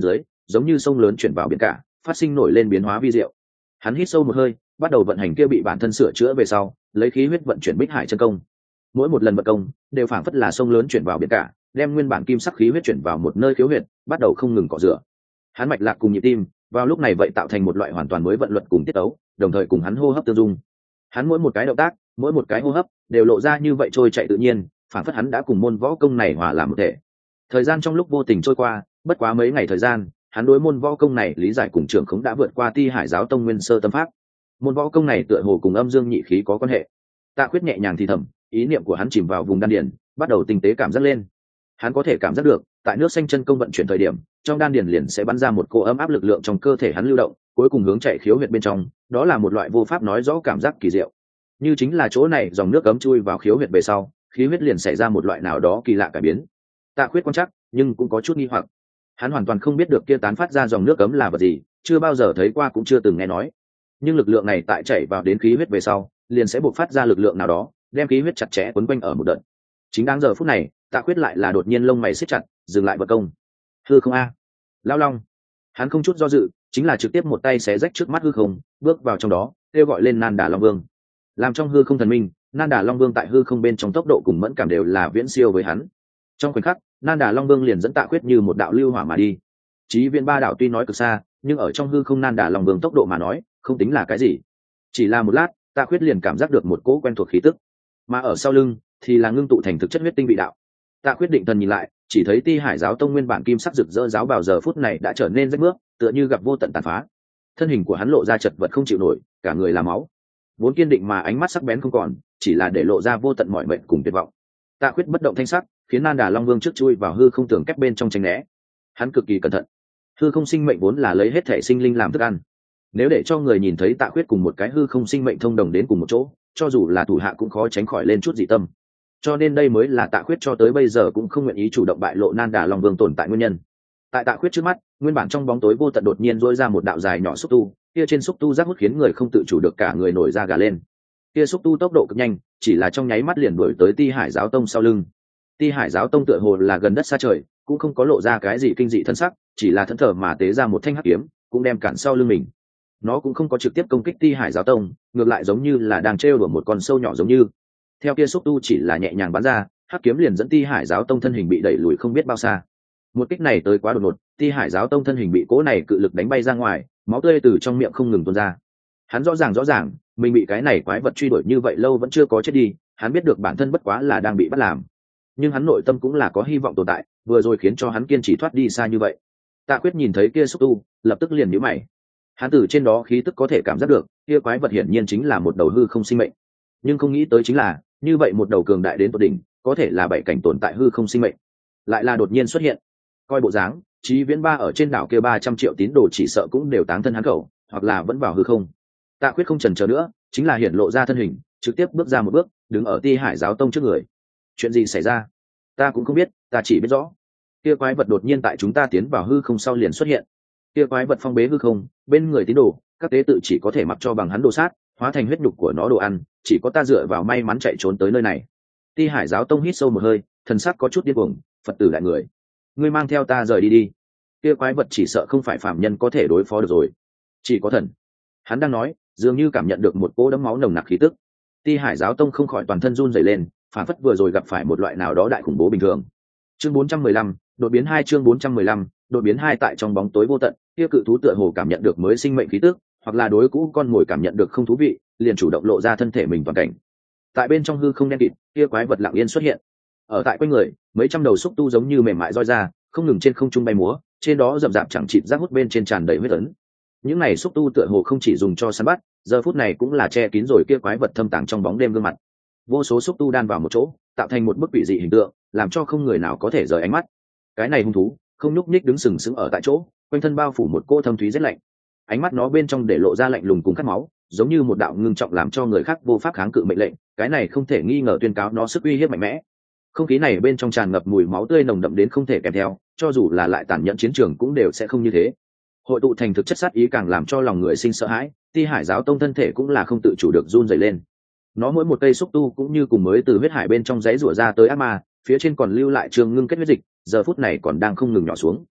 giống như sông lớn chuyển vào biển cả, phát sinh nổi lên biến hóa vi diệu. Hắn hít sâu một hơi, bắt đầu vận hành kia bị bản thân sửa chữa về sau, lấy khí huyết vận chuyển Bích Hải chân công. Mỗi một lần vận công đều phảng phất là sông lớn chuyển vào biển cả, đem nguyên bản kim sắc khí huyết chuyển vào một nơi khiếu huyệt, bắt đầu không ngừng cọ rửa. Hắn mạch lạc cùng nhịp tim vào lúc này vậy tạo thành một loại hoàn toàn mới vận luật cùng tiết tấu, đồng thời cùng hắn hô hấp tương dung. Hắn mỗi một cái động tác, mỗi một cái hô hấp đều lộ ra như vậy trôi chạy tự nhiên, phảng phất hắn đã cùng môn võ công này hòa làm một thể. Thời gian trong lúc vô tình trôi qua, bất quá mấy ngày thời gian, hắn đối môn võ công này lý giải cùng trưởng khống đã vượt qua Ti Hải giáo tông nguyên sơ tâm pháp. Môn võ công này tựa hồ cùng âm dương nhị khí có quan hệ. Tạ Khuyết nhẹ nhàng thì thầm, ý niệm của hắn chìm vào vùng đan điền, bắt đầu tinh tế cảm giác lên. Hắn có thể cảm giác được, tại nước xanh chân công vận chuyển thời điểm, trong đan điền liền sẽ bắn ra một cỗ ấm áp lực lượng trong cơ thể hắn lưu động, cuối cùng hướng chạy khiếu huyệt bên trong, đó là một loại vô pháp nói rõ cảm giác kỳ diệu. Như chính là chỗ này dòng nước cấm chui vào khiếu huyệt về sau, khí huyết liền xảy ra một loại nào đó kỳ lạ cải biến. Tạ Khuyết quan chắc, nhưng cũng có chút nghi hoặc. Hắn hoàn toàn không biết được kia tán phát ra dòng nước cấm là vật gì, chưa bao giờ thấy qua cũng chưa từng nghe nói. Nhưng lực lượng này tại chảy vào đến khí huyết về sau, liền sẽ bộc phát ra lực lượng nào đó, đem khí huyết chặt chẽ quấn quanh ở một đợt. Chính đáng giờ phút này, Tạ Khuyết lại là đột nhiên lông mày siết chặt, dừng lại vận công. Hư không a, Lão Long. Hắn không chút do dự, chính là trực tiếp một tay xé rách trước mắt hư không, bước vào trong đó, kêu gọi lên Nan Đà Long Vương. Làm trong hư không thần minh, Nan Đà Long Vương tại hư không bên trong tốc độ cùng mẫn cảm đều là viễn siêu với hắn. Trong khoảnh khắc, Nan Đà Long Vương liền dẫn Tạ Khuyết như một đạo lưu hỏa mà đi. Chí Viễn ba đạo tuy nói cực xa, nhưng ở trong hư không Nan Đà Long Vương tốc độ mà nói, không tính là cái gì. Chỉ là một lát, Tạ Khuyết liền cảm giác được một cỗ quen thuộc khí tức, mà ở sau lưng thì là ngưng tụ thành thực chất huyết tinh vị đạo. Tạ Khuyết định thần nhìn lại, chỉ thấy Ti Hải giáo tông nguyên bản kim sắc rực rỡ giáo bào giờ phút này đã trở nên rách mướp, tựa như gặp vô tận tàn phá. Thân hình của hắn lộ ra chật vật không chịu nổi, cả người là máu. Vốn kiên định mà ánh mắt sắc bén không còn, chỉ là để lộ ra vô tận mỏi mệt cùng tuyệt vọng. Tạ Khuyết bất động thanh sắc, khiến Nan Đà Long Vương trước chui vào hư không tường kép bên trong tránh né. Hắn cực kỳ cẩn thận. Hư không sinh mệnh vốn là lấy hết thể sinh linh làm thức ăn. Nếu để cho người nhìn thấy Tạ Khuyết cùng một cái hư không sinh mệnh thông đồng đến cùng một chỗ, cho dù là thủ hạ cũng khó tránh khỏi lên chút dị tâm. Cho nên đây mới là Tạ Khuyết cho tới bây giờ cũng không nguyện ý chủ động bại lộ Nan Đà Long Vương tồn tại nguyên nhân. Tại Tạ Khuyết trước mắt, nguyên bản trong bóng tối vô tận đột nhiên rỗi ra một đạo dài nhỏ xúc tu, kia trên xúc tu giác hút khiến người không tự chủ được cả người nổi da gà lên. Kia xúc tu tốc độ cực nhanh, chỉ là trong nháy mắt liền đuổi tới Ti Hải giáo tông sau lưng. Ti Hải giáo tông tựa hồ là gần đất xa trời, cũng không có lộ ra cái gì kinh dị thân sắc, chỉ là thẫn thờ mà tế ra một thanh hắc kiếm, cũng đem cản sau lưng mình. Nó cũng không có trực tiếp công kích Ti Hải giáo tông, ngược lại giống như là đang trêu đùa một con sâu nhỏ giống như. Theo kia xúc tu chỉ là nhẹ nhàng bắn ra, hắc kiếm liền dẫn Ti Hải giáo tông thân hình bị đẩy lùi không biết bao xa. Một kích này tới quá đột ngột, Ti Hải giáo tông thân hình bị cỗ này cự lực đánh bay ra ngoài, máu tươi từ trong miệng không ngừng tuôn ra. Hắn rõ ràng, mình bị cái này quái vật truy đuổi như vậy lâu vẫn chưa có chết đi, hắn biết được bản thân bất quá là đang bị bắt làm. Nhưng hắn nội tâm cũng là có hy vọng tồn tại, vừa rồi khiến cho hắn kiên trì thoát đi xa như vậy. Tạ Quyết nhìn thấy kia xúc tu, lập tức liền nhíu mày. Hắn từ trên đó khí tức có thể cảm giác được, kia quái vật hiển nhiên chính là một đầu hư không sinh mệnh. Nhưng không nghĩ tới chính là, như vậy một đầu cường đại đến tột đỉnh, có thể là bảy cảnh tồn tại hư không sinh mệnh, lại là đột nhiên xuất hiện. Coi bộ dáng, Chí Viễn ba ở trên đảo kia 300 triệu tín đồ chỉ sợ cũng đều táng thân hắn khẩu, hoặc là vẫn vào hư không. Tạ Quyết không chần chờ nữa, chính là hiển lộ ra thân hình, trực tiếp bước ra một bước, đứng ở Ti Hải giáo tông trước người. Chuyện gì xảy ra? Ta cũng không biết, ta chỉ biết rõ, kia quái vật đột nhiên tại chúng ta tiến vào hư không sau liền xuất hiện. Kia quái vật phong bế hư không, bên người tín đồ, các tế tự chỉ có thể mặc cho bằng hắn đồ sát, hóa thành huyết nhục của nó đồ ăn, chỉ có ta dựa vào may mắn chạy trốn tới nơi này. Ti Hải giáo tông hít sâu một hơi, thần sắc có chút điên cuồng, Phật tử đại người, ngươi mang theo ta rời đi đi. Kia quái vật chỉ sợ không phải phàm nhân có thể đối phó được rồi, chỉ có thần. Hắn đang nói, dường như cảm nhận được một cỗ đẫm máu nồng nặc khí tức. Ti Hải giáo tông không khỏi toàn thân run rẩy lên, phản phất vừa rồi gặp phải một loại nào đó đại khủng bố bình thường. Chương 415, đột biến 2 chương 415, đột biến 2 tại trong bóng tối vô tận, kia cự thú tựa hồ cảm nhận được mới sinh mệnh khí tức, hoặc là đối cũ con ngồi cảm nhận được không thú vị, liền chủ động lộ ra thân thể mình toàn cảnh. Tại bên trong hư không đen kịt, kia quái vật lặng yên xuất hiện. Ở tại quanh người, mấy trăm đầu xúc tu giống như mềm mại roi ra, không ngừng trên không trung bay múa, trên đó rậm rạp chẳng chịt rác hút bên trên tràn đầy huyết ấn. Những này xúc tu tựa hồ không chỉ dùng cho săn bắt, giờ phút này cũng là che kín rồi kia quái vật thâm tàng trong bóng đêm gương mặt. Vô số xúc tu đan vào một chỗ, tạo thành một bức quỷ dị hình tượng, làm cho không người nào có thể rời ánh mắt. Cái này hung thú, không nhúc nhích đứng sừng sững ở tại chỗ, quanh thân bao phủ một cỗ thâm thúy rét lạnh. Ánh mắt nó bên trong để lộ ra lạnh lùng cùng khát máu, giống như một đạo ngưng trọng làm cho người khác vô pháp kháng cự mệnh lệnh. Cái này không thể nghi ngờ tuyên cáo nó sức uy hiếp mạnh mẽ. Không khí này bên trong tràn ngập mùi máu tươi nồng đậm đến không thể kèm theo, cho dù là lại tàn nhẫn chiến trường cũng đều sẽ không như thế. Hội tụ thành thực chất sát ý càng làm cho lòng người sinh sợ hãi, Ti Hải giáo tông thân thể cũng là không tự chủ được run rẩy lên. Nó mỗi một cây xúc tu cũng như cùng mới từ huyết hải bên trong giấy rủa ra tới ác ma, phía trên còn lưu lại trường ngưng kết huyết dịch, giờ phút này còn đang không ngừng nhỏ xuống.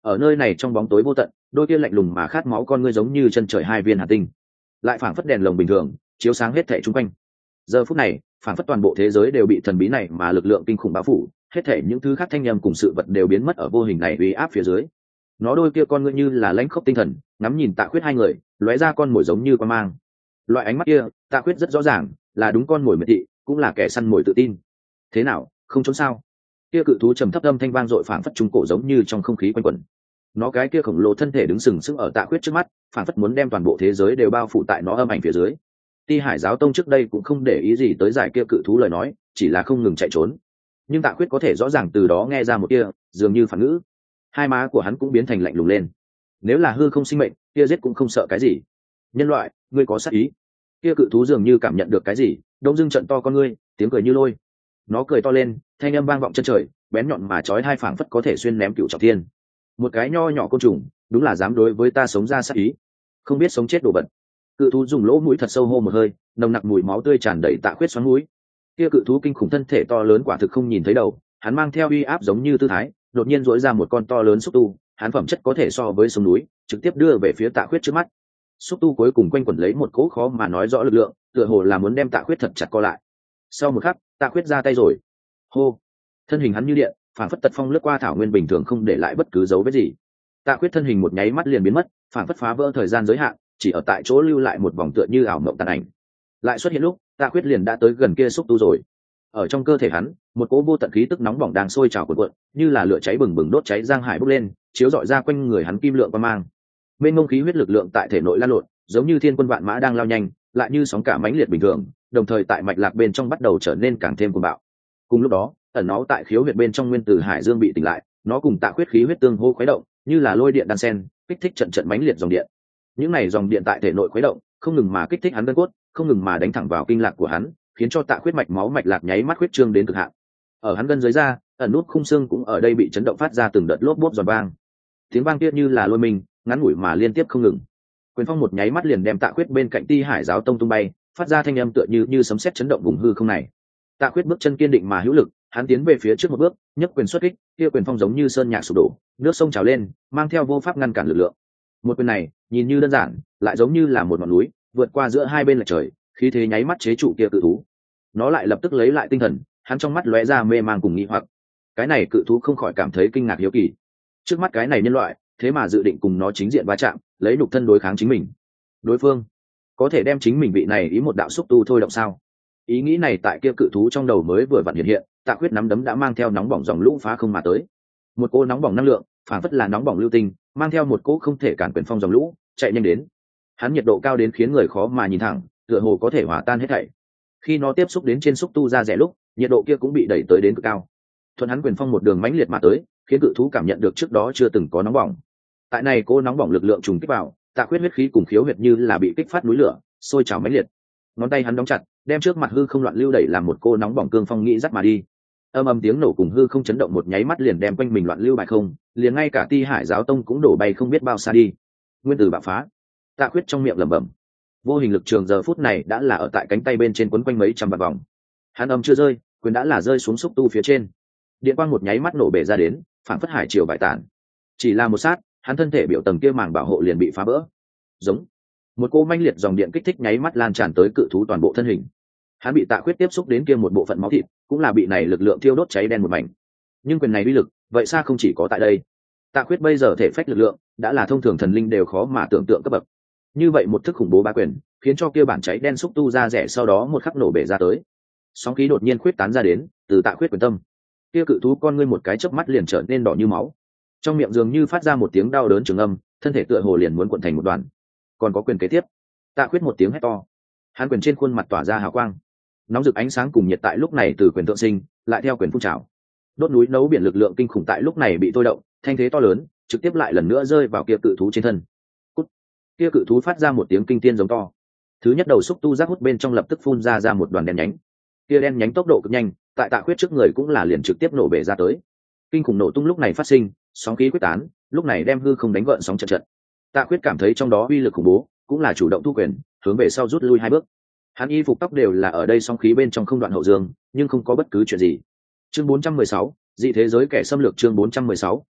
ở nơi này trong bóng tối vô tận, đôi kia lạnh lùng mà khát máu con ngươi giống như chân trời hai viên hàn tinh, lại phảng phất đèn lồng bình thường chiếu sáng hết thảy chung quanh. Giờ phút này phảng phất toàn bộ thế giới đều bị thần bí này mà lực lượng kinh khủng bao phủ, hết thảy những thứ khác thanh âm cùng sự vật đều biến mất ở vô hình này uy áp phía dưới. Nó đôi kia con ngươi như là lãnh khốc tinh thần ngắm nhìn Tạ Khuyết hai người, lóe ra con mồi giống như quan mang. Loại ánh mắt kia Tạ Khuyết rất rõ ràng là đúng con mồi miệt thị, cũng là kẻ săn mồi tự tin. Thế nào, không trốn sao? Kia cự thú trầm thấp âm thanh vang dội phảng phất trung cổ giống như trong không khí quanh quẩn. Nó cái kia khổng lồ thân thể đứng sừng sững ở Tạ Khuyết trước mắt, phảng phất muốn đem toàn bộ thế giới đều bao phủ tại nó âm ảnh phía dưới. Ti Hải giáo tông trước đây cũng không để ý gì tới giải kia cự thú lời nói, chỉ là không ngừng chạy trốn. Nhưng Tạ Khuyết có thể rõ ràng từ đó nghe ra một kia dường như phản ngữ. Hai má của hắn cũng biến thành lạnh lùng lên. Nếu là hư không sinh mệnh, kia giết cũng không sợ cái gì. Nhân loại, ngươi có sát ý. Kia cự thú dường như cảm nhận được cái gì, đông dưng trận to con ngươi, tiếng cười như lôi. Nó cười to lên, thanh âm vang vọng chân trời, bén nhọn mà chói hai phảng phất có thể xuyên ném cựu trọng thiên. Một cái nho nhỏ côn trùng, đúng là dám đối với ta sống ra sát ý. Không biết sống chết đồ vật. Cự thú dùng lỗ mũi thật sâu hô một hơi, nồng nặc mùi máu tươi tràn đầy Tạ Khuyết xoắn mũi. Kia cự thú kinh khủng thân thể to lớn quả thực không nhìn thấy đầu, hắn mang theo uy áp giống như tư thái, đột nhiên dỗi ra một con to lớn xúc tu, hắn phẩm chất có thể so với sông núi, trực tiếp đưa về phía Tạ Khuyết trước mắt. Xúc tu cuối cùng quanh quẩn lấy một cỗ khó mà nói rõ lực lượng, tựa hồ là muốn đem Tạ Khuyết thật chặt co lại. Sau một khắc, Tạ Khuyết ra tay rồi. Hô! Thân hình hắn như điện, phản phất tật phong lướt qua thảo nguyên bình thường không để lại bất cứ dấu vết gì. Tạ Khuyết thân hình một nháy mắt liền biến mất, phản phất phá vỡ thời gian giới hạn, chỉ ở tại chỗ lưu lại một vòng tựa như ảo mộng tàn ảnh. Lại xuất hiện lúc, Tạ Khuyết liền đã tới gần kia xúc tu rồi. Ở trong cơ thể hắn, một cỗ vô tận khí tức nóng bỏng đang sôi trào cuộn cuộn, như là lửa cháy bừng bừng đốt cháy giang hải bốc lên, chiếu rọi ra quanh người hắn kim lượng quang mang. Mênh mông khí huyết lực lượng tại thể nội lan lộn, giống như thiên quân vạn mã đang lao nhanh, lại như sóng cả mãnh liệt bình thường, đồng thời tại mạch lạc bên trong bắt đầu trở nên càng thêm cuồng bạo. Cùng lúc đó, ẩn náu tại khiếu huyệt bên trong nguyên tử hải dương bị tỉnh lại, nó cùng Tạ Khuyết khí huyết tương hô khuấy động, như là lôi điện đan sen, kích thích trận trận mãnh liệt dòng điện. Những này dòng điện tại thể nội khuấy động, không ngừng mà kích thích hắn gân cốt, không ngừng mà đánh thẳng vào kinh lạc của hắn, khiến cho Tạ Khuyết mạch máu mạch lạc nháy mắt huyết trương đến cực hạn. Ở hắn gân dưới da, ẩn nút khung xương cũng ở đây bị chấn động phát ra từng đợt lốp bốp giòn vang. Tiếng vang kia như là lôi mình, ngắn ngủi mà liên tiếp không ngừng. Quyền phong một nháy mắt liền đem Tạ Khuyết bên cạnh Ti Hải giáo tông tung bay, phát ra thanh âm tựa như sấm sét chấn động vùng hư không này. Tạ Khuyết bước chân kiên định mà hữu lực, hắn tiến về phía trước một bước, nhấc quyền xuất kích, kia quyền phong giống như sơn nhạc sụp đổ, nước sông trào lên, mang theo vô pháp ngăn cản lực lượng. Một quyền này, nhìn như đơn giản, lại giống như là một ngọn núi, vượt qua giữa hai bên lệch trời, khí thế nháy mắt chế trụ kia cự thú. Nó lại lập tức lấy lại tinh thần, hắn trong mắt lóe ra mê mang cùng nghi hoặc. Cái này cự thú không khỏi cảm thấy kinh ngạc hiếu kỳ. Trước mắt cái này nhân loại, thế mà dự định cùng nó chính diện va chạm, lấy nhục thân đối kháng chính mình. Đối phương có thể đem chính mình vị này ý một đạo xúc tu thôi động sao? Ý nghĩ này tại kia cự thú trong đầu mới vừa vặn hiện hiện, Tạ Khuyết nắm đấm đã mang theo nóng bỏng dòng lũ phá không mà tới. Một cô nóng bỏng năng lượng, phản phất là nóng bỏng lưu tinh, mang theo một cỗ không thể cản quyền phong dòng lũ, chạy nhanh đến. Hắn nhiệt độ cao đến khiến người khó mà nhìn thẳng, tựa hồ có thể hòa tan hết thảy. Khi nó tiếp xúc đến trên xúc tu ra rẻ lúc, nhiệt độ kia cũng bị đẩy tới đến cực cao. Thuận hắn quyền phong một đường mãnh liệt mà tới, khiến cự thú cảm nhận được trước đó chưa từng có nóng bỏng. Tại này cô nóng bỏng lực lượng trùng kích vào, Tạ Khuyết huyết khí cùng khiếu huyệt như là bị kích phát núi lửa, sôi trào mãnh liệt. Ngón tay hắn đóng chặt, đem trước mặt hư không loạn lưu đẩy làm một cô nóng bỏng cương phong nghĩ dắt mà đi. Âm ầm tiếng nổ cùng hư không chấn động một nháy mắt liền đem quanh mình loạn lưu bại không, liền ngay cả Ti Hải giáo tông cũng đổ bay không biết bao xa đi. Nguyên tử bạo phá. Tạ Khuyết trong miệng lẩm bẩm. Vô hình lực trường giờ phút này đã là ở tại cánh tay bên trên quấn quanh mấy trăm vạn vòng. Hắn âm chưa rơi, quyền đã là rơi xuống xúc tu phía trên. Điện quang một nháy mắt nổ bể ra đến, phản phất hải triều bại tản. Chỉ là một sát, hắn thân thể biểu tầng kia màng bảo hộ liền bị phá vỡ. Giống một cô manh liệt dòng điện kích thích nháy mắt lan tràn tới cự thú toàn bộ thân hình. Hắn bị Tạ Khuyết tiếp xúc đến kia một bộ phận máu thịt, cũng là bị này lực lượng thiêu đốt cháy đen một mảnh. Nhưng quyền này uy lực, vậy xa không chỉ có tại đây. Tạ Khuyết bây giờ thể phách lực lượng đã là thông thường thần linh đều khó mà tưởng tượng cấp bậc. Như vậy một thức khủng bố ba quyền, khiến cho kia bản cháy đen xúc tu ra rẻ sau đó một khắc nổ bể ra tới. Sóng khí đột nhiên khuyết tán ra đến, từ Tạ Khuyết quyền tâm. Kia cự thú con ngươi một cái chớp mắt liền trở nên đỏ như máu. Trong miệng dường như phát ra một tiếng đau đớn trường âm, thân thể tựa hồ liền muốn cuộn thành một đoàn. Còn có quyền kế tiếp. Tạ Khuyết một tiếng hét to. Hắn quyền trên khuôn mặt tỏa ra hào quang. Nóng rực ánh sáng cùng nhiệt tại lúc này từ quyền thượng sinh, lại theo quyền phun trào. Đốt núi nấu biển lực lượng kinh khủng tại lúc này bị tôi động, thanh thế to lớn, trực tiếp lại lần nữa rơi vào kia cự thú trên thân. Cút. Kia cự thú phát ra một tiếng kinh thiên giống to. Thứ nhất đầu xúc tu giác hút bên trong lập tức phun ra một đoàn đen nhánh. Kia đen nhánh tốc độ cực nhanh, tại Tạ Khuyết trước người cũng là liền trực tiếp nổ bể ra tới. Kinh khủng nổ tung lúc này phát sinh, sóng khí quyết tán, lúc này đem hư không đánh gợn sóng trận trận. Tạ Khuyết cảm thấy trong đó uy lực khủng bố, cũng là chủ động thu quyền, hướng về sau rút lui hai bước. Hắn y phục tóc đều là ở đây sóng khí bên trong không đoạn hậu dương, nhưng không có bất cứ chuyện gì. Chương 416, dị thế giới kẻ xâm lược chương 416,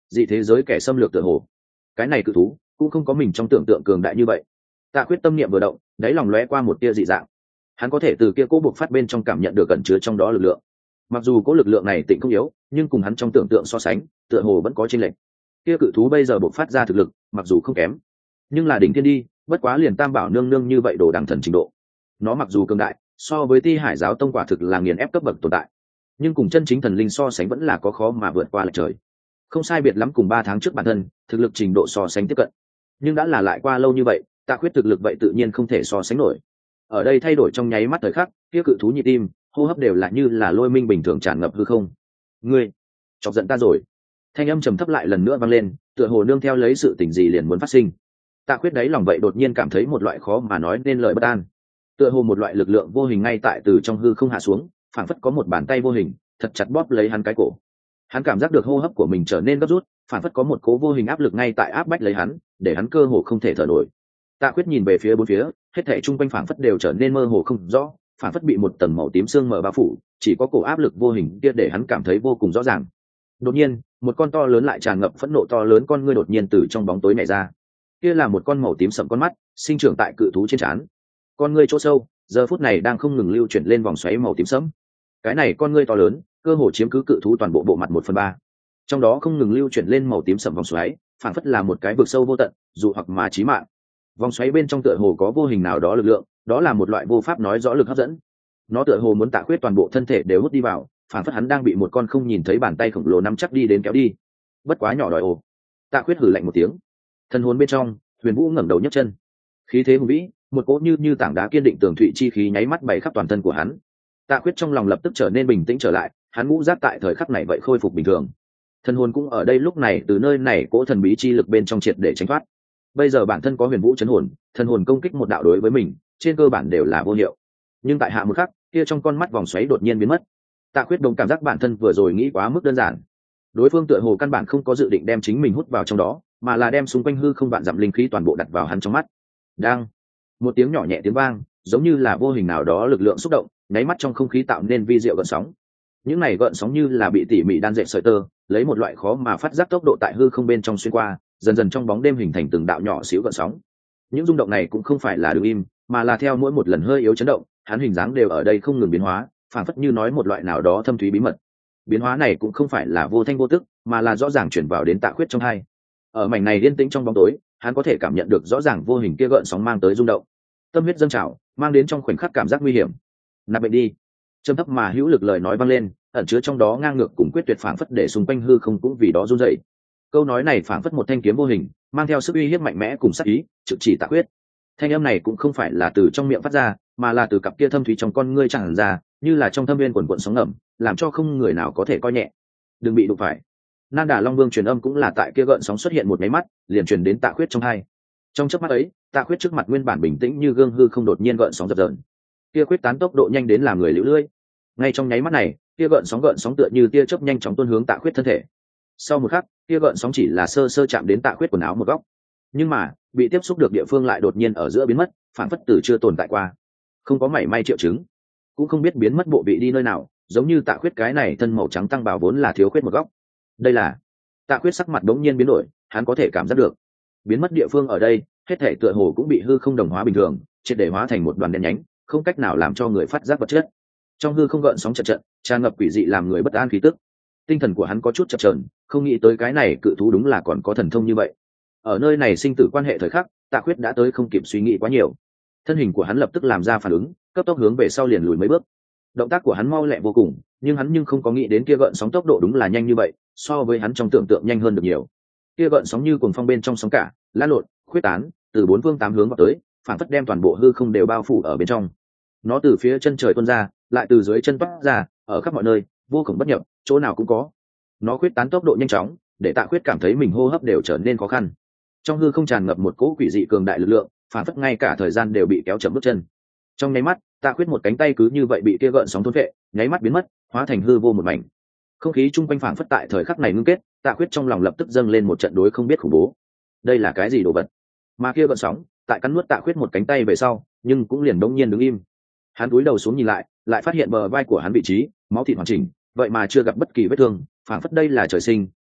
dị thế giới kẻ xâm lược tựa hồ. Cái này cự thú cũng không có mình trong tưởng tượng cường đại như vậy. Tạ Khuyết tâm niệm vừa động, đáy lòng lóe qua một tia dị dạng. Hắn có thể từ kia cố buộc phát bên trong cảm nhận được ẩn chứa trong đó lực lượng. Mặc dù cố lực lượng này tịnh không yếu, nhưng cùng hắn trong tưởng tượng so sánh, tựa hồ vẫn có chênh lệch. Kia cự thú bây giờ buộc phát ra thực lực, mặc dù không kém, nhưng là đỉnh thiên đi, bất quá liền Tam Bảo nương nương như vậy đồ đẳng thần trình độ. Nó mặc dù cường đại, so với Ti Hải giáo tông quả thực là nghiền ép cấp bậc tồn tại, nhưng cùng chân chính thần linh so sánh vẫn là có khó mà vượt qua lệch trời. Không sai biệt lắm cùng 3 tháng trước bản thân, thực lực trình độ so sánh tiếp cận. Nhưng đã là lại qua lâu như vậy, Tạ Khuyết thực lực vậy tự nhiên không thể so sánh nổi. Ở đây thay đổi trong nháy mắt thời khắc, kia cự thú nhịp tim, hô hấp đều là như là lôi minh bình thường tràn ngập hư không. Ngươi chọc giận ta rồi. Thanh âm trầm thấp lại lần nữa vang lên, tựa hồ nương theo lấy sự tình gì liền muốn phát sinh. Tạ Khuyết đấy lòng vậy đột nhiên cảm thấy một loại khó mà nói nên lời bất an. Tựa hồ một loại lực lượng vô hình ngay tại từ trong hư không hạ xuống, phảng phất có một bàn tay vô hình thật chặt bóp lấy hắn cái cổ. Hắn cảm giác được hô hấp của mình trở nên gấp rút, phảng phất có một cố vô hình áp lực ngay tại áp bách lấy hắn, để hắn cơ hồ không thể thở nổi. Tạ Khuyết nhìn về phía bốn phía, hết thảy chung quanh phảng phất đều trở nên mơ hồ không rõ, phảng phất bị một tầng màu tím sương mờ bao phủ, chỉ có cổ áp lực vô hình kia để hắn cảm thấy vô cùng rõ ràng. Đột nhiên, một con to lớn lại tràn ngập phẫn nộ to lớn con ngươi đột nhiên từ trong bóng tối nhảy ra. Kia là một con màu tím sẫm con mắt, sinh trưởng tại cự thú trên trán. Con ngươi chỗ sâu, giờ phút này đang không ngừng lưu chuyển lên vòng xoáy màu tím sẫm. Cái này con ngươi to lớn, cơ hồ chiếm cứ cự thú toàn bộ bộ mặt 1/3. Trong đó không ngừng lưu chuyển lên màu tím sẫm vòng xoáy, phảng phất là một cái vực sâu vô tận, dù hoặc mà chí mạng. Vòng xoáy bên trong tựa hồ có vô hình nào đó lực lượng, đó là một loại vô pháp nói rõ lực hấp dẫn. Nó tựa hồ muốn Tạ Khuyết toàn bộ thân thể đều hút đi vào, phảng phất hắn đang bị một con không nhìn thấy bàn tay khổng lồ nắm chắc đi đến kéo đi. Bất quá nhỏ đòi ồ. Tạ Khuyết hừ lạnh một tiếng. Thân hồn bên trong, Huyền Vũ ngẩng đầu nhấc chân. Khí thế hùng vĩ, một cỗ như tảng đá kiên định tường thụy chi khí nháy mắt bày khắp toàn thân của hắn. Tạ Khuyết trong lòng lập tức trở nên bình tĩnh trở lại, hắn ngũ giác tại thời khắc này vậy khôi phục bình thường. Thân hồn cũng ở đây lúc này từ nơi này cỗ thần bí chi lực bên trong triệt để tránh thoát. Bây giờ bản thân có Huyền Vũ chấn hồn, thân hồn công kích một đạo đối với mình, trên cơ bản đều là vô hiệu. Nhưng tại hạ một khắc, kia trong con mắt vòng xoáy đột nhiên biến mất. Tạ Khuyết đồng cảm giác bản thân vừa rồi nghĩ quá mức đơn giản. Đối phương tựa hồ căn bản không có dự định đem chính mình hút vào trong đó, mà là đem xung quanh hư không vạn dặm linh khí toàn bộ đặt vào hắn trong mắt. Đang một tiếng nhỏ nhẹ tiếng vang, giống như là vô hình nào đó lực lượng xúc động, nháy mắt trong không khí tạo nên vi diệu gợn sóng. Những này gợn sóng như là bị tỉ mỉ đan dệt sợi tơ, lấy một loại khó mà phát giác tốc độ tại hư không bên trong xuyên qua, dần dần trong bóng đêm hình thành từng đạo nhỏ xíu gợn sóng. Những rung động này cũng không phải là đứng im, mà là theo mỗi một lần hơi yếu chấn động, hắn hình dáng đều ở đây không ngừng biến hóa, phảng phất như nói một loại nào đó thâm thúy bí mật. Biến hóa này cũng không phải là vô thanh vô tức, mà là rõ ràng chuyển vào đến Tạ Khuyết trong hai. Ở mảnh này yên tĩnh trong bóng tối, hắn có thể cảm nhận được rõ ràng vô hình kia gợn sóng mang tới rung động. Tâm huyết dâng trào, mang đến trong khoảnh khắc cảm giác nguy hiểm. Nạp bệnh đi. Trầm thấp mà hữu lực lời nói vang lên, ẩn chứa trong đó ngang ngược cùng quyết tuyệt phảng phất để xung quanh hư không cũng vì đó run rẩy. Câu nói này phảng phất một thanh kiếm vô hình, mang theo sức uy hiếp mạnh mẽ cùng sát ý, trực chỉ Tạ Khuyết. Thanh âm này cũng không phải là từ trong miệng phát ra, mà là từ cặp kia thâm thúy trong con ngươi tràn ra, như là trong thâm viên quần quần sóng ngầm, làm cho không người nào có thể coi nhẹ. Đừng bị đụng phải. Nan Đà Long Vương truyền âm cũng là tại kia gợn sóng xuất hiện một máy mắt, liền truyền đến Tạ Khuyết trong hai. Trong chớp mắt ấy, Tạ Khuyết trước mặt nguyên bản bình tĩnh như gương hư không đột nhiên gợn sóng dập dờn. Kia quyết tán tốc độ nhanh đến làm người liễu lưỡi. Ngay trong nháy mắt này, kia gợn sóng tựa như tia chớp nhanh chóng tuôn hướng Tạ Khuyết thân thể. Sau một khắc, kia gợn sóng chỉ là sơ sơ chạm đến Tạ Khuyết quần áo một góc, nhưng mà bị tiếp xúc được địa phương lại đột nhiên ở giữa biến mất, phản phất từ chưa tồn tại qua, không có mảy may triệu chứng, cũng không biết biến mất bộ vị đi nơi nào, giống như Tạ Khuyết cái này thân màu trắng tăng bảo vốn là thiếu khuyết một góc. Đây là Tạ Khuyết sắc mặt đống nhiên biến đổi, hắn có thể cảm giác được biến mất địa phương ở đây, hết thể tựa hồ cũng bị hư không đồng hóa bình thường, triệt để hóa thành một đoàn đen nhánh, không cách nào làm cho người phát giác vật chất. Trong hư không gợn sóng chật trận, tràn ngập quỷ dị làm người bất an khí tức. Tinh thần của hắn có chút chập chờn, không nghĩ tới cái này cự thú đúng là còn có thần thông như vậy. Ở nơi này sinh tử quan hệ thời khắc, Tạ Khuyết đã tới không kịp suy nghĩ quá nhiều. Thân hình của hắn lập tức làm ra phản ứng, cấp tốc hướng về sau liền lùi mấy bước. Động tác của hắn mau lẹ vô cùng, nhưng hắn không có nghĩ đến kia gợn sóng tốc độ đúng là nhanh như vậy, so với hắn trong tưởng tượng nhanh hơn được nhiều. Kia gợn sóng như cuồng phong bên trong sóng cả, lan lộn, khuyết tán, từ bốn phương tám hướng vào tới, phản phất đem toàn bộ hư không đều bao phủ ở bên trong. Nó từ phía chân trời tuôn ra, lại từ dưới chân toát ra, ở khắp mọi nơi, vô cùng bất nhập, chỗ nào cũng có. Nó khuyết tán tốc độ nhanh chóng, để Tạ Khuyết cảm thấy mình hô hấp đều trở nên khó khăn. Trong hư không tràn ngập một cỗ quỷ dị cường đại lực lượng, phản phất ngay cả thời gian đều bị kéo chậm bước chân. Trong nháy mắt, Tạ Khuyết một cánh tay cứ như vậy bị kia gợn sóng thôn phệ, nháy mắt biến mất, hóa thành hư vô một mảnh. Không khí chung quanh phản phất tại thời khắc này ngưng kết, Tạ Khuyết trong lòng lập tức dâng lên một trận đối không biết khủng bố. Đây là cái gì đồ vật? Mà kia gợn sóng, tại cắn nuốt Tạ Khuyết một cánh tay về sau, nhưng cũng liền đống nhiên đứng im. Hắn cúi đầu xuống nhìn lại phát hiện bờ vai của hắn vị trí máu thịt hoàn chỉnh, vậy mà chưa gặp bất kỳ vết thương, phản phất đây là trời sinh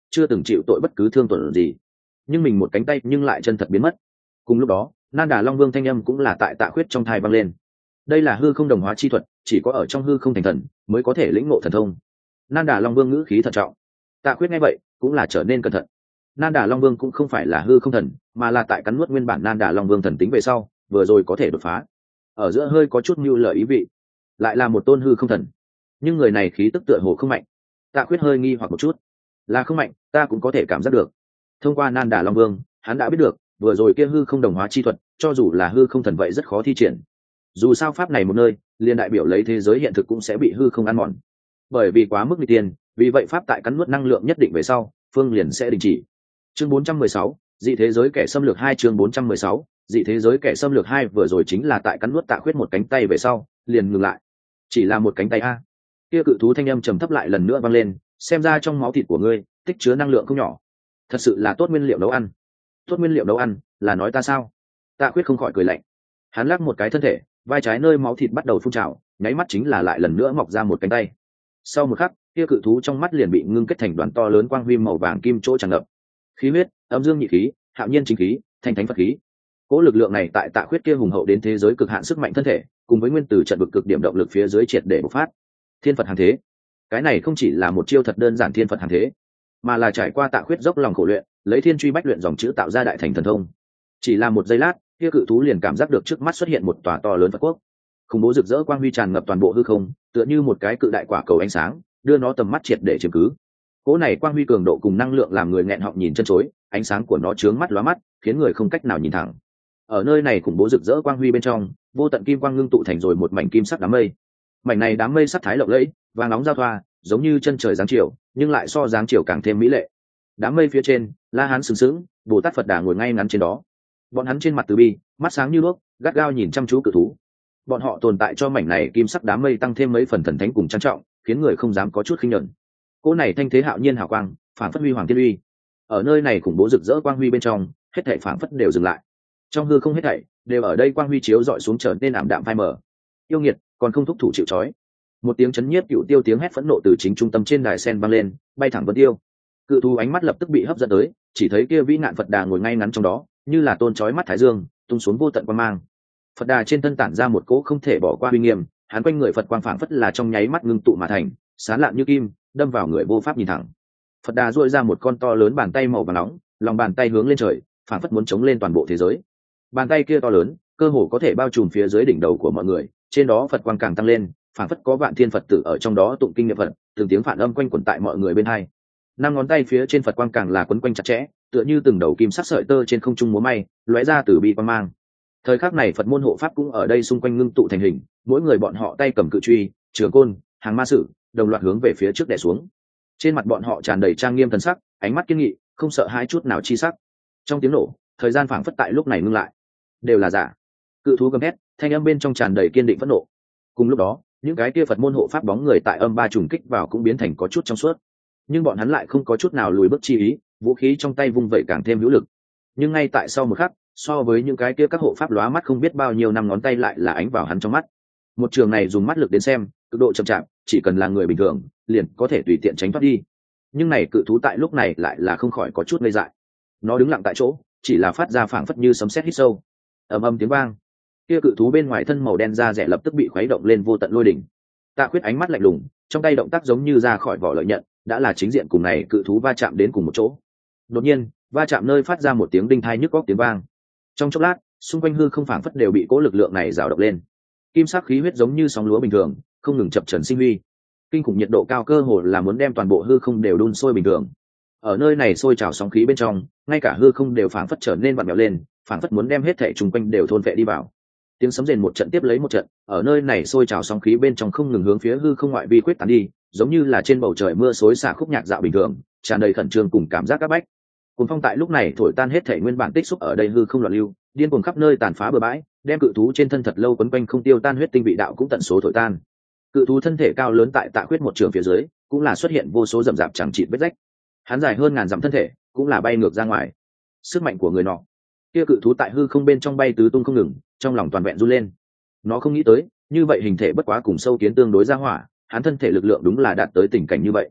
chưa từng chịu tội bất cứ thương tổn gì, nhưng mình một cánh tay nhưng lại chân thật biến mất. Cùng lúc đó Nan Đà Long Vương thanh âm cũng là tại Tạ Khuyết trong thai vang lên. Đây là hư không đồng hóa chi thuật, chỉ có ở trong hư không thành thần mới có thể lĩnh ngộ thần thông. Nan Đà Long Vương ngữ khí thận trọng. Tạ Khuyết nghe vậy cũng là trở nên cẩn thận. Nan Đà Long Vương cũng không phải là hư không thần, mà là tại cắn nuốt nguyên bản Nan Đà Long Vương thần tính về sau, vừa rồi có thể đột phá. Ở giữa hơi có chút mưu lợi ý vị, lại là một tôn hư không thần, nhưng người này khí tức tựa hồ không mạnh. Tạ Khuyết hơi nghi hoặc một chút, là không mạnh, ta cũng có thể cảm giác được. Thông qua Nan Đà Long Vương, hắn đã biết được, vừa rồi kia hư không đồng hóa chi thuật, cho dù là hư không thần vậy rất khó thi triển. Dù sao pháp này một nơi, liền đại biểu lấy thế giới hiện thực cũng sẽ bị hư không ăn mòn. Bởi vì quá mức nguy tiên, vì vậy pháp tại cắn nuốt năng lượng nhất định về sau, phương liền sẽ đình chỉ. Chương 416, dị thế giới kẻ xâm lược 2. Chương 416, dị thế giới kẻ xâm lược 2 vừa rồi chính là tại cắn nuốt Tạ Khuyết một cánh tay về sau, liền ngừng lại. Chỉ là một cánh tay a. Kia cự thú thanh âm trầm thấp lại lần nữa vang lên, xem ra trong máu thịt của ngươi tích chứa năng lượng không nhỏ. Thật sự là tốt nguyên liệu nấu ăn. Tốt nguyên liệu nấu ăn, là nói ta sao? Tạ Khuyết không khỏi cười lạnh. Hắn lắc một cái thân thể, vai trái nơi máu thịt bắt đầu phun trào, nháy mắt chính là lại lần nữa mọc ra một cánh tay. Sau một khắc, kia cự thú trong mắt liền bị ngưng kết thành đoàn to lớn quang huy màu vàng kim chỗ tràn ngập. Khí huyết, âm dương nhị khí, hạo nhiên chính khí, thanh thánh phật khí. Cỗ lực lượng này tại Tạ Khuyết kia hùng hậu đến thế giới cực hạn sức mạnh thân thể, cùng với nguyên tử trận vực cực điểm động lực phía dưới triệt để bộc phát. Thiên Phật hàng thế. Cái này không chỉ là một chiêu thật đơn giản thiên Phật hàng thế, mà là trải qua Tạ Khuyết dốc lòng khổ luyện, lấy thiên truy bách luyện dòng chữ tạo ra đại thành thần thông. Chỉ là một giây lát, kia cự thú liền cảm giác được trước mắt xuất hiện một tòa to lớn Phật quốc. Khủng bố rực rỡ quang huy tràn ngập toàn bộ hư không, tựa như một cái cự đại quả cầu ánh sáng, đưa nó tầm mắt triệt để chiếm cứ. Cỗ này quang huy cường độ cùng năng lượng làm người nghẹn họng nhìn chân chối, ánh sáng của nó chướng mắt lóa mắt, khiến người không cách nào nhìn thẳng. Ở nơi này khủng bố rực rỡ quang huy bên trong, vô tận kim quang ngưng tụ thành rồi một mảnh kim sắc đám mây. Mảnh này đám mây sắc thái lộng lẫy, vàng nóng giao thoa, giống như chân trời giáng chiều, nhưng lại so giáng chiều càng thêm mỹ lệ. Đám mây phía trên, La Hán sừng sững, Bồ Tát Phật Đà ngồi ngay ngắn trên đó. Bọn hắn trên mặt từ bi, mắt sáng như đuốc, gắt gao nhìn chăm chú cự thú. Bọn họ tồn tại cho mảnh này kim sắc đám mây tăng thêm mấy phần thần thánh cùng trang trọng, khiến người không dám có chút khinh nhẫn. Cỗ này thanh thế hạo nhiên hào quang, phản phất huy hoàng thiên uy. Ở nơi này khủng bố rực rỡ quang huy bên trong, hết thảy phản phất đều dừng lại. Trong hư không hết thảy đều ở đây quang huy chiếu dọi xuống trở nên ảm đạm phai mờ. Yêu nghiệt, còn không thúc thủ chịu trói. Một tiếng chấn nhiếp cựu tiêu tiếng hét phẫn nộ từ chính trung tâm trên đài sen vang lên, bay thẳng Vân Tiêu. Cự thú ánh mắt lập tức bị hấp dẫn tới, chỉ thấy kia vĩ ngạn Phật Đà ngồi ngay ngắn trong đó, như là tôn chói mắt thái dương, tung xuống vô tận quang mang. Phật Đà trên thân tản ra một cỗ không thể bỏ qua uy nghiêm, hắn quanh người Phật quang phảng phất là trong nháy mắt ngưng tụ mà thành, sáng lạn như kim, đâm vào người vô pháp nhìn thẳng. Phật Đà duỗi ra một con to lớn bàn tay màu vàng nóng, lòng bàn tay hướng lên trời, phảng phất muốn chống lên toàn bộ thế giới. Bàn tay kia to lớn, cơ hồ có thể bao trùm phía dưới đỉnh đầu của mọi người, trên đó Phật quang càng tăng lên, phảng phất có vạn thiên Phật tử ở trong đó tụng kinh niệm Phật, từng tiếng phản âm quanh quẩn tại mọi người bên hai. Năm ngón tay phía trên Phật quang càng là quấn quanh chặt chẽ, tựa như từng đầu kim sắc sợi tơ trên không trung múa may, lóe ra từ bi quang mang. Thời khắc này Phật môn hộ pháp cũng ở đây xung quanh ngưng tụ thành hình, mỗi người bọn họ tay cầm cự truy, trường côn, hàng ma sử, đồng loạt hướng về phía trước đè xuống. Trên mặt bọn họ tràn đầy trang nghiêm thần sắc, ánh mắt kiên nghị, không sợ hãi chút nào chi sắc. Trong tiếng nổ, thời gian phảng phất tại lúc này ngưng lại. Đều là giả. Cự thú gầm hét, thanh âm bên trong tràn đầy kiên định phẫn nộ. Cùng lúc đó, những cái kia Phật môn hộ pháp bóng người tại âm ba trùng kích vào cũng biến thành có chút trong suốt. Nhưng bọn hắn lại không có chút nào lùi bước chi ý, vũ khí trong tay vung vẩy càng thêm hữu lực. Nhưng ngay tại sau một khắc, so với những cái kia các hộ pháp lóa mắt không biết bao nhiêu năm ngón tay lại là ánh vào hắn trong mắt. Một trường này dùng mắt lực đến xem, cực độ chậm chạp, chỉ cần là người bình thường, liền có thể tùy tiện tránh thoát đi. Nhưng này cự thú tại lúc này lại là không khỏi có chút ngây dại. Nó đứng lặng tại chỗ, chỉ là phát ra phảng phất như sấm sét hít sâu. Ầm ầm tiếng vang. Kia cự thú bên ngoài thân màu đen da rẻ lập tức bị khuấy động lên vô tận lôi đỉnh. Tạ Khuyết ánh mắt lạnh lùng, trong tay động tác giống như ra khỏi vỏ lợi nhận, đã là chính diện cùng này cự thú va chạm đến cùng một chỗ. Đột nhiên, va chạm nơi phát ra một tiếng đinh tai nhức óc tiếng vang. Trong chốc lát, xung quanh hư không phảng phất đều bị cỗ lực lượng này rào động lên. Kim sắc khí huyết giống như sóng lúa bình thường, không ngừng chập chờn sinh huy. Kinh khủng nhiệt độ cao cơ hồ là muốn đem toàn bộ hư không đều đun sôi bình thường. Ở nơi này sôi trào sóng khí bên trong, ngay cả hư không đều phảng phất trở nên vặn vẹo lên, phảng phất muốn đem hết thảy xung quanh đều thôn phệ đi vào. Tiếng sấm rền một trận tiếp lấy một trận, ở nơi này sôi trào sóng khí bên trong không ngừng hướng phía hư không ngoại vi quyết tán đi, giống như là trên bầu trời mưa xối xả khúc nhạc dạo bình thường, tràn đầy khẩn trương cùng cảm giác áp bách. Cuồng phong tại lúc này thổi tan hết thảy nguyên bản tích xúc ở đây hư không loạn lưu, điên cuồng khắp nơi tàn phá bừa bãi, đem cự thú trên thân thật lâu quấn quanh không tiêu tan huyết tinh vị đạo cũng tận số thổi tan. Cự thú thân thể cao lớn tại Tạ Khuyết một trường phía dưới, cũng là xuất hiện vô số rậm rạp chẳng chịt vết rách. Hắn dài hơn ngàn dặm thân thể, cũng là bay ngược ra ngoài. Sức mạnh của người nọ, kia cự thú tại hư không bên trong bay tứ tung không ngừng, trong lòng toàn vẹn run lên. Nó không nghĩ tới, như vậy hình thể bất quá cùng sâu kiến tương đối ra hỏa, hắn thân thể lực lượng đúng là đạt tới tình cảnh như vậy.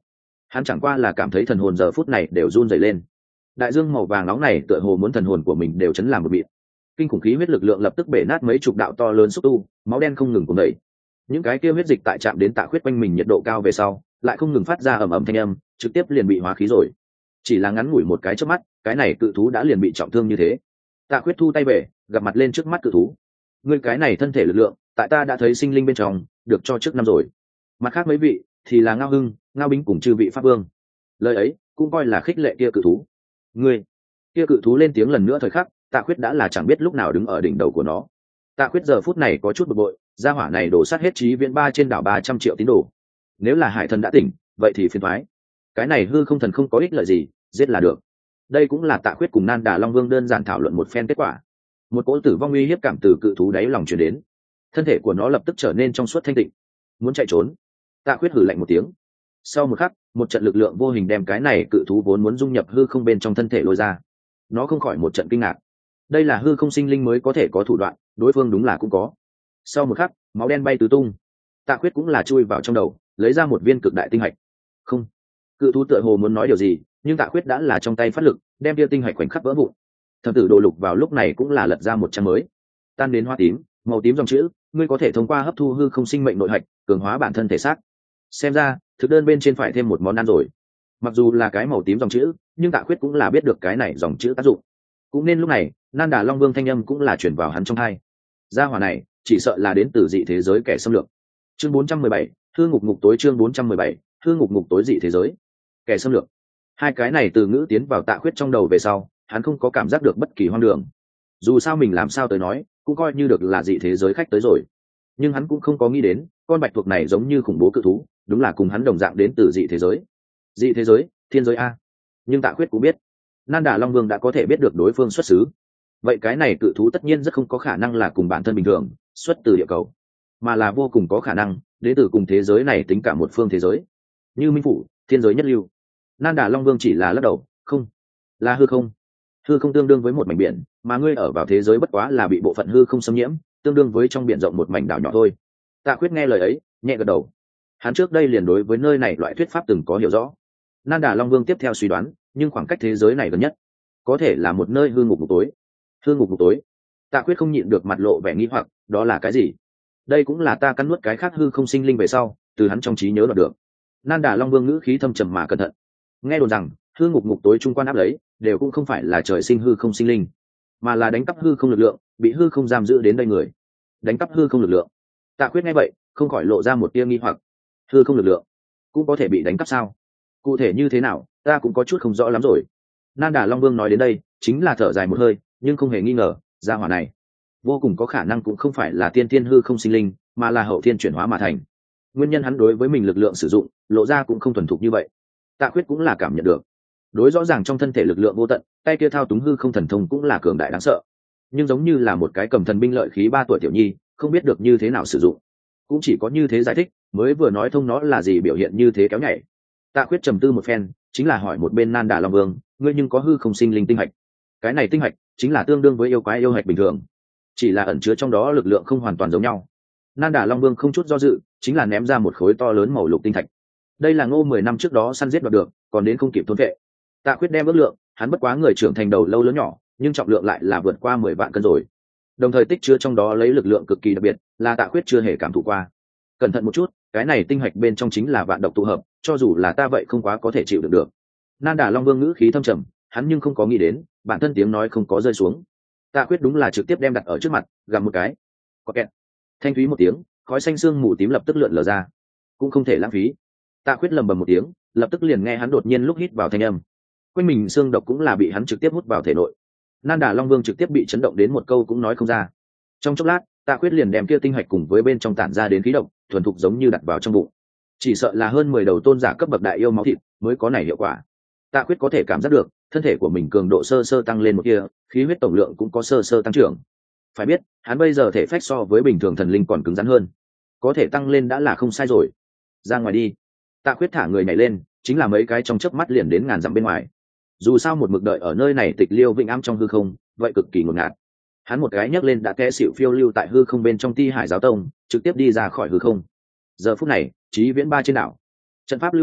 hắn chẳng qua là cảm thấy thần hồn giờ phút này đều run rẩy lên. Đại dương màu vàng nóng này tựa hồ muốn thần hồn của mình đều chấn làm một bịt. Kinh khủng khí huyết lực lượng lập tức bể nát mấy chục đạo to lớn xúc tu, máu đen không ngừng cuồn đẩy. Những cái kia huyết dịch tại chạm đến Tạ Khuyết quanh mình nhiệt độ cao về sau, lại không ngừng phát ra ầm ầm thanh âm, trực tiếp liền bị hóa khí rồi. Chỉ là ngắn ngủi một cái chớp mắt, cái này cự thú đã liền bị trọng thương như thế. Tạ Khuyết thu tay về, gặp mặt lên trước mắt cự thú. Ngươi cái này thân thể lực lượng, tại ta đã thấy sinh linh bên trong, được cho trước năm rồi. Mặt khác mấy vị thì là Ngao Hưng, Ngao Bính cùng chư vị pháp vương. Lời ấy cũng coi là khích lệ kia cự thú. Ngươi, kia cự thú lên tiếng lần nữa thời khắc, Tạ Khuyết đã là chẳng biết lúc nào đứng ở đỉnh đầu của nó. Tạ Khuyết giờ phút này có chút bực bội, gia hỏa này đổ sát hết Chí Viễn Ba trên đảo 300 triệu tín đồ. Nếu là Hải Thần đã tỉnh, vậy thì phiền toái. Cái này hư không thần không có ích lợi gì, giết là được. Đây cũng là Tạ Khuyết cùng Nan Đà Long Vương đơn giản thảo luận một phen kết quả. Một cỗ tử vong uy hiếp cảm từ cự thú đáy lòng truyền đến, thân thể của nó lập tức trở nên trong suốt thanh tịnh. Muốn chạy trốn, Tạ Khuyết hừ lạnh một tiếng. Sau một khắc, một trận lực lượng vô hình đem cái này cự thú vốn muốn dung nhập hư không bên trong thân thể lôi ra. Nó không khỏi một trận kinh ngạc. Đây là hư không sinh linh mới có thể có thủ đoạn, đối phương đúng là cũng có. Sau một khắc, máu đen bay tứ tung. Tạ Khuyết cũng là chui vào trong đầu, lấy ra một viên cực đại tinh hạch. Không, cự thú tựa hồ muốn nói điều gì, nhưng Tạ Khuyết đã là trong tay phát lực, đem viên tinh hạch khoảnh khắc vỡ vụn. Thập tử đồ lục vào lúc này cũng là lật ra một trang mới. Tan đến hoa tím, màu tím dòng chữ, ngươi có thể thông qua hấp thu hư không sinh mệnh nội hạch, cường hóa bản thân thể xác. Xem ra, thực đơn bên trên phải thêm một món ăn rồi. Mặc dù là cái màu tím dòng chữ, nhưng Tạ Khuyết cũng là biết được cái này dòng chữ tác dụng. Cũng nên lúc này, Nan Đà Long Vương thanh âm cũng là chuyển vào hắn trong tai. Gia hỏa này, chỉ sợ là đến từ dị thế giới kẻ xâm lược. Chương 417, Hư ngục ngục tối. Chương 417, Hư ngục ngục tối dị thế giới. Kẻ xâm lược. Hai cái này từ ngữ tiến vào Tạ Khuyết trong đầu về sau, hắn không có cảm giác được bất kỳ hoang đường. Dù sao mình làm sao tới nói, cũng coi như được là dị thế giới khách tới rồi. Nhưng hắn cũng không có nghĩ đến, con bạch tuộc này giống như khủng bố cự thú, đúng là cùng hắn đồng dạng đến từ dị thế giới. Dị thế giới, thiên giới a. Nhưng Tạ Khuyết cũng biết, Nan Đà Long Vương đã có thể biết được đối phương xuất xứ. Vậy cái này cự thú tất nhiên rất không có khả năng là cùng bản thân bình thường, xuất từ địa cầu, mà là vô cùng có khả năng đến từ cùng thế giới này tính cả một phương thế giới. Như Minh Phủ, thiên giới nhất lưu. Nan Đà Long Vương chỉ là lắc đầu, không, là hư không. Hư không tương đương với một mảnh biển, mà ngươi ở vào thế giới bất quá là bị bộ phận hư không xâm nhiễm, tương đương với trong biển rộng một mảnh đảo nhỏ thôi. Tạ Khuyết nghe lời ấy, nhẹ gật đầu. Hắn trước đây liền đối với nơi này loại thuyết pháp từng có hiểu rõ. Nan Đà Long Vương tiếp theo suy đoán, nhưng khoảng cách thế giới này gần nhất, có thể là một nơi hư ngục ngục tối. Hư ngục ngục tối. Tạ Khuyết không nhịn được mặt lộ vẻ nghi hoặc, đó là cái gì? Đây cũng là ta cắn nuốt cái khác hư không sinh linh về sau, từ hắn trong trí nhớ đoạt được. Nan Đà Long Vương ngữ khí thâm trầm mà cẩn thận. Nghe đồn rằng, hư ngục ngục tối trung quan áp lấy, đều cũng không phải là trời sinh hư không sinh linh, mà là đánh cắp hư không lực lượng, bị hư không giam giữ đến đây người. Đánh cắp hư không lực lượng. Tạ Khuyết nghe vậy, không khỏi lộ ra một tia nghi hoặc. Hư không lực lượng cũng có thể bị đánh cắp sao? Cụ thể như thế nào, ta cũng có chút không rõ lắm rồi. Nan Đà Long Vương nói đến đây, chính là thở dài một hơi, nhưng không hề nghi ngờ, gia hỏa này vô cùng có khả năng cũng không phải là tiên thiên hư không sinh linh, mà là hậu thiên chuyển hóa mà thành. Nguyên nhân hắn đối với mình lực lượng sử dụng, lộ ra cũng không thuần thục như vậy. Tạ Khuyết cũng là cảm nhận được, đối rõ ràng trong thân thể lực lượng vô tận, tay kia thao túng hư không thần thông cũng là cường đại đáng sợ, nhưng giống như là một cái cầm thần binh lợi khí 3 tuổi tiểu nhi, không biết được như thế nào sử dụng. Cũng chỉ có như thế giải thích, mới vừa nói thông nó là gì biểu hiện như thế kéo nhảy. Tạ Khuyết trầm tư một phen, chính là hỏi một bên Nan Đà Long Vương, ngươi nhưng có hư không sinh linh tinh hạch? Cái này tinh hạch chính là tương đương với yêu quái yêu hạch bình thường, chỉ là ẩn chứa trong đó lực lượng không hoàn toàn giống nhau. Nan Đà Long Vương không chút do dự, chính là ném ra một khối to lớn màu lục tinh thạch. Đây là Ngô 10 năm trước đó săn giết đoạt được, còn đến không kịp thôn vệ. Tạ Khuyết đem ước lượng, hắn bất quá người trưởng thành đầu lâu lớn nhỏ, nhưng trọng lượng lại là vượt qua 10 vạn cân rồi. Đồng thời tích chứa trong đó lấy lực lượng cực kỳ đặc biệt, là Tạ Khuyết chưa hề cảm thụ qua. Cẩn thận một chút, cái này tinh hạch bên trong chính là vạn độc tụ hợp, cho dù là ta vậy không quá có thể chịu được được. Nan Đà Long Vương ngữ khí thâm trầm, hắn nhưng không có nghĩ đến, bản thân tiếng nói không có rơi xuống. Tạ Khuyết đúng là trực tiếp đem đặt ở trước mặt, gặm một cái. Có kẹt. Thanh thúy một tiếng, khói xanh xương mù tím lập tức lượn lờ ra. Cũng không thể lãng phí. Tạ Khuyết lầm bầm một tiếng, lập tức liền nghe hắn đột nhiên lúc hít vào thanh âm. Quanh mình xương độc cũng là bị hắn trực tiếp hút vào thể nội. Nan Đà Long Vương trực tiếp bị chấn động đến một câu cũng nói không ra. Trong chốc lát, Tạ Khuyết liền đem kia tinh hạch cùng với bên trong tản ra đến khí độc, thuần thục giống như đặt vào trong bụng. Chỉ sợ là hơn 10 đầu tôn giả cấp bậc đại yêu máu thịt mới có này hiệu quả. Tạ Khuyết có thể cảm giác được, thân thể của mình cường độ sơ sơ tăng lên một kia, khí huyết tổng lượng cũng có sơ sơ tăng trưởng. Phải biết, hắn bây giờ thể phách so với bình thường thần linh còn cứng rắn hơn, có thể tăng lên đã là không sai rồi. Ra ngoài đi. Tạ Khuyết thả người nhảy lên, chính là mấy cái trong chớp mắt liền đến ngàn dặm bên ngoài. Dù sao một mực đợi ở nơi này tịch liêu vĩnh am trong hư không, vậy cực kỳ ngột ngạt. Hắn một cái nhấc lên đã té xỉu phiêu lưu tại hư không bên trong Ti Hải giáo tông, trực tiếp đi ra khỏi hư không. Giờ phút này, Chí Viễn Ba trên đảo, trận pháp lưu lại,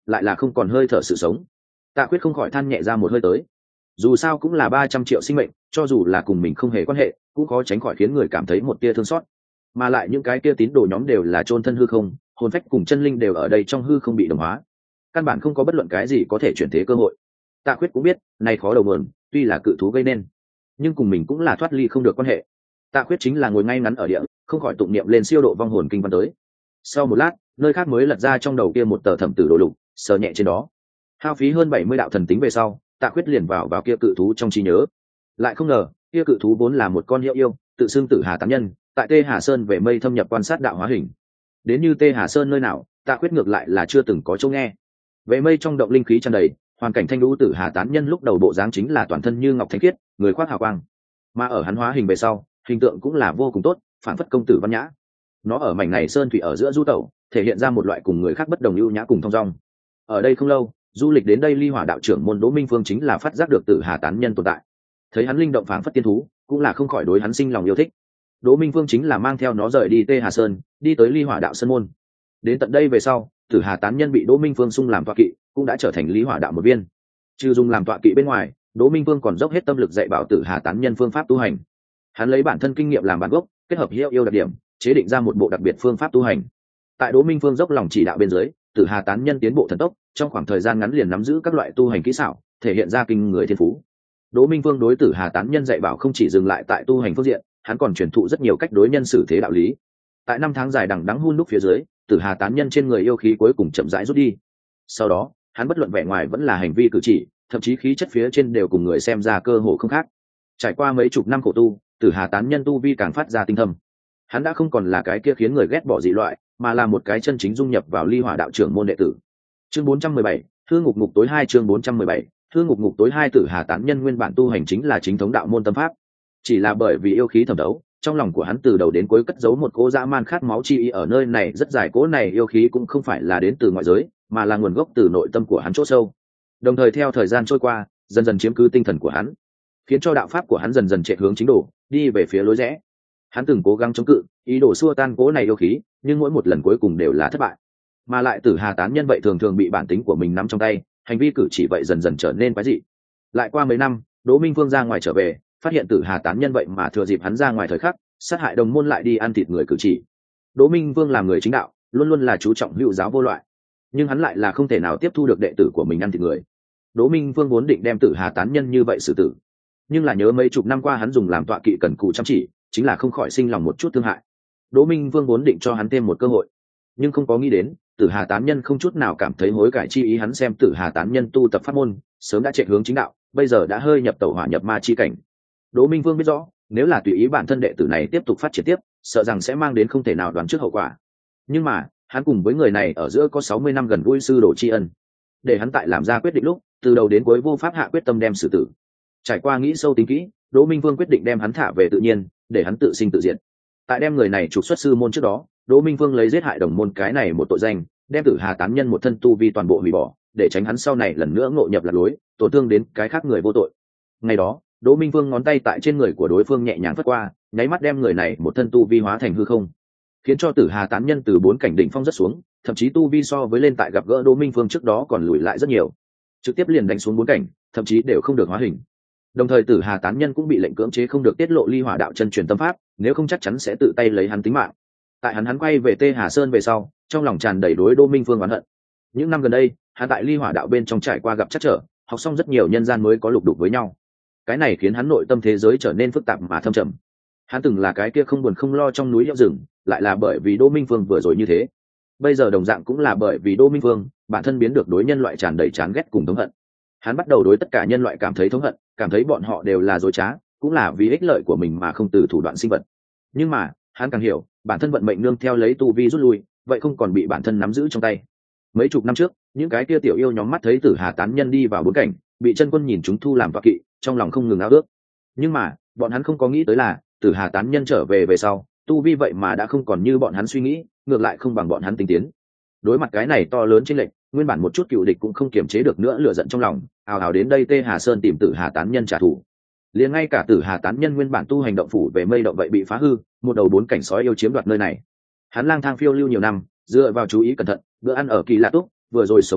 lại là không còn hơi thở sự sống. Tạ Khuyết không khỏi than nhẹ ra một hơi tới. Dù sao cũng là 300 triệu sinh mệnh, cho dù là cùng mình không hề quan hệ cũng khó tránh khỏi khiến người cảm thấy một tia thương xót. Mà lại những cái kia tín đồ nhóm đều là chôn thân hư không, hồn phách cùng chân linh đều ở đây trong hư không bị đồng hóa, căn bản không có bất luận cái gì có thể chuyển thế cơ hội. Tạ Khuyết cũng biết này khó đầu mượn, tuy là cự thú gây nên nhưng cùng mình cũng là thoát ly không được quan hệ. Tạ Khuyết chính là ngồi ngay ngắn ở địa, không khỏi tụng niệm lên siêu độ vong hồn kinh văn tới. Sau một lát, nơi khác mới lật ra trong đầu kia một tờ thẩm tử đồ lục, sờ nhẹ trên đó. Hao phí hơn 70 đạo thần tính về sau, Tạ Khuyết liền vào kia cự thú trong trí nhớ. Lại không ngờ, kia cự thú vốn là một con hiệu yêu, tự xưng Tử Hà Tán Nhân, tại Tê Hà Sơn về mây thâm nhập quan sát đạo hóa hình. Đến như Tê Hà Sơn nơi nào, Tạ Khuyết ngược lại là chưa từng có chỗ nghe. Về mây trong động linh khí tràn đầy, hoàn cảnh thanh lũ Tử Hà Tán Nhân lúc đầu bộ dáng chính là toàn thân như ngọc thanh khiết, người khoác hào quang. Mà ở hắn hóa hình về sau, hình tượng cũng là vô cùng tốt, phản phất công tử văn nhã. Nó ở mảnh này sơn thủy ở giữa du tẩu, thể hiện ra một loại cùng người khác bất đồng ưu nhã cùng thong dong. Ở đây không lâu, du lịch đến đây Ly Hỏa đạo trưởng môn Đỗ Minh Phương chính là phát giác được Tử Hà Tán Nhân tồn tại. Thấy hắn linh động phảng phất tiên thú, cũng là không khỏi đối hắn sinh lòng yêu thích. Đỗ Minh Phương chính là mang theo nó rời đi Tê Hà Sơn, đi tới Ly Hỏa đạo sơn môn. Đến tận đây về sau, Tử Hà Tán Nhân bị Đỗ Minh Phương xung làm tọa kỵ, cũng đã trở thành Ly Hỏa đạo một viên. Trừ dùng làm tọa kỵ bên ngoài, Đỗ Minh Phương còn dốc hết tâm lực dạy bảo Tử Hà Tán Nhân phương pháp tu hành. Hắn lấy bản thân kinh nghiệm làm bản gốc, kết hợp hiệu yêu đặc điểm, chế định ra một bộ đặc biệt phương pháp tu hành. Tại Đỗ Minh Phương dốc lòng chỉ đạo bên dưới, Tử Hà Tán Nhân tiến bộ thần tốc, trong khoảng thời gian ngắn liền nắm giữ các loại tu hành kỹ xảo, thể hiện ra kinh người thiên phú. Đỗ Minh Phương đối Tử Hà Tán Nhân dạy bảo không chỉ dừng lại tại tu hành phương diện, hắn còn truyền thụ rất nhiều cách đối nhân xử thế đạo lý. Tại 5 tháng dài đằng đẵng hun đúc phía dưới, Tử Hà Tán Nhân trên người yêu khí cuối cùng chậm rãi rút đi. Sau đó, hắn bất luận vẻ ngoài vẫn là hành vi cử chỉ, thậm chí khí chất phía trên đều cùng người xem ra cơ hồ không khác. Trải qua mấy chục năm khổ tu, Tử Hà Tán Nhân tu vi càng phát ra tinh thâm. Hắn đã không còn là cái kia khiến người ghét bỏ dị loại, mà là một cái chân chính dung nhập vào Ly Hỏa đạo trưởng môn đệ tử. Chương 417, Thư ngục ngục tối 2 chương 417, Thư ngục ngục tối 2 Tử Hà Tán Nhân nguyên bản tu hành chính là chính thống đạo môn tâm pháp. Chỉ là bởi vì yêu khí thẩm đấu, trong lòng của hắn từ đầu đến cuối cất giấu một cỗ dã man khát máu chi ý ở nơi này rất dài, cỗ này yêu khí cũng không phải là đến từ ngoại giới, mà là nguồn gốc từ nội tâm của hắn chỗ sâu. Đồng thời theo thời gian trôi qua, dần dần chiếm cứ tinh thần của hắn, khiến cho đạo pháp của hắn dần dần chạy hướng chính độ, đi về phía lối rẽ. Hắn từng cố gắng chống cự, ý đồ xua tan cỗ này yêu khí, nhưng mỗi một lần cuối cùng đều là thất bại. Mà lại Tử Hà Tán Nhân vậy thường thường bị bản tính của mình nắm trong tay, hành vi cử chỉ vậy dần dần trở nên quái dị. Lại qua mấy năm, Đỗ Minh Phương ra ngoài trở về, phát hiện Tử Hà Tán Nhân vậy mà thừa dịp hắn ra ngoài thời khắc, sát hại đồng môn lại đi ăn thịt người cử chỉ. Đỗ Minh Vương làm người chính đạo, luôn luôn là chú trọng hữu giáo vô loại, nhưng hắn lại là không thể nào tiếp thu được đệ tử của mình ăn thịt người. Đỗ Minh Vương vốn định đem Tử Hà Tán Nhân như vậy xử tử, nhưng là nhớ mấy chục năm qua hắn dùng làm tọa kỵ cần cù chăm chỉ, chính là không khỏi sinh lòng một chút thương hại. Đỗ Minh Vương vốn định cho hắn thêm một cơ hội, nhưng không có nghĩ đến Tử Hà Tán Nhân không chút nào cảm thấy hối cải chi ý. Hắn xem Tử Hà Tán Nhân tu tập pháp môn sớm đã chạy hướng chính đạo, bây giờ đã hơi nhập tẩu hỏa nhập ma chi cảnh. Đỗ Minh Vương biết rõ, nếu là tùy ý bản thân đệ tử này tiếp tục phát triển tiếp, sợ rằng sẽ mang đến không thể nào đoán trước hậu quả. Nhưng mà hắn cùng với người này ở giữa có 60 năm gần gũi sư đồ tri ân, để hắn tại làm ra quyết định lúc từ đầu đến cuối vô pháp hạ quyết tâm đem xử tử. Trải qua nghĩ sâu tính kỹ, Đỗ Minh Vương quyết định đem hắn thả về tự nhiên, để hắn tự sinh tự diệt. Tại đem người này trục xuất sư môn trước đó, Đỗ Minh Vương lấy giết hại đồng môn cái này một tội danh, đem Tử Hà Tán Nhân một thân tu vi toàn bộ hủy bỏ, để tránh hắn sau này lần nữa ngộ nhập lạc lối, tổn thương đến cái khác người vô tội. Ngày đó, Đỗ Minh Vương ngón tay tại trên người của đối phương nhẹ nhàng phất qua, nháy mắt đem người này một thân tu vi hóa thành hư không, khiến cho Tử Hà Tán Nhân từ 4 cảnh đỉnh phong rất xuống, thậm chí tu vi so với lên tại gặp gỡ Đỗ Minh Vương trước đó còn lùi lại rất nhiều, trực tiếp liền đánh xuống 4 cảnh, thậm chí đều không được hóa hình. Đồng thời Tử Hà Tán Nhân cũng bị lệnh cưỡng chế không được tiết lộ Ly Hỏa đạo chân truyền tâm pháp, nếu không chắc chắn sẽ tự tay lấy hắn tính mạng. Tại hắn quay về Tê Hà Sơn về sau, trong lòng tràn đầy đối Đỗ Minh Vương oán hận. Những năm gần đây, hắn tại Ly Hỏa đạo bên trong trải qua gặp trắc trở, học xong rất nhiều nhân gian mới có lục đục với nhau. Cái này khiến hắn nội tâm thế giới trở nên phức tạp mà thâm trầm. Hắn từng là cái kia không buồn không lo trong núi leo rừng, lại là bởi vì Đỗ Minh Vương vừa rồi như thế. Bây giờ đồng dạng cũng là bởi vì Đỗ Minh Vương, bản thân biến được đối nhân loại tràn đầy chán ghét cùng thống hận. Hắn bắt đầu đối tất cả nhân loại cảm thấy thống hận, cảm thấy bọn họ đều là dối trá, cũng là vì ích lợi của mình mà không từ thủ đoạn sinh vật. Nhưng mà hắn càng hiểu, bản thân vận mệnh nương theo lấy tu vi rút lui, vậy không còn bị bản thân nắm giữ trong tay. Mấy chục năm trước, những cái kia tiểu yêu nhóm mắt thấy Tử Hà Tán Nhân đi vào 4 cảnh, bị chân quân nhìn chúng thu làm tọa kỵ, trong lòng không ngừng ao ước. Nhưng mà bọn hắn không có nghĩ tới là Tử Hà Tán Nhân trở về sau, tu vi vậy mà đã không còn như bọn hắn suy nghĩ, ngược lại không bằng bọn hắn tinh tiến. Đối mặt cái này to lớn chênh lệch, nguyên bản một chút cựu địch cũng không kiềm chế được nữa lửa giận trong lòng, ào ào đến đây Tê Hà Sơn tìm Tử Hà Tán Nhân trả thù. Liền ngay cả Tử Hà Tán Nhân nguyên bản tu hành động phủ về mây động vậy bị phá hư, một đầu 4 cảnh sói yêu chiếm đoạt nơi này. Hắn lang thang phiêu lưu nhiều năm, dựa vào chú ý cẩn thận, bữa ăn ở Kỳ Lạ Túc, vừa rồi sống tiếp được,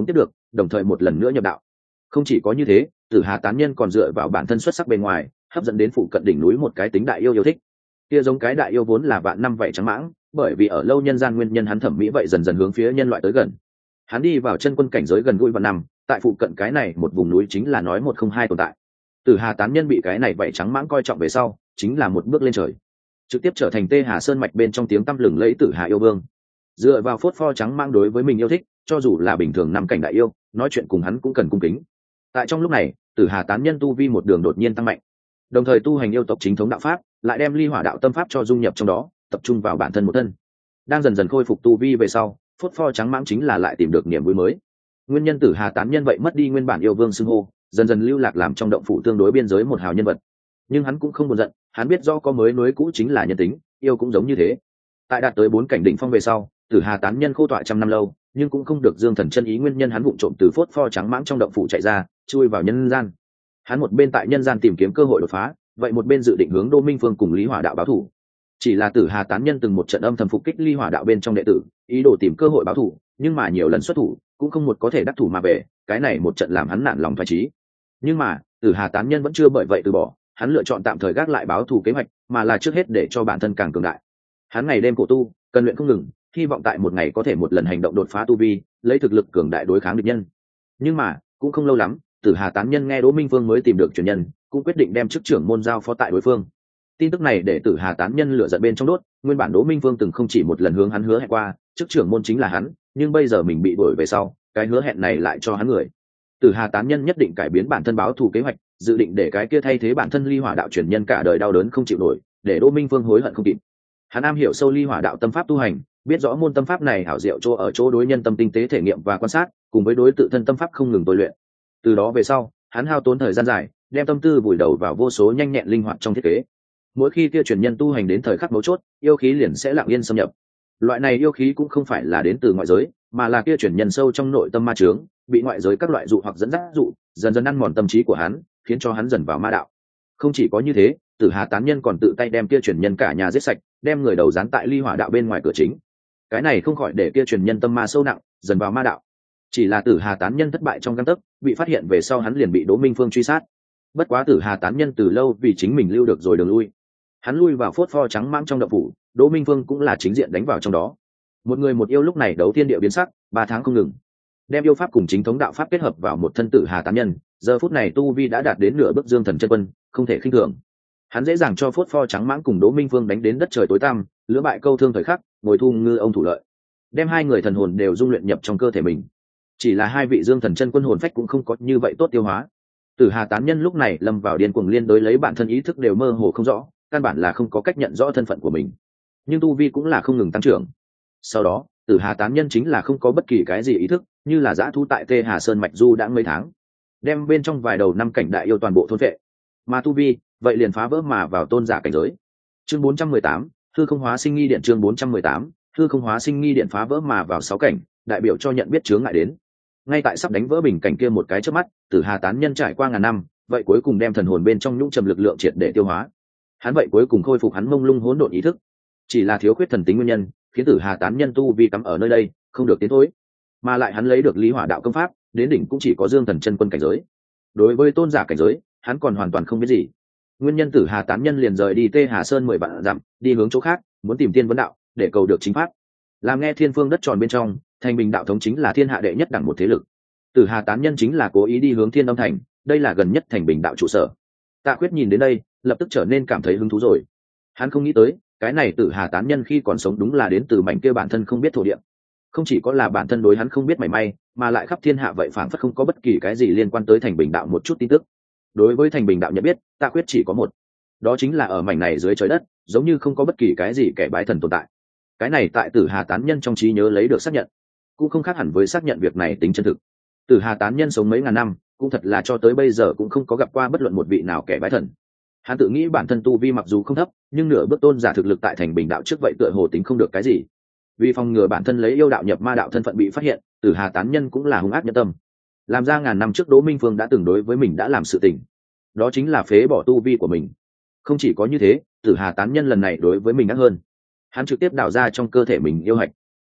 đồng thời một lần nữa nhập đạo. Không chỉ có như thế, Tử Hà tán nhân còn dựa vào bản thân xuất sắc bên ngoài hấp dẫn đến phụ cận đỉnh núi một cái tính đại yêu yêu thích. Kia giống cái đại yêu vốn là vạn năm vậy trắng mãng, bởi vì ở lâu nhân gian nguyên nhân hắn thẩm mỹ vậy dần dần hướng phía nhân loại tới gần. Hắn đi vào chân quân cảnh giới gần gũi vạn năm, tại phụ cận cái này một vùng núi chính là nói một không hai tồn tại. Tử Hà tán nhân bị cái này vậy trắng mãng coi trọng về sau, chính là một bước lên trời, trực tiếp trở thành Tê Hà Sơn mạch bên trong tiếng tăm lừng lẫy Tử Hà yêu vương. Dựa vào phốt pho trắng mãng đối với mình yêu thích, cho dù là bình thường năm cảnh đại yêu, nói chuyện cùng hắn cũng cần cung kính. Tại trong lúc này, Tử Hà tán nhân tu vi một đường đột nhiên tăng mạnh, đồng thời tu hành yêu tộc chính thống đạo pháp, lại đem ly hỏa đạo tâm pháp cho dung nhập trong đó, tập trung vào bản thân một thân. Đang dần dần khôi phục tu vi về sau, phốt pho trắng mãng chính là lại tìm được niềm vui mới. Nguyên nhân Tử Hà tán nhân vậy mất đi nguyên bản yêu vương xưng hô, dần dần lưu lạc làm trong động phủ tương đối biên giới một hào nhân vật. Nhưng hắn cũng không buồn giận, hắn biết do có mới nối cũ chính là nhân tính, yêu cũng giống như thế. Tại đạt tới 4 cảnh đỉnh phong về sau, Tử Hà tán nhân khô tọa trăm năm lâu, nhưng cũng không được Dương Thần chân ý nguyên nhân hắn vụng trộm từ phốt pho trắng mãng trong động phủ chạy ra, chui vào nhân gian. Hắn một bên tại nhân gian tìm kiếm cơ hội đột phá, vậy một bên dự định hướng Đô Minh Phương cùng Lý Hỏa đạo báo thù. Chỉ là Tử Hà tán nhân từng một trận âm thầm phục kích Ly Hỏa đạo bên trong đệ tử, ý đồ tìm cơ hội báo thù, nhưng mà nhiều lần xuất thủ, cũng không một có thể đắc thủ mà về, cái này một trận làm hắn nản lòng phách chí. Nhưng mà, Tử Hà tán nhân vẫn chưa bởi vậy từ bỏ, hắn lựa chọn tạm thời gác lại báo thù kế hoạch, mà là trước hết để cho bản thân càng cường đại. Hắn ngày đêm khổ tu, cần luyện không ngừng, hy vọng tại một ngày có thể một lần hành động đột phá tu vi, lấy thực lực cường đại đối kháng địch nhân. Nhưng mà, cũng không lâu lắm, Tử Hà tán nhân nghe Đỗ Minh Phương mới tìm được truyền nhân, cũng quyết định đem chức trưởng môn giao phó tại đối phương. Tin tức này để Tử Hà tán nhân lửa giận bên trong đốt, nguyên bản Đỗ Minh Phương từng không chỉ một lần hướng hắn hứa hẹn qua, chức trưởng môn chính là hắn, nhưng bây giờ mình bị đuổi về sau, cái hứa hẹn này lại cho hắn người. Tử Hà tán nhân nhất định cải biến bản thân báo thù kế hoạch, dự định để cái kia thay thế bản thân Ly Hỏa đạo truyền nhân cả đời đau đớn không chịu nổi, để Đỗ Minh Phương hối hận không kịp. Hắn am hiểu sâu Ly Hỏa đạo tâm pháp tu hành, biết rõ môn tâm pháp này hảo diệu chỗ ở chỗ đối nhân tâm tinh tế thể nghiệm và quan sát, cùng với đối tự thân tâm pháp không ngừng tôi luyện. Từ đó về sau, hắn hao tốn thời gian dài, đem tâm tư vùi đầu vào vô số nhanh nhẹn linh hoạt trong thiết kế. Mỗi khi kia truyền nhân tu hành đến thời khắc mấu chốt, yêu khí liền sẽ lặng yên xâm nhập. Loại này yêu khí cũng không phải là đến từ ngoại giới, mà là kia truyền nhân sâu trong nội tâm ma chướng, bị ngoại giới các loại dụ hoặc dẫn dắt dụ, dần dần ăn mòn tâm trí của hắn, khiến cho hắn dần vào ma đạo. Không chỉ có như thế, Tử Hà tán nhân còn tự tay đem kia truyền nhân cả nhà giết sạch, đem người đầu dán tại Ly Hỏa đạo bên ngoài cửa chính. Cái này không khỏi để kia truyền nhân tâm ma sâu nặng, dần vào ma đạo. Chỉ là Tử Hà tán nhân thất bại trong gang tấc, bị phát hiện về sau hắn liền bị Đỗ Minh Phương truy sát. Bất quá Tử Hà tán nhân từ lâu vì chính mình lưu được rồi đường lui. Hắn lui vào phốt pho trắng mãng trong động phủ, Đỗ Minh Phương cũng là chính diện đánh vào trong đó. Một người một yêu lúc này đấu thiên địa biến sắc, 3 tháng không ngừng. Đem yêu pháp cùng chính thống đạo pháp kết hợp vào một thân Tử Hà tán nhân, giờ phút này tu vi đã đạt đến nửa bước Dương Thần chân quân, không thể khinh thường. Hắn dễ dàng cho phốt pho trắng mãng cùng Đỗ Minh Phương đánh đến đất trời tối tăm, lưỡng bại câu thương thời khắc, ngồi thu ngư ông thủ lợi, đem hai người thần hồn đều dung luyện nhập trong cơ thể mình. Chỉ là hai vị Dương Thần chân quân hồn phách cũng không có như vậy tốt tiêu hóa. Tử Hà tán nhân lúc này lâm vào điên cuồng liên đối lấy bản thân ý thức đều mơ hồ không rõ, căn bản là không có cách nhận rõ thân phận của mình. Nhưng tu vi cũng là không ngừng tăng trưởng. Sau đó, Tử Hà tán nhân chính là không có bất kỳ cái gì ý thức, như là dã thú tại Tê Hà Sơn mạch du đã mấy tháng, đem bên trong vài đầu 5 cảnh đại yêu toàn bộ thôn phệ. Mà tu vi, vậy liền phá vỡ mà vào tôn giả cảnh giới. Chương 418, hư không hóa sinh nghi điện. Chương 418, hư không hóa sinh nghi điện phá vỡ mà vào 6 cảnh, đại biểu cho nhận biết chướng ngại đến. Ngay tại sắp đánh vỡ bình cảnh kia một cái chớp mắt, Tử Hà tán nhân trải qua ngàn năm, vậy cuối cùng đem thần hồn bên trong nhũng trầm lực lượng triệt để tiêu hóa. Hắn vậy cuối cùng khôi phục hắn mông lung hỗn độn ý thức. Chỉ là thiếu khuyết thần tính nguyên nhân, khiến Tử Hà tán nhân tu vi cắm ở nơi đây, không được tiến thối. Mà lại hắn lấy được Lý Hỏa đạo công pháp, đến đỉnh cũng chỉ có Dương Thần chân quân cảnh giới. Đối với tôn giả cảnh giới, hắn còn hoàn toàn không biết gì. Nguyên nhân Tử Hà tán nhân liền rời đi Tê Hà Sơn 10 vạn dặm, đi hướng chỗ khác, muốn tìm tiên vấn đạo, để cầu được chính pháp. Làm nghe thiên phương đất tròn bên trong, Thanh Bình đạo thống chính là thiên hạ đệ nhất đẳng một thế lực. Tử Hà tán nhân chính là cố ý đi hướng Thiên Âm thành, đây là gần nhất Thành Bình đạo trụ sở. Tạ Khuyết nhìn đến đây, lập tức trở nên cảm thấy hứng thú rồi. Hắn không nghĩ tới, cái này Tử Hà tán nhân khi còn sống đúng là đến từ mảnh kia bản thân không biết thổ địa. Không chỉ có là bản thân đối hắn không biết mảy may, mà lại khắp thiên hạ vậy phảng phất không có bất kỳ cái gì liên quan tới Thành Bình đạo một chút tin tức. Đối với Thành Bình đạo nhận biết, Tạ Khuyết chỉ có một, đó chính là ở mảnh này dưới trời đất, giống như không có bất kỳ cái gì kẻ bái thần tồn tại. Cái này tại Tử Hà tán nhân trong trí nhớ lấy được xác nhận, cũng không khác hẳn với xác nhận việc này tính chân thực. Tử Hà tán nhân sống mấy ngàn năm, cũng thật là cho tới bây giờ cũng không có gặp qua bất luận một vị nào kẻ bái thần. Hắn tự nghĩ bản thân tu vi mặc dù không thấp, nhưng nửa bước tôn giả thực lực tại Thành Bình đạo trước vậy tựa hồ tính không được cái gì. Vì phòng ngừa bản thân lấy yêu đạo nhập ma đạo thân phận bị phát hiện, Tử Hà tán nhân cũng là hung ác nhân tâm. Làm ra ngàn năm trước Đỗ Minh Phương đã từng đối với mình đã làm sự tình, đó chính là phế bỏ tu vi của mình. Không chỉ có như thế, Tử Hà tán nhân lần này đối với mình ác hơn. Hắn trực tiếp đào ra trong cơ thể mình yêu hạch.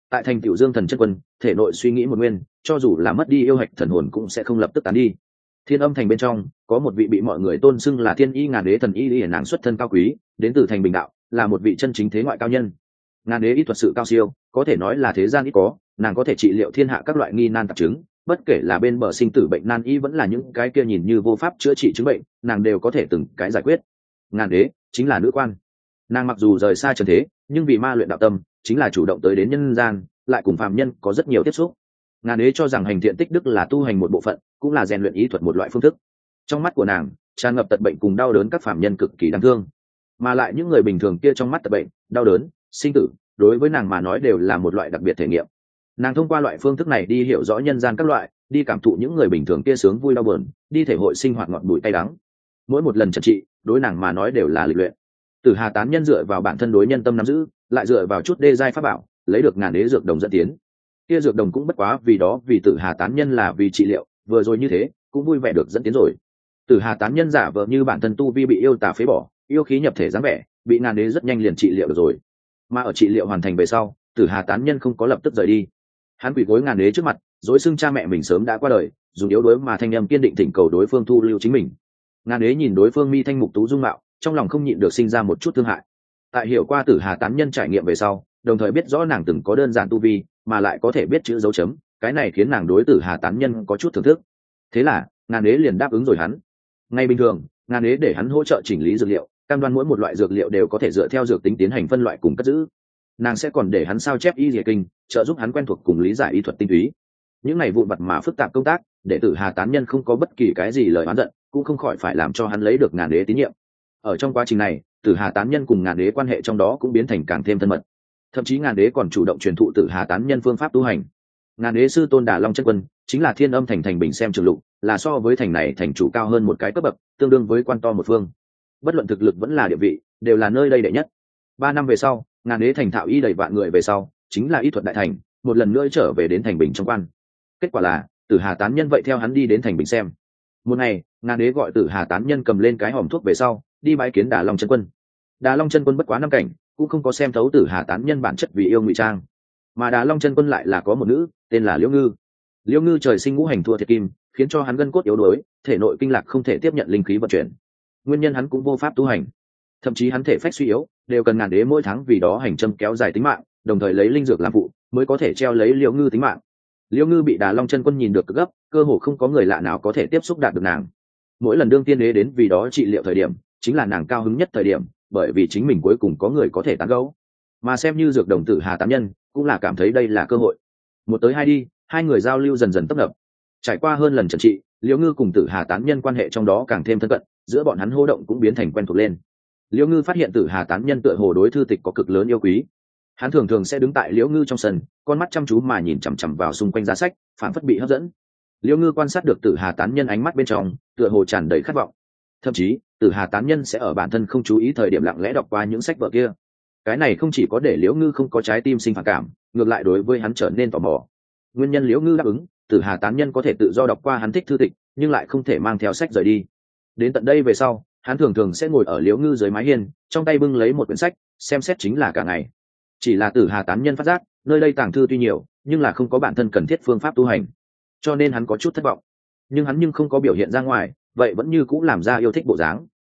tại thành tiểu dương thần chân quân thể nội suy nghĩ một nguyên, cho dù là mất đi yêu hạch thần hồn cũng sẽ không lập tức tán đi. Thiên Âm thành bên trong có một vị bị mọi người tôn xưng là thiên y ngàn đế thần y, nàng xuất thân cao quý, đến từ thành Bình Đạo, là một vị chân chính thế ngoại cao nhân. Ngàn đế y thuật sự cao siêu, có thể nói là thế gian ít có, nàng có thể trị liệu thiên hạ các loại nghi nan tạp chứng, bất kể là bên bờ sinh tử bệnh nan y vẫn là những cái kia nhìn như vô pháp chữa trị chứng bệnh, nàng đều có thể từng cái giải quyết. Ngàn đế chính là nữ quan, nàng mặc dù rời xa trần thế, nhưng vì ma luyện đạo tâm, chính là chủ động tới đến nhân gian, lại cùng phàm nhân có rất nhiều tiếp xúc. Ngàn đế cho rằng hành thiện tích đức là tu hành một bộ phận, cũng là rèn luyện ý thuật một loại phương thức. Trong mắt của nàng tràn ngập tật bệnh cùng đau đớn các phàm nhân cực kỳ đáng thương, mà lại những người bình thường kia trong mắt tật bệnh, đau đớn, sinh tử, đối với nàng mà nói đều là một loại đặc biệt thể nghiệm. Nàng thông qua loại phương thức này đi hiểu rõ nhân gian các loại, đi cảm thụ những người bình thường kia sướng vui đau buồn, đi thể hội sinh hoạt ngọt bùi cay đắng. Mỗi một lần trần trị, đối nàng mà nói đều là lịch luyện. Tử Hà tán nhân dựa vào bản thân đối nhân tâm nắm giữ, lại dựa vào chút đê giai pháp bảo, lấy được ngàn đế dược đồng dẫn tiến. Kia dược đồng cũng bất quá vì đó, vì Tử Hà tán nhân là vì trị liệu, vừa rồi như thế, cũng vui vẻ được dẫn tiến rồi. Tử Hà tán nhân giả vờ như bản thân tu vi bị yêu tà phế bỏ, yêu khí nhập thể dáng vẻ, bị ngàn đế rất nhanh liền trị liệu được rồi. Mà ở trị liệu hoàn thành về sau, Tử Hà tán nhân không có lập tức rời đi. Hắn quỳ gối ngàn đế trước mặt, dối xưng cha mẹ mình sớm đã qua đời, dùng yếu đuối mà thanh âm kiên định thỉnh cầu đối phương thu lưu chính mình. Ngàn đế nhìn đối phương mi thanh mục tú dung mạo, trong lòng không nhịn được sinh ra một chút thương hại. Tại hiểu qua Tử Hà tán nhân trải nghiệm về sau, đồng thời biết rõ nàng từng có đơn giản tu vi, mà lại có thể biết chữ dấu chấm, cái này khiến nàng đối Tử Hà tán nhân có chút thưởng thức. Thế là ngàn đế liền đáp ứng rồi hắn. Ngay bình thường, ngàn đế để hắn hỗ trợ chỉnh lý dược liệu, cam đoan mỗi một loại dược liệu đều có thể dựa theo dược tính tiến hành phân loại cùng cất giữ. Nàng sẽ còn để hắn sao chép y dìa kinh, trợ giúp hắn quen thuộc cùng lý giải y thuật tinh túy. Những này vụn vặt mà phức tạp công tác, để Tử Hà tán nhân không có bất kỳ cái gì lời oán giận, cũng không khỏi phải làm cho hắn lấy được ngàn đế tín nhiệm. Ở trong quá trình này, Tử Hà tán nhân cùng ngàn đế quan hệ trong đó cũng biến thành càng thêm thân mật. Thậm chí ngàn đế còn chủ động truyền thụ Tử Hà tán nhân phương pháp tu hành. Ngàn đế sư tôn Đà Long chân quân chính là Thiên Âm thành thành bình xem trường lục, là so với thành này thành chủ cao hơn một cái cấp bậc, tương đương với quan to một phương. Bất luận thực lực vẫn là địa vị, đều là nơi đây đệ nhất. 3 năm về sau, ngàn đế thành thạo y đầy vạn người về sau, chính là y thuật đại thành, một lần nữa trở về đến thành bình trong quan. Kết quả là Tử Hà tán nhân vậy theo hắn đi đến thành bình xem. Một ngày, ngàn đế gọi Tử Hà tán nhân cầm lên cái hòm thuốc về sau, đi bái kiến Đà Long chân quân. Đà Long chân quân bất quá năm cảnh, cũng không có xem thấu Tử Hà tán nhân bản chất vì yêu ngụy trang, mà Đà Long chân quân lại là có một nữ, tên là Liễu Ngư. Liễu Ngư trời sinh ngũ hành thua thiệt kim, khiến cho hắn gân cốt yếu đuối, thể nội kinh lạc không thể tiếp nhận linh khí vận chuyển. Nguyên nhân hắn cũng vô pháp tu hành, thậm chí hắn thể phách suy yếu, đều cần ngàn đế mỗi tháng vì đó hành châm kéo dài tính mạng, đồng thời lấy linh dược làm phụ, mới có thể treo lấy Liễu Ngư tính mạng. Liễu Ngư bị Đà Long chân quân nhìn được cực gấp, cơ hồ không có người lạ nào có thể tiếp xúc đạt được nàng. Mỗi lần đương tiên đế đến vì đó trị liệu thời điểm, chính là nàng cao hứng nhất thời điểm, bởi vì chính mình cuối cùng có người có thể tán gẫu. Mà xem như dược đồng Tử Hà tán nhân, cũng là cảm thấy đây là cơ hội. Một tới hai đi, hai người giao lưu dần dần tấp nập. Trải qua hơn lần trần trị, Liễu Ngư cùng Tử Hà tán nhân quan hệ trong đó càng thêm thân cận, giữa bọn hắn hô động cũng biến thành quen thuộc lên. Liễu Ngư phát hiện Tử Hà tán nhân tựa hồ đối thư tịch có cực lớn yêu quý. Hắn thường thường sẽ đứng tại Liễu Ngư trong sân, con mắt chăm chú mà nhìn chằm chằm vào xung quanh giá sách, phản phất bị hấp dẫn. Liễu Ngư quan sát được Tử Hà tán nhân ánh mắt bên trong, tựa hồ tràn đầy khát vọng. Thậm chí, Tử Hà tán nhân sẽ ở bản thân không chú ý thời điểm lặng lẽ đọc qua những sách vở kia. Cái này không chỉ có để Liễu Ngư không có trái tim sinh phản cảm, ngược lại đối với hắn trở nên tò mò. Nguyên nhân Liễu Ngư đáp ứng, Tử Hà tán nhân có thể tự do đọc qua hắn thích thư tịch, nhưng lại không thể mang theo sách rời đi. Đến tận đây về sau, hắn thường thường sẽ ngồi ở Liễu Ngư dưới mái hiên, trong tay bưng lấy một quyển sách, xem xét chính là cả ngày. Chỉ là Tử Hà tán nhân phát giác, nơi đây tàng thư tuy nhiều, nhưng là không có bản thân cần thiết phương pháp tu hành, cho nên hắn có chút thất vọng. Nhưng hắn không có biểu hiện ra ngoài, vậy vẫn như cũng làm ra yêu thích bộ dáng.